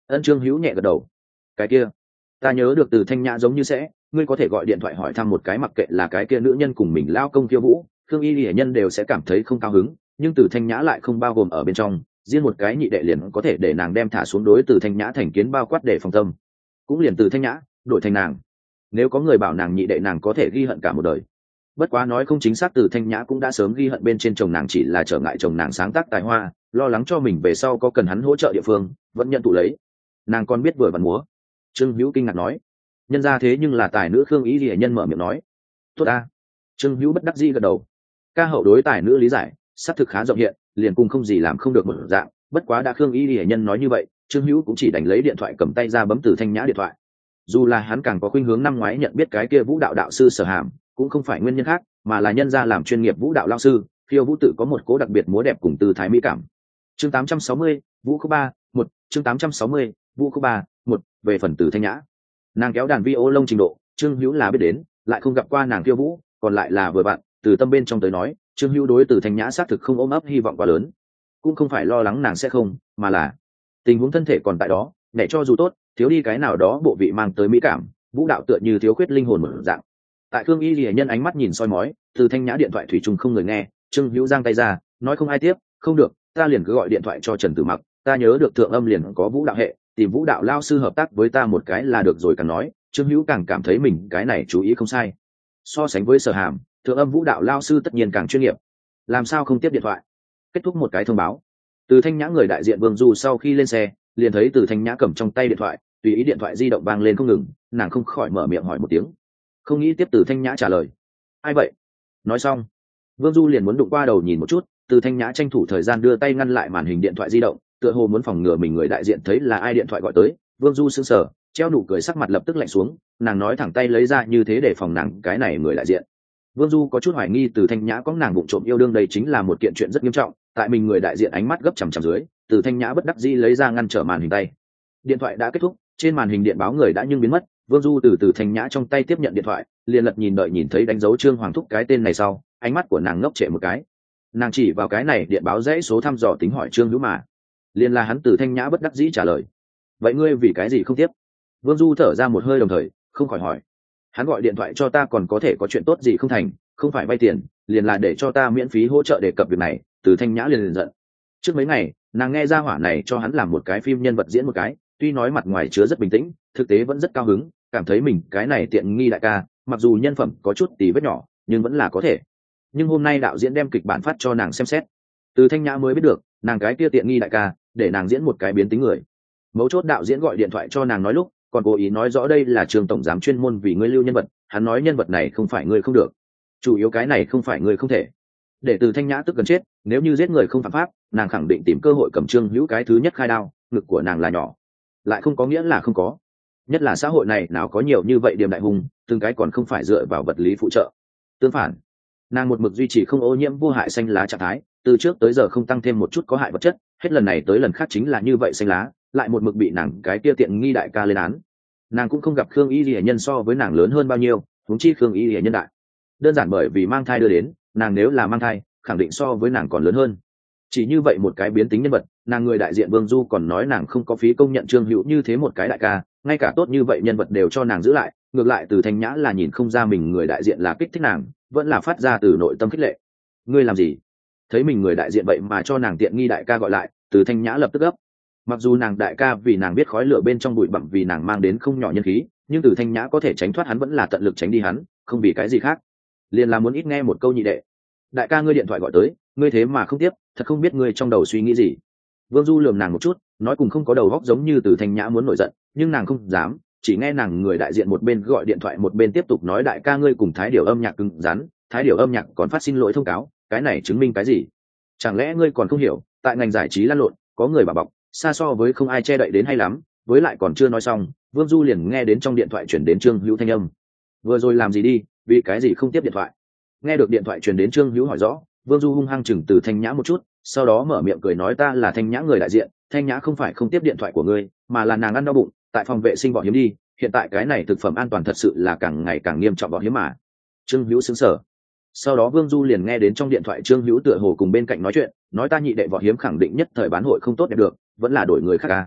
Ân Trương Hữu nhẹ gật đầu. Cái kia, ta nhớ được Từ Thanh Nhã giống như sẽ, ngươi có thể gọi điện thoại hỏi thăm một cái, mặc kệ là cái kia nữ nhân cùng mình lao công Tiêu Vũ, Khương Y Lệ Nhân đều sẽ cảm thấy không cao hứng, nhưng Từ Thanh Nhã lại không bao gồm ở bên trong, riêng một cái nhị đệ liền có thể để nàng đem thả xuống đối Từ Thanh Nhã thành kiến bao quát để phòng tâm. Cũng liền Từ Thanh Nhã đổi thành nàng, nếu có người bảo nàng nhị đệ nàng có thể ghi hận cả một đời. Bất quá nói không chính xác, Từ Thanh Nhã cũng đã sớm ghi hận bên trên chồng nàng chỉ là trở ngại chồng nàng sáng tác tài hoa, lo lắng cho mình về sau có cần hắn hỗ trợ địa phương vẫn nhận tụ lấy. Nàng còn biết vừa vặn múa. Trương Hữu kinh ngạc nói, nhân ra thế nhưng là tài nữ. Khương Y Lệ Nhân mở miệng nói, tốt ta. Trương Hữu bất đắc dĩ gật đầu. Ca hậu đối tài nữ lý giải xác thực khá rộng hiện, liền cùng không gì làm không được một dạng. Bất quá đã Khương Y Lệ Nhân nói như vậy, Trương Hữu cũng chỉ đành lấy điện thoại cầm tay ra bấm Từ Thanh Nhã điện thoại. Dù là hắn càng có khuynh hướng năm ngoái nhận biết cái kia vũ đạo đạo sư Sở Hàm, cũng không phải nguyên nhân khác, mà là nhân ra làm chuyên nghiệp vũ đạo lao sư, khiêu vũ tự có một cố đặc biệt múa đẹp cùng tư thái mỹ cảm. Chương tám trăm sáu mươi, vũ khúc ba, một, chương tám trăm sáu mươi, vũ khúc ba, một. Về phần Từ Thanh Nhã, nàng kéo đàn vi ô lông trình độ, Trương Hữu là biết đến, lại không gặp qua nàng khiêu vũ, còn lại là vừa bạn, từ tâm bên trong tới nói, Trương Hữu đối Từ Thanh Nhã xác thực không ôm ấp hy vọng quá lớn, cũng không phải lo lắng nàng sẽ không, mà là tình huống thân thể còn tại đó, để cho dù tốt, thiếu đi cái nào đó bộ vị mang tới mỹ cảm, vũ đạo tựa như thiếu khuyết linh hồn một dạng. Tại Khương Y Lệ Nhân ánh mắt nhìn soi mói, Từ Thanh Nhã điện thoại thủy chung không người nghe, Trương Hữu giang tay ra, nói không ai tiếp, không được, ta liền cứ gọi điện thoại cho Trần Tử Mặc, ta nhớ được thượng âm liền có vũ đạo hệ, tìm vũ đạo lao sư hợp tác với ta một cái là được rồi. Càng nói, Trương Hữu càng cảm thấy mình cái này chú ý không sai. So sánh với Sở Hàm, thượng âm vũ đạo lao sư tất nhiên càng chuyên nghiệp, làm sao không tiếp điện thoại. Kết thúc một cái thông báo, Từ Thanh Nhã người đại diện Vương Du sau khi lên xe, liền thấy Từ Thanh Nhã cầm trong tay điện thoại, tùy ý điện thoại di động vang lên không ngừng, nàng không khỏi mở miệng hỏi một tiếng, không nghĩ tiếp Từ Thanh Nhã trả lời, ai vậy? Nói xong, Vương Du liền muốn đụng qua đầu nhìn một chút, Từ Thanh Nhã tranh thủ thời gian đưa tay ngăn lại màn hình điện thoại di động, tựa hồ muốn phòng ngừa mình người đại diện thấy là ai điện thoại gọi tới. Vương Du sững sờ, treo nụ cười, sắc mặt lập tức lạnh xuống, nàng nói thẳng tay lấy ra như thế để phòng nàng cái này người đại diện. Vương Du có chút hoài nghi Từ Thanh Nhã có nàng bụng trộm yêu đương, đây chính là một kiện chuyện rất nghiêm trọng. Tại mình người đại diện ánh mắt gấp chằm chằm dưới, Từ Thanh Nhã bất đắc dĩ lấy ra ngăn trở màn hình tay. Điện thoại đã kết thúc, trên màn hình điện báo người đã nhưng biến mất. Vương Du từ Từ Thanh Nhã trong tay tiếp nhận điện thoại, liền lật nhìn đợi nhìn thấy đánh dấu Trương Hoàng Thúc cái tên này sau, ánh mắt của nàng ngốc trệ một cái. Nàng chỉ vào cái này điện báo dãy số thăm dò tính hỏi Trương Hữu mà, liền là hắn. Từ Thanh Nhã bất đắc dĩ trả lời, vậy ngươi vì cái gì không tiếp? Vương Du thở ra một hơi đồng thời không khỏi hỏi, hắn gọi điện thoại cho ta còn có thể có chuyện tốt gì không thành, không phải vay tiền, liền là để cho ta miễn phí hỗ trợ đề cập việc này. Từ Thanh Nhã liền liền giận. Trước mấy ngày nàng nghe ra hỏa này cho hắn làm một cái phim nhân vật diễn một cái, tuy nói mặt ngoài chứa rất bình tĩnh, thực tế vẫn rất cao hứng, cảm thấy mình cái này tiện nghi đại ca, mặc dù nhân phẩm có chút tí vết nhỏ nhưng vẫn là có thể. Nhưng hôm nay đạo diễn đem kịch bản phát cho nàng xem xét, Từ Thanh Nhã mới biết được nàng cái kia tiện nghi đại ca để nàng diễn một cái biến tính người. Mấu chốt đạo diễn gọi điện thoại cho nàng nói lúc còn cố ý nói rõ đây là Trường tổng giám chuyên môn vì ngươi lưu nhân vật, hắn nói nhân vật này không phải ngươi không được, chủ yếu cái này không phải ngươi không thể. Để Từ Thanh Nhã tức gần chết, nếu như giết người không phạm pháp, nàng khẳng định tìm cơ hội cầm Trương Hữu cái thứ nhất khai đao. Ngực của nàng là nhỏ, lại không có nghĩa là không có, nhất là xã hội này nào có nhiều như vậy điềm đại hùng, từng cái còn không phải dựa vào vật lý phụ trợ. Tương phản, nàng một mực duy trì không ô nhiễm vô hại xanh lá trạng thái, từ trước tới giờ không tăng thêm một chút có hại vật chất, hết lần này tới lần khác chính là như vậy xanh lá, lại một mực bị nàng cái kia tiện nghi đại ca lên án. Nàng cũng không gặp Khương Y Lệ Nhân so với nàng lớn hơn bao nhiêu, huống chi Khương Y Lệ Nhân đại, đơn giản bởi vì mang thai đưa đến, nàng nếu là mang thai khẳng định so với nàng còn lớn hơn. Chỉ như vậy một cái biến tính nhân vật, nàng người đại diện Vương Du còn nói nàng không có phí công nhận Trương Hữu như thế một cái đại ca, ngay cả tốt như vậy nhân vật đều cho nàng giữ lại. Ngược lại Từ Thanh Nhã là nhìn không ra mình người đại diện là kích thích nàng, vẫn là phát ra từ nội tâm khích lệ. Ngươi làm gì? Thấy mình người đại diện vậy mà cho nàng tiện nghi đại ca gọi lại, Từ Thanh Nhã lập tức gấp. Mặc dù nàng đại ca vì nàng biết khói lửa bên trong bụi bặm, vì nàng mang đến không nhỏ nhân khí, nhưng Từ Thanh Nhã có thể tránh thoát hắn vẫn là tận lực tránh đi hắn, không vì cái gì khác, liền là muốn ít nghe một câu nhị đệ. Đại ca ngươi điện thoại gọi tới, ngươi thế mà không tiếp, thật không biết ngươi trong đầu suy nghĩ gì. Vương Du lườm nàng một chút, nói cùng không có đầu óc giống như Từ Thanh Nhã muốn nổi giận, nhưng nàng không dám, chỉ nghe nàng người đại diện một bên gọi điện thoại một bên tiếp tục nói, đại ca ngươi cùng Thái Điểu âm nhạc cứng rắn, Thái Điểu âm nhạc còn phát xin lỗi thông cáo, cái này chứng minh cái gì? Chẳng lẽ ngươi còn không hiểu, tại ngành giải trí lăn lộn, có người bảo bọc, xa so với không ai che đậy đến hay lắm. Với lại còn chưa nói xong, Vương Du liền nghe đến trong điện thoại chuyển đến Trương Hữu thanh âm. Vừa rồi làm gì đi, vì cái gì không tiếp điện thoại? Nghe được điện thoại truyền đến, Trương Hữu hỏi rõ, Vương Du hung hăng chừng Từ Thanh Nhã một chút, sau đó mở miệng cười nói, ta là Thanh Nhã người đại diện, Thanh Nhã không phải không tiếp điện thoại của ngươi, mà là nàng ăn đau bụng, tại phòng vệ sinh bỏ hiếm đi, hiện tại cái này thực phẩm an toàn thật sự là càng ngày càng nghiêm trọng, bỏ hiếm mà. Trương Hữu sững sờ. Sau đó Vương Du liền nghe đến trong điện thoại Trương Hữu tựa hồ cùng bên cạnh nói chuyện, nói ta nhị đệ võ hiếm khẳng định nhất thời bán hội không tốt đẹp được, vẫn là đổi người khác à.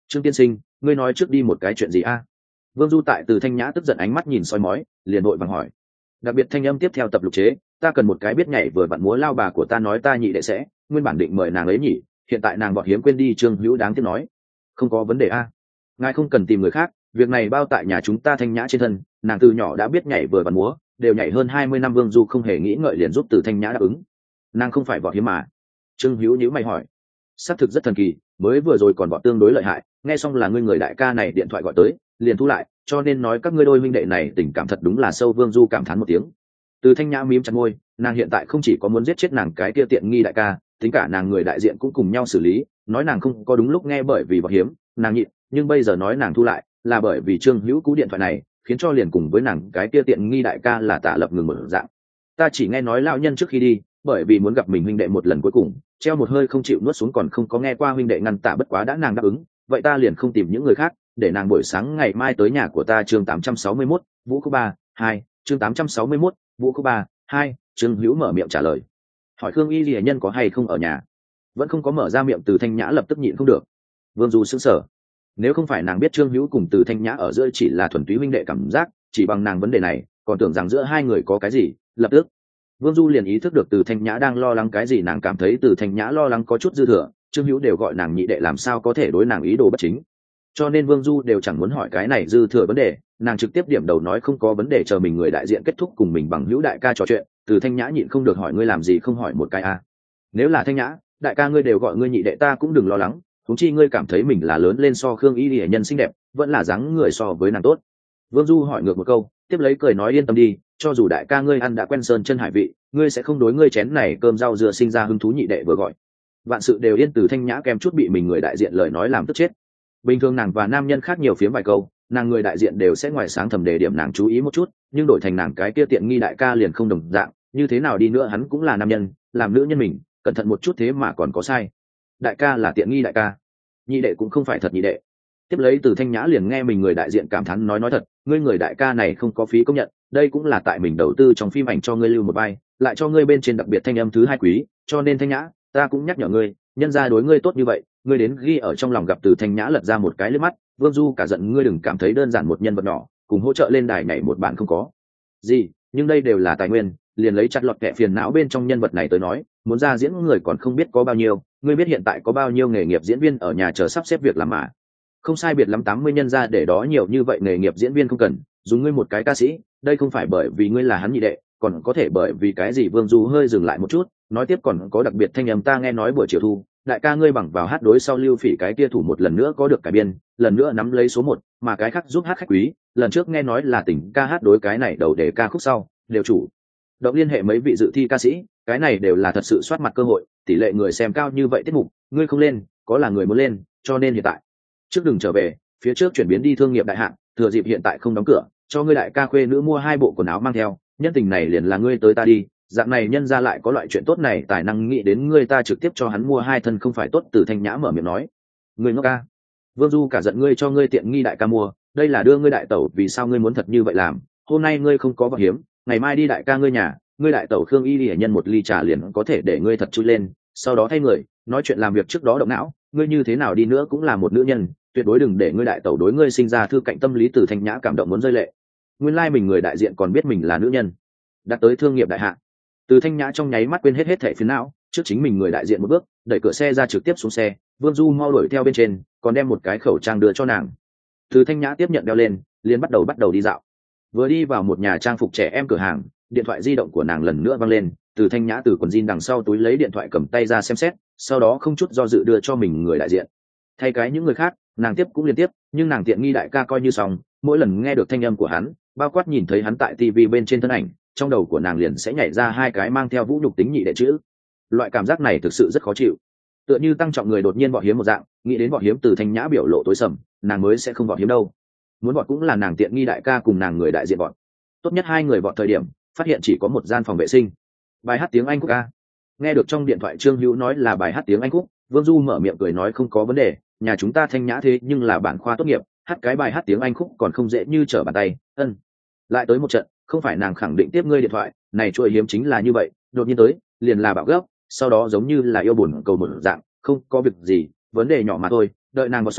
Trương tiên sinh, ngươi nói trước đi một cái chuyện gì a? Vương Du tại Từ Thanh Nhã tức giận ánh mắt nhìn soi mói, liền vội vàng hỏi. Đặc biệt thanh âm tiếp theo tập lục chế, ta cần một cái biết nhảy vừa vặn múa lao bà của ta nói ta nhị đệ sẽ, nguyên bản định mời nàng ấy nhỉ, hiện tại nàng bọn hiếm quên đi. Trương Hữu đáng tiếc nói. Không có vấn đề a, ngài không cần tìm người khác, việc này bao tại nhà chúng ta Thanh Nhã trên thân, nàng từ nhỏ đã biết nhảy vừa vặn múa, đều nhảy hơn hai mươi năm. Vương Du không hề nghĩ ngợi liền giúp Từ Thanh Nhã đáp ứng. Nàng không phải vọt hiếm mà? Trương Hữu nhíu mày hỏi. Xác thực rất thần kỳ, mới vừa rồi còn vọt tương đối lợi hại, nghe xong là ngươi người đại ca này điện thoại gọi tới, liền thu lại, cho nên nói các ngươi đôi huynh đệ này tình cảm thật đúng là sâu. Vương Du cảm thán một tiếng. Từ Thanh Nhã mím chặt môi, nàng hiện tại không chỉ có muốn giết chết nàng cái kia tiện nghi đại ca, tính cả nàng người đại diện cũng cùng nhau xử lý. Nói nàng không có đúng lúc nghe bởi vì vọt hiếm, nàng nhịn, nhưng bây giờ nói nàng thu lại là bởi vì Trương Hữu cú điện thoại này, khiến cho liền cùng với nàng cái kia tiện nghi đại ca là tạ lập ngừng một dạng. Ta chỉ nghe nói lão nhân trước khi đi, bởi vì muốn gặp mình huynh đệ một lần cuối cùng, treo một hơi không chịu nuốt xuống, còn không có nghe qua huynh đệ ngăn tạ, bất quá đã nàng đáp ứng, vậy ta liền không tìm những người khác, để nàng buổi sáng ngày mai tới nhà của ta. Chương tám trăm sáu mươi mốt, Vũ Khu ba, hai, chương tám trăm sáu mươi mốt, Vũ Khu ba, hai. Trương Hữu mở miệng trả lời. Hỏi Khương Y Lệ Nhân có hay không ở nhà. Vẫn không có mở ra miệng, Từ Thanh Nhã lập tức nhịn không được. Vương Du sững sờ. Nếu không phải nàng biết Trương Hữu cùng Từ Thanh Nhã ở giữa chỉ là thuần túy huynh đệ cảm giác, chỉ bằng nàng vấn đề này, còn tưởng rằng giữa hai người có cái gì, lập tức Vương Du liền ý thức được Từ Thanh Nhã đang lo lắng cái gì. Nàng cảm thấy Từ Thanh Nhã lo lắng có chút dư thừa, Trương Hữu đều gọi nàng nhị đệ, làm sao có thể đối nàng ý đồ bất chính. Cho nên Vương Du đều chẳng muốn hỏi cái này dư thừa vấn đề, nàng trực tiếp điểm đầu nói không có vấn đề, chờ mình người đại diện kết thúc cùng mình bằng hữu đại ca trò chuyện. Từ Thanh Nhã nhịn không được hỏi, ngươi làm gì không hỏi một cái a? Nếu là Thanh Nhã, đại ca ngươi đều gọi ngươi nhị đệ, ta cũng đừng lo lắng, huống chi ngươi cảm thấy mình là lớn lên so Khương Y Lệ Nhân xinh đẹp, vẫn là dáng người so với nàng tốt. Vương Du hỏi ngược một câu, tiếp lấy cười nói yên tâm đi, cho dù đại ca ngươi ăn đã quen sơn chân hải vị, ngươi sẽ không đối ngươi chén này cơm rau dưa sinh ra hứng thú. Nhị đệ vừa gọi vạn sự đều yên. Từ Thanh Nhã kem chút bị mình người đại diện lời nói làm tức chết. Bình thường nàng và nam nhân khác nhiều phiếm vài câu, nàng người đại diện đều sẽ ngoài sáng thầm đề điểm nàng chú ý một chút, nhưng đổi thành nàng cái kia tiện nghi đại ca liền không đồng dạng. Như thế nào đi nữa hắn cũng là nam nhân, làm nữ nhân mình cẩn thận một chút, thế mà còn có sai. Đại ca là tiện nghi đại ca, nhị đệ cũng không phải thật nhị đệ. Tiếp lấy Từ Thanh Nhã liền nghe mình người đại diện cảm thán nói nói thật, ngươi người đại ca này không có phí công nhận, đây cũng là tại mình đầu tư trong phim ảnh cho ngươi lưu một vai, lại cho ngươi bên trên đặc biệt thanh âm thứ hai quý, cho nên Thanh Nhã, ta cũng nhắc nhở ngươi, nhân ra đối ngươi tốt như vậy, ngươi đến ghi ở trong lòng. Gặp Từ Thanh Nhã lật ra một cái liếc mắt, Vương Du cả giận, ngươi đừng cảm thấy đơn giản một nhân vật nhỏ cùng hỗ trợ lên đài này một bạn không có gì, nhưng đây đều là tài nguyên, liền lấy chặt lọt kẻ phiền não bên trong nhân vật này tới nói, muốn ra diễn người còn không biết có bao nhiêu. Ngươi biết hiện tại có bao nhiêu nghề nghiệp diễn viên ở nhà chờ sắp xếp việc làm mà không sai biệt lắm tám mươi nhân ra, để đó nhiều như vậy nghề nghiệp diễn viên không cần dùng ngươi một cái ca sĩ. Đây không phải bởi vì ngươi là hắn nhị đệ, còn có thể bởi vì cái gì? Vương Du hơi dừng lại một chút, nói tiếp, còn có đặc biệt thanh âm, ta nghe nói buổi chiều thu đại ca ngươi bằng vào hát đối sau Lưu Phỉ cái kia thủ một lần nữa có được cải biên, lần nữa nắm lấy số một, mà cái khác giúp hát khách quý. Lần trước nghe nói là tỉnh ca hát đối cái này đầu để ca khúc sau đều chủ động liên hệ mấy vị dự thi ca sĩ, cái này đều là thật sự soát mặt cơ hội. Tỷ lệ người xem cao như vậy tiết mục ngươi không lên, có là người muốn lên, cho nên hiện tại trước đừng trở về, phía trước chuyển biến đi thương nghiệp đại hạng, thừa dịp hiện tại không đóng cửa, cho ngươi đại ca khuê nữ mua hai bộ quần áo mang theo. Nhân tình này liền là ngươi tới ta đi, dạng này nhân ra lại có loại chuyện tốt này, tài năng nghĩ đến ngươi, ta trực tiếp cho hắn mua hai thân không phải tốt. Từ Thanh Nhã mở miệng nói, ngươi ngốc ca. Vương Du cả giận, ngươi cho ngươi tiện nghi đại ca mua, đây là đưa ngươi đại tẩu, vì sao ngươi muốn thật như vậy làm? Hôm nay ngươi không có vật hiếm, ngày mai đi đại ca ngươi nhà, ngươi đại tẩu Khương Y Lệ Nhân một ly trà liền có thể để ngươi thật chui lên, sau đó thay người nói chuyện làm việc trước đó động não. Ngươi như thế nào đi nữa cũng là một nữ nhân, tuyệt đối đừng để ngươi đại tẩu đối ngươi sinh ra thư cạnh tâm lý. Từ Thanh Nhã cảm động muốn rơi lệ, nguyên lai mình người đại diện còn biết mình là nữ nhân, đạt tới thương nghiệp đại hạ. Từ Thanh Nhã trong nháy mắt quên hết hết thẻ phiền não, trước chính mình người đại diện một bước đẩy cửa xe ra trực tiếp xuống xe. Vương Du mau đuổi theo bên trên, còn đem một cái khẩu trang đưa cho nàng. Từ Thanh Nhã tiếp nhận đeo lên, liền bắt đầu bắt đầu đi dạo. Vừa đi vào một nhà trang phục trẻ em cửa hàng, điện thoại di động của nàng lần nữa văng lên. Từ Thanh Nhã từ quần jean đằng sau túi lấy điện thoại cầm tay ra xem xét, sau đó không chút do dự đưa cho mình người đại diện. Thay cái những người khác nàng tiếp cũng liên tiếp, nhưng nàng tiện nghi đại ca coi như xong, mỗi lần nghe được thanh âm của hắn, bao quát nhìn thấy hắn tại tivi bên trên thân ảnh, trong đầu của nàng liền sẽ nhảy ra hai cái mang theo vũ nhục tính nhị đệ chữ. Loại cảm giác này thực sự rất khó chịu, tựa như tăng trọng người đột nhiên vọt hiếm một dạng. Nghĩ đến vọt hiếm, Từ Thanh Nhã biểu lộ tối sầm, nàng mới sẽ không vọt hiếm đâu, muốn vọt cũng là nàng tiện nghi đại ca cùng nàng người đại diện vọt. Tốt nhất hai người vọt thời điểm phát hiện chỉ có một gian phòng vệ sinh. Bài hát tiếng Anh khúc ca. Nghe được trong điện thoại Trương Hữu nói là bài hát tiếng Anh khúc, Vương Du mở miệng cười nói không có vấn đề, nhà chúng ta Thanh Nhã thế nhưng là bản khoa tốt nghiệp, hát cái bài hát tiếng Anh khúc còn không dễ như trở bàn tay. Ân, lại tới một trận, không phải nàng khẳng định tiếp ngươi điện thoại, này chuỗi hiếm chính là như vậy, đột nhiên tới liền là bạo gấp, sau đó giống như là yêu buồn cầu một dạng, không có việc gì, vấn đề nhỏ mà thôi. Đợi nàng vào xong,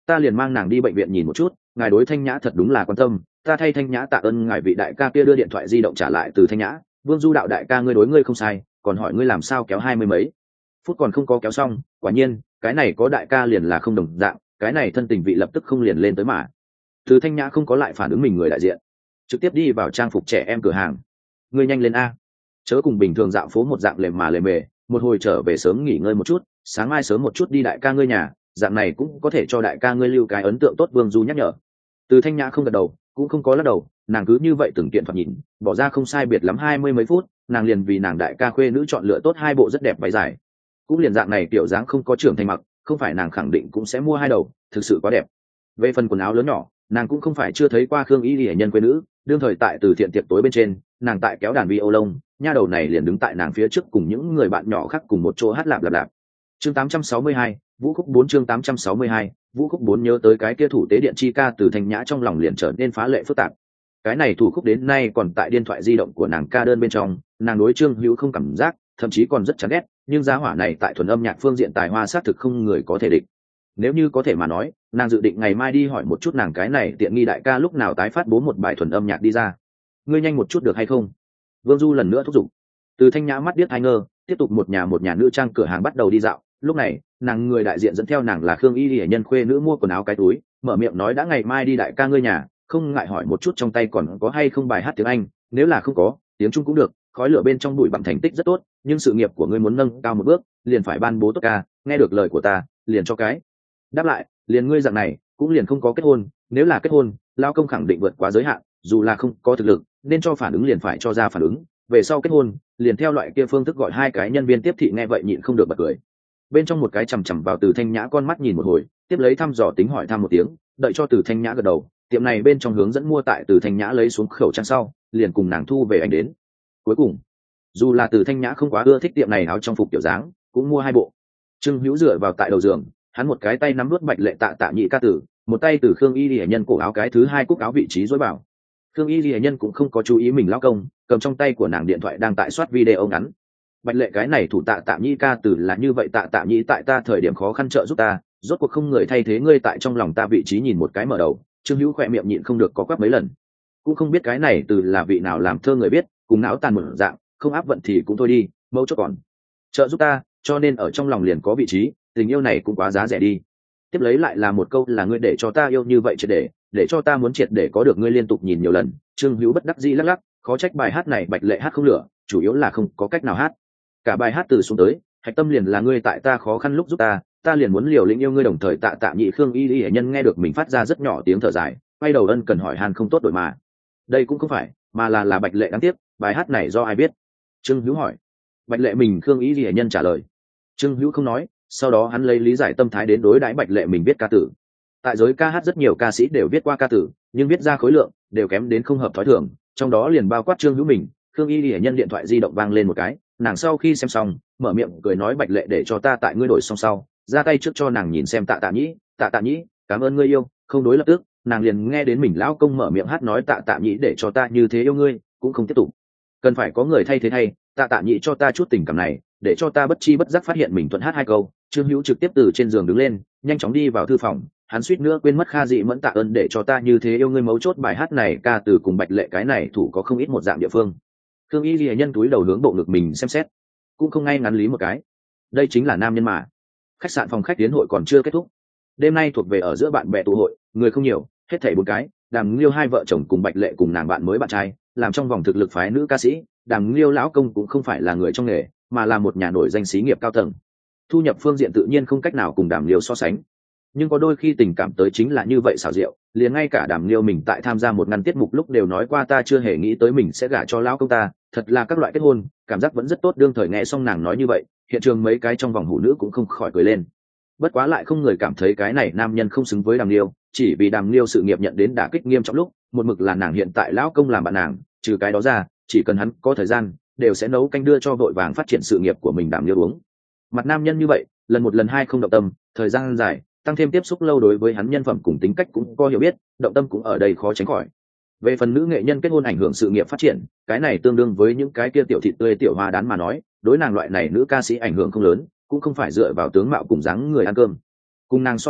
ta liền mang nàng đi bệnh viện nhìn một chút, ngài đối Thanh Nhã thật đúng là quan tâm, ta thay Thanh Nhã tạ ơn ngài. Vị đại ca kia đưa điện thoại di động trả lại từ Thanh Nhã. Vương Du đạo đại ca ngươi đối ngươi không sai, còn hỏi ngươi làm sao kéo hai mươi mấy phút còn không có kéo xong, quả nhiên cái này có đại ca liền là không đồng dạng, cái này thân tình vị lập tức không liền lên tới mà. Từ Thanh Nhã không có lại phản ứng mình người đại diện, trực tiếp đi vào trang phục trẻ em cửa hàng. Ngươi nhanh lên a, chớ cùng bình thường dạo phố một dạng lề mà lề mề, một hồi trở về sớm nghỉ ngơi một chút, sáng mai sớm một chút đi đại ca ngươi nhà, dạng này cũng có thể cho đại ca ngươi lưu cái ấn tượng tốt. Vương Du nhắc nhở. Từ Thanh Nhã không gật đầu cũng không có lắc đầu, nàng cứ như vậy từng kiện thoạt nhìn bỏ ra không sai biệt lắm hai mươi mấy phút, nàng liền vì nàng đại ca khuê nữ chọn lựa tốt hai bộ rất đẹp váy dài. Cũng liền dạng này kiểu dáng không có trưởng thành mặc, không phải nàng khẳng định cũng sẽ mua hai đầu, thực sự quá đẹp. Về phần quần áo lớn nhỏ, nàng cũng không phải chưa thấy qua Khương Y Lệ nhân quê nữ, đương thời tại từ thiện tiệc tối bên trên, nàng tại kéo đàn vi ô lông, nha đầu này liền đứng tại nàng phía trước cùng những người bạn nhỏ khác cùng một chỗ hát lạp lạp lạp. Chương tám trăm sáu mươi hai, Vũ khúc bốn. Chương tám trăm sáu mươi hai, Vũ khúc bốn. Nhớ tới cái kia thủ tế điện chi ca, từ Thanh Nhã trong lòng liền trở nên phá lệ phức tạp. Cái này thủ khúc đến nay còn tại điện thoại di động của nàng ca đơn bên trong, nàng đối Trương Hữu không cảm giác, thậm chí còn rất chán ghét, nhưng giá hỏa này tại thuần âm nhạc phương diện tài hoa xác thực không người có thể địch. Nếu như có thể mà nói, nàng dự định ngày mai đi hỏi một chút nàng cái này tiện nghi đại ca lúc nào tái phát bố một bài thuần âm nhạc đi ra. Ngươi nhanh một chút được hay không? Vương Du lần nữa thúc giục. Từ Thanh Nhã mắt điếc hai ngơ, tiếp tục một nhà một nhà nữ trang cửa hàng bắt đầu đi dạo. Lúc này, nàng người đại diện dẫn theo nàng là Khương Y Lệ nhân khuê nữ mua quần áo cái túi, mở miệng nói đã ngày mai đi đại ca ngươi nhà, không ngại hỏi một chút trong tay còn có hay không bài hát tiếng Anh, nếu là không có, tiếng Trung cũng được, khói lửa bên trong bụi bặm thành tích rất tốt, nhưng sự nghiệp của ngươi muốn nâng cao một bước, liền phải ban bố tốt ca, nghe được lời của ta, liền cho cái. Đáp lại, liền ngươi dạng này, cũng liền không có kết hôn, nếu là kết hôn, lao công khẳng định vượt quá giới hạn, dù là không có thực lực, nên cho phản ứng liền phải cho ra phản ứng, về sau kết hôn, liền theo loại kia phương thức gọi hai cái nhân viên tiếp thị. Nghe vậy nhịn không được bật cười. Bên trong một cái chằm chằm vào Từ Thanh Nhã con mắt nhìn một hồi, tiếp lấy thăm dò tính hỏi thăm một tiếng, đợi cho Từ Thanh Nhã gật đầu, tiệm này bên trong hướng dẫn mua tại Từ Thanh Nhã lấy xuống khẩu trang sau, liền cùng nàng thu về anh đến. Cuối cùng, dù là Từ Thanh Nhã không quá ưa thích tiệm này áo trong phục kiểu dáng, cũng mua hai bộ. Trương Hữu dựa vào tại đầu giường, hắn một cái tay nắm nuốt Bạch Lệ tạ tạ nhị ca tử, một tay từ Khương Y Lệ nhân cổ áo cái thứ hai cúc áo vị trí dối bảo. Khương Y Lệ nhân cũng không có chú ý mình lão công, cầm trong tay của nàng điện thoại đang tại soát video ngắn. Bạch Lệ cái này thủ tạ tạ nhị ca tử là như vậy, tạ tạ nhị tại ta thời điểm khó khăn trợ giúp ta, rốt cuộc không người thay thế ngươi tại trong lòng ta vị trí. Nhìn một cái mở đầu, Trương Hữu khỏe miệng nhịn không được có quắp mấy lần. Cũng không biết cái này từ là vị nào làm thơ người biết, cùng não tàn một dạng, không áp vận thì cũng thôi đi, mẫu chốt còn trợ giúp ta, cho nên ở trong lòng liền có vị trí, tình yêu này cũng quá giá rẻ đi. Tiếp lấy lại là một câu là ngươi để cho ta yêu như vậy triệt để, để cho ta muốn triệt để có được ngươi liên tục nhìn nhiều lần. Trương Hữu bất đắc dĩ lắc lắc, khó trách bài hát này Bạch Lệ hát không lửa, chủ yếu là không có cách nào hát. Cả bài hát từ xuống tới, hạch tâm liền là ngươi tại ta khó khăn lúc giúp ta, ta liền muốn liều lĩnh yêu ngươi đồng thời tạ tạ nhị. Khương Y Lệ nhân nghe được mình phát ra rất nhỏ tiếng thở dài, quay đầu ân cần hỏi han không tốt đổi mà. Đây cũng không phải, mà là là Bạch Lệ đáng tiếc, bài hát này do ai biết? Trương Hữu hỏi. Bạch Lệ mình. Khương Y Lệ nhân trả lời. Trương Hữu không nói, sau đó hắn lấy lý giải tâm thái đến đối đãi Bạch Lệ mình viết ca tử. Tại giới ca hát rất nhiều ca sĩ đều viết qua ca tử, nhưng viết ra khối lượng đều kém đến không hợp thói thường, trong đó liền bao quát Trương Hữu mình. Khương Y Lệ nhân điện thoại di động vang lên một cái, nàng sau khi xem xong, mở miệng cười nói Bạch Lệ để cho ta tại ngươi đổi xong sau, ra tay trước cho nàng nhìn xem tạ tạ nhĩ, tạ tạ nhĩ, cảm ơn ngươi yêu, không đối lập tức, nàng liền nghe đến mình lão công mở miệng hát nói tạ tạ nhĩ để cho ta như thế yêu ngươi, cũng không tiếp tục. Cần phải có người thay thế thay, tạ tạ nhĩ cho ta chút tình cảm này, để cho ta bất chi bất giác phát hiện mình thuận hát hai câu. Trương Hữu trực tiếp từ trên giường đứng lên, nhanh chóng đi vào thư phòng, hắn suýt nữa quên mất Kha Dị Mẫn tạ ơn để cho ta như thế yêu ngươi mấu chốt bài hát này ca từ cùng Bạch Lệ cái này thủ có không ít một dạng địa phương. Khương Y Lệ nhân túi đầu hướng bộ ngực mình xem xét, cũng không ngay ngắn lý một cái. Đây chính là nam nhân mà. Khách sạn phòng khách tiến hội còn chưa kết thúc, đêm nay thuộc về ở giữa bạn bè tụ hội, người không nhiều, hết thảy bốn cái. Đàm Liêu hai vợ chồng cùng Bạch Lệ cùng nàng bạn mới bạn trai, làm trong vòng thực lực phái nữ ca sĩ. Đàm Liêu lão công cũng không phải là người trong nghề, mà là một nhà nổi danh xí nghiệp cao tầng, thu nhập phương diện tự nhiên không cách nào cùng Đàm Liêu so sánh. Nhưng có đôi khi tình cảm tới chính là như vậy xảo diệu, liền ngay cả Đàm Liêu mình tại tham gia một ngăn tiết mục lúc đều nói qua ta chưa hề nghĩ tới mình sẽ gả cho lão công ta, thật là các loại kết hôn, cảm giác vẫn rất tốt. Đương thời nghe xong nàng nói như vậy, hiện trường mấy cái trong vòng hủ nữ cũng không khỏi cười lên. Bất quá lại không người cảm thấy cái này nam nhân không xứng với Đàm Liêu, chỉ vì Đàm Liêu sự nghiệp nhận đến đả kích nghiêm trọng lúc, một mực là nàng hiện tại lão công làm bạn nàng, trừ cái đó ra, chỉ cần hắn có thời gian, đều sẽ nấu canh đưa cho vội vàng phát triển sự nghiệp của mình Đàm Liêu uống. Mặt nam nhân như vậy, lần một lần hai không động tâm, thời gian dài, tăng thêm tiếp xúc lâu đối với hắn nhân phẩm cùng tính cách cũng có hiểu biết, động tâm cũng ở đây khó tránh khỏi. Về phần nữ nghệ nhân kết hôn ảnh hưởng sự nghiệp phát triển, cái này tương đương với những cái kia tiểu thị tươi tiểu hoa đán mà nói, đối nàng loại này nữ ca sĩ ảnh hưởng không lớn, cũng không phải dựa vào tướng mạo cùng dáng người ăn cơm. Cùng nàng so sánh,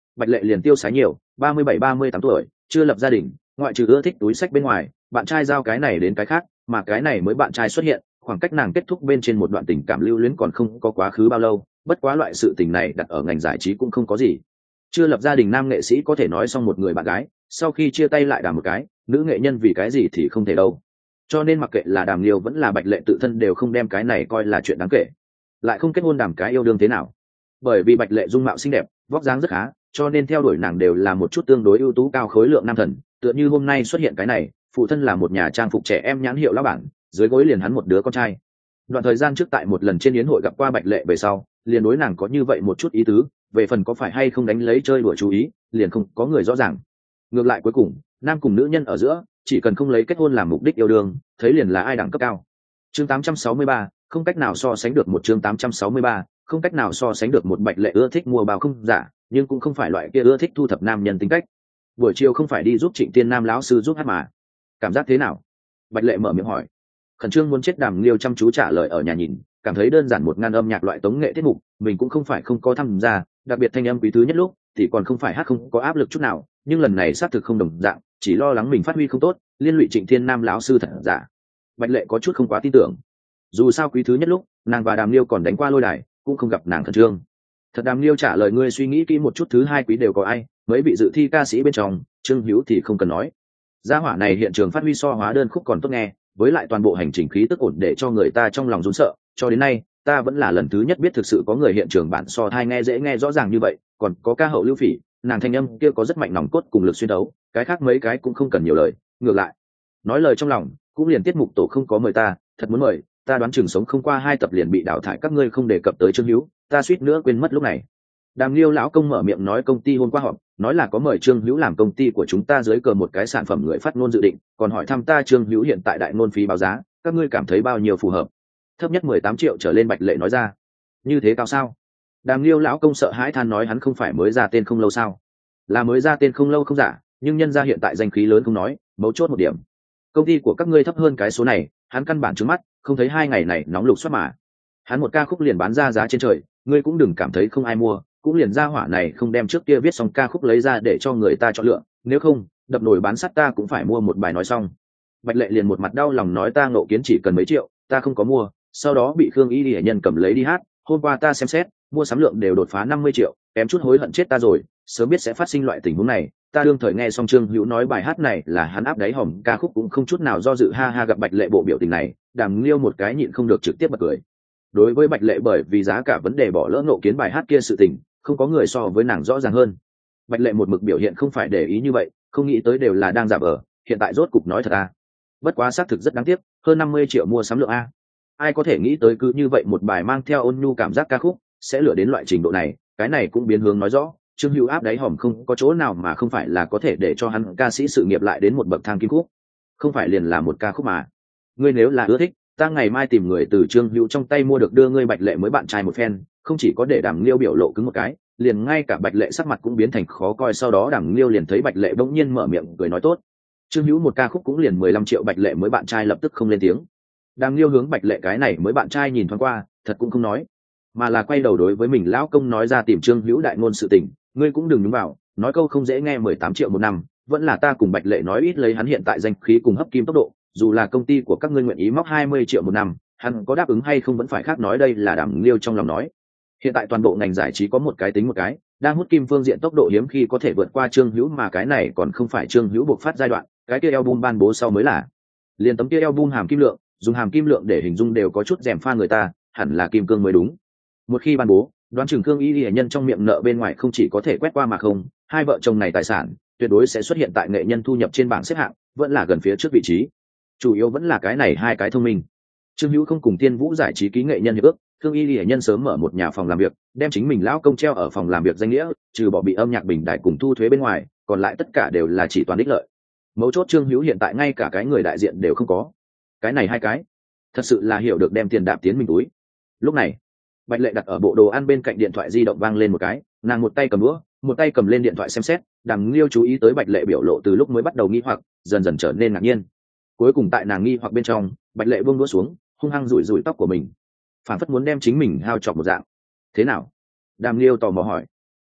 bạch lệ liền tiêu sái nhiều, ba mươi bảy ba mươi tám tuổi, chưa lập gia đình, ngoại trừ ưa thích túi sách bên ngoài, bạn trai giao cái này đến cái khác, mà cái này mới bạn trai xuất hiện, khoảng cách nàng kết thúc bên trên một đoạn tình cảm lưu luyến còn không có quá khứ bao lâu, bất quá loại sự tình này đặt ở ngành giải trí cũng không có gì. Chưa lập gia đình nam nghệ sĩ có thể nói xong một người bạn gái, sau khi chia tay lại đàm một cái, nữ nghệ nhân vì cái gì thì không thể đâu. Cho nên mặc kệ là Đàm Liêu vẫn là Bạch Lệ tự thân đều không đem cái này coi là chuyện đáng kể, lại không kết hôn đàm cái yêu đương thế nào. Bởi vì Bạch Lệ dung mạo xinh đẹp, vóc dáng rất khá, cho nên theo đuổi nàng đều là một chút tương đối ưu tú cao khối lượng nam thần, tựa như hôm nay xuất hiện cái này, phụ thân là một nhà trang phục trẻ em nhãn hiệu lão bản, dưới gối liền hắn một đứa con trai. Đoạn thời gian trước tại một lần trên yến hội gặp qua Bạch Lệ về sau, liền đối nàng có như vậy một chút ý tứ, về phần có phải hay không đánh lấy chơi đùa chú ý, liền không có người rõ ràng. Ngược lại cuối cùng, nam cùng nữ nhân ở giữa, chỉ cần không lấy kết hôn làm mục đích yêu đương, thấy liền là ai đẳng cấp cao. Chương tám trăm sáu mươi ba, không cách nào so sánh được một chương tám trăm sáu mươi ba, không cách nào so sánh được một Bạch Lệ ưa thích mua bao không giả, nhưng cũng không phải loại kia ưa thích thu thập nam nhân tính cách. Buổi chiều không phải đi giúp Trịnh Tiên Nam lão sư giúp hát mà. Cảm giác thế nào? Bạch Lệ mở miệng hỏi. Khẩn trương muốn chết Đàm Liêu chăm chú trả lời ở nhà nhìn, cảm thấy đơn giản một ngàn âm nhạc loại tống nghệ tiết mục, mình cũng không phải không có tham gia, đặc biệt thanh âm quý thứ nhất lúc, thì còn không phải hát không có áp lực chút nào, nhưng lần này xác thực không đồng dạng, chỉ lo lắng mình phát huy không tốt, liên lụy Trịnh Thiên Nam lão sư thật giả. Bạch Lệ có chút không quá tin tưởng. Dù sao quý thứ nhất lúc, nàng và Đàm Liêu còn đánh qua lôi đài, cũng không gặp nàng khẩn trương. Thật Đàm Liêu trả lời ngươi suy nghĩ kỹ một chút, thứ hai quý đều có ai, mấy vị dự thi ca sĩ bên trong, Trương Hữu thì không cần nói. Gia hỏa này hiện trường phát huy so hóa đơn khúc còn tốt nghe, với lại toàn bộ hành trình khí tức ổn để cho người ta trong lòng run sợ, cho đến nay, ta vẫn là lần thứ nhất biết thực sự có người hiện trường bản so thai nghe dễ nghe rõ ràng như vậy, còn có ca hậu Lưu Phỉ, nàng thanh âm kia có rất mạnh nòng cốt cùng lực xuyên đấu, cái khác mấy cái cũng không cần nhiều lời, ngược lại, nói lời trong lòng, cũng liền tiết mục tổ không có mời ta, thật muốn mời, ta đoán chừng sống không qua hai tập liền bị đào thải, các ngươi không đề cập tới Trương Hữu, ta suýt nữa quên mất lúc này. Đàm Liêu lão công mở miệng nói công ty hôm qua họp, nói là có mời Trương Hữu làm công ty của chúng ta dưới cờ một cái sản phẩm người phát ngôn dự định, còn hỏi thăm ta Trương Hữu hiện tại đại ngôn phí báo giá, các ngươi cảm thấy bao nhiêu phù hợp? Thấp nhất mười tám triệu trở lên, Bạch Lệ nói ra. Như thế cao sao? Đàm Liêu lão công sợ hãi than nói hắn không phải mới ra tên không lâu sao? Là mới ra tên không lâu không giả, nhưng nhân ra hiện tại danh khí lớn không nói, mấu chốt một điểm. Công ty của các ngươi thấp hơn cái số này, hắn căn bản trứng mắt, không thấy hai ngày này nóng lục soát mà. Hắn một ca khúc liền bán ra giá trên trời, ngươi cũng đừng cảm thấy không ai mua, cũng liền ra hỏa này không đem trước kia viết xong ca khúc lấy ra để cho người ta chọn lựa, nếu không, đập nồi bán sắt ta cũng phải mua một bài nói xong. Bạch Lệ liền một mặt đau lòng nói ta ngộ kiến chỉ cần mấy triệu, ta không có mua, sau đó bị Khương Y Lệ nhân cầm lấy đi hát, hôm qua ta xem xét, mua sắm lượng đều đột phá năm mươi triệu, kém chút hối hận chết ta rồi, sớm biết sẽ phát sinh loại tình huống này, ta đương thời nghe xong Trương Hữu nói bài hát này là hắn áp đáy hòm ca khúc cũng không chút nào do dự, ha ha. Gặp Bạch Lệ bộ biểu tình này, Đàm Liêu một cái nhịn không được trực tiếp bật cười. Đối với Bạch Lệ bởi vì giá cả vấn đề bỏ lỡ ngộ kiến bài hát kia sự tình, không có người so với nàng rõ ràng hơn. Bạch Lệ một mực biểu hiện không phải để ý như vậy, không nghĩ tới đều là đang giả vờ, hiện tại rốt cục nói thật a. Bất quá xác thực rất đáng tiếc, hơn năm mươi triệu mua sắm lượng a. Ai có thể nghĩ tới cứ như vậy một bài mang theo ôn nhu cảm giác ca khúc sẽ lựa đến loại trình độ này, cái này cũng biến hướng nói rõ, Trương Hữu áp đáy hòm không có chỗ nào mà không phải là có thể để cho hắn ca sĩ sự nghiệp lại đến một bậc thang kim khúc. Không phải liền là một ca khúc mà. Ngươi nếu là ưa thích, ta ngày mai tìm người từ Trương Hữu trong tay mua được đưa ngươi Bạch Lệ mới bạn trai một phen, không chỉ có để Đàm Liêu biểu lộ cứng một cái, liền ngay cả Bạch Lệ sắc mặt cũng biến thành khó coi, sau đó Đàm Liêu liền thấy Bạch Lệ bỗng nhiên mở miệng cười nói tốt. Trương Hữu một ca khúc cũng liền mười lăm triệu, Bạch Lệ mới bạn trai lập tức không lên tiếng. Đàm Liêu hướng Bạch Lệ cái này mới bạn trai nhìn thoáng qua, thật cũng không nói, mà là quay đầu đối với mình lão công nói ra tìm Trương Hữu đại ngôn sự tình, ngươi cũng đừng nhúng vào, nói câu không dễ nghe mười tám triệu một năm, vẫn là ta cùng Bạch Lệ nói ít lấy hắn hiện tại danh khí cùng hấp kim tốc độ, dù là công ty của các ngươi nguyện ý móc hai mươi triệu một năm, hắn có đáp ứng hay không vẫn phải khác nói, đây là Đàm Liêu trong lòng nói. Hiện tại toàn bộ ngành giải trí có một cái tính một cái, đang hút kim phương diện tốc độ hiếm khi có thể vượt qua Trương Hữu, mà cái này còn không phải Trương Hữu buộc phát giai đoạn, cái kia album ban bố sau mới là. Liên tấm kia album hàm kim lượng, dùng hàm kim lượng để hình dung đều có chút rèm pha người ta, hẳn là kim cương mới đúng. Một khi ban bố, đoán chừng Khương Y Lệ nhân trong miệng nợ bên ngoài không chỉ có thể quét qua mà không, hai vợ chồng này tài sản tuyệt đối sẽ xuất hiện tại nghệ nhân thu nhập trên bảng xếp hạng, vẫn là gần phía trước vị trí. Chủ yếu vẫn là cái này hai cái thông minh. Trương Hữu không cùng Tiên Vũ giải trí ký nghệ nhân hiệp ước, Khương Y Lệ nhân sớm mở một nhà phòng làm việc, đem chính mình lão công treo ở phòng làm việc danh nghĩa, trừ bỏ bị âm nhạc bình đại cùng thu thuế bên ngoài, còn lại tất cả đều là chỉ toàn đích lợi. Mấu chốt Trương Hữu hiện tại ngay cả cái người đại diện đều không có. Cái này hai cái, thật sự là hiểu được đem tiền đạp tiến mình túi. Lúc này, Bạch Lệ đặt ở bộ đồ ăn bên cạnh, điện thoại di động vang lên một cái, nàng một tay cầm đũa, một tay cầm lên điện thoại xem xét. Đàm Liêu chú ý tới Bạch Lệ biểu lộ từ lúc mới bắt đầu nghi hoặc, dần dần trở nên ngạc nhiên. Cuối cùng tại nàng nghi hoặc bên trong, Bạch Lệ buông đũa xuống, hung hăng rủi rủi tóc của mình, phản phất muốn đem chính mình hao chọc một dạng. Thế nào? Đàm Liêu tò mò hỏi.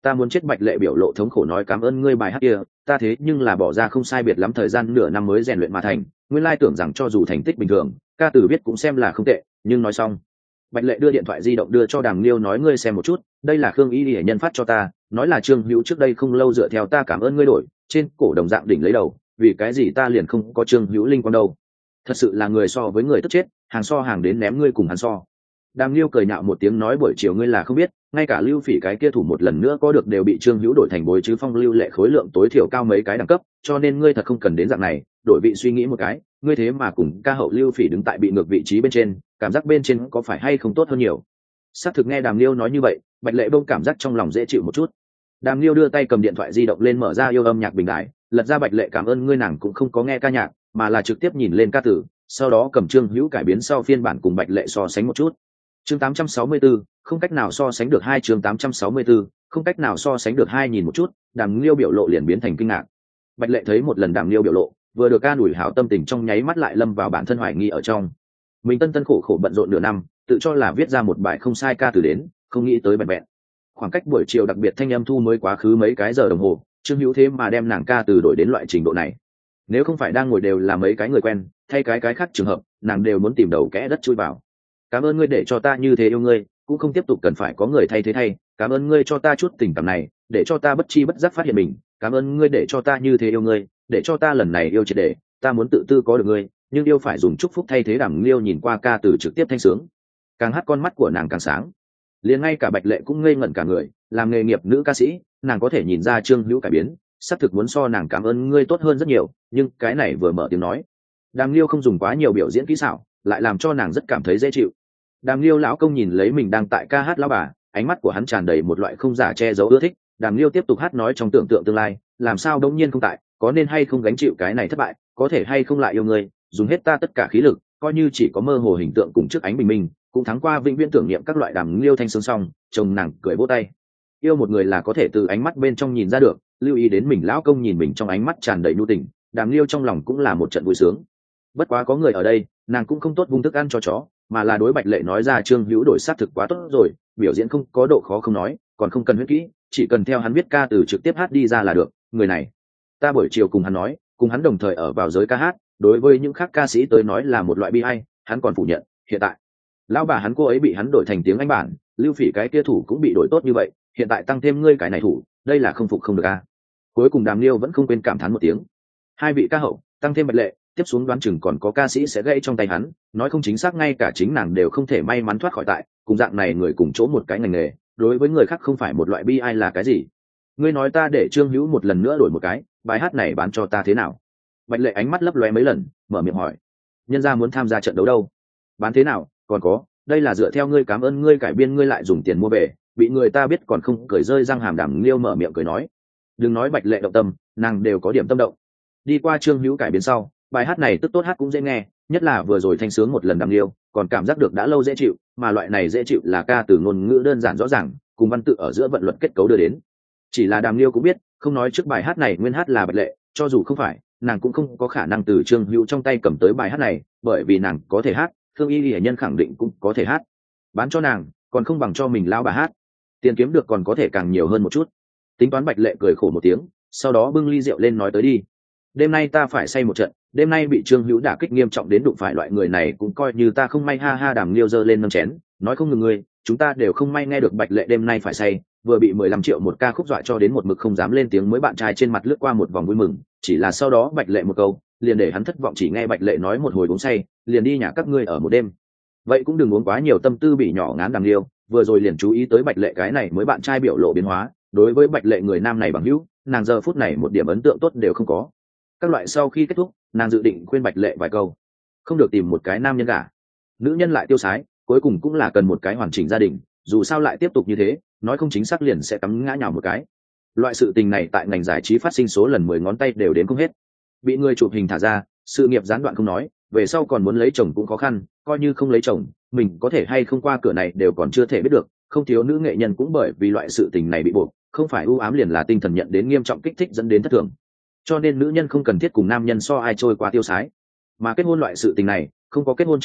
Ta muốn chết. Bạch lệ biểu lộ thống khổ nói cảm ơn ngươi bài hát kia, ta thế nhưng là bỏ ra không sai biệt lắm thời gian nửa năm mới rèn luyện mà thành, nguyên lai tưởng rằng cho dù thành tích bình thường ca từ viết cũng xem là không tệ. Nhưng nói xong Bạch lệ đưa điện thoại di động đưa cho Đàm Liêu nói ngươi xem một chút, đây là Khương Y hệ nhân phát cho ta, nói là Trương Hữu trước đây không lâu dựa theo ta cảm ơn ngươi đổi trên cổ đồng dạng đỉnh lấy đầu, vì cái gì ta liền không có Trương Hữu linh quan đâu. Thật sự là người so với người tức chết, hàng so hàng đến ném ngươi cùng hắn so. Đàm Liêu cười nhạo một tiếng nói buổi chiều ngươi là không biết, ngay cả Lưu Phỉ cái kia thủ một lần nữa có được đều bị Trương Hữu đổi thành bối chứ Phong Lưu Lệ khối lượng tối thiểu cao mấy cái đẳng cấp, cho nên ngươi thật không cần đến dạng này, đổi vị suy nghĩ một cái, ngươi thế mà cùng ca hậu Lưu Phỉ đứng tại bị ngược vị trí bên trên, cảm giác bên trên có phải hay không tốt hơn nhiều. Xác thực nghe Đàm Liêu nói như vậy, Bạch Lệ bông cảm giác trong lòng dễ chịu một chút. Đàm Liêu đưa tay cầm điện thoại di động lên mở ra yêu âm nhạc bình đại, lật ra Bạch Lệ cảm ơn ngươi nàng cũng không có nghe ca nhạc, mà là trực tiếp nhìn lên ca từ, sau đó cầm Trương Hữu cải biến sau phiên bản cùng Bạch Lệ so sánh một chút. Chương tám trăm sáu mươi tư, không cách nào so sánh được hai chương tám trăm sáu mươi tư, không cách nào so sánh được hai nhìn một chút, Đàm Liêu biểu lộ liền biến thành kinh ngạc. Bạch Lệ thấy một lần Đàm Liêu biểu lộ, vừa được ca đuổi hảo tâm tình trong nháy mắt lại lâm vào bản thân hoài nghi ở trong. Mình tân tân khổ khổ bận rộn nửa năm, tự cho là viết ra một bài không sai ca từ đến, không nghĩ tới bèn bèn. Khoảng cách buổi chiều đặc biệt thanh âm thu mới quá khứ mấy cái giờ đồng hồ, Trương Hữu thế mà đem nàng ca từ đổi đến loại trình độ này. Nếu không phải đang ngồi đều là mấy cái người quen, thay cái cái khác trường hợp, nàng đều muốn tìm đầu kẽ đất chui vào. Cảm ơn ngươi để cho ta như thế yêu ngươi, cũng không tiếp tục cần phải có người thay thế thay, cảm ơn ngươi cho ta chút tình cảm này, để cho ta bất chi bất giác phát hiện mình, cảm ơn ngươi để cho ta như thế yêu ngươi, để cho ta lần này yêu triệt để, ta muốn tự tư có được ngươi, nhưng yêu phải dùng chúc phúc thay thế. Đàm Liêu nhìn qua ca từ trực tiếp thanh sướng, càng hát con mắt của nàng càng sáng, liền ngay cả Bạch Lệ cũng ngây ngẩn cả người. Làm nghề nghiệp nữ ca sĩ, nàng có thể nhìn ra Trương Hữu cải biến, xác thực muốn so nàng cảm ơn ngươi tốt hơn rất nhiều, nhưng cái này vừa mở tiếng nói, Đàm Liêu không dùng quá nhiều biểu diễn kỹ xảo, lại làm cho nàng rất cảm thấy dễ chịu. Đàm Liêu lão công nhìn lấy mình đang tại ca hát lão bà, ánh mắt của hắn tràn đầy một loại không giả che giấu ưa thích. Đàm Liêu tiếp tục hát nói trong tưởng tượng tương lai, làm sao đống nhiên không tại, có nên hay không gánh chịu cái này thất bại, có thể hay không lại yêu ngươi, dùng hết ta tất cả khí lực, coi như chỉ có mơ hồ hình tượng cùng trước ánh bình minh, cũng thắng qua vĩnh viễn tưởng niệm các loại. Đàm Liêu thanh sướng xong, chồng nàng cười vỗ tay. Yêu một người là có thể từ ánh mắt bên trong nhìn ra được, lưu ý đến mình lão công nhìn mình trong ánh mắt tràn đầy nhu tình, Đàm Liêu trong lòng cũng là một trận vui sướng. Bất quá có người ở đây, nàng cũng không tốt vung thức ăn cho chó, mà là đối Bạch Lệ nói ra Trương Hữu đổi sát thực quá tốt rồi, biểu diễn không có độ khó không nói, còn không cần huyết kỹ, chỉ cần theo hắn viết ca từ trực tiếp hát đi ra là được. Người này, ta buổi chiều cùng hắn nói, cùng hắn đồng thời ở vào giới ca hát, đối với những khác ca sĩ tới nói là một loại bi ai, hắn còn phủ nhận. Hiện tại, lão bà hắn cô ấy bị hắn đổi thành tiếng Anh bản, Lưu Phỉ cái kia thủ cũng bị đổi tốt như vậy, hiện tại tăng thêm ngươi cái này thủ, đây là không phục không được a. Cuối cùng Đàm Liêu vẫn không quên cảm thán một tiếng. Hai vị ca hậu, tăng thêm Bạch Lệ, tiếp xuống đoán chừng còn có ca sĩ sẽ gãy trong tay hắn, nói không chính xác ngay cả chính nàng đều không thể may mắn thoát khỏi tại, cùng dạng này người cùng chỗ một cái ngành nghề, đối với người khác không phải một loại bi ai là cái gì. Ngươi nói ta để Trương Hữu một lần nữa đổi một cái, bài hát này bán cho ta thế nào? Bạch Lệ ánh mắt lấp lóe mấy lần, mở miệng hỏi. Nhân gia muốn tham gia trận đấu đâu? Bán thế nào? Còn có, đây là dựa theo ngươi cảm ơn ngươi cải biên ngươi lại dùng tiền mua về, bị người ta biết còn không cười rơi răng hàm. Đàm Liêu mở miệng cười nói. Đừng nói Bạch Lệ động tâm, nàng đều có điểm tâm động. Đi qua Trương Hữu cải biến sau, bài hát này tức tốt hát cũng dễ nghe, nhất là vừa rồi thanh sướng một lần Đàm Liêu còn cảm giác được đã lâu dễ chịu, mà loại này dễ chịu là ca từ ngôn ngữ đơn giản rõ ràng, cùng văn tự ở giữa vận luật kết cấu đưa đến. Chỉ là Đàm Liêu cũng biết, không nói trước bài hát này nguyên hát là Bạch Lệ, cho dù không phải, nàng cũng không có khả năng từ Trương Hữu trong tay cầm tới bài hát này, bởi vì nàng có thể hát, Thương Y Lệ Nhân khẳng định cũng có thể hát. Bán cho nàng, còn không bằng cho mình lao bà hát. Tiền kiếm được còn có thể càng nhiều hơn một chút. Tính toán. Bạch Lệ cười khổ một tiếng, sau đó bưng ly rượu lên nói tới đi. Đêm nay ta phải say một trận, đêm nay bị Trương Hữu đả kích nghiêm trọng đến đụng phải loại người này cũng coi như ta không may ha ha. Đàm Liêu giơ lên nâng chén, nói không ngừng ngươi, chúng ta đều không may nghe được Bạch Lệ đêm nay phải say, vừa bị mười lăm triệu một ca khúc dọa cho đến một mực không dám lên tiếng mới bạn trai trên mặt lướt qua một vòng vui mừng, chỉ là sau đó Bạch Lệ một câu, liền để hắn thất vọng. Chỉ nghe Bạch Lệ nói một hồi uống say, liền đi nhà các ngươi ở một đêm. Vậy cũng đừng uống quá nhiều, tâm tư bị nhỏ ngán. Đàm Liêu vừa rồi liền chú ý tới Bạch Lệ cái này mới bạn trai biểu lộ biến hóa, đối với Bạch Lệ người nam này bằng hữu, nàng giờ phút này một điểm ấn tượng tốt đều không có. Các loại sau khi kết thúc, nàng dự định khuyên Bạch Lệ vài câu, không được tìm một cái nam nhân gả, nữ nhân lại tiêu sái, cuối cùng cũng là cần một cái hoàn chỉnh gia đình, dù sao lại tiếp tục như thế, nói không chính xác liền sẽ cắm ngã nhào một cái. Loại sự tình này tại ngành giải trí phát sinh số lần mười ngón tay đều đến không hết. Bị người chụp hình thả ra, sự nghiệp gián đoạn không nói, về sau còn muốn lấy chồng cũng khó khăn, coi như không lấy chồng, mình có thể hay không qua cửa này đều còn chưa thể biết được. Không thiếu nữ nghệ nhân cũng bởi vì loại sự tình này bị buộc, không phải ưu ám liền là tinh thần nhận đến nghiêm trọng kích thích dẫn đến thất thường. Cho nên nữ nhân không cần thiết cùng nam nhân so ai trôi qua tiêu sái, mà kết hôn loại sự tình này, không có kết hôn trước đó,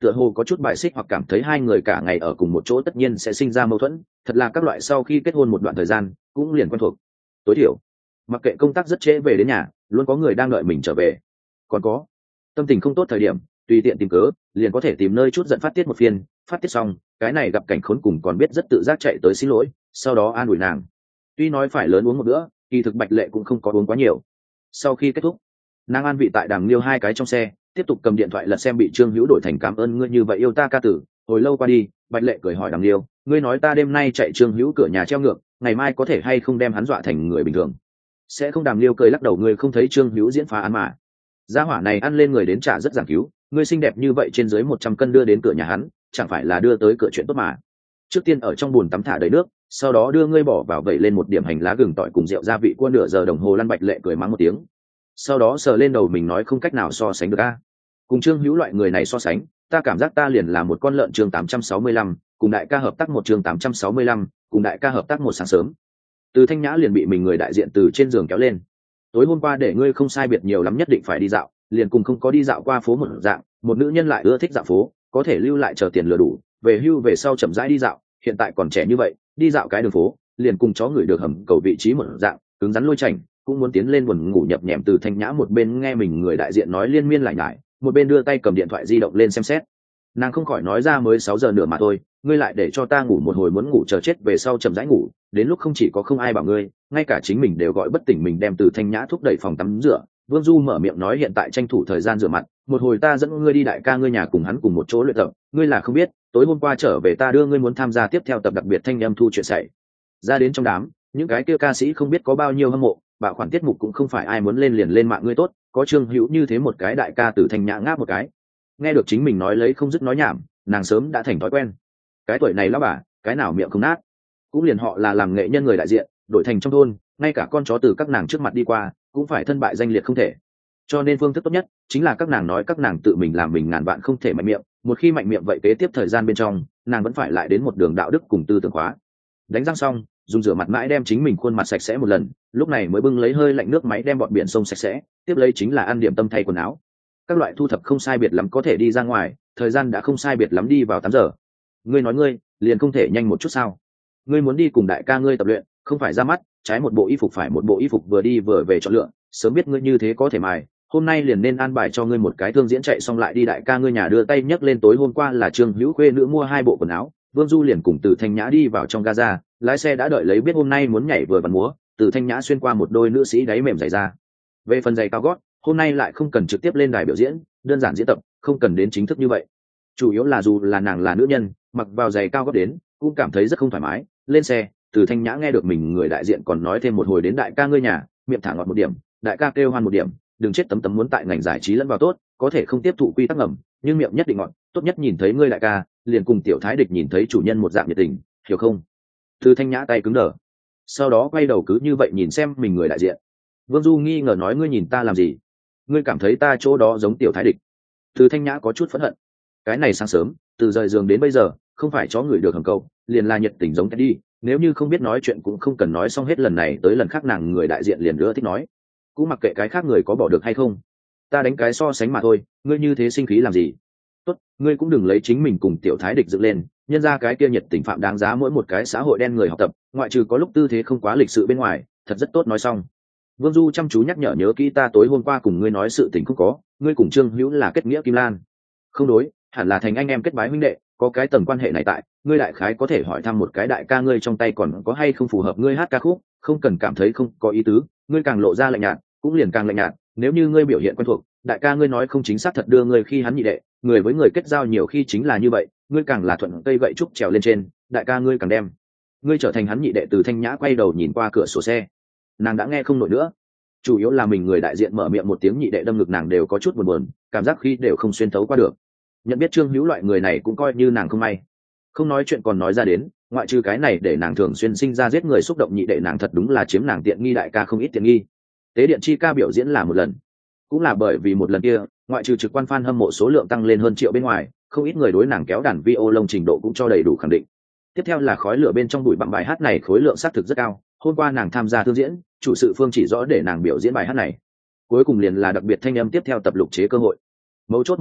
tựa hồ có chút bài xích hoặc cảm thấy hai người cả ngày ở cùng một chỗ tất nhiên sẽ sinh ra mâu thuẫn. Thật là các loại sau khi kết hôn một đoạn thời gian cũng liền quen thuộc. Tối thiểu mặc kệ công tác rất trễ về đến nhà, luôn có người đang đợi mình trở về. Còn có tâm tình không tốt thời điểm, tùy tiện tìm cớ liền có thể tìm nơi chút giận phát tiết một phiên. Phát tiết xong, cái này gặp cảnh khốn cùng còn biết rất tự giác chạy tới xin lỗi, sau đó an ủi nàng. Tuy nói phải lớn uống một bữa, kỳ thực Bạch Lệ cũng không có uống quá nhiều. Sau khi kết thúc, nàng an vị tại đằng liêu hai cái trong xe, tiếp tục cầm điện thoại lật xem bị Trương Hữu đổi thành cảm ơn ngươi như vậy yêu ta ca tử. Hồi lâu qua đi, Bạch Lệ cười hỏi đằng liêu, ngươi nói ta đêm nay chạy Trương Hữu cửa nhà treo ngược, ngày mai có thể hay không đem hắn dọa thành người bình thường? Sẽ không. Đàm liêu cười lắc đầu, ngươi không thấy Trương Hữu diễn phá án mà. Gia hỏa này ăn lên người đến trả rất giảng cứu, ngươi xinh đẹp như vậy trên dưới một trăm cân đưa đến cửa nhà hắn, chẳng phải là đưa tới cửa chuyện tốt mà. Trước tiên ở trong bồn tắm thả đầy nước, sau đó đưa ngươi bỏ vào vẩy lên một điểm hành lá gừng tỏi cùng rượu gia vị cua nửa giờ đồng hồ. Lăn Bạch Lệ cười mắng một tiếng, sau đó sờ lên đầu mình nói không cách nào so sánh được a. Cùng Trương Hữu loại người này so sánh, ta cảm giác ta liền là một con lợn. Chương tám trăm sáu mươi lăm, cùng đại ca hợp tác một. Chương tám trăm sáu mươi lăm, cùng đại ca hợp tác một. Sáng sớm, Từ Thanh Nhã liền bị mình người đại diện từ trên giường kéo lên. Tối hôm qua để ngươi không sai biệt nhiều lắm, nhất định phải đi dạo, liền cùng không có đi dạo qua phố một dạng. Một nữ nhân lại ưa thích dạo phố, có thể lưu lại chờ tiền lừa đủ, về hưu về sau chậm rãi đi dạo. Hiện tại còn trẻ như vậy, đi dạo cái đường phố, liền cùng chó người được hầm cầu vị trí một dạng, cứng rắn lôi chảnh, cũng muốn tiến lên buồn ngủ nhập nhèm. Từ Thanh Nhã một bên nghe mình người đại diện nói liên miên lại nhải, một bên đưa tay cầm điện thoại di động lên xem xét. Nàng không khỏi nói ra, mới sáu giờ nửa mà thôi, ngươi lại để cho ta ngủ một hồi, muốn ngủ chờ chết về sau chậm rãi ngủ, đến lúc không chỉ có không ai bảo ngươi, ngay cả chính mình đều gọi bất tỉnh mình. Đem Từ Thanh Nhã thúc đẩy phòng tắm rửa, Vương Du mở miệng nói, hiện tại tranh thủ thời gian rửa mặt, một hồi ta dẫn ngươi đi đại ca ngươi nhà cùng hắn cùng một chỗ luyện tập. Ngươi là không biết, tối hôm qua trở về ta đưa ngươi muốn tham gia tiếp theo tập đặc biệt thanh âm thu chuyện xảy ra đến trong đám, những cái kia ca sĩ không biết có bao nhiêu hâm mộ, bảo khoản tiết mục cũng không phải ai muốn lên liền lên mạng. Ngươi tốt, có Trương Hữu như thế một cái đại ca. Từ Thanh Nhã ngáp một cái, nghe được chính mình nói lấy không dứt nói nhảm, nàng sớm đã thành thói quen. Cái tuổi này lão bà, cái nào miệng không nát. Cũng liền họ là làm nghệ nhân người đại diện, đổi thành trong thôn, ngay cả con chó từ các nàng trước mặt đi qua cũng phải thân bại danh liệt không thể. Cho nên phương thức tốt nhất chính là các nàng nói, các nàng tự mình làm mình, ngàn vạn không thể mạnh miệng. Một khi mạnh miệng vậy kế tiếp thời gian bên trong, nàng vẫn phải lại đến một đường đạo đức cùng tư tưởng khóa. Đánh răng xong, dùng rửa mặt mãi đem chính mình khuôn mặt sạch sẽ một lần, lúc này mới bưng lấy hơi lạnh nước máy đem bọt biển sông sạch sẽ, tiếp lấy chính là ăn điểm tâm, thay quần áo, các loại thu thập không sai biệt lắm có thể đi ra ngoài. Thời gian đã không sai biệt lắm đi vào tám giờ. Ngươi nói ngươi liền không thể nhanh một chút sao? Ngươi muốn đi cùng đại ca ngươi tập luyện, không phải ra mắt trái một bộ y phục phải một bộ y phục, vừa đi vừa về chọn lựa. Sớm biết ngươi như thế có thể mài, hôm nay liền nên an bài cho ngươi một cái thương diễn, chạy xong lại đi đại ca ngươi nhà. Đưa tay nhấc lên, tối hôm qua là Trương Hữu khuê nữ mua hai bộ quần áo. Vương Du liền cùng Từ Thanh Nhã đi vào trong gaza, lái xe đã đợi lấy, biết hôm nay muốn nhảy vừa bắn múa. Từ Thanh Nhã xuyên qua một đôi nữ sĩ đáy mềm dày da. Về phần giày cao gót, hôm nay lại không cần trực tiếp lên đài biểu diễn, đơn giản diễn tập, không cần đến chính thức như vậy. Chủ yếu là dù là nàng là nữ nhân, mặc vào giày cao gót đến cũng cảm thấy rất không thoải mái. Lên xe, Từ Thanh Nhã nghe được mình người đại diện còn nói thêm một hồi đến đại ca ngươi nhà, miệng thả ngọt một điểm, đại ca kêu hoan một điểm, đừng chết tấm tấm muốn tại ngành giải trí lẫn vào tốt, có thể không tiếp thụ quy tắc ngầm, nhưng miệng nhất định ngọt, tốt nhất nhìn thấy ngươi đại ca, liền cùng tiểu thái địch nhìn thấy chủ nhân một dạng nhiệt tình, hiểu không? Từ Thanh Nhã tay cứng đờ, sau đó quay đầu cứ như vậy nhìn xem mình người đại diện. Vương Du nghi ngờ nói, ngươi nhìn ta làm gì? Ngươi cảm thấy ta chỗ đó giống tiểu thái địch? Từ Thanh Nhã có chút phẫn hận. Cái này sáng sớm, từ rời giường đến bây giờ, không phải chó người được hầm câu, liền là nhiệt tình giống cái đi. Nếu như không biết nói chuyện cũng không cần nói, xong hết lần này tới lần khác nàng người đại diện liền nữa thích nói. Cũng mặc kệ cái khác người có bỏ được hay không, ta đánh cái so sánh mà thôi, ngươi như thế sinh khí làm gì? Tốt, ngươi cũng đừng lấy chính mình cùng tiểu thái địch dựng lên, nhân ra cái kia nhiệt tình phạm đáng giá mỗi một cái xã hội đen người học tập, ngoại trừ có lúc tư thế không quá lịch sự bên ngoài, thật rất tốt. Nói xong, Vương Du chăm chú nhắc nhở, nhớ kỹ ta tối hôm qua cùng ngươi nói sự tình không có, ngươi cùng Trương Hữu là kết nghĩa kim lan. Không đối, hẳn là thành anh em kết bái huynh đệ, có cái tầng quan hệ này tại, ngươi đại khái có thể hỏi thăm một cái đại ca ngươi trong tay còn có hay không phù hợp ngươi hát ca khúc, không cần cảm thấy không có ý tứ, ngươi càng lộ ra lạnh nhạt, cũng liền càng lạnh nhạt. Nếu như ngươi biểu hiện quen thuộc, đại ca ngươi nói không chính xác thật đưa ngươi khi hắn nhị đệ, người với người kết giao nhiều khi chính là như vậy, ngươi càng là thuận cây gậy trúc trèo lên trên, đại ca ngươi càng đem ngươi trở thành hắn nhị đệ. Từ Thanh Nhã quay đầu nhìn qua cửa sổ xe, nàng đã nghe không nổi nữa. Chủ yếu là mình người đại diện mở miệng một tiếng nhị đệ đâm ngực, nàng đều có chút buồn buồn, cảm giác khi đều không xuyên thấu qua được. Nhận biết Trương Hữu loại người này cũng coi như nàng không may, không nói chuyện còn nói ra đến, ngoại trừ cái này để nàng thường xuyên sinh ra giết người xúc động, nhị đệ nàng thật đúng là chiếm nàng tiện nghi, đại ca không ít tiện nghi. Tế điện chi ca biểu diễn là một lần, cũng là bởi vì một lần kia, ngoại trừ trực quan fan hâm mộ số lượng tăng lên hơn triệu bên ngoài, không ít người đối nàng kéo đàn vi ô lông trình độ cũng cho đầy đủ khẳng định. Tiếp theo là khói lửa bên trong bụi bặm, bài hát này khối lượng xác thực rất cao, hôm qua nàng tham gia thương diễn, chủ sự phương chỉ rõ để nàng biểu diễn bài hát này. Cuối cùng liền là đặc biệt thanh âm tiếp theo tập lục chế cơ hội. Mấu chốt một điểm,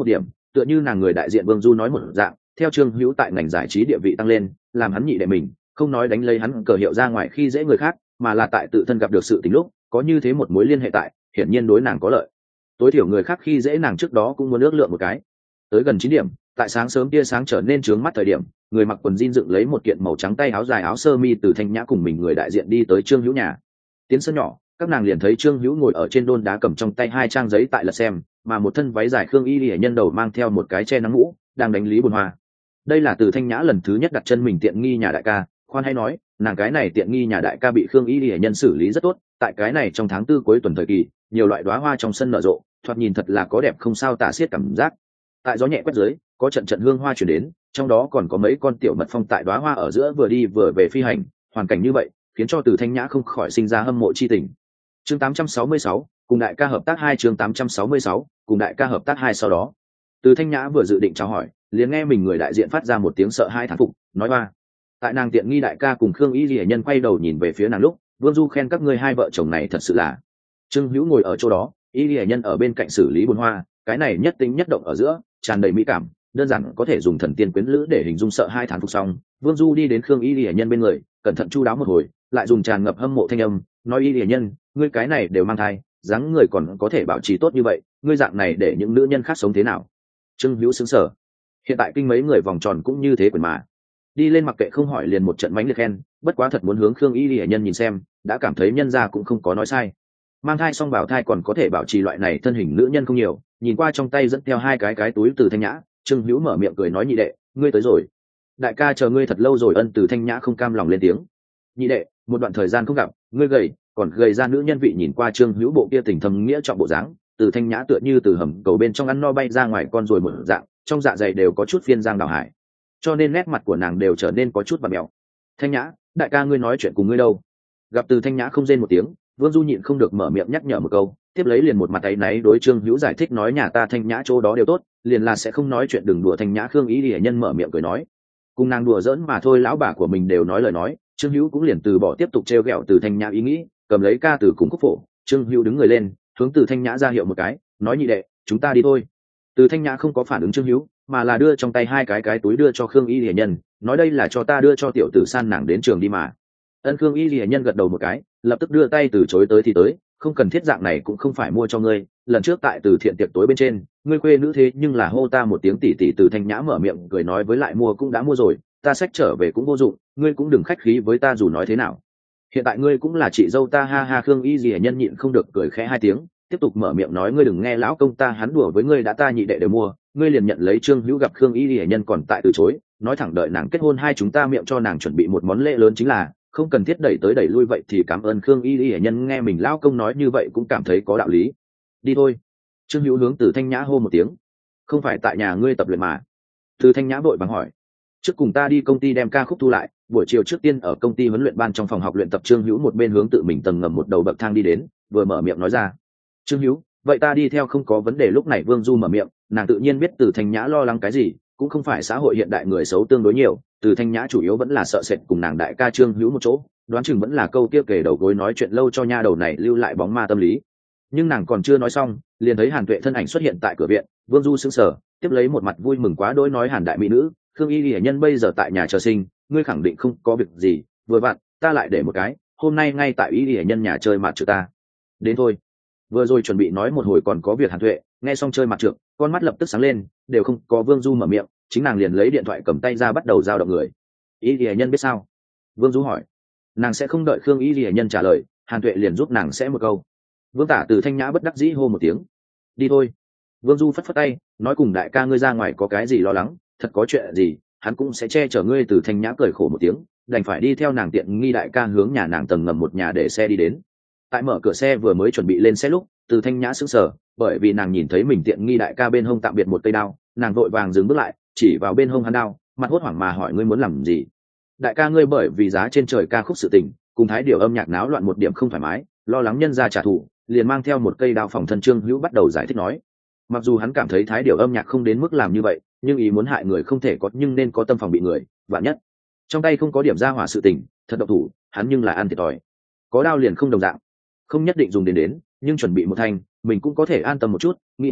tựa như nàng người đại diện Vương Du nói một dạng, theo Trương Hữu tại ngành giải trí địa vị tăng lên, làm hắn nhị đệ mình, không nói đánh lấy hắn cờ hiệu ra ngoài khi dễ người khác, mà là tại tự thân gặp được sự tình lúc, có như thế một mối liên hệ tại, hiển nhiên đối nàng có lợi. Tối thiểu người khác khi dễ nàng trước đó cũng muốn ước lượng một cái. Tới gần chín điểm, tại sáng sớm tia sáng trở nên trướng mắt thời điểm, người mặc quần jean dựng lấy một kiện màu trắng tay áo dài áo sơ mi từ Thanh Nhã cùng mình người đại diện đi tới Trương Hữu nhà. Tiến sân nhỏ, các nàng liền thấy Trương Hữu ngồi ở trên đôn đá cầm trong tay hai trang giấy tại lật xem, mà một thân váy dài khương y lìa nhân đầu mang theo một cái che nắng mũ, đang đánh lý bồn hoa. Đây là từ Thanh Nhã lần thứ nhất đặt chân mình tiện nghi nhà đại ca, khoan hay nói, nàng cái này tiện nghi nhà đại ca bị khương y lìa nhân xử lý rất tốt, tại cái này trong tháng tư cuối tuần thời kỳ, nhiều loại đóa hoa trong sân nở rộ, thoạt nhìn thật là có đẹp không sao tả xiết cảm giác. Tại gió nhẹ quét dưới, có trận trận hương hoa chuyển đến, trong đó còn có mấy con tiểu mật phong tại đóa hoa ở giữa vừa đi vừa về phi hành, hoàn cảnh như vậy khiến cho từ Thanh Nhã không khỏi sinh ra hâm mộ chi tình. Chương tám trăm sáu mươi sáu, cùng đại ca hợp tác hai chương tám trăm sáu mươi sáu, cùng đại ca hợp tác hai sau đó. Từ Thanh Nhã vừa dự định chào hỏi, liền nghe mình người đại diện phát ra một tiếng sợ hai thán phục, nói ba. Tại nàng tiện nghi đại ca cùng Khương Y Lệ nhân quay đầu nhìn về phía nàng lúc, Vương Du khen các ngươi hai vợ chồng này thật sự là. Trương Hữu ngồi ở chỗ đó, Y Lệ nhân ở bên cạnh xử lý bồn hoa, cái này nhất tính nhất động ở giữa, tràn đầy mỹ cảm, đơn giản có thể dùng thần tiên quyến lữ để hình dung sợ hai thán phục xong. Vương Du đi đến Khương Y Lệ nhân bên người, cẩn thận chu đáo một hồi, lại dùng tràn ngập hâm mộ thanh âm, nói Y Lệ nhân, ngươi cái này đều mang thai, dáng người còn có thể bảo trì tốt như vậy, ngươi dạng này để những nữ nhân khác sống thế nào? Trương Hữu sững sờ. Hiện tại kinh mấy người vòng tròn cũng như thế quyền mà. Đi lên mặc kệ không hỏi liền một trận mánh liệt khen, bất quá thật muốn hướng Khương Y Lệ nhân nhìn xem, đã cảm thấy nhân gia cũng không có nói sai. Mang thai xong bảo thai còn có thể bảo trì loại này thân hình nữ nhân không nhiều, nhìn qua trong tay dẫn theo hai cái cái túi từ Thanh Nhã, Trương Hữu mở miệng cười nói nhị đệ, ngươi tới rồi. Đại ca chờ ngươi thật lâu rồi. Ân từ Thanh Nhã không cam lòng lên tiếng. Nhị đệ, một đoạn thời gian không gặp, ngươi gầy, còn gầy ra nữ nhân vị. Nhìn qua Trương Hữu bộ kia tình thầm nghĩa trọng bộ dáng, từ Thanh Nhã tựa như từ hầm cầu bên trong ăn no bay ra ngoài con rồi một dạng, trong dạ dày đều có chút phiên giang đào hải, cho nên nét mặt của nàng đều trở nên có chút bặm mèo. Thanh Nhã, đại ca ngươi nói chuyện cùng ngươi đâu? Gặp từ Thanh Nhã không rên một tiếng, Vương Du nhịn không được mở miệng nhắc nhở một câu, tiếp lấy liền một mặt áy náy đối Trương Hữu giải thích nói nhà ta Thanh Nhã chỗ đó đều tốt, liền là sẽ không nói chuyện đừng đùa. Thanh Nhã Khương Ý Lệ nhân mở miệng cười nói, cùng nàng đùa giỡn mà thôi, lão bà của mình đều nói lời nói. Trương Hữu cũng liền từ bỏ tiếp tục trêu ghẹo từ Thanh Nhã ý nghĩ, cầm lấy ca từ cùng khúc phổ. Trương Hữu đứng người lên, hướng từ Thanh Nhã ra hiệu một cái, nói nhị đệ, chúng ta đi thôi. Từ Thanh Nhã không có phản ứng Trương Hữu, mà là đưa trong tay hai cái cái túi đưa cho Khương Y Lệ nhân, nói đây là cho ta đưa cho tiểu tử San nàng đến trường đi mà. Ân Khương Y Lệ nhân gật đầu một cái, lập tức đưa tay từ chối tới thì tới, không cần thiết, dạng này cũng không phải mua cho ngươi, lần trước tại từ thiện tiệc tối bên trên, ngươi quê nữ thế nhưng là hô ta một tiếng tỷ tỷ. Từ Thanh Nhã mở miệng cười nói, với lại mua cũng đã mua rồi, ta xách trở về cũng vô dụng, ngươi cũng đừng khách khí với ta dù nói thế nào. Hiện tại ngươi cũng là chị dâu ta, ha ha. Khương Y Lệ nhân nhịn không được cười khẽ hai tiếng, tiếp tục mở miệng nói, ngươi đừng nghe lão công ta hắn đùa với ngươi, đã ta nhị đệ đều mua, ngươi liền nhận lấy. Trương Hữu gặp Khương Y Lệ nhân còn tại từ chối, nói thẳng đợi nàng kết hôn hai chúng ta miệng cho nàng chuẩn bị một món lễ lớn chính là, không cần thiết đẩy tới đẩy lui vậy thì cảm ơn. Khương Y Lệ nhân nghe mình lão công nói như vậy cũng cảm thấy có đạo lý. Đi thôi. Trương Hữu hướng từ Thanh Nhã hô một tiếng, không phải tại nhà ngươi tập luyện mà? Từ Thanh Nhã vội vàng hỏi, trước cùng ta đi công ty đem ca khúc thu lại, buổi chiều trước tiên ở công ty huấn luyện ban trong phòng học luyện tập. Trương Hữu một bên hướng tự mình tầng ngầm một đầu bậc thang đi đến, vừa mở miệng nói ra. Trương Hữu, vậy ta đi theo không có vấn đề. Lúc này Vương Du mở miệng, nàng tự nhiên biết từ Thanh Nhã lo lắng cái gì, cũng không phải xã hội hiện đại người xấu tương đối nhiều, từ Thanh Nhã chủ yếu vẫn là sợ sệt cùng nàng đại ca Trương Hữu một chỗ, đoán chừng vẫn là câu kia kề đầu gối nói chuyện lâu cho nha đầu này lưu lại bóng ma tâm lý. Nhưng nàng còn chưa nói xong, liền thấy Hàn Tuệ thân ảnh xuất hiện tại cửa viện. Vương Du sững sờ, tiếp lấy một mặt vui mừng quá đỗi nói, Hàn đại mỹ nữ, Khương Y Lệ nhân bây giờ tại nhà chờ sinh, ngươi khẳng định không có việc gì, vừa vặn ta lại để một cái, hôm nay ngay tại Y Lệ nhân nhà chơi mặt trượt ta. Đến thôi. Vừa rồi chuẩn bị nói một hồi còn có việc Hàn Tuệ, nghe xong chơi mặt trượt, con mắt lập tức sáng lên, đều không có Vương Du mở miệng, chính nàng liền lấy điện thoại cầm tay ra bắt đầu giao động người. Y Lệ nhân biết sao? Vương Du hỏi. Nàng sẽ không đợi Khương Y Lệ nhân trả lời, Hàn Tuệ liền giúp nàng sẽ một câu. Vương Tả từ Thanh Nhã bất đắc dĩ hô một tiếng. Đi thôi. Vương Du phất phất tay, nói cùng đại ca ngươi ra ngoài có cái gì lo lắng, thật có chuyện gì, hắn cũng sẽ che chở ngươi. Từ Thanh Nhã cười khổ một tiếng, đành phải đi theo nàng tiện nghi đại ca hướng nhà nàng tầng ngầm một nhà để xe đi đến. Tại mở cửa xe vừa mới chuẩn bị lên xe lúc, Từ Thanh Nhã sững sờ, bởi vì nàng nhìn thấy mình tiện nghi đại ca bên hông tạm biệt một cây đao, nàng vội vàng dừng bước lại, chỉ vào bên hông hắn đao, mặt hốt hoảng mà hỏi, ngươi muốn làm gì? Đại ca ngươi bởi vì giá trên trời ca khúc sự tình, cùng thái điều âm nhạc náo loạn một điểm không thoải mái, lo lắng nhân gia trả thù, liền mang theo một cây đao phòng thân. Trương Hữu bắt đầu giải thích nói, mặc dù hắn cảm thấy thái điều âm nhạc không đến mức làm như vậy, nhưng ý muốn hại người không thể có, nhưng nên có tâm phòng bị người, vạn nhất trong tay không có điểm ra hỏa sự tình, thật độc thủ, hắn nhưng là ăn thiệt thòi. Có đao liền không đồng dạng, không nhất định dùng đến đến, nhưng chuẩn bị một thanh, mình cũng có thể an tâm một chút. Nghĩ nghĩ,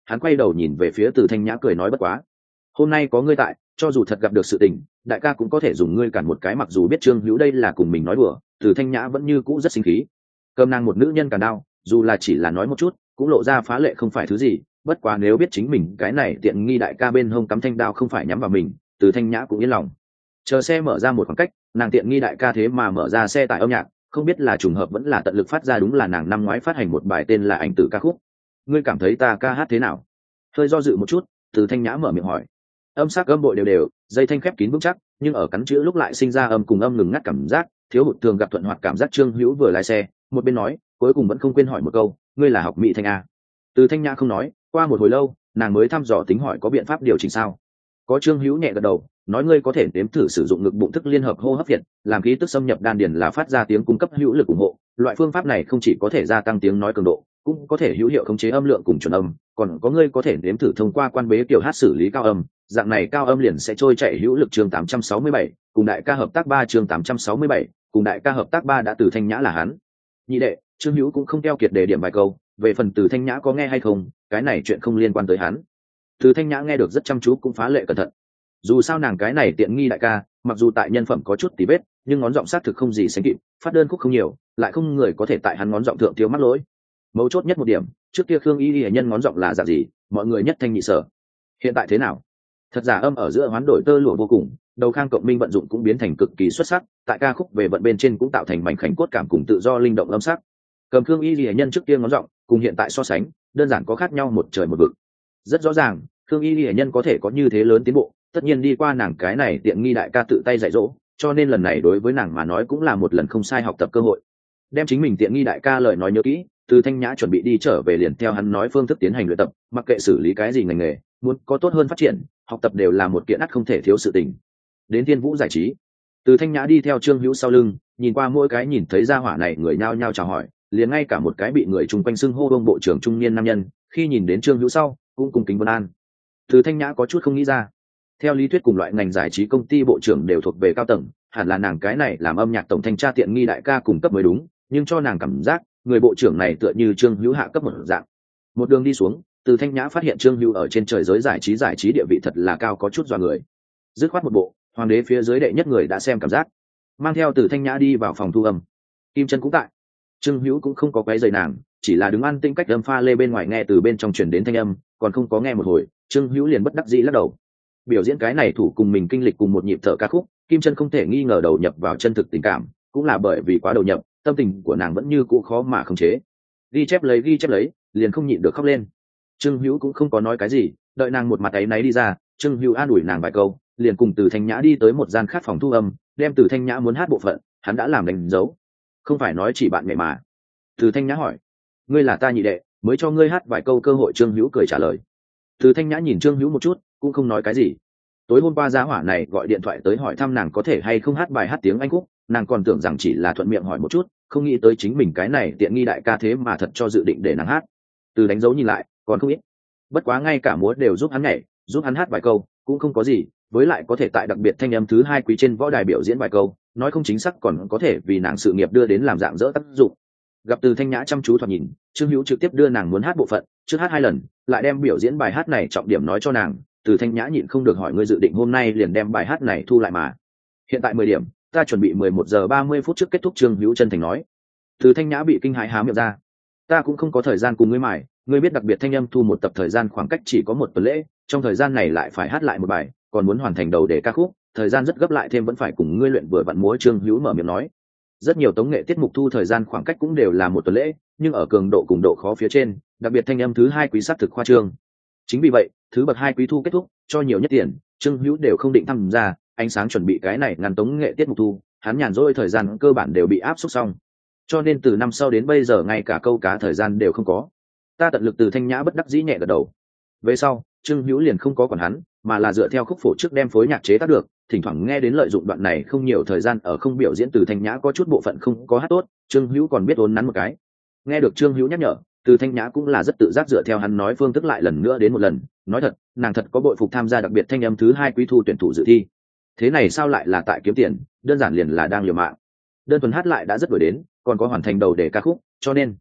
hắn quay đầu nhìn về phía Từ Thanh Nhã cười nói bất quá hôm nay có ngươi tại, cho dù thật gặp được sự tình đại ca cũng có thể dùng ngươi cản một cái. Mặc dù biết Trương Hữu đây là cùng mình nói đùa, Từ Thanh Nhã vẫn như cũ rất sinh khí. Cơm nàng một nữ nhân cản đao, dù là chỉ là nói một chút cũng lộ ra phá lệ không phải thứ gì. Bất quá nếu biết chính mình cái này tiện nghi đại ca bên hông cắm thanh đao không phải nhắm vào mình, Từ Thanh Nhã cũng yên lòng. Chờ xe mở ra một khoảng cách, nàng tiện nghi đại ca thế mà mở ra xe tải âm nhạc, không biết là trùng hợp vẫn là tận lực phát ra. Đúng là nàng năm ngoái phát hành một bài tên là Ảnh Tử ca khúc. Ngươi cảm thấy ta ca hát thế nào? Hơi do dự một chút, Từ Thanh Nhã mở miệng hỏi. Âm sắc âm bội đều đều, dây thanh khép kín vững chắc, nhưng ở cắn chữ lúc lại sinh ra âm cùng âm ngừng ngắt cảm giác, thiếu hụt thường gặp thuận hoạt cảm giác. Trương Hữu vừa lái xe một bên nói, cuối cùng vẫn không quên hỏi một câu, ngươi là học mỹ thanh a? Từ Thanh Nhã không nói, qua một hồi lâu nàng mới thăm dò tính hỏi có biện pháp điều chỉnh sao? Có. Trương Hữu nhẹ gật đầu, nói ngươi có thể nếm thử sử dụng ngực bụng thức liên hợp hô hấp việt, làm khí tức xâm nhập đan điền là phát ra tiếng cung cấp hữu lực ủng hộ. Loại phương pháp này không chỉ có thể gia tăng tiếng nói cường độ, cũng có thể hữu hiệu khống chế âm lượng cùng chuẩn âm. Còn có ngươi có thể nếm thử thông qua quan bế kiểu hát xử lý cao âm, dạng này cao âm liền sẽ trôi chạy hữu lực. Chương tám trăm sáu mươi bảy, cùng đại ca hợp tác ba. Chương tám trăm sáu mươi bảy, cùng đại ca hợp tác ba. Đã Từ Thanh Nhã là hắn nhị đệ, Trương Hữu cũng không keo kiệt đề điểm vài câu. Về phần Từ Thanh Nhã có nghe hay không, cái này chuyện không liên quan tới hắn. Từ Thanh Nhã nghe được rất chăm chú, cũng phá lệ cẩn thận. Dù sao nàng cái này tiện nghi đại ca, mặc dù tại nhân phẩm có chút tì vết, nhưng ngón giọng xác thực không gì sánh kịp, phát đơn khúc không nhiều, lại không người có thể tại hắn ngón giọng thượng thiếu mắc lỗi. Mấu chốt nhất một điểm, trước kia Khương Y Y nhân ngón giọng là dạng gì, mọi người nhất thanh nhị sở. Hiện tại thế nào? Thật giả âm ở giữa hoán đổi tơ lụa vô cùng, đầu khang cộng minh vận dụng cũng biến thành cực kỳ xuất sắc, tại ca khúc về vận bên trên cũng tạo thành mảnh khảnh cốt cảm cùng tự do linh động âm sắc. Cầm Khương Y Y nhân trước kia ngón giọng cùng hiện tại so sánh, đơn giản có khác nhau một trời một vực. Rất rõ ràng, Khương Y Y nhân có thể có như thế lớn tiến bộ, tất nhiên đi qua nàng cái này tiện nghi đại ca tự tay dạy dỗ, cho nên lần này đối với nàng mà nói cũng là một lần không sai học tập cơ hội. Đem chính mình tiện nghi đại ca lời nói nhớ kỹ, Từ Thanh Nhã chuẩn bị đi trở về liền theo hắn nói phương thức tiến hành luyện tập, mặc kệ xử lý cái gì ngành nghề, muốn có tốt hơn phát triển, học tập đều là một kiện ắt không thể thiếu sự tình. Đến Thiên Vũ giải trí, Từ Thanh Nhã đi theo Trương Hữu sau lưng, nhìn qua mỗi cái nhìn thấy gia hỏa này người nhao nhao chào hỏi, liền ngay cả một cái bị người chung quanh xưng hô ông bộ trưởng trung niên nam nhân, khi nhìn đến Trương Hữu sau, cũng cùng kính vân an. Từ Thanh Nhã có chút không nghĩ ra. Theo lý thuyết cùng loại ngành giải trí công ty bộ trưởng đều thuộc về cao tầng, hẳn là nàng cái này làm âm nhạc tổng thanh tra tiện nghi đại ca cùng cấp mới đúng, nhưng cho nàng cảm giác người bộ trưởng này tựa như Trương Hữu hạ cấp một dạng. Một đường đi xuống, Từ Thanh Nhã phát hiện Trương Hữu ở trên trời giới giải trí giải trí địa vị thật là cao, có chút dọa người. Dứt khoát một bộ hoàng đế phía dưới đệ nhất người đã xem cảm giác, mang theo Từ Thanh Nhã đi vào phòng thu âm. Kim Chân cũng tại. Trương Hữu cũng không có quấy rầy nàng, chỉ là đứng ăn tinh cách âm pha lê bên ngoài nghe từ bên trong truyền đến thanh âm, còn không có nghe một hồi, Trương Hữu liền bất đắc dĩ lắc đầu. Biểu diễn cái này thủ cùng mình kinh lịch cùng một nhịp thở ca khúc, Kim Chân không thể nghi ngờ đầu nhập vào chân thực tình cảm, cũng là bởi vì quá đầu nhập, tâm tình của nàng vẫn như cũ khó mà khống chế. Ghi chép lấy ghi chép lấy, liền không nhịn được khóc lên. Trương Hữu cũng không có nói cái gì, đợi nàng một mặt áy náy đi ra, Trương Hữu an ủi nàng vài câu, liền cùng Từ Thanh Nhã đi tới một gian khác phòng thu âm, đem Từ Thanh Nhã muốn hát bộ phận, hắn đã làm đánh dấu. Không phải nói chỉ bạn mẹ mà. Từ Thanh Nhã hỏi, ngươi là ta nhị đệ, mới cho ngươi hát vài câu cơ hội. Trương Hữu cười trả lời. Từ Thanh Nhã nhìn Trương Hữu một chút, cũng không nói cái gì. Tối hôm qua giá hỏa này gọi điện thoại tới hỏi thăm nàng có thể hay không hát bài hát tiếng Anh khúc, nàng còn tưởng rằng chỉ là thuận miệng hỏi một chút, không nghĩ tới chính mình cái này tiện nghi đại ca thế mà thật cho dự định để nàng hát. Từ đánh dấu nhìn lại, còn không ít. Bất quá ngay cả múa đều giúp hắn nhảy, giúp hắn hát vài câu, cũng không có gì, với lại có thể tại đặc biệt thanh âm thứ hai quý trên võ đài biểu diễn vài câu, nói không chính xác còn có thể vì nàng sự nghiệp đưa đến làm dạng dỡ tác dụng. Gặp Từ Thanh Nhã chăm chú thoạt nhìn, Trương Hữu trực tiếp đưa nàng muốn hát bộ phận, trước hát hai lần, lại đem biểu diễn bài hát này trọng điểm nói cho nàng. Từ Thanh Nhã nhịn không được hỏi, ngươi dự định hôm nay liền đem bài hát này thu lại mà? Hiện tại mười điểm, ta chuẩn bị mười một giờ ba mươi phút trước kết thúc. Trương Hữu chân thành nói. Từ Thanh Nhã bị kinh hãi há miệng ra. Ta cũng không có thời gian cùng ngươi mải, ngươi biết đặc biệt thanh âm thu một tập thời gian khoảng cách chỉ có một tuần lễ, trong thời gian này lại phải hát lại một bài, còn muốn hoàn thành đầu để ca khúc, thời gian rất gấp, lại thêm vẫn phải cùng ngươi luyện vừa vặn múa. Trương Hữu mở miệng nói. Rất nhiều tống nghệ tiết mục thu thời gian khoảng cách cũng đều là một tuần lễ, nhưng ở cường độ cùng độ khó phía trên, đặc biệt thanh âm thứ hai quý sát thực khoa trương. Chính vì vậy, thứ bậc hai quý thu kết thúc, cho nhiều nhất tiền, Trương Hữu đều không định tham gia. Ánh sáng chuẩn bị cái này ngăn tống nghệ tiết mục thu, hắn nhàn rỗi thời gian cơ bản đều bị áp suất xong, cho nên từ năm sau đến bây giờ ngay cả câu cá thời gian đều không có. Ta tận lực. Từ Thanh Nhã bất đắc dĩ nhẹ gật đầu. Về sau, Trương Hữu liền không có quản hắn, mà là dựa theo khúc phổ trước đem phối nhạc chế tác được, thỉnh thoảng nghe đến lợi dụng đoạn này không nhiều thời gian ở không biểu diễn. Từ Thanh Nhã có chút bộ phận không có hát tốt, Trương Hữu còn biết uốn nắn một cái. Nghe được Trương Hữu nhắc nhở, Từ Thanh Nhã cũng là rất tự giác dựa theo hắn nói phương thức lại lần nữa đến một lần. Nói thật, nàng thật có bội phục tham gia đặc biệt thanh âm thứ hai quý thu tuyển thủ dự thi. Thế này sao lại là tại kiếm tiền, đơn giản liền là đang liều mạng. Đơn thuần hát lại đã rất đổi đến, còn có hoàn thành đầu để ca khúc, cho nên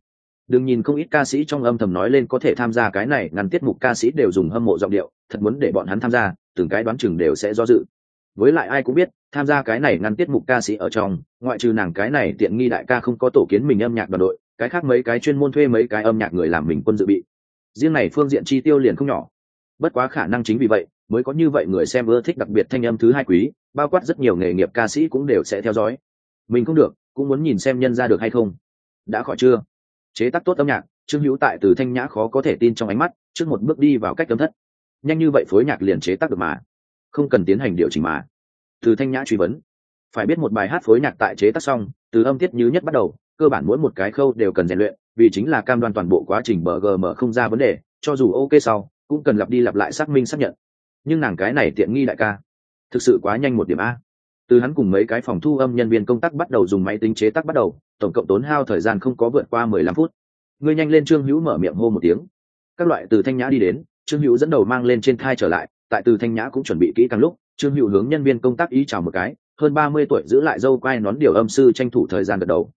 đừng nhìn không ít ca sĩ trong âm thầm nói lên có thể tham gia cái này ngăn tiết mục, ca sĩ đều dùng hâm mộ giọng điệu, thật muốn để bọn hắn tham gia từng cái đoán chừng đều sẽ do dự. Với lại ai cũng biết tham gia cái này ngăn tiết mục ca sĩ ở trong, ngoại trừ nàng cái này tiện nghi đại ca không có tổ kiến mình âm nhạc đoàn đội, cái khác mấy cái chuyên môn thuê mấy cái âm nhạc người làm mình quân dự bị, riêng này phương diện chi tiêu liền không nhỏ. Bất quá khả năng chính vì vậy mới có như vậy người xem ưa thích, đặc biệt thanh âm thứ hai quý, bao quát rất nhiều nghề nghiệp ca sĩ cũng đều sẽ theo dõi. Mình không được cũng muốn nhìn xem nhân ra được hay không. Đã khỏi chưa? Chế tác tốt âm nhạc, Trương Hữu tại Từ Thanh Nhã khó có thể tin trong ánh mắt trước một bước đi vào cách âm thất. Nhanh như vậy phối nhạc liền chế tác được mà, không cần tiến hành điều chỉnh mà? Từ Thanh Nhã truy vấn. Phải biết một bài hát phối nhạc tại chế tác xong, từ âm tiết như nhất bắt đầu, cơ bản mỗi một cái khâu đều cần rèn luyện, vì chính là cam đoan toàn bộ quá trình bờ gm không ra vấn đề, cho dù ok sau cũng cần lặp đi lặp lại xác minh xác nhận. Nhưng nàng cái này tiện nghi đại ca thực sự quá nhanh một điểm a. Từ hắn cùng mấy cái phòng thu âm nhân viên công tác bắt đầu dùng máy tính chế tác bắt đầu, tổng cộng tốn hao thời gian không có vượt qua mười lăm phút. Ngươi nhanh lên, Trương Hữu mở miệng hô một tiếng. Các loại Từ Thanh Nhã đi đến, Trương Hữu dẫn đầu mang lên trên thai trở lại, tại Từ Thanh Nhã cũng chuẩn bị kỹ càng lúc, Trương Hữu hướng nhân viên công tác ý chào một cái, hơn ba mươi tuổi giữ lại râu quai nón điều âm sư tranh thủ thời gian gật đầu.